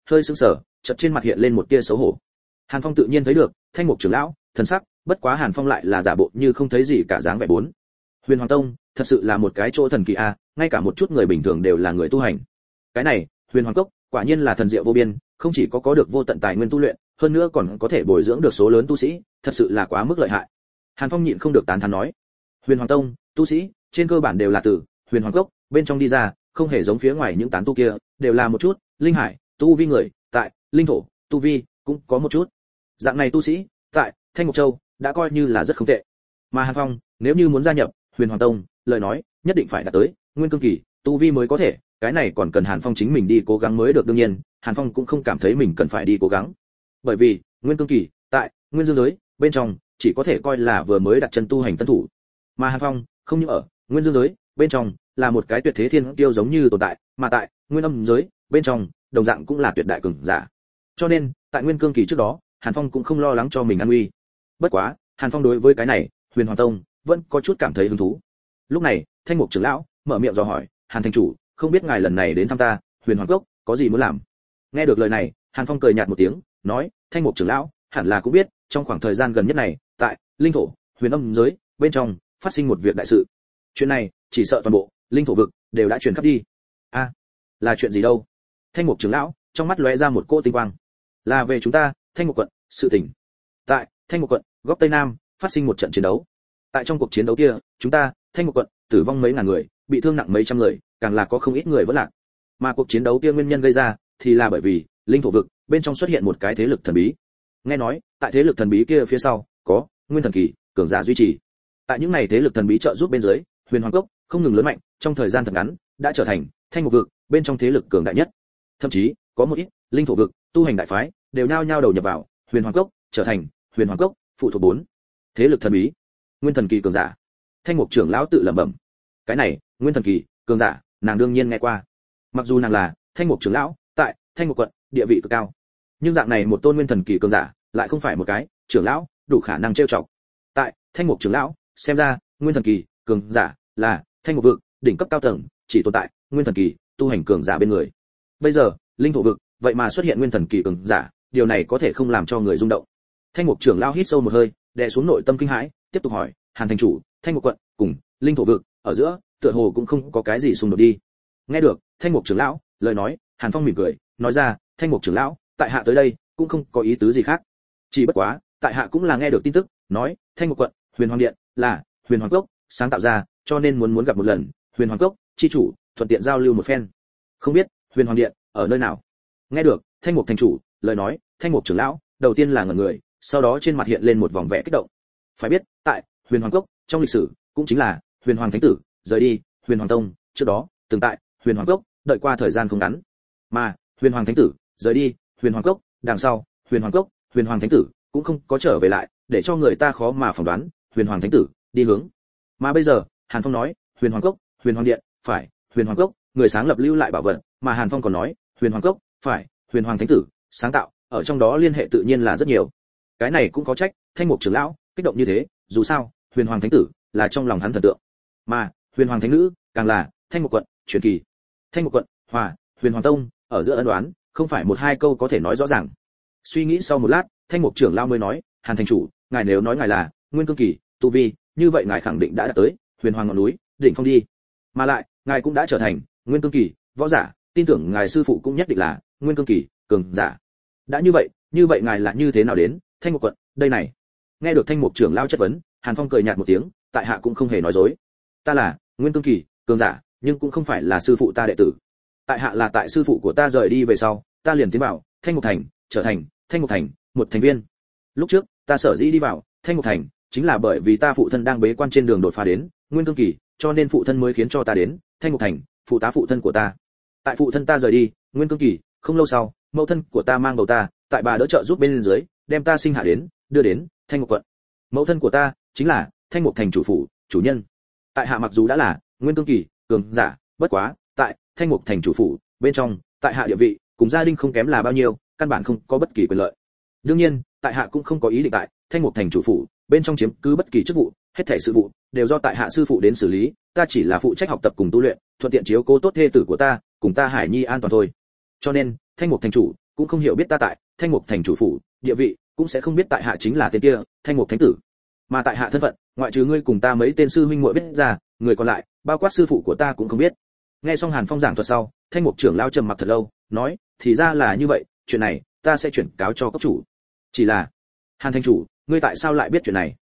hơi sững sờ, chợt trên mặt hiện lên một tia xấu hổ. Hàn Phong tự nhiên thấy được, Thanh Mục trưởng lão, thần sắc, bất quá Hàn Phong lại là giả bộ như không thấy gì cả dáng vẻ bốn. Huyền Hoàng Tông, thật sự là một cái chỗ thần kỳ a, ngay cả một chút người bình thường đều là người tu hành. Cái này, Huyền Hoàng Cốc, quả nhiên là thần diệu vô biên, không chỉ có được vô tận tài nguyên tu luyện, hơn nữa còn có thể bồi dưỡng được số lớn tu sĩ, thật sự là quá mức lợi hại. Hàn Phong nhịn không được tán thán nói. Huyền Hoàng Tông, tu sĩ, trên cơ bản đều là từ Huyền Hoàng Cốc bên trong đi ra, không hề giống phía ngoài những tán tu kia, đều là một chút linh hải, tu vi người, tại linh thổ, tu vi cũng có một chút. Dạng này tu sĩ, tại Thanh Mục Châu đã coi như là rất không tệ. Mà Hàn Phong, nếu như muốn gia nhập Huyền Hoàng Tông, lời nói, nhất định phải đạt tới Nguyên Cương kỳ, tu vi mới có thể, cái này còn cần Hàn Phong chính mình đi cố gắng mới được. Đương nhiên, Hàn Phong cũng không cảm thấy mình cần phải đi cố gắng. Bởi vì, Nguyên Cương kỳ, tại Nguyên Dương giới bên trong, chỉ có thể coi là vừa mới đặt chân tu hành tân thủ. Mà Hàn Phong, không như ở Nguyên Dương giới bên trong, là một cái tuyệt thế thiên kiêu giống như tồn tại, mà tại Nguyên Âm giới bên trong, đồng dạng cũng là tuyệt đại cường giả. Cho nên, tại Nguyên Cương kỳ trước đó, Hàn Phong cũng không lo lắng cho mình an nguy. Bất quá, Hàn Phong đối với cái này, Huyền Hoàng Tông vẫn có chút cảm thấy hứng thú. Lúc này, Thanh Mục trưởng lão mở miệng dò hỏi, "Hàn thành chủ, không biết ngài lần này đến thăm ta, Huyền Hoàng Cốc, có gì muốn làm?" Nghe được lời này, Hàn Phong cười nhạt một tiếng, nói, "Thanh Mục trưởng lão, hẳn là cũng biết, trong khoảng thời gian gần nhất này, tại linh thổ, Huyền Âm giới bên trong phát sinh một việc đại sự. Chuyện này, chỉ sợ toàn bộ linh thổ vực đều đã truyền khắp đi." "A, là chuyện gì đâu?" Thanh Mục trưởng lão trong mắt lóe ra một cỗ tinh quang. "Là về chúng ta, Thanh Mục quận, sự tình." Tại Thanh Mục quận, góc Tây Nam, phát sinh một trận chiến đấu. Tại trong cuộc chiến đấu kia, chúng ta, Thanh Mục quận, tử vong mấy ngàn người, bị thương nặng mấy trăm người, càng là có không ít người vẫn lạc. Mà cuộc chiến đấu kia nguyên nhân gây ra, thì là bởi vì linh thổ vực bên trong xuất hiện một cái thế lực thần bí. Nghe nói, tại thế lực thần bí kia phía sau, có nguyên thần kỳ cường giả duy trì. Tại những này thế lực thần bí trợ giúp bên dưới, Huyền Hoàng Cốc không ngừng lớn mạnh, trong thời gian thật ngắn, đã trở thành Thanh Mục vực bên trong thế lực cường đại nhất. Thậm chí, có một ít linh thổ vực tu hành đại phái đều nhao nhao đầu nhập vào Huyền Hoàng Cốc, trở thành Huyền Hoàng Cốc phụ thuộc 4 thế lực thần bí. Nguyên thần kỳ cường giả. Thanh Mục trưởng lão tự lẩm bẩm. Cái này, nguyên thần kỳ cường giả, nàng đương nhiên nghe qua. Mặc dù nàng là Thanh Mục trưởng lão, tại Thanh Mục quận, địa vị cực cao, nhưng dạng này một tôn nguyên thần kỳ cường giả, lại không phải một cái trưởng lão đủ khả năng trêu chọc. Tại Thanh Mục trưởng lão, xem ra, nguyên thần kỳ cường giả là Thanh Mục vực đỉnh cấp cao tầng, chỉ tồn tại nguyên thần kỳ tu hành cường giả bên người. Bây giờ, linh thổ vực vậy mà xuất hiện nguyên thần kỳ cường giả, điều này có thể không làm cho người rung động. Thanh Mục trưởng lão hít sâu một hơi, đè xuống nội tâm kinh hãi, tiếp tục hỏi, "Hàn thành chủ, Thanh Mục quận cùng linh thổ vực ở giữa, tựa hồ cũng không có cái gì xung đột đi." Nghe được Thanh Mục trưởng lão lời nói, Hàn Phong mỉm cười, nói ra, "Thanh Mục trưởng lão, tại hạ tới đây cũng không có ý tứ gì khác. Chỉ bất quá, tại hạ cũng là nghe được tin tức, nói Thanh Mục quận, Huyền Hoàng điện là Huyền Hoàng Cốc sáng tạo ra, cho nên muốn gặp một lần Huyền Hoàng Cốc chi chủ, thuận tiện giao lưu một phen. Không biết Huyền Hoàng điện ở nơi nào?" Nghe được Thanh Mục thành chủ lời nói, Thanh Mục trưởng lão đầu tiên là ngẩn người, sau đó trên mặt hiện lên một vòng vẻ kích động. Phải biết, tại Huyền Hoàng Cốc, trong lịch sử, cũng chính là Huyền Hoàng thánh tử rời đi Huyền Hoàng tông, trước đó, từng tại Huyền Hoàng Cốc đợi qua thời gian không ngắn. Mà Huyền Hoàng thánh tử rời đi Huyền Hoàng Cốc, đằng sau, Huyền Hoàng Cốc, Huyền Hoàng thánh tử cũng không có trở về lại, để cho người ta khó mà phỏng đoán Huyền Hoàng thánh tử đi hướng. Mà bây giờ, Hàn Phong nói, Huyền Hoàng Cốc, Huyền Hoàng điện, phải Huyền Hoàng Cốc, người sáng lập lưu lại bảo vật, mà Hàn Phong còn nói, Huyền Hoàng Cốc, phải Huyền Hoàng thánh tử sáng tạo, ở trong đó liên hệ tự nhiên là rất nhiều. Cái này cũng có trách, Thanh Mục trưởng lão kích động như thế, dù sao, Huyền Hoàng thánh tử là trong lòng hắn thần tượng, mà Huyền Hoàng thánh nữ càng là Thanh Mục quận truyền kỳ. Thanh Mục quận hòa Huyền Hoàng tông ở giữa ân đoán, không phải một hai câu có thể nói rõ ràng. Suy nghĩ sau một lát, Thanh Mục trưởng lão mới nói, "Hàn thành chủ, ngài nếu nói ngài là nguyên cương kỳ tu vi, như vậy ngài khẳng định đã đạt tới Huyền Hoàng ngọn núi đỉnh phong đi. Mà lại, ngài cũng đã trở thành nguyên cương kỳ võ giả, tin tưởng ngài sư phụ cũng nhất định là nguyên cương kỳ cường giả. Đã như vậy ngài là như thế nào đến Thanh Mục quận đây này?" Nghe được Thanh Mục trưởng lão chất vấn, Hàn Phong cười nhạt một tiếng, "Tại hạ cũng không hề nói dối. Ta là nguyên cương kỳ cường giả, nhưng cũng không phải là sư phụ ta đệ tử. Tại hạ là tại sư phụ của ta rời đi về sau, ta liền tiến vào Thanh Mục thành, trở thành Thanh Mục thành một thành viên. Lúc trước, ta sở dĩ đi vào Thanh Mục thành, chính là bởi vì ta phụ thân đang bế quan trên đường đột phá đến nguyên cương kỳ, cho nên phụ thân mới khiến cho ta đến Thanh Mục thành, phụ tá phụ thân của ta. Tại phụ thân ta rời đi nguyên cương kỳ, không lâu sau, mẫu thân của ta mang bầu ta, tại bà đỡ trợ giúp bên dưới, đem ta sinh hạ đến, đưa đến Thanh Mục quận. Mẫu thân của ta chính là Thanh Mục thành chủ phủ, chủ nhân. Tại hạ mặc dù đã là nguyên cương kỳ cường giả, bất quá, tại Thanh Mục thành chủ phủ bên trong, tại hạ địa vị cùng gia đình không kém là bao nhiêu, căn bản không có bất kỳ quyền lợi. Đương nhiên, tại hạ cũng không có ý định tại Thanh Mục thành chủ phủ bên trong chiếm cứ bất kỳ chức vụ, hết thảy sự vụ đều do tại hạ sư phụ đến xử lý, ta chỉ là phụ trách học tập cùng tu luyện, thuận tiện chiếu cố tốt thê tử của ta, cùng ta Hải Nhi an toàn thôi. Cho nên, Thanh Mục thành chủ cũng không hiểu biết ta tại Thanh Mục thành chủ phủ địa vị, cũng sẽ không biết tại hạ chính là tên kia Thanh Mục thánh tử. Mà tại hạ thân phận, ngoại trừ ngươi cùng ta mấy tên sư huynh muội biết ra, người còn lại, bao quát sư phụ của ta cũng không biết. Nghe xong Hàn Phong giảng thuật sau, Thanh Mục trưởng lão trầm mặc thật lâu, nói, thì ra là như vậy, chuyện này ta sẽ chuyển cáo cho cấp chủ. Chỉ là, Hàn thành chủ, ngươi tại sao lại biết chuyện này?